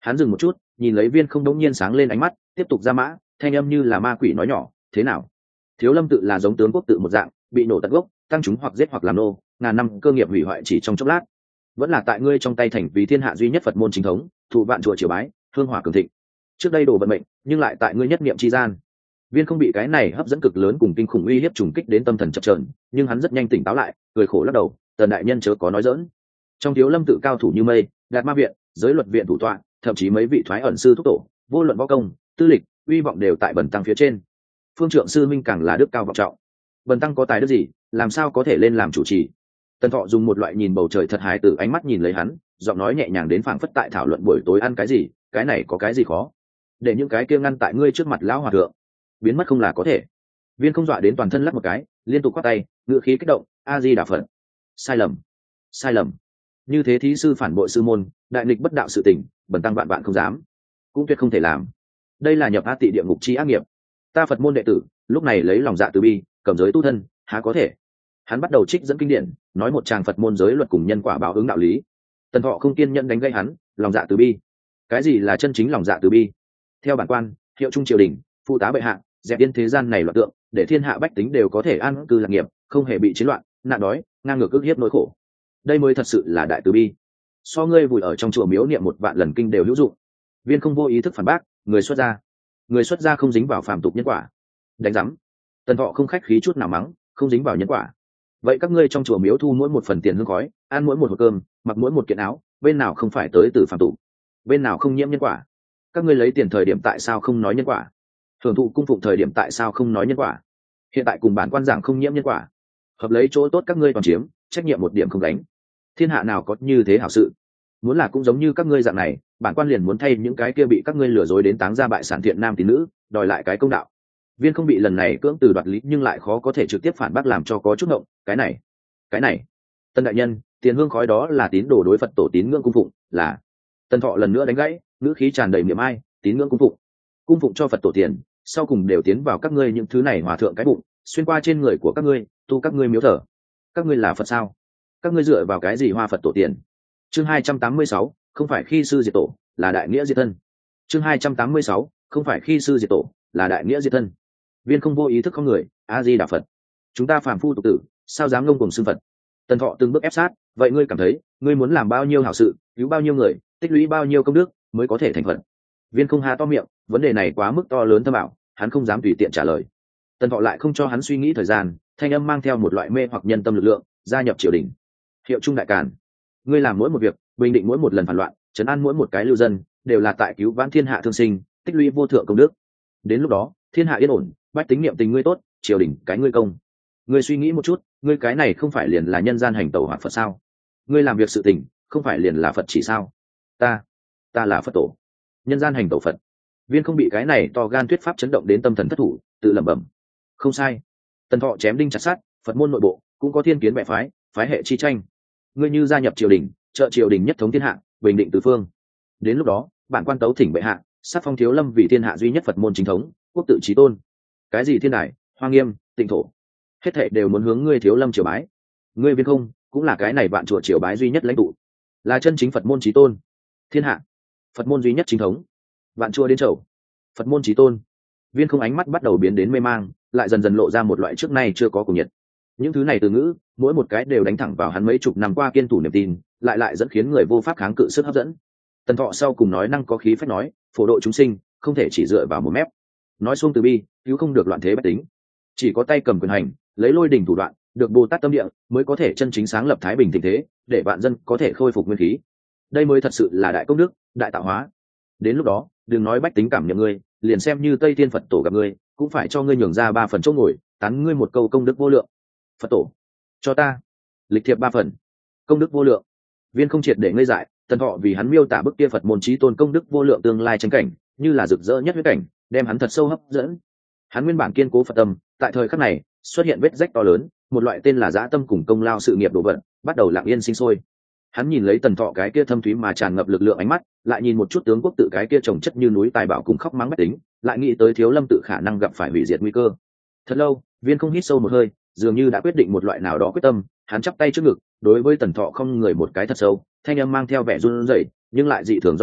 Hắn dừng một chút, nhìn lấy Viên Không đống nhiên sáng lên ánh mắt, tiếp tục ra mã, thanh âm như là ma quỷ nói nhỏ, thế nào? Thiếu Lâm tự là giống tướng quốc tự một dạng, bị nổ tận gốc, tăng chúng hoặc giết hoặc làm nô, ngàn năm cơ nghiệp hủy hoại chỉ trong chốc lát. Vẫn là tại ngươi trong tay thành vì thiên hạ duy nhất Phật môn chính thống, thụ vạn chùa triều bái, hương hỏa cường thịnh. Trước đây đổ vận mệnh, nhưng lại tại ngươi nhất niệm chi gian. Viên Không bị cái này hấp dẫn cực lớn cùng kinh khủng uy hiếp trùng kích đến tâm thần chập chờn, nhưng hắn rất nhanh tỉnh táo lại, cười khổ lắc đầu, Tần đại nhân chớ có nói giỡn. Trong Thiếu Lâm tự cao thủ như mây, Đạt Ma viện, Giới Luật viện thủ tọa, thậm chí mấy vị thoái ẩn sư thúc tổ, vô luận võ công, tư lịch, uy vọng đều tại bần tăng phía trên. Phương Trượng sư minh càng là đức cao vọng trọng. Bần tăng có tài đức gì, làm sao có thể lên làm chủ trì? Tần Thọ dùng một loại nhìn bầu trời thật hài tử ánh mắt nhìn lấy hắn, giọng nói nhẹ nhàng đến phảng phất tại thảo luận buổi tối ăn cái gì, cái này có cái gì khó? Để những cái kia ngăn tại ngươi trước mặt lão hòa thượng, biến mất không là có thể. Viên Không dọa đến toàn thân lắc một cái, liên tục quát tay, ngựa khí kích động, a di đà phật. Sai lầm, sai lầm. Như thế thí sư phản bội sư môn, đại nghịch bất đạo sự tình, bần tăng vạn vạn không dám, cũng tuyệt không thể làm. Đây là nhập a tị địa ngục chi ác nghiệp. Ta Phật môn đệ tử, lúc này lấy lòng dạ từ bi, cầm giới tu thân, há có thể? Hắn bắt đầu trích dẫn kinh điển, nói một tràng Phật môn giới luật cùng nhân quả báo ứng đạo lý. Tần Thọ không kiên nhẫn đánh gây hắn, lòng dạ từ bi. Cái gì là chân chính lòng dạ từ bi? Theo bản quan, hiệu trung triều đình, phụ tá bệ hạ, dẹp yên thế gian này loạn tượng, để thiên hạ bách tính đều có thể an cư lạc nghiệp, không hề bị chiến loạn, nạn đói, ngang ngược ức hiếp nỗi khổ. Đây mới thật sự là đại từ bi. So ngươi vùi ở trong chùa miếu niệm một vạn lần kinh đều hữu dụng. Viên Không vô ý thức phản bác, người xuất gia, người xuất gia không dính vào phàm tục nhân quả. Đánh rắm. Tần Thọ không khách khí chút nào mắng, không dính vào nhân quả. Vậy các ngươi trong chùa miếu thu mỗi một phần tiền hương khói, ăn mỗi một hộp cơm, mặc mỗi một kiện áo, bên nào không phải tới từ phàm tục, bên nào không nhiễm nhân quả? Các ngươi lấy tiền thời điểm tại sao không nói nhân quả? Hưởng thụ cung phụng thời điểm tại sao không nói nhân quả? Hiện tại cùng bản quan giảng không nhiễm nhân quả, hợp lấy chỗ tốt các ngươi toàn chiếm, trách nhiệm một điểm không đánh. Thiên hạ nào có như thế hảo sự? Muốn là cũng giống như các ngươi dạng này, bản quan liền muốn thay những cái kia bị các ngươi lừa dối đến táng ra bại sản thiện nam tín nữ, đòi lại cái công đạo. Viên Không bị lần này cưỡng từ đoạt lý nhưng lại khó có thể trực tiếp phản bác làm cho có chút ngộng, cái này, cái này. Tân đại nhân, tiền hương khói đó là tín đồ đối Phật tổ tín ngưỡng cung phụng, là. Tần Thọ lần nữa đánh gãy, ngữ khí tràn đầy miệng ai, tín ngưỡng cung phụng, cung phụng cho Phật tổ tiền, sau cùng đều tiến vào các ngươi những thứ này hòa thượng cái bụng, xuyên qua trên người của các ngươi, tu các ngươi miếu thờ. Các ngươi là Phật sao? Các ngươi dựa vào cái gì hoa Phật tổ tiền? Chương hai trăm tám mươi sáu, không phải khi sư diệt tổ, là đại nghĩa diệt thân. Chương hai trăm tám mươi sáu, không phải khi sư diệt tổ, là đại nghĩa diệt thân. Viên Không vô ý thức không người, a di đà Phật. Chúng ta phàm phu tục tử, sao dám ngông cuồng xưng Phật? Tần Thọ từng bước ép sát, vậy ngươi cảm thấy, ngươi muốn làm bao nhiêu hảo sự, cứu bao nhiêu người, tích lũy bao nhiêu công đức mới có thể thành Phật? Viên Không há to miệng, vấn đề này quá mức to lớn thâm ảo, hắn không dám tùy tiện trả lời. Tần Thọ lại không cho hắn suy nghĩ thời gian, thanh âm mang theo một loại mê hoặc nhân tâm lực lượng, gia nhập triều đình. Hiệu trung đại càn, ngươi làm mỗi một việc, bình định mỗi một lần phản loạn, trấn an mỗi một cái lưu dân, đều là tại cứu vãn thiên hạ thương sinh, tích lũy vô thượng công đức. Đến lúc đó, thiên hạ yên ổn, bách tính niệm tình ngươi tốt, triều đình cái ngươi công. Ngươi suy nghĩ một chút, ngươi cái này không phải liền là nhân gian hành tẩu hoạt Phật sao? Ngươi làm việc sự tình, không phải liền là Phật chỉ sao? Ta, ta là Phật tổ, nhân gian hành tẩu Phật. Viên Không bị cái này to gan thuyết pháp chấn động đến tâm thần thất thủ, tự lẩm bẩm. Không sai. Tần Thọ chém đinh chặt sắt, Phật môn nội bộ cũng có thiên kiến bè phái, phái hệ chi tranh. Ngươi như gia nhập triều đình, trợ triều đình nhất thống thiên hạ, bình định tứ phương. Đến lúc đó, bản quan tấu thỉnh bệ hạ, sắc phong Thiếu Lâm vì thiên hạ duy nhất Phật môn chính thống, quốc tự chí tôn. Cái gì thiên đài, hoa nghiêm, tịnh thổ, hết thảy đều muốn hướng ngươi Thiếu Lâm triều bái. Ngươi Viên Không cũng là cái này vạn chùa triều bái duy nhất lãnh tụ, là chân chính Phật môn chí tôn. Thiên hạ, Phật môn duy nhất chính thống. Vạn chùa đến chầu, Phật môn chí tôn. Viên Không ánh mắt bắt đầu biến đến mê mang, lại dần dần lộ ra một loại trước nay chưa có cùng nhiệt. Những thứ này từ ngữ, mỗi một cái đều đánh thẳng vào hắn mấy chục năm qua kiên thủ niềm tin, lại lại dẫn khiến người vô pháp kháng cự sức hấp dẫn. Tần Thọ sau cùng nói năng có khí phách nói, phổ độ chúng sinh, không thể chỉ dựa vào một mép. Nói xuông từ bi, cứu không được loạn thế bách tính. Chỉ có tay cầm quyền hành, lấy lôi đỉnh thủ đoạn, được Bồ Tát tâm địa, mới có thể chân chính sáng lập thái bình thịnh thế, để vạn dân có thể khôi phục nguyên khí. Đây mới thật sự là đại công đức, đại tạo hóa. Đến lúc đó, đừng nói bách tính cảm nhận ngươi, liền xem như Tây Thiên Phật tổ gặp ngươi, cũng phải cho ngươi nhường ra ba phần chỗ ngồi, tán ngươi một câu công đức vô lượng. Phật tổ, cho ta lịch thiệp ba phần, công đức vô lượng. Viên Không triệt để ngây dại, Tần Thọ vì hắn miêu tả bức kia Phật môn chí tôn công đức vô lượng tương lai tranh cảnh, như là rực rỡ nhất huyết cảnh, đem hắn thật sâu hấp dẫn. Hắn nguyên bản kiên cố Phật tâm, tại thời khắc này xuất hiện vết rách to lớn, một loại tên là dã tâm cùng công lao sự nghiệp đổ vật, bắt đầu lặng yên sinh sôi. Hắn nhìn lấy Tần Thọ cái kia thâm thúy mà tràn ngập lực lượng ánh mắt, lại nhìn một chút tướng quốc tự cái kia trồng chất như núi tài bảo cùng khóc mắng bách tính, lại nghĩ tới Thiếu Lâm tự khả năng gặp phải hủy diệt nguy cơ. Thật lâu, Viên Không hít sâu một hơi, dường như đã quyết định một loại nào đó quyết tâm, hắn chắp tay trước ngực, đối với Tần Thọ không người một cái thật sâu, thanh âm mang theo vẻ run rẩy, nhưng lại dị thường rõ ràng,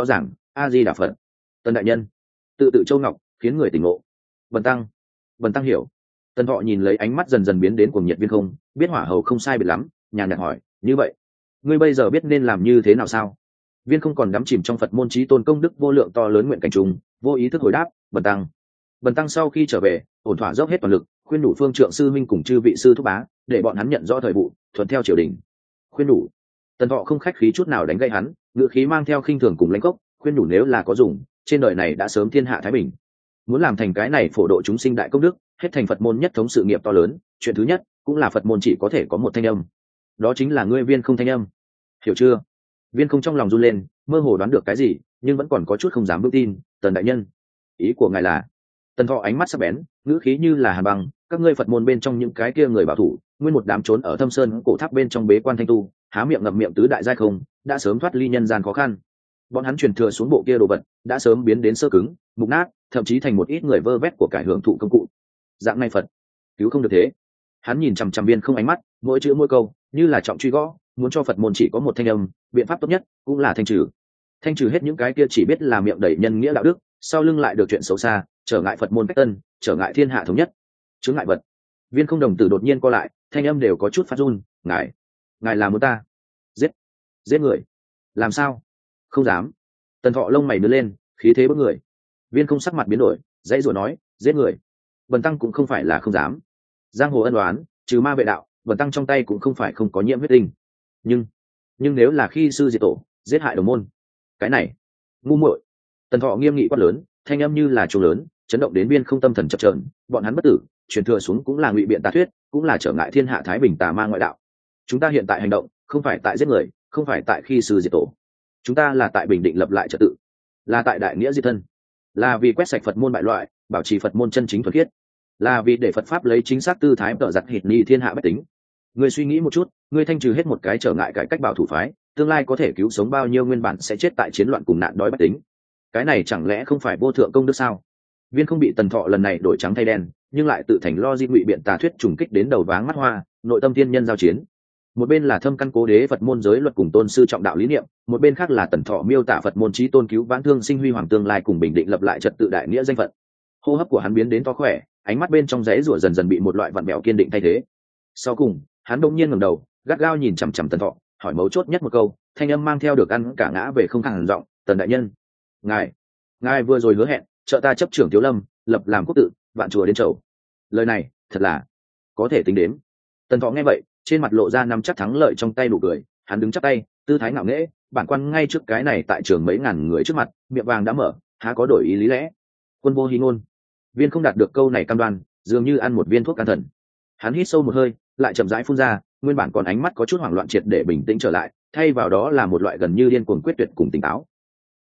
a di đà phật. Tần đại nhân, tự tự châu ngọc khiến người tỉnh ngộ. Bần tăng, bần tăng hiểu. Tần thọ nhìn lấy ánh mắt dần dần biến đến cuồng nhiệt Viên Không, biết hỏa hầu không sai biệt lắm, nhàn nhạt hỏi, như vậy ngươi bây giờ biết nên làm như thế nào sao? Viên Không còn đắm chìm trong Phật môn chí tôn công đức vô lượng to lớn nguyện cảnh trùng, vô ý thức hồi đáp, bần tăng. Bần tăng sau khi trở về, ổn thỏa dốc hết toàn lực, khuyên đủ phương trượng sư minh cùng chư vị sư thúc bá, để bọn hắn nhận rõ thời vụ, thuận theo triều đình. Khuyên đủ. Tần thọ không khách khí chút nào đánh gãy hắn, ngữ khí mang theo khinh thường cùng lãnh cốc, khuyên đủ nếu là có dùng, trên đời này đã sớm thiên hạ thái bình. Muốn làm thành cái này phổ độ chúng sinh đại công đức, hết thành Phật môn nhất thống sự nghiệp to lớn, chuyện thứ nhất cũng là Phật môn chỉ có thể có một thanh âm, đó chính là ngươi Viên Không thanh âm, hiểu chưa? Viên Không trong lòng run lên, mơ hồ đoán được cái gì, nhưng vẫn còn có chút không dám vững tin. Tần đại nhân, ý của ngài là? Tần thọ ánh mắt sắc bén, ngữ khí như là hàn băng, các ngươi Phật môn bên trong những cái kia người bảo thủ, nguyên một đám trốn ở thâm sơn cổ tháp bên trong bế quan thanh tu, há miệng ngậm miệng tứ đại giai không, đã sớm thoát ly nhân gian khó khăn. Bọn hắn truyền thừa xuống bộ kia đồ vật, đã sớm biến đến sơ cứng, mục nát, thậm chí thành một ít người vơ vét của cải hưởng thụ công cụ. Dạng này Phật cứu không được thế. Hắn nhìn chằm chằm Viên Không ánh mắt, mỗi chữ mỗi câu như là trọng truy gõ, muốn cho Phật môn chỉ có một thanh âm, biện pháp tốt nhất cũng là thanh trừ. Thanh trừ hết những cái kia chỉ biết là miệng đầy nhân nghĩa đạo đức, sau lưng lại được chuyện xấu xa, trở ngại Phật môn cách tân, trở ngại thiên hạ thống nhất, chướng ngại vật. Viên Không đồng tử đột nhiên co lại, thanh âm đều có chút phát run, ngài, ngài là muốn ta giết, giết người? Làm sao? Không dám. Tần thọ lông mày nứt lên, khí thế bức người. Viên Không sắc mặt biến đổi, dãy rủa nói, giết người? Bần tăng cũng không phải là không dám. Giang hồ ân đoán, trừ ma vệ đạo, bần tăng trong tay cũng không phải không có nhiễm huyết tinh. Nhưng, nhưng nếu là khi sư diệt tổ, giết hại đồng môn, cái này, ngu muội. Tần thọ nghiêm nghị quát lớn, thanh âm như là chuông lớn, chấn động đến Viên Không tâm thần chập chờn. Bọn hắn bất tử, truyền thừa xuống cũng là ngụy biện tà thuyết, cũng là trở ngại thiên hạ thái bình tà ma ngoại đạo. Chúng ta hiện tại hành động, không phải tại giết người, không phải tại khi sư diệt tổ, chúng ta là tại bình định lập lại trật tự, là tại đại nghĩa diệt thân, là vì quét sạch Phật môn bại loại, bảo trì Phật môn chân chính thuần khiết, là vì để Phật pháp lấy chính xác tư thái tợ giặt hịt ni thiên hạ bách tính. Ngươi suy nghĩ một chút, ngươi thanh trừ hết một cái trở ngại cải cách bảo thủ phái, tương lai có thể cứu sống bao nhiêu nguyên bản sẽ chết tại chiến loạn cùng nạn đói bách tính? Cái này chẳng lẽ không phải vô thượng công đức sao? Viên Không bị Tần thọ lần này đổi trắng thay đen, nhưng lại tự thành lo di ngụy biện tà thuyết trùng kích đến đầu váng mắt hoa, nội tâm thiên nhân giao chiến. Một bên là thâm căn cố đế Phật môn giới luật cùng tôn sư trọng đạo lý niệm, một bên khác là Tần thọ miêu tả Phật môn chí tôn cứu vãn thương sinh huy hoàng tương lai cùng bình định lập lại trật tự đại nghĩa danh phận. Hô hấp của hắn biến đến to khỏe, ánh mắt bên trong rẽ rủa dần dần bị một loại vặn bẹo kiên định thay thế. Sau cùng, hắn đột nhiên ngẩng đầu, gắt gao nhìn chằm chằm Tần thọ, hỏi mấu chốt nhất một câu, thanh âm mang theo được ăn cả ngã về không khàn giọng, Tần đại nhân, ngài, ngài vừa rồi hứa hẹn trợ ta chấp trưởng Tiếu Lâm, lập làm quốc tự, vạn chùa đến chầu. Lời này, thật là có thể tính đến. Tần thọ nghe vậy, trên mặt lộ ra nắm chắc thắng lợi trong tay nụ cười, hắn đứng chắp tay, tư thái ngạo nghễ, bản quan ngay trước cái này tại trường mấy ngàn người trước mặt, miệng vàng đã mở, há có đổi ý lý lẽ. Quân vô hí ngôn. Viên Không đạt được câu này cam đoan, dường như ăn một viên thuốc can thần. Hắn hít sâu một hơi, lại chậm rãi phun ra, nguyên bản còn ánh mắt có chút hoảng loạn triệt để bình tĩnh trở lại, thay vào đó là một loại gần như điên cuồng quyết tuyệt cùng tỉnh táo.